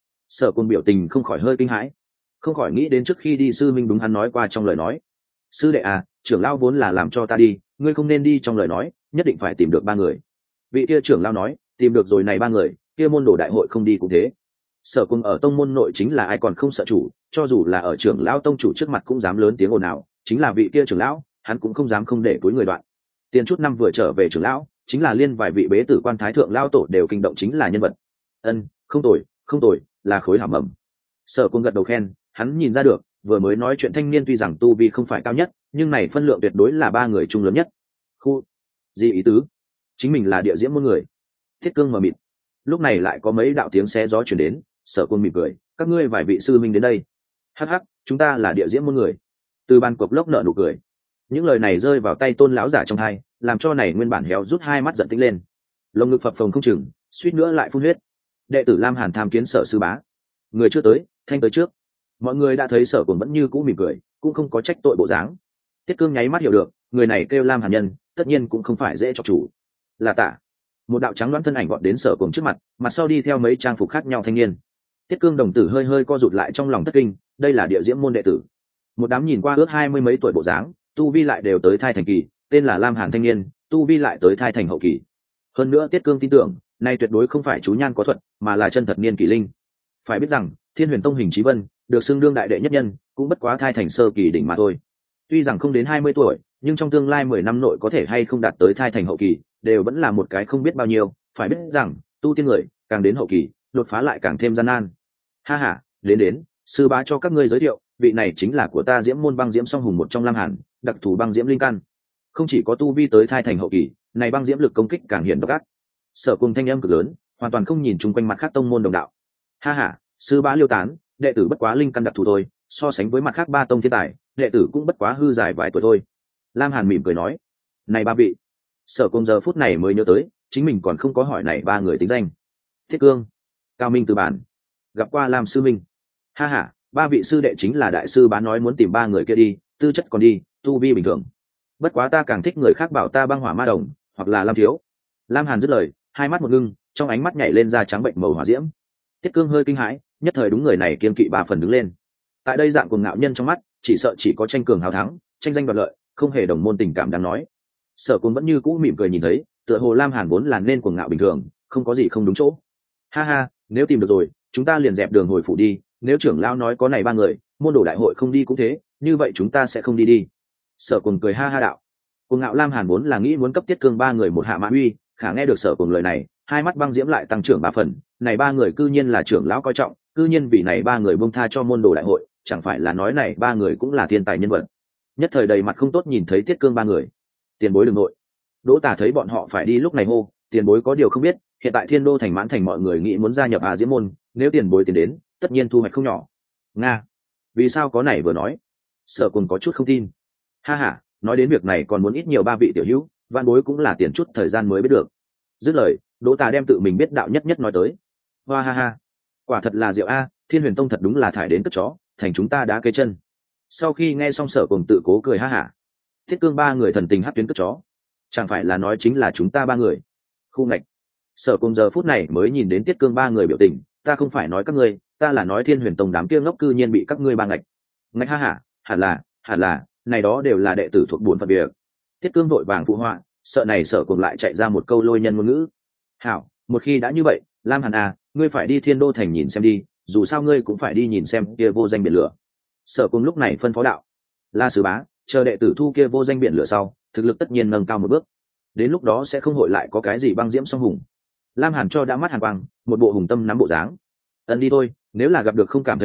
Sở Cung biểu tình không khỏi hơi kinh hãi, không khỏi nghĩ đến trước khi đi sư minh đúng hắn nói qua trong lời nói. Sư đệ à, trưởng lão vốn là làm cho ta đi, ngươi không nên đi trong lời nói, nhất định phải tìm được ba người. Vị kia trưởng lão nói, tìm được rồi này ba người, kia môn đồ đại hội không đi cũng thế. Sở Cung ở tông môn nội chính là ai còn không sợ chủ, cho dù là ở trưởng lão tông chủ trước mặt cũng dám lớn tiếng ồn ào, chính là vị kia trưởng lão, hắn cũng không dám không để túi người đoạn. Tiền chút năm vừa trở về trưởng lão, chính là liên vài vị bế tử quan thái thượng lão tổ đều kinh động, chính là nhân vật. Ân, không tồi, không tồi, là khối hảo mầm. Sở Cung gật đầu khen, hắn nhìn ra được, vừa mới nói chuyện thanh niên tuy rằng tu vi không phải cao nhất, nhưng này phân lượng tuyệt đối là ba người trung lớn nhất. Khu, gì ý tứ? Chính mình là địa diễm môn người. Thiết Cương mờ mịt. Lúc này lại có mấy đạo tiếng xé gió chuyển đến, Sở Cung mỉm cười, các ngươi vài vị sư minh đến đây. Hắc hắc, chúng ta là địa diễm môn người. Từ ban cộc lốc nợ nụ cười. Những lời này rơi vào tay Tôn lão giả trong hai, làm cho này nguyên bản héo rút hai mắt giận tĩnh lên, lồng ngực phập phồng không chừng, suýt nữa lại phun huyết. Đệ tử Lam Hàn tham kiến Sở sư bá. Người chưa tới, thanh tới trước. Mọi người đã thấy Sở Cung vẫn như cũ mỉm cười, cũng không có trách tội bộ dáng. Tiết Cương nháy mắt hiểu được, người này kêu Lam Hàn nhân, tất nhiên cũng không phải dễ chọc chủ. Là Tạ. Một đạo trắng đoán thân ảnh vọt đến Sở Cung trước mặt, mặt sau đi theo mấy trang phục khác nhau thanh niên. Tiết Cương đồng tử hơi hơi co rụt lại trong lòng thất kinh, đây là địa diễm môn đệ tử. Một đám nhìn qua ước hai mươi mấy tuổi bộ dáng, tu vi lại đều tới thai thành kỳ, tên là Lam Hàn thanh niên, tu vi lại tới thai thành hậu kỳ. Hơn nữa Tiết Cương tin tưởng, nay tuyệt đối không phải chú nhan có thuật, mà là chân thật niên kỳ linh. Phải biết rằng, Thiên Huyền Tông Hình Chí Vân, được xưng đương đại đệ nhất nhân, cũng bất quá thai thành sơ kỳ đỉnh mà thôi. Tuy rằng không đến hai mươi tuổi, nhưng trong tương lai mười năm nội có thể hay không đạt tới thai thành hậu kỳ, đều vẫn là một cái không biết bao nhiêu. Phải biết rằng, tu tiên người càng đến hậu kỳ, đột phá lại càng thêm gian nan. Ha ha, đến đến, sư bá cho các ngươi giới thiệu, vị này chính là của ta Diễm môn băng diễm song hùng một trong Lam Hàn, đặc thù băng diễm linh căn. Không chỉ có tu vi tới thai thành hậu kỳ, này băng diễm lực công kích càng hiển độc ác. Sở Cung thanh âm cực lớn, hoàn toàn không nhìn chung quanh mặt khác tông môn đồng đạo. Ha ha, sư bá liêu tán, đệ tử bất quá linh căn đặc thù thôi, so sánh với mặt khác ba tông thiên tài, đệ tử cũng bất quá hư dài vài tuổi thôi. Lam Hàn mỉm cười nói, này ba vị. Sở Cung giờ phút này mới nhớ tới, chính mình còn không có hỏi này ba người tính danh. Thiết Cương, Cao Minh từ bản, gặp qua Lam sư minh. Ha ha, ba vị sư đệ chính là đại sư bá nói muốn tìm ba người kia đi, tư chất còn đi, tu vi bình thường. Bất quá ta càng thích người khác bảo ta băng hỏa ma đồng, hoặc là Lam thiếu. Lam Hàn dứt lời, hai mắt một ngưng, trong ánh mắt nhảy lên ra trắng bệnh màu hỏa diễm. Tiết Cương hơi kinh hãi, nhất thời đúng người này kiên kỵ ba phần đứng lên. Tại đây dạng cuồng ngạo nhân trong mắt, chỉ sợ chỉ có tranh cường hào thắng, tranh danh đoạt lợi, không hề đồng môn tình cảm đáng nói. Sở Cung vẫn như cũ mỉm cười nhìn thấy, tựa hồ Lam Hàn vốn là nên cuồng ngạo bình thường, không có gì không đúng chỗ. Ha ha, nếu tìm được rồi, chúng ta liền dẹp đường hồi phủ đi. Nếu trưởng lão nói có này ba người, môn đồ đại hội không đi cũng thế, như vậy chúng ta sẽ không đi đi. Sở Cung cười ha ha đạo. Cuồng ngạo Lam Hàn vốn là nghĩ muốn cấp Tiết Cương ba người một hạ mã uy, khả nghe được Sở Cung lời này, hai mắt băng diễm lại tăng trưởng ba phần. Này ba người cư nhiên là trưởng lão coi trọng, cư nhiên vì này ba người buông tha cho môn đồ đại hội, chẳng phải là nói này ba người cũng là thiên tài nhân vật. Nhất thời đầy mặt không tốt nhìn thấy Tiết Cương ba người. Tiền bối đừng nội. Đỗ Tả thấy bọn họ phải đi lúc này hô, tiền bối có điều không biết, hiện tại Thiên Đô thành Mãn thành mọi người nghĩ muốn gia nhập Hà Diễm môn, nếu tiền bối tiến đến, tất nhiên thu hoạch không nhỏ. Nga, vì sao có này vừa nói? Sở Cung có chút không tin. Ha ha, nói đến việc này còn muốn ít nhiều ba vị tiểu hữu, van bối cũng là tiền chút thời gian mới biết được. Dứt lời, Đỗ Tả đem tự mình biết đạo nhất nhất nói tới. Hoa ha ha, quả thật là diệu a, Thiên Huyền Tông thật đúng là thải đến cất chó, thành chúng ta đã cây chân. Sau khi nghe xong Sở Cung tự cố cười ha ha. Thiết Cương ba người thần tình hát tuyến cất chó, chẳng phải là nói chính là chúng ta ba người. Khu ngạch. Sở Cung giờ phút này mới nhìn đến Tiết Cương ba người biểu tình, ta không phải nói các ngươi, ta là nói Thiên Huyền Tông đám kia ngốc cư nhiên bị các ngươi ba ngạch. Ngạch ha ha, hẳn là, hẳn là, này đó đều là đệ tử thuộc bổn phận việc. Tiết Cương vội vàng phụ họa, sợ này Sở Cung lại chạy ra một câu lôi nhân ngôn ngữ. Hảo, một khi đã như vậy, Lam Hàn à, ngươi phải đi Thiên Đô thành nhìn xem đi, dù sao ngươi cũng phải đi nhìn xem kia vô danh biển lửa. Sở Cung lúc này phân phó đạo, La sư bá, chờ đệ tử thu kia vô danh biển lửa sau, thực lực tất nhiên nâng cao một bước. Đến lúc đó sẽ không hội lại có cái gì băng diễm song hùng. Lam Hàn cho đã mắt hàn quang, một bộ hùng tâm nắm bộ dáng. Ân đi thôi, nếu là gặp được không cảm thấy được,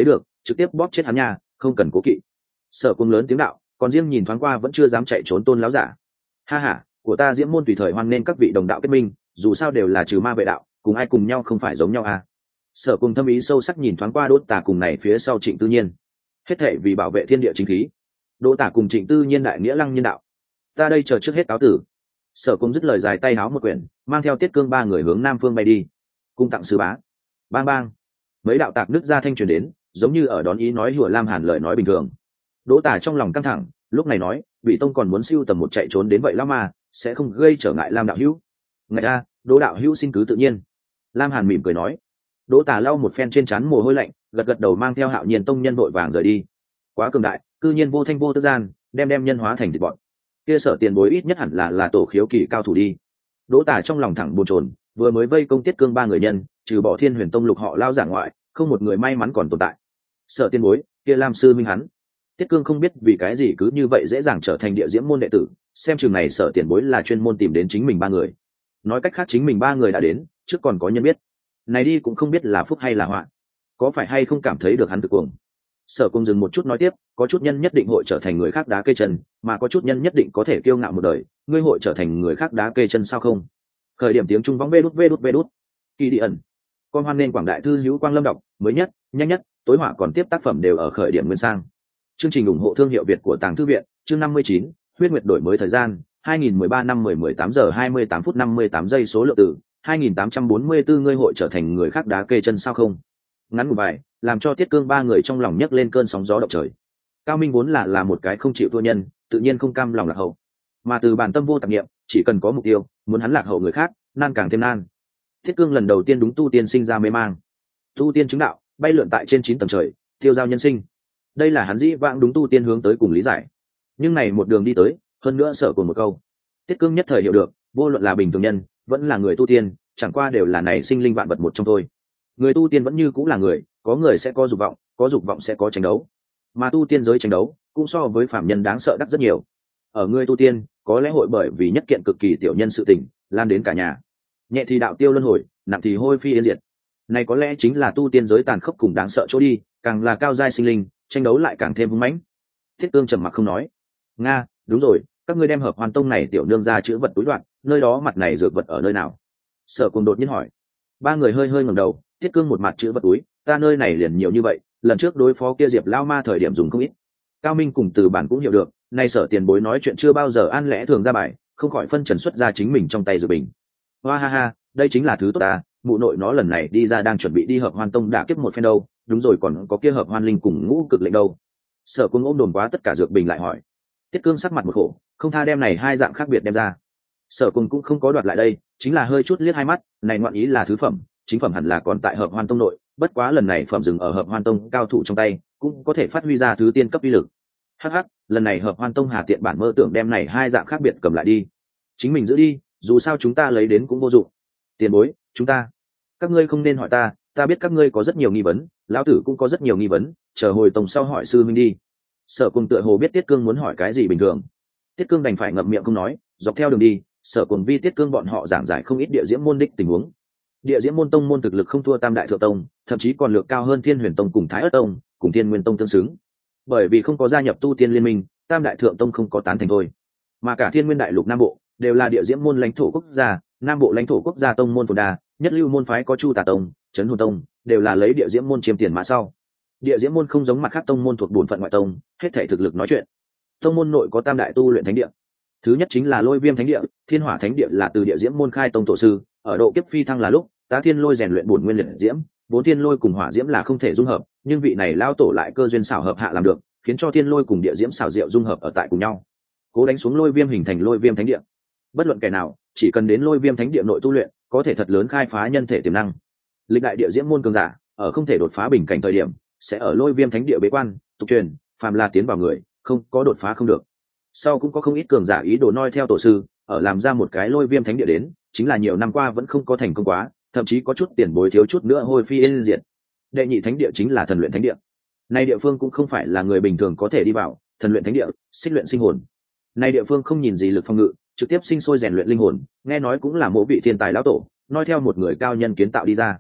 trực tiếp bóp chết hắn nha, không cần cố kỵ. Sở Cung lớn tiếng đạo, còn riêng nhìn thoáng qua vẫn chưa dám chạy trốn Tôn lão giả. Ha ha, của ta Diễm môn tùy thời hoan nên các vị đồng đạo kết minh, dù sao đều là trừ ma vệ đạo, cùng ai cùng nhau không phải giống nhau à. Sở Cung thâm ý sâu sắc nhìn thoáng qua Đỗ Tả cùng này phía sau Trịnh Tư Nhiên, hết thảy vì bảo vệ thiên địa chính khí. Đỗ Tả cùng Trịnh Tư Nhiên đại nghĩa lăng nhân đạo, ta đây chờ trước hết cáo tử. Sở Cung dứt lời dài tay háo một quyển, mang theo Tiết Cương ba người hướng nam phương bay đi. Cung tặng sư bá. Bang bang, mấy đạo tạc nứt ra thanh truyền đến, giống như ở đón ý nói hùa Lam Hàn lời nói bình thường. Đỗ Tả trong lòng căng thẳng, lúc này nói, Vị tông còn muốn siêu tầm một chạy trốn đến vậy lắm mà, sẽ không gây trở ngại Lam đạo hữu. Ngài a, Đỗ đạo hữu xin cứ tự nhiên. Lam Hàn mỉm cười nói. Đỗ Tả lau một phen trên trán mồ hôi lạnh, gật gật đầu mang theo Hạo Nhiên tông nhân vội vàng rời đi. Quá cường đại, cư nhiên vô thanh vô tức gian, đem đem nhân hóa thành thịt bọn. Kia Sở tiền bối ít nhất hẳn là là tổ khiếu kỳ cao thủ đi. Đỗ Tả trong lòng thẳng bồn chồn, vừa mới vây công Tiết Cương ba người nhân, trừ bỏ Thiên Huyền tông lục họ lao giả ngoại, không một người may mắn còn tồn tại. Sở tiền bối, kia Lam sư minh hắn. Tiết Cương không biết vì cái gì cứ như vậy dễ dàng trở thành địa diễm môn đệ tử, xem chừng này Sở tiền bối là chuyên môn tìm đến chính mình ba người. Nói cách khác chính mình ba người đã đến, trước còn có nhân biết. Này đi cũng không biết là phúc hay là họa, có phải hay không cảm thấy được hắn thực cuồng. Sở Cung dừng một chút nói tiếp, có chút nhân nhất định hội trở thành người khác đá cây chân, mà có chút nhân nhất định có thể kiêu ngạo một đời, ngươi hội trở thành người khác đá cây chân sao không? Khởi điểm tiếng Trung võng vê đút vê đút vê đút. Kỳ đi ẩn. Con hoan nên quảng đại thư hữu quang lâm đọc, mới nhất, nhanh nhất, tối họa còn tiếp tác phẩm đều ở khởi điểm nguyên sang. Chương trình ủng hộ thương hiệu Việt của Tàng Thư viện, chương năm mươi chín, Huyết Nguyệt đổi mới thời gian, hai nghìn mười ba năm mười mười tám giờ hai mươi tám phút năm mươi tám giây số lượng tử, hai nghìn tám trăm bốn mươi tư ngươi hội trở thành người khác đá kê chân sao không? Ngắn một bài, làm cho Tiết Cương ba người trong lòng nhấc lên cơn sóng gió động trời. Cao Minh vốn là là một cái không chịu thua nhân, tự nhiên không cam lòng lạc hậu. Mà từ bản tâm vô tạp niệm, chỉ cần có mục tiêu, muốn hắn lạc hậu người khác, nan càng thêm nan. Thiết Cương lần đầu tiên đúng tu tiên sinh ra mê mang. Tu tiên chứng đạo, bay lượn tại trên chín tầng trời, tiêu giao nhân sinh. Đây là hắn dĩ vãng đúng tu tiên hướng tới cùng lý giải. Nhưng này một đường đi tới, hơn nữa sợ cùng một câu. Tiết Cương nhất thời hiểu được, vô luận là bình thường nhân, vẫn là người tu tiên, chẳng qua đều là này sinh linh vạn vật một trong thôi. Người tu tiên vẫn như cũng là người, có người sẽ có dục vọng, có dục vọng sẽ có tranh đấu. Mà tu tiên giới tranh đấu, cũng so với phạm nhân đáng sợ đắt rất nhiều. Ở người tu tiên, có lẽ hội bởi vì nhất kiện cực kỳ tiểu nhân sự tình, lan đến cả nhà. Nhẹ thì đạo tiêu luân hồi, nặng thì hôi phi yên diệt. Này có lẽ chính là tu tiên giới tàn khốc cùng đáng sợ chỗ đi, càng là cao giai sinh linh, tranh đấu lại càng thêm hung mãnh. Thiết Cương trầm mặc không nói. Nga, đúng rồi, các ngươi đem Hợp Hoan tông này tiểu nương ra chữ vật túi đoạn, nơi đó mặt này dược vật ở nơi nào? Sở Cùng đột nhiên hỏi. Ba người hơi hơi ngẩng đầu, Thiết Cương một mặt chữ vật túi, ta nơi này liền nhiều như vậy, lần trước đối phó kia Diệp Lao Ma thời điểm dùng không ít. Cao Minh cùng Từ Bản cũng hiểu được, nay Sở tiền bối nói chuyện chưa bao giờ an lẽ thường ra bài, không khỏi phân trần xuất ra chính mình trong tay dược bình. Hoa ha ha, đây chính là thứ tốt ta, mụ nội nó lần này đi ra đang chuẩn bị đi Hợp Hoan tông đả kiếp một phen đâu, đúng rồi còn có kia Hợp Hoan linh cùng ngũ cực lệnh đâu. Sở Cung ôm đồn quá tất cả dược bình lại hỏi. Tiết Cương sắc mặt một khổ, không tha đem này hai dạng khác biệt đem ra. Sở Cung cũng không có đoạt lại đây, chính là hơi chút liếc hai mắt, này ngoạn ý là thứ phẩm, chính phẩm hẳn là còn tại Hợp Hoan tông nội, bất quá lần này phẩm dừng ở Hợp Hoan tông cao thủ trong tay, cũng có thể phát huy ra thứ tiên cấp uy lực. Hắc hắc, lần này Hợp Hoan tông hà tiện bản mơ tưởng đem này hai dạng khác biệt cầm lại đi, chính mình giữ đi, dù sao chúng ta lấy đến cũng vô dụng. Tiền bối, chúng ta, các ngươi không nên hỏi ta, ta biết các ngươi có rất nhiều nghi vấn, lão tử cũng có rất nhiều nghi vấn, chờ hồi tổng sau hỏi sư minh đi. Sở Cùng tựa hồ biết Tiết Cương muốn hỏi cái gì bình thường, Tiết Cương đành phải ngậm miệng không nói, dọc theo đường đi, Sở Cùng vi Tiết Cương bọn họ giảng giải không ít địa diễm môn đích tình huống. Địa diễm môn tông môn thực lực không thua Tam đại thượng tông, thậm chí còn lược cao hơn Thiên Huyền tông cùng Thái Ức tông, cùng Thiên Nguyên tông tương xứng. Bởi vì không có gia nhập tu tiên liên minh, Tam đại thượng tông không có tán thành thôi, mà cả Thiên Nguyên đại lục Nam bộ đều là địa diễm môn lãnh thổ quốc gia, Nam bộ lãnh thổ quốc gia tông môn phồn đa, nhất lưu môn phái có Chu Tà tông, Trấn Hồn tông, đều là lấy địa diễm môn chiếm tiền mã sau. Địa diễm môn không giống mặt khác tông môn thuộc bổn phận ngoại tông, hết thảy thực lực nói chuyện. Tông môn nội có tam đại tu luyện thánh địa. Thứ nhất chính là Lôi Viêm thánh địa, Thiên Hỏa thánh địa là từ địa diễm môn khai tông tổ sư, ở độ kiếp phi thăng là lúc, Tá Thiên Lôi rèn luyện bổn nguyên liệt diễm, bốn thiên lôi cùng hỏa diễm là không thể dung hợp, nhưng vị này lao tổ lại cơ duyên xảo hợp hạ làm được, khiến cho thiên lôi cùng địa diễm xảo diệu dung hợp ở tại cùng nhau. Cố đánh xuống Lôi Viêm hình thành Lôi Viêm thánh địa. Bất luận kẻ nào, chỉ cần đến Lôi Viêm thánh địa nội tu luyện, có thể thật lớn khai phá nhân thể tiềm năng. Lịch đại địa diễm môn cường giả, ở không thể đột phá bình cảnh thời điểm, sẽ ở Lôi Viêm thánh địa bế quan, tục truyền, phàm là tiến vào người, không có đột phá không được. Sau cũng có không ít cường giả ý đồ noi theo tổ sư, ở làm ra một cái Lôi Viêm thánh địa đến, chính là nhiều năm qua vẫn không có thành công quá, thậm chí có chút tiền bối thiếu chút nữa hôi phi yên diệt. Đệ nhị thánh địa chính là thần luyện thánh địa. Nay địa phương cũng không phải là người bình thường có thể đi vào, thần luyện thánh địa, xích luyện sinh hồn. Nay địa phương không nhìn gì lực phong ngự, trực tiếp sinh sôi rèn luyện linh hồn, nghe nói cũng là mộ vị thiên tài lão tổ, noi theo một người cao nhân kiến tạo đi ra.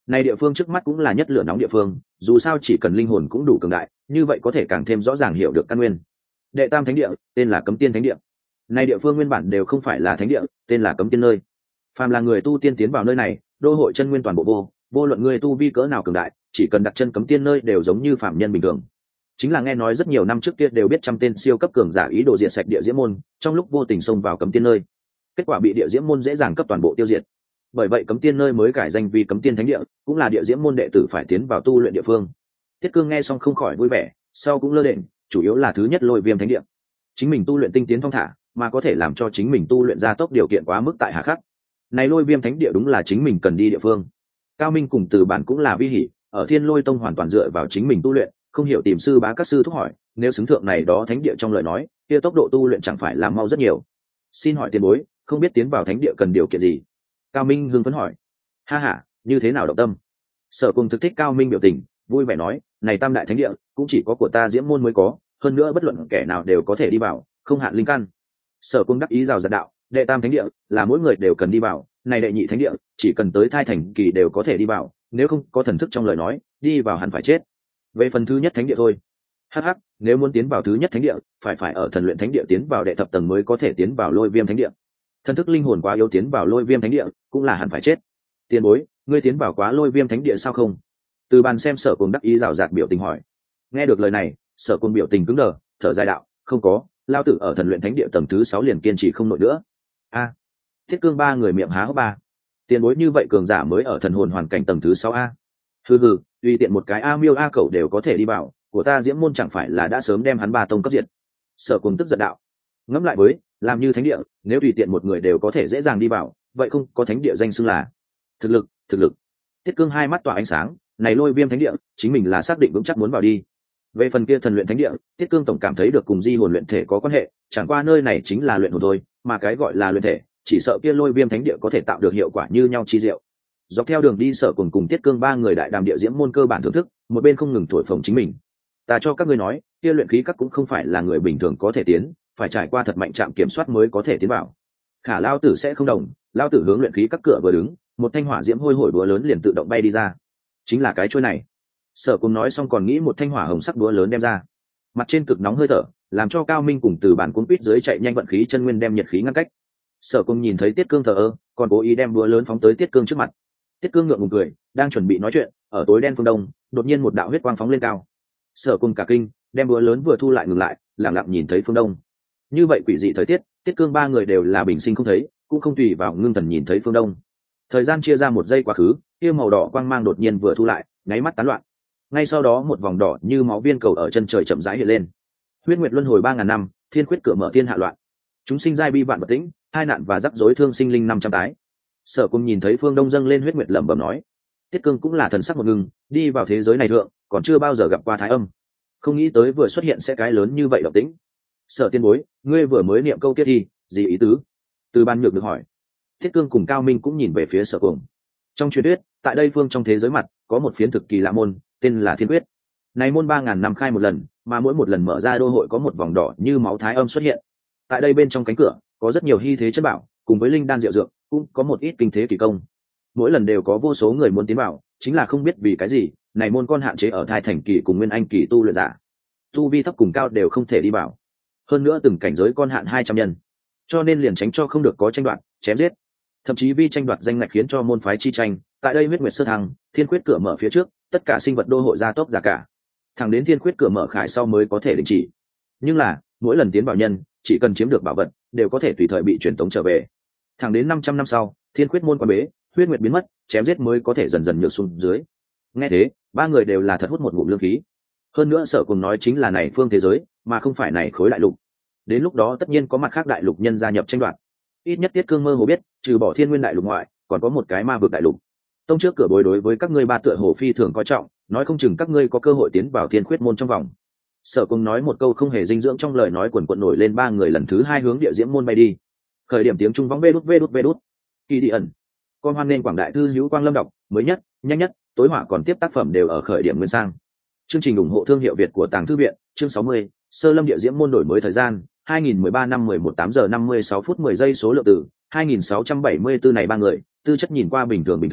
Này địa phương trước mắt cũng là nhất lửa nóng địa phương, dù sao chỉ cần linh hồn cũng đủ cường đại, như vậy có thể càng thêm rõ ràng hiểu được căn nguyên. Đệ tam thánh địa tên là Cấm Tiên Thánh Địa. Này địa phương nguyên bản đều không phải là thánh địa, tên là cấm tiên nơi. Phàm là người tu tiên tiến vào nơi này, đô hội chân nguyên toàn bộ vô, vô luận người tu vi cỡ nào cường đại, chỉ cần đặt chân cấm tiên nơi đều giống như phạm nhân bình thường. Chính là nghe nói rất nhiều năm trước kia đều biết trăm tên siêu cấp cường giả ý đồ diệt sạch địa diễm môn, trong lúc vô tình xông vào cấm tiên nơi, kết quả bị địa diễm môn dễ dàng cấp toàn bộ tiêu diệt. Bởi vậy cấm tiên nơi mới cải danh vì Cấm Tiên Thánh Địa, cũng là địa diễm môn đệ tử phải tiến vào tu luyện địa phương. Tiết Cương nghe xong không khỏi vui vẻ, sau cũng lơ đễnh, chủ yếu là thứ nhất Lôi Viêm Thánh Địa. Chính mình tu luyện tinh tiến thong thả, mà có thể làm cho chính mình tu luyện ra tốc điều kiện quá mức tại hà khắc. Này Lôi Viêm Thánh Địa đúng là chính mình cần đi địa phương. Cao Minh cùng Từ Bản cũng là vi hỉ, ở Thiên Lôi Tông hoàn toàn dựa vào chính mình tu luyện, không hiểu tìm sư bá các sư thúc hỏi, nếu xứng thượng này đó thánh địa trong lời nói, kia tốc độ tu luyện chẳng phải là mau rất nhiều. Xin hỏi tiền bối, không biết tiến vào thánh địa cần điều kiện gì? Cao Minh hưng phấn hỏi. Ha ha, như thế nào động tâm? Sở Cùng thực thích Cao Minh biểu tình, vui vẻ nói, này tam đại thánh địa cũng chỉ có của ta Diễm môn mới có, hơn nữa bất luận kẻ nào đều có thể đi vào, không hạn linh căn. Sở Cung đắc ý rào rạt đạo, đệ tam thánh địa là mỗi người đều cần đi vào, này đệ nhị thánh địa chỉ cần tới thai thành kỳ đều có thể đi vào, nếu không có thần thức trong lời nói, đi vào hẳn phải chết. Về phần thứ nhất thánh địa thôi. Hắc hắc, nếu muốn tiến vào thứ nhất thánh địa, phải phải ở thần luyện thánh địa tiến vào đệ thập tầng mới có thể tiến vào Lôi Viêm Thánh Địa. Thần thức linh hồn quá yếu tiến vào Lôi Viêm Thánh Địa, cũng là hẳn phải chết. Tiền bối, ngươi tiến vào quá Lôi Viêm Thánh Địa sao không? Từ bàn xem Sở Cung đắc ý rào rạt biểu tình hỏi. Nghe được lời này, Sở Cung biểu tình cứng đờ, thở dài đạo, không có, lao tử ở thần luyện thánh địa tầng thứ sáu liền kiên trì không nổi nữa. A, Thiết Cương ba người miệng há hốc ba. Tiền bối như vậy cường giả mới ở thần hồn hoàn cảnh tầng thứ sáu a. Hừ hừ, tùy tiện một cái a miêu a cẩu đều có thể đi vào, của ta Diễm môn chẳng phải là đã sớm đem hắn ba tông cấp diệt. Sở Cùng tức giận đạo. Ngẫm lại với, làm như thánh địa, nếu tùy tiện một người đều có thể dễ dàng đi vào, vậy không có thánh địa danh xưng là thực lực, thực lực. Thiết Cương hai mắt tỏa ánh sáng, này Lôi Viêm Thánh Địa, chính mình là xác định vững chắc muốn vào đi. Về phần kia thần luyện thánh địa, Thiết Cương tổng cảm thấy được cùng di hồn luyện thể có quan hệ, chẳng qua nơi này chính là luyện hồn thôi, mà cái gọi là luyện thể, chỉ sợ kia Lôi Viêm Thánh Địa có thể tạo được hiệu quả như nhau chi diệu. Dọc theo đường đi, Sở Cùng cùng Tiết Cương ba người đại đàm địa diễm môn cơ bản thưởng thức, một bên không ngừng thổi phồng chính mình. Ta cho các ngươi nói, kia luyện khí các cũng không phải là người bình thường có thể tiến, phải trải qua thật mạnh trạm kiểm soát mới có thể tiến vào. Khả lao tử sẽ không đồng, lao tử hướng luyện khí các cửa vừa đứng, một thanh hỏa diễm hôi hổi búa lớn liền tự động bay đi ra. Chính là cái chuôi này. Sở Cùng nói xong còn nghĩ một thanh hỏa hồng sắc búa lớn đem ra. Mặt trên cực nóng hơi thở, làm cho Cao Minh cùng Từ Bản cuốn quýt dưới chạy nhanh vận khí chân nguyên đem nhiệt khí ngăn cách. Sở Cùng nhìn thấy Tiết Cương thờ ơ, còn cố ý đem búa lớn phóng tới Tiết Cương trước mặt. Tiết Cương ngượng ngùng cười, đang chuẩn bị nói chuyện, ở tối đen phương đông, đột nhiên một đạo huyết quang phóng lên cao. Sở Cùng cả kinh, đem búa lớn vừa thu lại ngừng lại, lặng lặng nhìn thấy phương đông. Như vậy quỷ dị thời tiết, Tiết Cương ba người đều là bình sinh không thấy, cũng không tùy vào ngưng thần nhìn thấy phương đông. Thời gian chia ra một giây quá khứ, kia màu đỏ quang mang đột nhiên vừa thu lại, nháy mắt tán loạn. Ngay sau đó một vòng đỏ như máu viên cầu ở chân trời chậm rãi hiện lên. Huyết nguyệt luân hồi ba ngàn năm, thiên quyết cửa mở thiên hạ loạn. Chúng sinh giai bi vạn bất tĩnh, hai nạn và rắc rối thương sinh linh năm trăm tái. Sở Cùng nhìn thấy phương đông dâng lên huyết nguyệt lẩm bẩm nói. Tiết Cương cũng là thần sắc một ngưng, đi vào thế giới này thượng, còn chưa bao giờ gặp qua thái âm. Không nghĩ tới vừa xuất hiện sẽ cái lớn như vậy động tĩnh. Sở tiên bối, ngươi vừa mới niệm câu kia thì, gì ý tứ? Từ Ban Nhược được hỏi. Thiết Cương cùng Cao Minh cũng nhìn về phía Sở Cùng. Trong truyền thuyết, tại đây phương trong thế giới mặt, có một phiến thực kỳ lạ môn, tên là Thiên Quyết. Này môn ba ngàn năm khai một lần, mà mỗi một lần mở ra đô hội có một vòng đỏ như máu thái âm xuất hiện. Tại đây bên trong cánh cửa, có rất nhiều hy thế chất bảo, cùng với linh đan diệu dược, cũng có một ít kinh thế kỳ công. Mỗi lần đều có vô số người muốn tiến vào, chính là không biết vì cái gì, này môn con hạn chế ở thai thành kỳ cùng nguyên anh kỳ tu luyện giả. Tu vi thấp cùng cao đều không thể đi vào. Hơn nữa từng cảnh giới con hạn hai trăm nhân, cho nên liền tránh cho không được có tranh đoạt, chém giết. Thậm chí vi tranh đoạt danh ngạch khiến cho môn phái chi tranh, tại đây huyết nguyệt sơ thăng, thiên quyết cửa mở phía trước, tất cả sinh vật đô hội gia tốc giả cả. Thẳng đến thiên quyết cửa mở khải sau mới có thể đình chỉ. Nhưng là, mỗi lần tiến vào nhân, chỉ cần chiếm được bảo vật, đều có thể tùy thời bị truyền tống trở về. Thẳng đến năm trăm năm sau, thiên quyết môn quan bế, huyết nguyệt biến mất, chém giết mới có thể dần dần nhược xuống dưới. Nghe thế, ba người đều là thật hút một ngụm lương khí. Hơn nữa Sở Cùng nói chính là này phương thế giới, mà không phải này khối đại lục. Đến lúc đó tất nhiên có mặt khác đại lục nhân gia nhập tranh đoạt. Ít nhất Tiết Cương mơ hồ biết, trừ bỏ Thiên Nguyên đại lục ngoại, còn có một cái ma vực đại lục. Tông trước cửa bối đối với các ngươi ba tựa hồ phi thường coi trọng, nói không chừng các ngươi có cơ hội tiến vào Thiên Khuyết môn trong vòng. Sở Cùng nói một câu không hề dinh dưỡng trong lời nói quần quật nổi lên ba người lần thứ hai hướng địa diễm môn bay đi. Khởi điểm tiếng trung vóng vê đút vê đút vê đút. Kỳ đi ẩn. Con hoan nên quảng đại thư hữu quang lâm đọc, mới nhất, nhanh nhất, tối hỏa còn tiếp tác phẩm đều ở khởi điểm nguyên sang. Chương trình ủng hộ thương hiệu Việt của Tàng Thư viện, chương sáu mươi, Sơ Lâm địa diễm môn đổi mới thời gian, hai nghìn mười ba năm mười một tám giờ năm mươi sáu phút mười giây số lượng từ, hai nghìn sáu trăm bảy mươi tư này ba người, tư chất nhìn qua bình thường bình thường,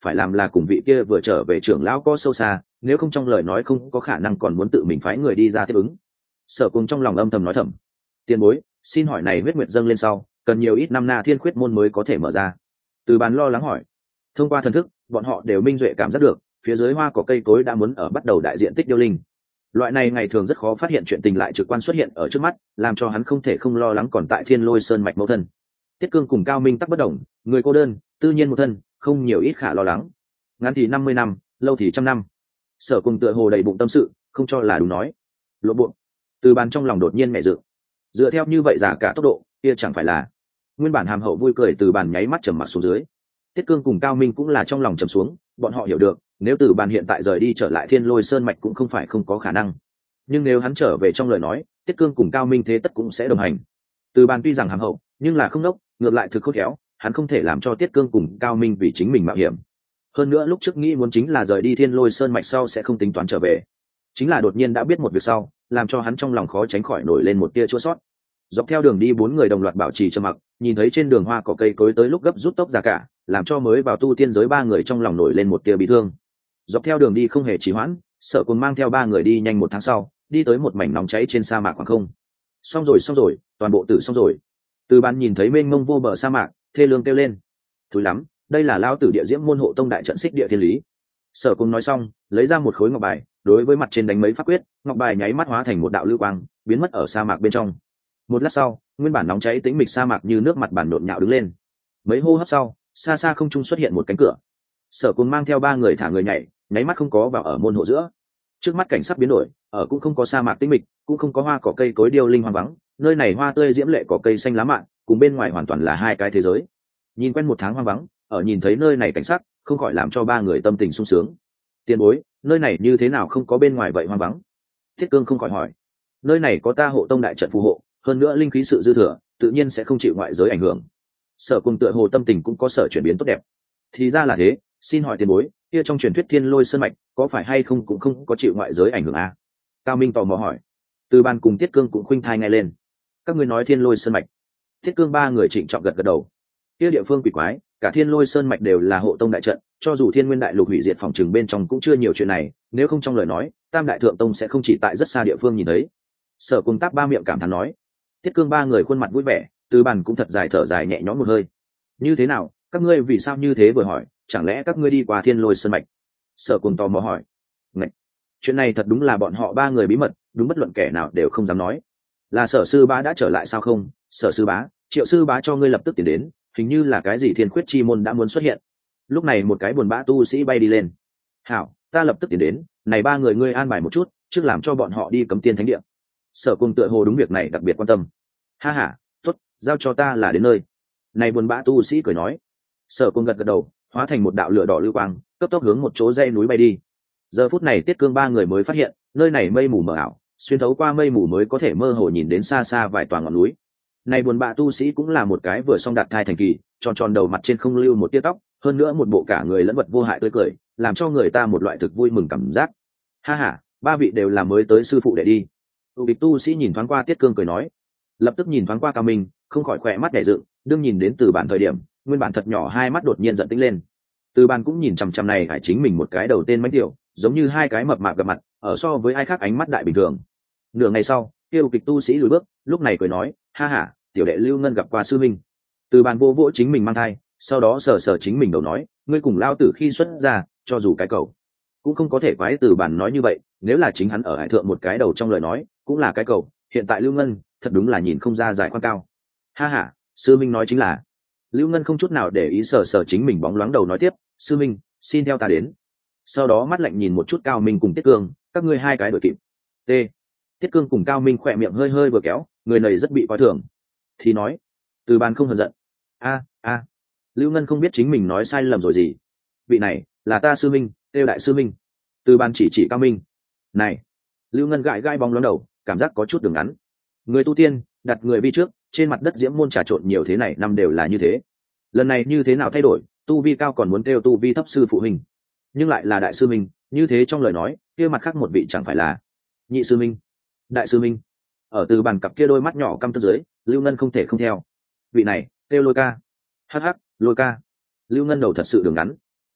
phải làm là cùng vị kia vừa trở về trưởng lão có sâu xa, nếu không trong lời nói không có khả năng còn muốn tự mình phái người đi ra tiếp ứng. Sở Cùng trong lòng âm thầm nói thầm, tiền bối, xin hỏi này huyết nguyệt dâng lên sau cần nhiều ít năm na thiên khuyết môn mới có thể mở ra? Từ Bàn lo lắng hỏi. Thông qua thần thức, bọn họ đều minh duệ cảm giác được phía dưới hoa cỏ cây cối đã muốn ở bắt đầu đại diện tích điêu linh. Loại này ngày thường rất khó phát hiện chuyện tình lại trực quan xuất hiện ở trước mắt, làm cho hắn không thể không lo lắng còn tại Thiên Lôi Sơn mạch mẫu thân. Tiết Cương cùng Cao Minh tắc bất đồng, người cô đơn, tự nhiên một thân, không nhiều ít khả lo lắng. Ngắn thì năm mươi năm, lâu thì trăm năm. Sở Cùng tựa hồ đầy bụng tâm sự, không cho là đúng nói. Lộ bộ. Từ Bàn trong lòng đột nhiên mẹ dự. Dựa theo như vậy giả cả tốc độ, kia chẳng phải là. Nguyên bản hàm hậu vui cười Từ Bàn nháy mắt trầm mặc xuống dưới. Tiết Cương cùng Cao Minh cũng là trong lòng trầm xuống, bọn họ hiểu được, nếu Từ Bàn hiện tại rời đi trở lại Thiên Lôi Sơn mạch cũng không phải không có khả năng. Nhưng nếu hắn trở về trong lời nói, Tiết Cương cùng Cao Minh thế tất cũng sẽ đồng hành. Từ Bàn tuy rằng hàm hậu, nhưng là không đốc, ngược lại thực khôn khéo, hắn không thể làm cho Tiết Cương cùng Cao Minh vì chính mình mạo hiểm. Hơn nữa lúc trước nghĩ muốn chính là rời đi Thiên Lôi Sơn mạch sau sẽ không tính toán trở về, chính là đột nhiên đã biết một việc sau, làm cho hắn trong lòng khó tránh khỏi nổi lên một tia chua sót. Dọc theo đường đi bốn người đồng loạt bảo trì trầm mặc, nhìn thấy trên đường hoa cỏ cây cối tới lúc gấp rút tốc ra cả, làm cho mới vào tu tiên giới ba người trong lòng nổi lên một tia bị thương. Dọc theo đường đi không hề trì hoãn, Sở Cùng mang theo ba người đi nhanh một tháng sau, đi tới một mảnh nóng cháy trên sa mạc khoảng không. Xong rồi xong rồi, toàn bộ tử xong rồi. Từ Bàn nhìn thấy mênh mông vô bờ sa mạc, thê lương kêu lên. Thúi lắm, đây là lao tử địa diễm môn hộ tông đại trận xích địa thiên lý. Sở Cùng nói xong, lấy ra một khối ngọc bài, đối với mặt trên đánh mấy pháp quyết, ngọc bài nháy mắt hóa thành một đạo lưu quang, biến mất ở sa mạc bên trong. Một lát sau, nguyên bản nóng cháy tĩnh mịch sa mạc như nước mặt bản nhộn nhạo đứng lên. Mấy hô hấp sau, xa xa không trung xuất hiện một cánh cửa. Sở Cùng mang theo ba người thả người nhảy, nháy mắt không có vào ở môn hộ giữa. Trước mắt cảnh sắc biến đổi, ở cũng không có sa mạc tĩnh mịch, cũng không có hoa cỏ cây cối điêu linh hoang vắng, nơi này hoa tươi diễm lệ cỏ cây xanh lá mạn, cùng bên ngoài hoàn toàn là hai cái thế giới. Nhìn quen một tháng hoang vắng, ở nhìn thấy nơi này cảnh sắc, không khỏi làm cho ba người tâm tình sung sướng. Tiền bối, nơi này như thế nào không có bên ngoài vậy hoang vắng? Thiết Cương không khỏi hỏi. Nơi này có ta hộ tông đại trận phù hộ, hơn nữa linh khí sự dư thừa, tự nhiên sẽ không chịu ngoại giới ảnh hưởng. Sở Cùng tựa hồ tâm tình cũng có sở chuyển biến tốt đẹp. Thì ra là thế, xin hỏi tiền bối, kia trong truyền thuyết Thiên Lôi Sơn mạch có phải hay không cũng không có chịu ngoại giới ảnh hưởng à? Cao Minh tò mò hỏi. Từ Bàn cùng Tiết Cương cũng khuynh thai ngay lên. Các ngươi nói Thiên Lôi Sơn mạch? Thiết Cương ba người trịnh trọng gật gật đầu. Kia địa phương quỷ quái, cả Thiên Lôi Sơn mạch đều là hộ tông đại trận, cho dù Thiên Nguyên đại lục hủy diệt phòng trường bên trong cũng chưa nhiều chuyện này, nếu không trong lời nói, Tam đại thượng tông sẽ không chỉ tại rất xa địa phương nhìn thấy. Sở Cùng táp ba miệng cảm thán nói. Thiết Cương ba người khuôn mặt vui vẻ, Từ Bàn cũng thật dài thở dài nhẹ nhõm một hơi. Như thế nào, các ngươi vì sao như thế vừa hỏi, chẳng lẽ các ngươi đi qua Thiên Lôi Sơn mạch? Sở Cùng tò mò hỏi. Ngạch, chuyện này thật đúng là bọn họ ba người bí mật, đúng bất luận kẻ nào đều không dám nói. Là Sở sư bá đã trở lại sao không? Sở sư bá, Triệu sư bá cho ngươi lập tức tiến đến, hình như là cái gì thiên khuyết chi môn đã muốn xuất hiện. Lúc này một cái buồn bã tu sĩ bay đi lên. Hảo, ta lập tức tiến đến, này ba người ngươi an bài một chút, trước làm cho bọn họ đi cấm tiên thánh địa. Sở Cùng tựa hồ đúng việc này đặc biệt quan tâm. Ha ha, tốt, giao cho ta là đến nơi. Này buồn bã tu sĩ cười nói. Sở Cùng gật gật đầu, hóa thành một đạo lửa đỏ lưu quang, cấp tốc hướng một chỗ dãy núi bay đi. Giờ phút này Tiết Cương ba người mới phát hiện, nơi này mây mù mờ ảo, xuyên thấu qua mây mù mới có thể mơ hồ nhìn đến xa xa vài tòa ngọn núi. Này buồn bã tu sĩ cũng là một cái vừa xong đạt thai thành kỳ, tròn tròn đầu mặt trên không lưu một tia tóc, hơn nữa một bộ cả người lẫn vật vô hại tươi cười, làm cho người ta một loại thực vui mừng cảm giác. Ha ha, ba vị đều là mới tới sư phụ để đi. Tu địch tu sĩ nhìn thoáng qua Tiết Cương cười nói, lập tức nhìn thoáng qua Cao Minh, không khỏi khỏe mắt đẻ dựng, đương nhìn đến Từ Bàn thời điểm, nguyên bản thật nhỏ hai mắt đột nhiên giận tĩnh lên. Từ Bàn cũng nhìn chằm chằm này phải chính mình một cái đầu tên mánh tiểu, giống như hai cái mập mạp gặp mặt, ở so với ai khác ánh mắt đại bình thường. Nửa ngày sau, tiêu kịch tu sĩ lùi bước, lúc này cười nói, ha ha, tiểu đệ Lưu Ngân gặp qua sư minh. Từ Bàn vô vỗ chính mình mang thai, sau đó sờ sờ chính mình đầu nói, ngươi cùng lao tử khi xuất ra, cho dù cái cầu cũng không có thể quái. Từ Bàn nói như vậy, nếu là chính hắn ở hải thượng một cái đầu trong lời nói, cũng là cái cầu. Hiện tại Lưu Ngân thật đúng là nhìn không ra giải khoan cao. Ha ha, sư minh nói chính là. Lưu Ngân không chút nào để ý sờ sờ chính mình bóng loáng đầu nói tiếp, sư minh, xin theo ta đến. Sau đó mắt lạnh nhìn một chút Cao Minh cùng Tiết Cương, các ngươi hai cái đội kịp. T. Tiết Cương cùng Cao Minh khỏe miệng hơi hơi vừa kéo, người này rất bị coi thường. Thì nói, Từ Bàn không hờn giận. A a, Lưu Ngân không biết chính mình nói sai lầm rồi gì. Vị này là ta sư minh, Têu đại sư minh. Từ Bàn chỉ chỉ Cao Minh. Này, Lưu Ngân gãi gãi bóng loáng đầu, cảm giác có chút đường ngắn. Người tu tiên đặt người vi trước, trên mặt đất diễm môn trà trộn nhiều thế này năm đều là như thế. Lần này như thế nào thay đổi, tu vi cao còn muốn kêu tu vi thấp sư phụ huynh, nhưng lại là đại sư minh, như thế trong lời nói kia mặt khác một vị chẳng phải là nhị sư minh, đại sư minh. Ở Từ Bàn cặp kia đôi mắt nhỏ căm tức dưới, Lưu Ngân không thể không theo. Vị này kêu Lôi ca. Hắc hắc, Lôi ca. Lưu Ngân đầu thật sự đường ngắn.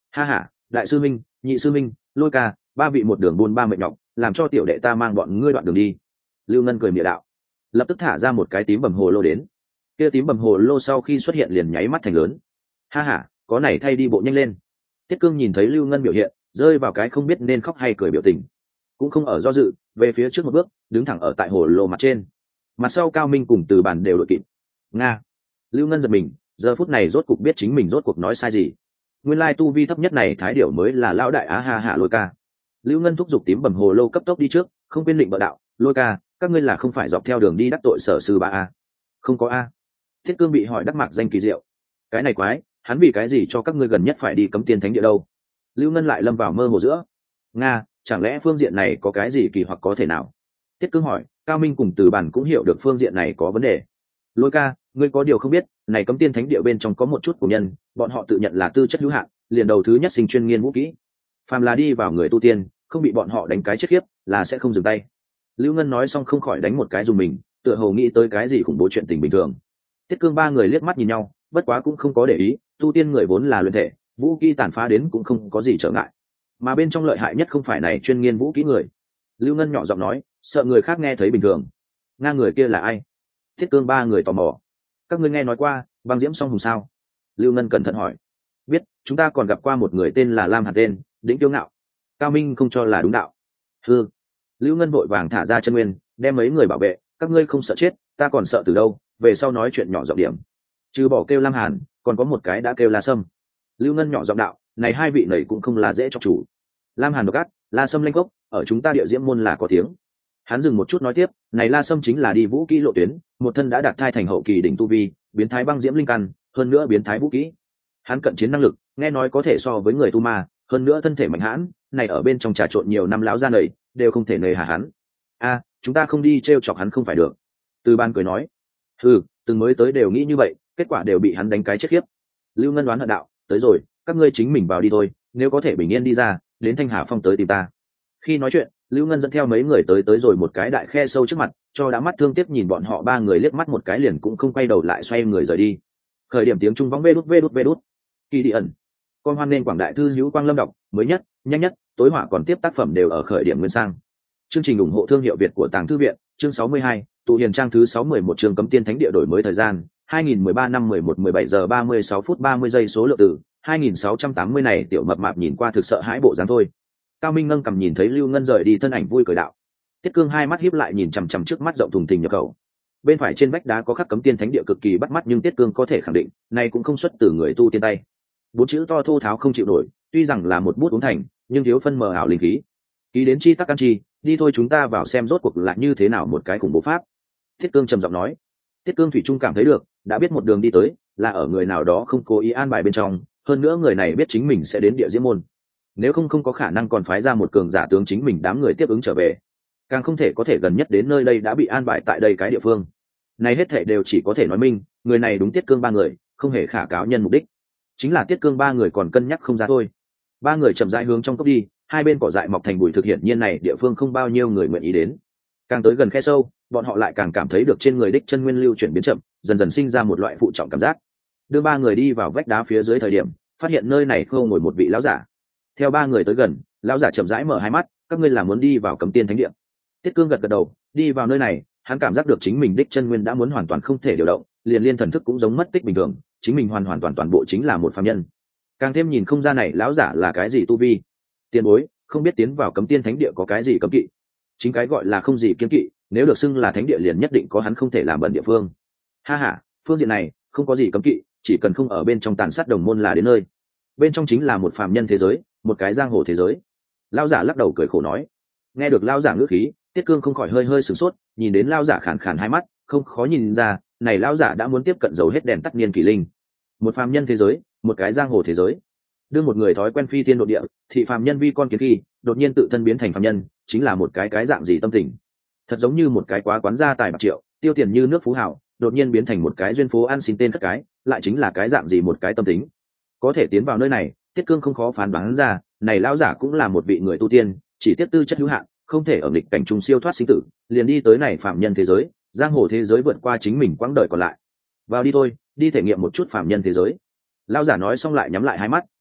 Ha ha, đại sư minh, nhị sư minh, Lôi ca, ba vị một đường buôn ba mệt nhọc, làm cho tiểu đệ ta mang bọn ngươi đoạn đường đi. Lưu Ngân cười mỉa đạo, lập tức thả ra một cái tím bầm hồ lô đến. Kia tím bầm hồ lô sau khi xuất hiện liền nháy mắt thành lớn. Ha ha, có này thay đi bộ nhanh lên. Tiết Cương nhìn thấy Lưu Ngân biểu hiện, rơi vào cái không biết nên khóc hay cười biểu tình, cũng không ở do dự, về phía trước một bước, đứng thẳng ở tại hồ lô mặt trên. Mặt sau Cao Minh cùng Từ Bàn đều đội kịp. Nga. Lưu Ngân giật mình, giờ phút này rốt cuộc biết chính mình rốt cuộc nói sai gì. Nguyên lai tu vi thấp nhất này thái điểu mới là lão đại á ha hạ Lôi ca. Lưu Ngân thúc giục tím bầm hồ lô cấp tốc đi trước, không quên định bợ đạo, Lôi ca, các ngươi là không phải dọc theo đường đi đắc tội sở sư ba a? Không có a. Thiết Cương bị hỏi đắc mạc danh kỳ diệu. Cái này quái, hắn vì cái gì cho các ngươi gần nhất phải đi cấm tiên thánh địa đâu? Lưu Ngân lại lâm vào mơ hồ giữa. Nga, chẳng lẽ phương diện này có cái gì kỳ hoặc có thể nào? Tiết Cương hỏi. Cao Minh cùng Từ Bản cũng hiểu được phương diện này có vấn đề. Lôi ca, ngươi có điều không biết, này cấm tiên thánh địa bên trong có một chút của nhân, bọn họ tự nhận là tư chất hữu hạn, liền đầu thứ nhất sinh chuyên nghiên vũ kỹ. Phàm là đi vào người tu tiên, không bị bọn họ đánh cái chết khiếp, là sẽ không dừng tay. Lưu Ngân nói xong không khỏi đánh một cái dùng mình, tựa hồ nghĩ tới cái gì khủng bố chuyện tình bình thường. Tiết Cương ba người liếc mắt nhìn nhau, bất quá cũng không có để ý, tu tiên người vốn là luyện thể, vũ kỹ tàn phá đến cũng không có gì trở ngại. Mà bên trong lợi hại nhất không phải này chuyên nghiên vũ kỹ người. Lưu Ngân nhỏ giọng nói, sợ người khác nghe thấy bình thường. Nga, người kia là ai? Thiết Cương ba người tò mò. Các ngươi nghe nói qua băng diễm song hùng sao? Lưu Ngân cẩn thận hỏi. Biết, chúng ta còn gặp qua một người tên là Lam Hàn tên, đĩnh kiêu ngạo. Cao Minh không cho là đúng đạo. Hư. Lưu Ngân vội vàng thả ra chân nguyên, đem mấy người bảo vệ. Các ngươi không sợ chết, ta còn sợ từ đâu? Về sau nói chuyện nhỏ giọng điểm. Trừ bỏ kêu Lam Hàn, còn có một cái đã kêu La Sâm. Lưu Ngân nhỏ giọng đạo, này hai vị này cũng không là dễ cho chủ. Lam Hàn độc ác, La Sâm lanh gốc, ở chúng ta địa diễm môn là có tiếng. Hắn dừng một chút nói tiếp, này La Sâm chính là đi vũ kỹ lộ tuyến, một thân đã đạt thai thành hậu kỳ đỉnh tu vi, biến thái băng diễm linh căn, hơn nữa biến thái vũ kỹ. Hắn cận chiến năng lực, nghe nói có thể so với người tu ma, hơn nữa thân thể mạnh hãn, này ở bên trong trà trộn nhiều năm lão gia nầy, đều không thể nề hà hắn. A, chúng ta không đi trêu chọc hắn không phải được. Từ Ban cười nói, ừ, từng mới tới đều nghĩ như vậy, kết quả đều bị hắn đánh cái chết khiếp. Lưu Ngân đoán hận đạo, tới rồi, các ngươi chính mình vào đi thôi, nếu có thể bình yên đi ra, đến Thanh Hà Phong tới tìm ta. Khi nói chuyện, Lưu Ngân dẫn theo mấy người tới tới rồi một cái đại khe sâu trước mặt, cho đã mắt thương tiếc nhìn bọn họ ba người liếc mắt một cái liền cũng không quay đầu lại xoay người rời đi. Khởi điểm tiếng trung vong vê đút vê đút vê đút. Kỳ đi ẩn. Con hoan nên quảng đại thư hữu quang lâm đọc, mới nhất, nhanh nhất, tối họa còn tiếp tác phẩm đều ở khởi điểm nguyên sang. Chương trình ủng hộ thương hiệu Việt của Tàng Thư viện, chương sáu mươi hai, tụ hiền trang thứ sáu mười một chương cấm tiên thánh địa đổi mới thời gian, hai nghìn mười ba năm mười một mười bảy giờ ba mươi sáu phút ba mươi giây số lượng từ, hai nghìn sáu trăm tám mươi này tiểu mập mạp nhìn qua thực sợ hãi bộ dáng thôi. Cao Minh nâng cầm nhìn thấy Lưu Ngân rời đi thân ảnh vui cười đạo. Tiết Cương hai mắt híp lại nhìn chằm chằm trước mắt rộng thùng thình nhập khẩu. Bên phải trên vách đá có khắc cấm tiên thánh địa cực kỳ bắt mắt nhưng Tiết Cương có thể khẳng định, này cũng không xuất từ người tu tiên tay. Bốn chữ to thô tháo không chịu nổi, tuy rằng là một bút uống thành, nhưng thiếu phân mờ ảo linh khí. Ký đến chi tắc ăn chi, đi thôi chúng ta vào xem rốt cuộc là như thế nào một cái khủng bố pháp. Tiết Cương trầm giọng nói. Tiết Cương thủy chung cảm thấy được, đã biết một đường đi tới, là ở người nào đó không cố ý an bài bên trong, hơn nữa người này biết chính mình sẽ đến địa diễm môn. Nếu không không có khả năng còn phái ra một cường giả tướng chính mình đám người tiếp ứng trở về, càng không thể có thể gần nhất đến nơi đây đã bị an bài tại đây cái địa phương này. Hết thảy đều chỉ có thể nói minh người này đúng Tiết Cương ba người, không hề khả cáo nhân mục đích, chính là Tiết Cương ba người còn cân nhắc không ra thôi. Ba người chậm rãi hướng trong cốc đi, hai bên cỏ dại mọc thành bụi, thực hiện nhiên này địa phương không bao nhiêu người nguyện ý đến. Càng tới gần khe sâu, bọn họ lại càng cảm thấy được trên người đích chân nguyên lưu chuyển biến chậm, dần dần sinh ra một loại phụ trọng cảm giác. Đưa ba người đi vào vách đá phía dưới thời điểm, phát hiện nơi này không ngồi một vị lão giả. Theo ba người tới gần, lão giả chậm rãi mở hai mắt, các ngươi là muốn đi vào cấm tiên thánh địa? Tiết Cương gật gật đầu, đi vào nơi này, hắn cảm giác được chính mình đích chân nguyên đã muốn hoàn toàn không thể điều động, liền liên thần thức cũng giống mất tích bình thường, chính mình hoàn hoàn toàn toàn bộ chính là một phàm nhân. Càng thêm nhìn không ra này lão giả là cái gì tu vi. Tiền bối, không biết tiến vào cấm tiên thánh địa có cái gì cấm kỵ? Chính cái gọi là không gì kiêng kỵ, nếu được xưng là thánh địa liền nhất định có hắn không thể làm bẩn địa phương. Ha ha, phương diện này không có gì cấm kỵ, chỉ cần không ở bên trong tàn sát đồng môn là đến nơi. Bên trong chính là một phàm nhân thế giới, một cái giang hồ thế giới. Lão giả lắc đầu cười khổ nói. Nghe được lão giả ngữ khí, Tiết Cương không khỏi hơi hơi sửng sốt, nhìn đến lão giả khàn khàn hai mắt, không khó nhìn ra, này lão giả đã muốn tiếp cận dầu hết đèn tắt niên kỷ linh. Một phàm nhân thế giới, một cái giang hồ thế giới. Đưa một người thói quen phi thiên độ địa, thị phàm nhân vi con kiến khi, đột nhiên tự thân biến thành phàm nhân, chính là một cái cái dạng gì tâm tình. Thật giống như một cái quá quán gia tài bạc triệu, tiêu tiền như nước phú hảo, đột nhiên biến thành một cái duyên phố ăn xin tên cất cái, lại chính là cái dạng gì một cái tâm tính. Có thể tiến vào nơi này, Tiết Cương không khó phán đoán ra, này lão giả cũng là một vị người tu tiên, chỉ tiếp tư chất hữu hạn, không thể ở nghịch cảnh trung siêu thoát sinh tử, liền đi tới này phàm nhân thế giới, giang hồ thế giới vượt qua chính mình quãng đời còn lại. Vào đi thôi, đi thể nghiệm một chút phàm nhân thế giới. Lão giả nói xong lại nhắm lại hai mắt,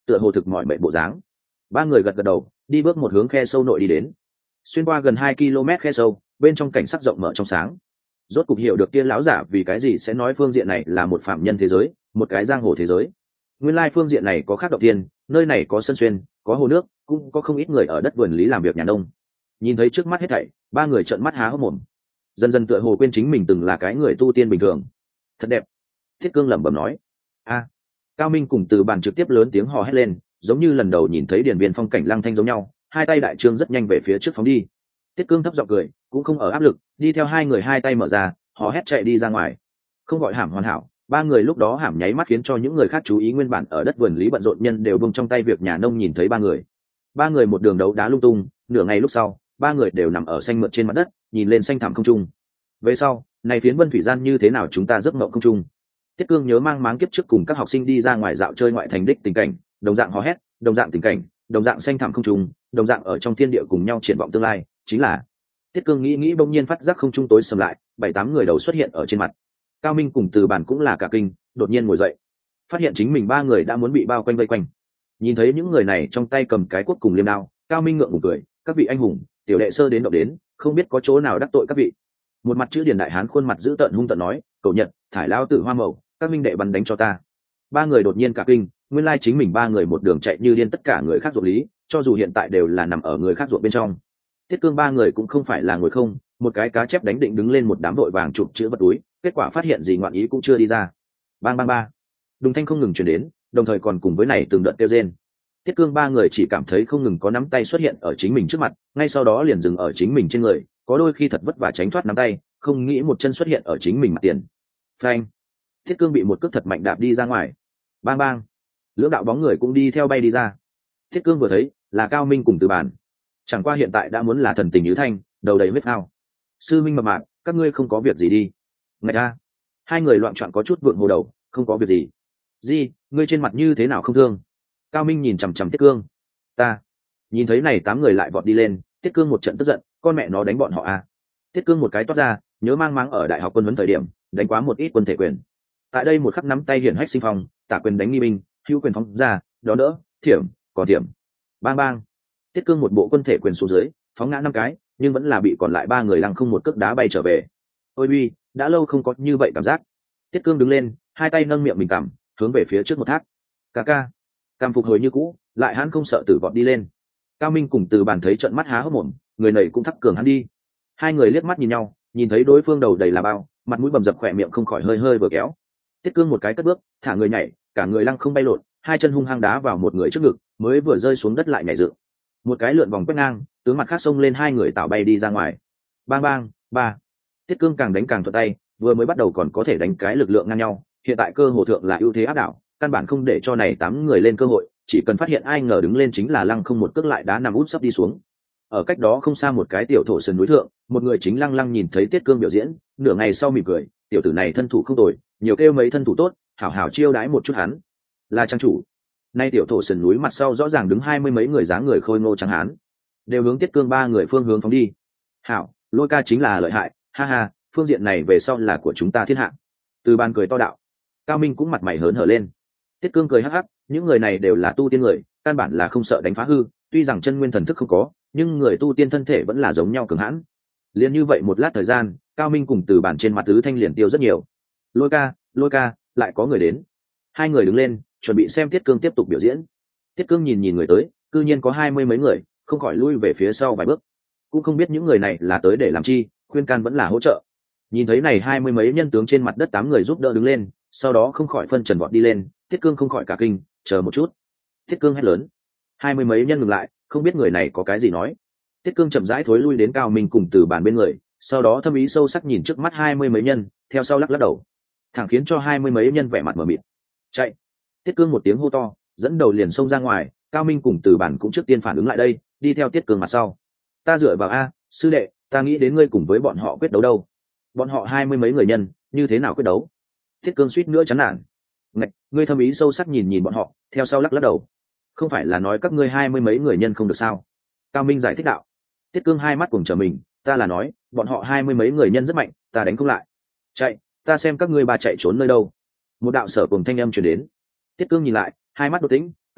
tựa hồ thực mọi mệnh bộ dáng. Ba người gật gật đầu, đi bước một hướng khe sâu nội đi đến. Xuyên qua gần hai ki lô mét khe sâu, bên trong cảnh sắc rộng mở trong sáng. Rốt cục hiểu được kia lão giả vì cái gì sẽ nói phương diện này là một phạm nhân thế giới, một cái giang hồ thế giới. Nguyên lai phương diện này có khác động tiên, nơi này có sân xuyên, có hồ nước, cũng có không ít người ở đất vườn lý làm việc nhà nông. Nhìn thấy trước mắt hết thảy, ba người trợn mắt há hốc mồm. Dần dần tựa hồ quên chính mình từng là cái người tu tiên bình thường. Thật đẹp. Thiết Cương lẩm bẩm nói. A. Cao Minh cùng Từ Bàn trực tiếp lớn tiếng hò hét lên, giống như lần đầu nhìn thấy điển viên phong cảnh lăng thanh giống nhau, hai tay đại trương rất nhanh về phía trước phóng đi. Thiết Cương thấp giọng cười, cũng không ở áp lực, đi theo hai người hai tay mở ra, hò hét chạy đi ra ngoài. Không gọi hàm hoàn hảo, ba người lúc đó hàm nháy mắt khiến cho những người khác chú ý, nguyên bản ở đất vườn lý bận rộn nhân đều buông trong tay việc nhà nông nhìn thấy ba người. Ba người một đường đấu đá lung tung, nửa ngày lúc sau, ba người đều nằm ở xanh mượt trên mặt đất, nhìn lên xanh thẳm không trung. Về sau, này phiến vân thủy gian như thế nào chúng ta giấc mộng không trung. Tiết Cương nhớ mang máng kiếp trước cùng các học sinh đi ra ngoài dạo chơi ngoại thành đích tình cảnh, đồng dạng hò hét, đồng dạng tình cảnh, đồng dạng xanh thẳm không trung, đồng dạng ở trong thiên địa cùng nhau triển vọng tương lai, chính là. Tiết Cương nghĩ nghĩ bỗng nhiên phát giác không trung tối sầm lại, bảy tám người đầu xuất hiện ở trên mặt. Cao Minh cùng Từ Bàn cũng là cả kinh, đột nhiên ngồi dậy, phát hiện chính mình ba người đã muốn bị bao quanh vây quanh. Nhìn thấy những người này trong tay cầm cái cuốc cùng liêm đao, Cao Minh ngượng ngùng cười, các vị anh hùng, tiểu đệ sơ đến động đến, không biết có chỗ nào đắc tội các vị. Một mặt chữ điển đại hán khuôn mặt dữ tợn hung tợn nói, cậu Nhật, thải lao tử hoa mậu, các minh đệ bắn đánh cho ta. Ba người đột nhiên cả kinh, nguyên lai chính mình ba người một đường chạy như điên, tất cả người khác ruột lý, cho dù hiện tại đều là nằm ở người khác ruột bên trong. Tiết Cương ba người cũng không phải là ngồi không, một cái cá chép đánh định đứng lên một đám đội vàng chụp chữ vật túi, kết quả phát hiện gì ngoạn ý cũng chưa đi ra. Bang bang ba, đùng thanh không ngừng truyền đến, đồng thời còn cùng với này từng đợt kêu rên. Tiết Cương ba người chỉ cảm thấy không ngừng có nắm tay xuất hiện ở chính mình trước mặt, ngay sau đó liền dừng ở chính mình trên người, có đôi khi thật vất vả tránh thoát nắm tay, không nghĩ một chân xuất hiện ở chính mình mặt tiền. Phanh! Thiết Cương bị một cước thật mạnh đạp đi ra ngoài. Bang bang! Lưỡng đạo bóng người cũng đi theo bay đi ra. Thiết Cương vừa thấy là Cao Minh cùng Từ Bàn. Chẳng qua hiện tại đã muốn là thần tình như thanh, đầu đầy vết phao. Sư minh mập mạp, các ngươi không có việc gì đi. Ngạch a! Hai người loạn trọn có chút vượng hồ đầu, không có việc gì. Di, ngươi trên mặt như thế nào không thương? Cao Minh nhìn chằm chằm Tiết Cương. Ta. Nhìn thấy này tám người lại vọt đi lên, Tiết Cương một trận tức giận, con mẹ nó đánh bọn họ à? Tiết Cương một cái toát ra, nhớ mang máng ở đại học quân huấn thời điểm, đánh quá một ít quân thể quyền. Tại đây một khắc nắm tay hiển hách sinh phong, tả quyền đánh nghi binh, hữu quyền phóng ra, đó đỡ, thiểm, còn thiểm. Bang bang. Tiết Cương một bộ quân thể quyền xuống dưới, phóng ngã năm cái, nhưng vẫn là bị còn lại ba người lăng không một cước đá bay trở về. Ôi uy, đã lâu không có như vậy cảm giác. Tiết Cương đứng lên, hai tay nâng miệng mình cằm, hướng về phía trước một thác. Ca ca. Cam phục hồi như cũ, lại hắn không sợ tử vọt đi lên. Cao Minh cùng Từ Bàn thấy trận mắt há hốc mồm, người này cũng thắc cường hắn đi. Hai người liếc mắt nhìn nhau, nhìn thấy đối phương đầu đầy là bao, mặt mũi bầm dập, khỏe miệng không khỏi hơi hơi vừa kéo. Tiết Cương một cái cất bước, thả người nhảy, cả người lăng không bay lộn, hai chân hung hăng đá vào một người trước ngực, mới vừa rơi xuống đất lại nhảy dựng. Một cái lượn vòng quét ngang, tướng mặt khác xông lên, hai người tạo bay đi ra ngoài. Bang bang, ba. Tiết Cương càng đánh càng thuận tay, vừa mới bắt đầu còn có thể đánh cái lực lượng ngang nhau, hiện tại cơ hồ thượng là ưu thế áp đảo, căn bản không để cho này tám người lên cơ hội, chỉ cần phát hiện ai ngờ đứng lên chính là lăng không một cước lại đá nằm út sắp đi xuống. Ở cách đó không xa một cái tiểu thổ sườn núi thượng, một người chính lăng lăng nhìn thấy Tiết Cương biểu diễn, nửa ngày sau mỉm cười, tiểu tử này thân thủ không tồi, nhiều kêu mấy thân thủ tốt, hảo hảo chiêu đãi một chút hắn. Là trang chủ. Nay tiểu thổ sườn núi mặt sau rõ ràng đứng hai mươi mấy người dáng người khôi ngô trắng hán, đều hướng Tiết Cương ba người phương hướng phóng đi. Hảo, Lôi ca chính là lợi hại, ha ha, phương diện này về sau là của chúng ta thiên hạ. Từ Bàn cười to đạo. Cao Minh cũng mặt mày hớn hở lên. Tiết Cương cười hắc hắc, những người này đều là tu tiên người, căn bản là không sợ đánh phá hư, tuy rằng chân nguyên thần thức không có, nhưng người tu tiên thân thể vẫn là giống nhau cường hãn. Liên như vậy một lát thời gian, Cao Minh cùng Từ Bàn trên mặt tứ thanh liền tiêu rất nhiều. Lôi ca, Lôi ca, lại có người đến. Hai người đứng lên, chuẩn bị xem Tiết Cương tiếp tục biểu diễn. Tiết Cương nhìn nhìn người tới, cư nhiên có hai mươi mấy người, không khỏi lui về phía sau vài bước. Cũng không biết những người này là tới để làm chi, khuyên can vẫn là hỗ trợ. Nhìn thấy này hai mươi mấy nhân tướng trên mặt đất, tám người giúp đỡ đứng lên, sau đó không khỏi phân trần vọt đi lên. Tiết Cương không khỏi cả kinh, chờ một chút. Tiết Cương hét lớn. Hai mươi mấy nhân ngừng lại, không biết người này có cái gì nói. Tiết Cương chậm rãi thối lui đến Cao Minh cùng Từ Bàn bên người, sau đó thâm ý sâu sắc nhìn trước mắt hai mươi mấy nhân, theo sau lắc lắc đầu, thẳng khiến cho hai mươi mấy nhân vẻ mặt mờ mịt. Chạy. Tiết Cương một tiếng hô to, dẫn đầu liền xông ra ngoài. Cao Minh cùng Từ Bàn cũng trước tiên phản ứng lại đây, đi theo Tiết Cương mặt sau. Ta dựa vào a, sư đệ, ta nghĩ đến ngươi cùng với bọn họ quyết đấu đâu. Bọn họ hai mươi mấy người nhân, như thế nào quyết đấu? Tiết Cương suýt nữa chán nản. Ngạch, ngươi thâm ý sâu sắc nhìn nhìn bọn họ, theo sau lắc lắc đầu. Không phải là nói các ngươi hai mươi mấy người nhân không được sao? Cao Minh giải thích đạo. Tiết Cương hai mắt cùng trở mình, ta là nói, bọn họ hai mươi mấy người nhân rất mạnh, ta đánh không lại. Chạy, ta xem các ngươi ba chạy trốn nơi đâu. Một đạo sở cùng thanh âm truyền đến. Tiết Cương nhìn lại, hai mắt đột tĩnh, ta thao,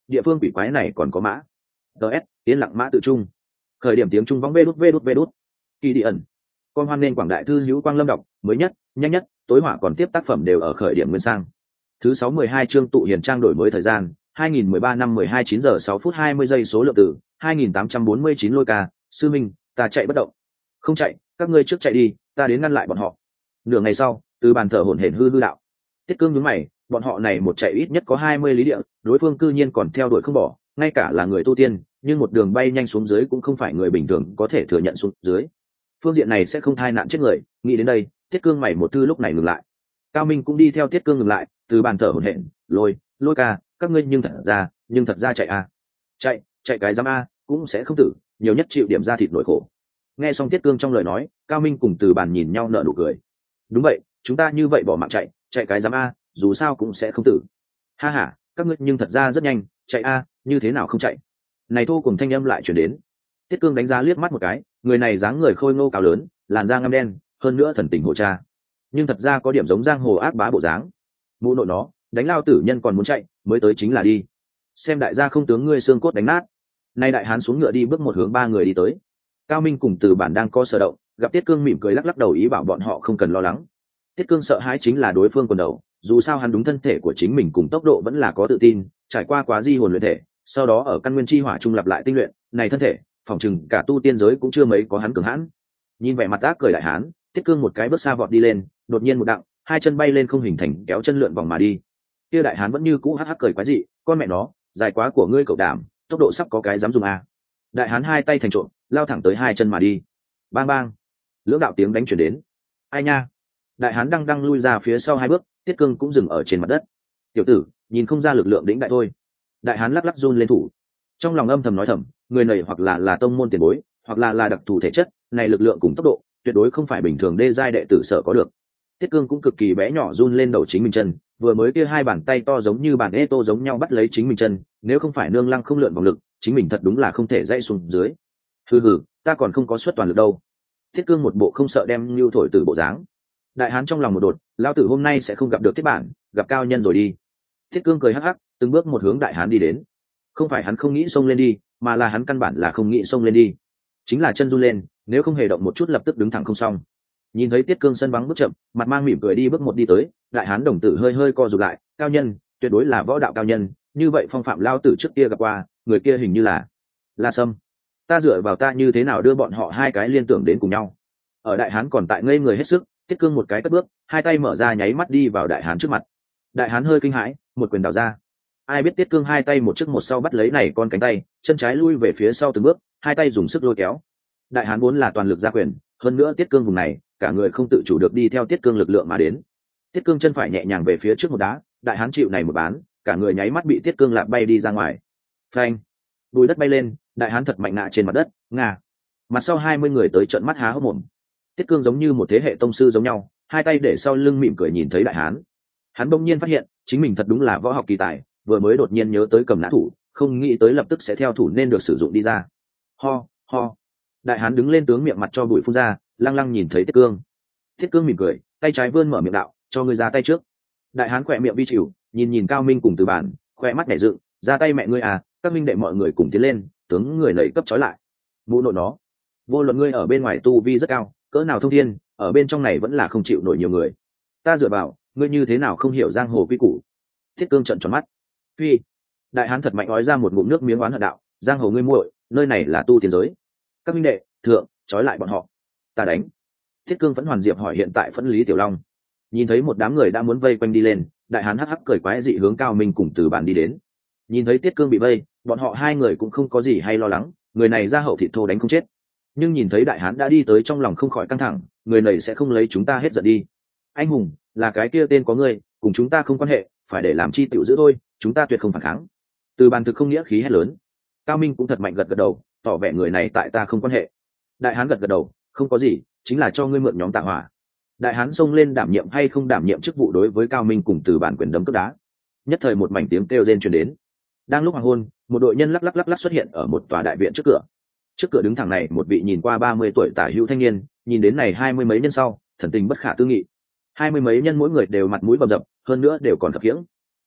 địa phương quỷ quái này còn có mã. ts yên lặng mã tự trung. Khởi điểm tiếng trung võng vê đút vê đút vê đút. Kỳ đi ẩn. Con hoan nên quảng đại thư hữu quang lâm đọc mới nhất, nhanh nhất, tối hỏa còn tiếp tác phẩm đều ở khởi điểm nguyên sang. Thứ sáu mười hai chương tụ hiền trang đổi mới thời gian, hai nghìn mười ba năm mười hai chín giờ sáu phút hai mươi giây số lượng tử, hai nghìn tám trăm bốn mươi chín lôi ca, sư minh, ta chạy bất động. Không chạy, các ngươi trước chạy đi, ta đến ngăn lại bọn họ. Nửa ngày sau, từ bàn thờ hổn hển hư hư đạo. Tiết Cương nhướng mày, bọn họ này một chạy ít nhất có hai mươi lý địa, đối phương cư nhiên còn theo đuổi không bỏ, ngay cả là người tu tiên, nhưng một đường bay nhanh xuống dưới cũng không phải người bình thường có thể thừa nhận xuống dưới. Phương diện này sẽ không thai nạn chết người, nghĩ đến đây, Tiết Cương mày một thư lúc này ngừng lại. Cao Minh cũng đi theo Tiết Cương ngừng lại, từ bàn thờ hổn hển, lôi, lôi ca, các ngươi nhưng thật ra, nhưng thật ra chạy a, chạy, chạy cái giám a, cũng sẽ không tử, nhiều nhất chịu điểm ra thịt nỗi khổ. Nghe xong Tiết Cương trong lời nói, Cao Minh cùng từ bàn nhìn nhau nở nụ cười. Đúng vậy, chúng ta như vậy bỏ mạng chạy, chạy cái giám a, dù sao cũng sẽ không tử. Ha ha, các ngươi nhưng thật ra rất nhanh, chạy a, như thế nào không chạy? Này thô cùng thanh âm lại chuyển đến. Tiết Cương đánh giá liếc mắt một cái, người này dáng người khôi ngô cao lớn, làn da ngăm đen, hơn nữa thần tình hồ cha, nhưng thật ra có điểm giống giang hồ ác bá bộ dáng. Mụ nội nó, đánh lao tử nhân còn muốn chạy, mới tới chính là đi. Xem đại gia không tướng ngươi xương cốt đánh nát. Nay đại hán xuống ngựa đi bước một hướng ba người đi tới. Cao Minh cùng từ bản đang co sở động, gặp Tiết Cương mỉm cười lắc lắc đầu ý bảo bọn họ không cần lo lắng. Tiết Cương sợ hãi chính là đối phương quần đầu, dù sao hắn đúng thân thể của chính mình cùng tốc độ vẫn là có tự tin, trải qua quá di hồn luyện thể, sau đó ở căn nguyên chi hỏa trung lập lại tinh luyện, này thân thể, phòng chừng cả tu tiên giới cũng chưa mấy có hắn cường hãn. Nhìn vẻ mặt ác cười đại hán, Tiết Cương một cái bước xa vọt đi lên, đột nhiên một đặng, hai chân bay lên không hình thành kéo chân lượn vòng mà đi. Kia đại hán vẫn như cũ hắc hắc cười quái dị, con mẹ nó, dài quá của ngươi cậu đảm, tốc độ sắp có cái dám dùng a. Đại hán hai tay thành trộn, lao thẳng tới hai chân mà đi. Bang bang, lưỡng đạo tiếng đánh chuyển đến. Ai nha? Đại hán đang đang lui ra phía sau hai bước, Tiết Cương cũng dừng ở trên mặt đất. Tiểu tử, nhìn không ra lực lượng đỉnh đại thôi. Đại hán lắc lắc run lên thủ, trong lòng âm thầm nói thầm, người này hoặc là là tông môn tiền bối, hoặc là là đặc thù thể chất, này lực lượng cùng tốc độ, tuyệt đối không phải bình thường đê giai đệ tử sở có được. Tiết Cương cũng cực kỳ bé nhỏ run lên đầu chính mình chân, vừa mới kia hai bàn tay to giống như bàn ê tô giống nhau bắt lấy chính mình chân, nếu không phải nương lăng không lượn vòng lực, chính mình thật đúng là không thể dãy xuống dưới. Hừ hừ, ta còn không có xuất toàn lực đâu. Tiết Cương một bộ không sợ đem lưu thổi từ bộ dáng. Đại hán trong lòng một đột, lão tử hôm nay sẽ không gặp được Tiết bản, gặp cao nhân rồi đi. Tiết Cương cười hắc hắc, từng bước một hướng đại hán đi đến. Không phải hắn không nghĩ xông lên đi, mà là hắn căn bản là không nghĩ xông lên đi, chính là chân run lên, nếu không hề động một chút lập tức đứng thẳng không xong. Nhìn thấy Tiết Cương sân vắng bước chậm, mặt mang mỉm cười đi bước một đi tới, đại hán đồng tử hơi hơi co rụt lại, cao nhân, tuyệt đối là võ đạo cao nhân, như vậy phong phạm lao tử trước kia gặp qua, người kia hình như là La Sâm. Ta dựa vào ta như thế nào đưa bọn họ hai cái liên tưởng đến cùng nhau. Ở đại hán còn tại ngây người hết sức, Tiết Cương một cái cất bước, hai tay mở ra nháy mắt đi vào đại hán trước mặt. Đại hán hơi kinh hãi, một quyền đào ra. Ai biết Tiết Cương hai tay một trước một sau bắt lấy này con cánh tay, chân trái lui về phía sau từng bước, hai tay dùng sức lôi kéo. Đại hán vốn là toàn lực ra quyền, hơn nữa Tiết Cương vùng này, cả người không tự chủ được đi theo Tiết Cương lực lượng mà đến. Tiết Cương chân phải nhẹ nhàng về phía trước một đá, đại hán chịu này một bán, cả người nháy mắt bị Tiết Cương lạp bay đi ra ngoài. Phanh, bùi đất bay lên, đại hán thật mạnh ngã trên mặt đất, ngà. Mặt sau hai mươi người tới trợn mắt há hốc mồm. Tiết Cương giống như một thế hệ tông sư giống nhau, hai tay để sau lưng mỉm cười nhìn thấy đại hán. Hắn bỗng nhiên phát hiện, chính mình thật đúng là võ học kỳ tài, vừa mới đột nhiên nhớ tới cầm nã thủ, không nghĩ tới lập tức sẽ theo thủ nên được sử dụng đi ra. Ho, ho. Đại hán đứng lên tướng miệng mặt cho bụi phun ra, lăng lăng nhìn thấy Tiết Cương. Tiết Cương mỉm cười, tay trái vươn mở miệng đạo, cho ngươi ra tay trước. Đại hán khỏe miệng vi chịu, nhìn nhìn Cao Minh cùng từ bản, khỏe mắt nhảy dựng, ra tay mẹ ngươi à, các minh đệ mọi người cùng tiến lên, tướng người nảy cấp trói lại. Mụ nội nó, vô luận ngươi ở bên ngoài tu vi rất cao, cỡ nào thông thiên, ở bên trong này vẫn là không chịu nổi nhiều người. Ta dựa vào, ngươi như thế nào không hiểu giang hồ quy củ. Tiết Cương trợn tròn mắt. Phi. Đại hán thật mạnh ói ra một ngụm nước miếng oán hận đạo, giang hồ ngươi muội, nơi này là tu tiên giới. Các minh đệ, thượng, trói lại bọn họ. Ta đánh. Thiết Cương vẫn hoàn diệp hỏi hiện tại phẫn Lý Tiểu Long. Nhìn thấy một đám người đã muốn vây quanh đi lên, đại hán hắc hắc cười quái dị hướng Cao Minh cùng từ bản đi đến. Nhìn thấy Tiết Cương bị vây, bọn họ hai người cũng không có gì hay lo lắng, người này ra hậu thịt thô đánh không chết. Nhưng nhìn thấy đại hán đã đi tới trong lòng không khỏi căng thẳng, người này sẽ không lấy chúng ta hết giận đi. Anh hùng, là cái kia tên có người, cùng chúng ta không quan hệ, phải để làm chi tiểu giữ thôi, chúng ta tuyệt không phản kháng. Từ bàn thực không nghĩa khí hét lớn. Cao Minh cũng thật mạnh gật gật đầu, tỏ vẻ người này tại ta không quan hệ. Đại hán gật gật đầu, không có gì, chính là cho ngươi mượn nhóm tạ hỏa. Đại hán xông lên đảm nhiệm hay không đảm nhiệm chức vụ đối với Cao Minh cùng từ bản quyền đấm cướp đá. Nhất thời một mảnh tiếng kêu rên truyền đến. Đang lúc hoàng hôn, một đội nhân lắc lắc lắc lắc xuất hiện ở một tòa đại viện trước cửa. Trước cửa đứng thẳng này một vị nhìn qua ba mươi tuổi tả hữu thanh niên, nhìn đến này hai mươi mấy nhân sau, thần tình bất khả tư nghị. Hai mươi mấy nhân mỗi người đều mặt mũi bầm dập, hơn nữa đều còn khập khiễng.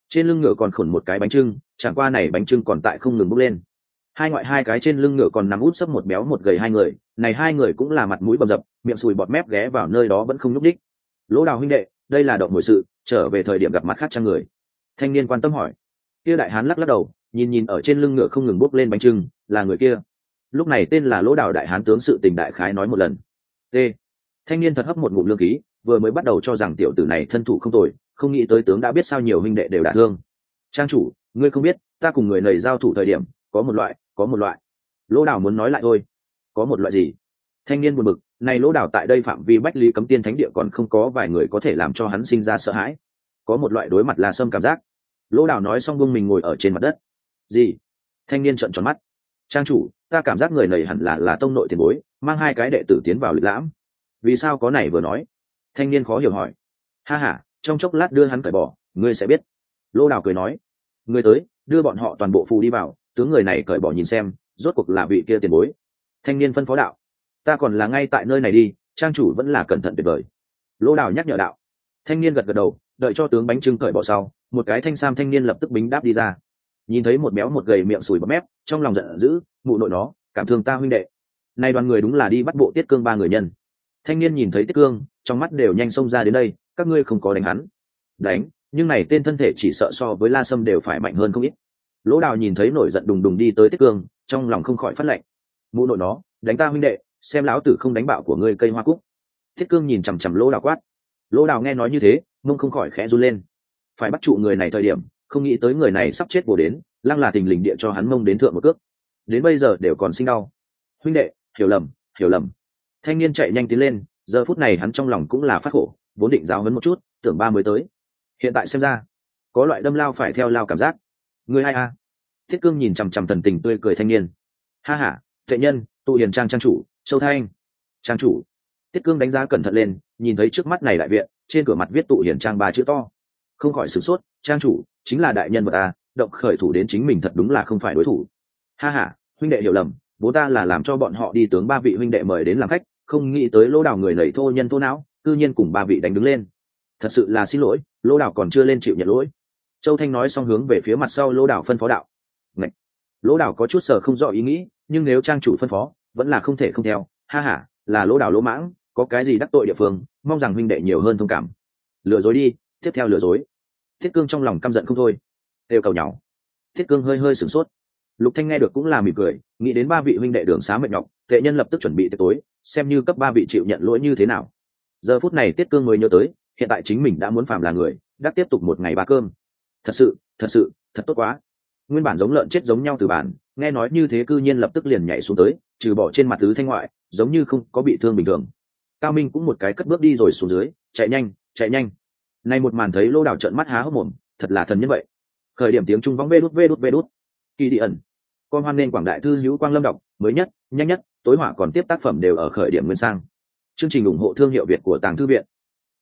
trên lưng ngựa còn khổn một cái bánh trưng, chẳng qua này bánh trưng còn tại không ngừng bốc lên. Hai ngoại hai cái trên lưng ngựa còn nằm út sấp một béo một gầy hai người, này hai người cũng là mặt mũi bầm dập, miệng sùi bọt mép ghé vào nơi đó vẫn không nhúc đích. Lỗ Đào huynh đệ, đây là động hồi sự, trở về thời điểm gặp mặt khác trang người. Thanh niên quan tâm hỏi. Kia đại hán lắc lắc đầu, nhìn nhìn ở trên lưng ngựa không ngừng bốc lên bánh trưng, là người kia. Lúc này tên là Lỗ Đào đại hán tướng sự tình đại khái nói một lần. T. Thanh niên thật hấp một ngụm lương khí, vừa mới bắt đầu cho rằng tiểu tử này thân thủ không tồi, không nghĩ tới tướng đã biết sao nhiều huynh đệ đều đả thương. Trang chủ, ngươi không biết, ta cùng người này giao thủ thời điểm, có một loại, có một loại. Lỗ Đào muốn nói lại thôi. Có một loại gì? Thanh niên buồn bực, này Lỗ Đào tại đây phạm vi bách lý cấm tiên thánh địa còn không có vài người có thể làm cho hắn sinh ra sợ hãi. Có một loại đối mặt là sâm cảm giác. Lỗ Đào nói xong buông mình ngồi ở trên mặt đất. Gì? Thanh niên trợn tròn mắt. Trang chủ, ta cảm giác người này hẳn là là tông nội tiền bối, mang hai cái đệ tử tiến vào lịch lãm. Vì sao có này vừa nói? Thanh niên khó hiểu hỏi. Ha ha, trong chốc lát đưa hắn cởi bỏ, ngươi sẽ biết. Lỗ Đào cười nói. Ngươi tới, đưa bọn họ toàn bộ phù đi vào, tướng người này cởi bỏ nhìn xem, rốt cuộc là vị kia tiền bối. Thanh niên phân phó đạo. Ta còn là ngay tại nơi này đi, trang chủ vẫn là cẩn thận tuyệt vời. Lỗ Đào nhắc nhở đạo. Thanh niên gật gật đầu, đợi cho tướng bánh trưng cởi bỏ sau, một cái thanh sam thanh niên lập tức bính đáp đi ra. Nhìn thấy một béo một gầy miệng sùi bọt mép, trong lòng giận dữ, mụ nội nó, cảm thương ta huynh đệ. Nay đoàn người đúng là đi bắt bộ Tiết Cương ba người nhân. Thanh niên nhìn thấy Tiết Cương, trong mắt đều nhanh xông ra đến đây, các ngươi không có đánh hắn. Đánh, nhưng này tên thân thể chỉ sợ so với La Sâm đều phải mạnh hơn không ít. Lỗ Đào nhìn thấy nổi giận đùng đùng đi tới Tiết Cương, trong lòng không khỏi phát lệnh. Mụ nội nó, đánh ta huynh đệ, xem lão tử không đánh bạo của ngươi cây hoa cúc. Tiết Cương nhìn chằm chằm Lỗ Đào quát. Lỗ Đào nghe nói như thế, mông không khỏi khẽ run lên. Phải bắt trụ người này thời điểm, không nghĩ tới người này sắp chết bổ đến, lăng là tình lình địa cho hắn mông đến thượng một cước. Đến bây giờ đều còn sinh đau. Huynh đệ, hiểu lầm, hiểu lầm. Thanh niên chạy nhanh tiến lên, giờ phút này hắn trong lòng cũng là phát khổ, vốn định giáo huấn một chút, tưởng ba mới tới. Hiện tại xem ra, có loại đâm lao phải theo lao cảm giác. Ngươi hai a. Thiết Cương nhìn chằm chằm thần tình tươi cười thanh niên. Ha ha, tệ nhân, tụ hiền trang trang chủ, Châu Thanh. Trang chủ. Tiết Cương đánh giá cẩn thận lên, nhìn thấy trước mắt này đại viện, trên cửa mặt viết tụ hiền trang ba chữ to. Không khỏi sửng sốt, trang chủ, chính là đại nhân vật ta, động khởi thủ đến chính mình thật đúng là không phải đối thủ. Ha ha, huynh đệ hiểu lầm, bố ta là làm cho bọn họ đi tướng ba vị huynh đệ mời đến làm khách, không nghĩ tới Lỗ Đào người nảy thô nhân thô não, cư nhiên cùng ba vị đánh đứng lên. Thật sự là xin lỗi, Lỗ Đào còn chưa lên chịu nhận lỗi. Châu Thanh nói xong hướng về phía mặt sau Lỗ Đào phân phó đạo. Ngậy. Lỗ Đào có chút sờ không rõ ý nghĩ, nhưng nếu trang chủ phân phó, vẫn là không thể không theo. Ha ha, là Lỗ Đào lỗ mãng, có cái gì đắc tội địa phương, mong rằng huynh đệ nhiều hơn thông cảm. Lừa dối đi, tiếp theo lừa dối. Thiết Cương trong lòng căm giận không thôi, đều cầu nhau. Thiết Cương hơi hơi sửng sốt. Lục Thanh nghe được cũng là mỉm cười, nghĩ đến ba vị huynh đệ đường xá mệt nhọc, tệ nhân lập tức chuẩn bị tiệc tối, xem như cấp ba vị chịu nhận lỗi như thế nào. Giờ phút này Tiết Cương mới nhớ tới, hiện tại chính mình đã muốn phạm là người, đắc tiếp tục một ngày ba cơm. Thật sự, thật sự, thật tốt quá. Nguyên bản giống lợn chết giống nhau từ bản, nghe nói như thế cư nhiên lập tức liền nhảy xuống tới, trừ bỏ trên mặt tứ thanh ngoại, giống như không có bị thương bình thường. Cao Minh cũng một cái cất bước đi rồi xuống dưới, chạy nhanh, chạy nhanh. Nay một màn thấy Lô Đào trợn mắt há hốc mồm, thật là thần nhân vậy. Khởi điểm tiếng trung vong vê đút vê đút vê đút. Kỳ đi ẩn. Con hoan nên quảng đại thư hữu quang lâm đọc, mới nhất, nhanh nhất, tối hỏa còn tiếp tác phẩm đều ở khởi điểm nguyên sang. Chương trình ủng hộ thương hiệu Việt của Tàng Thư viện.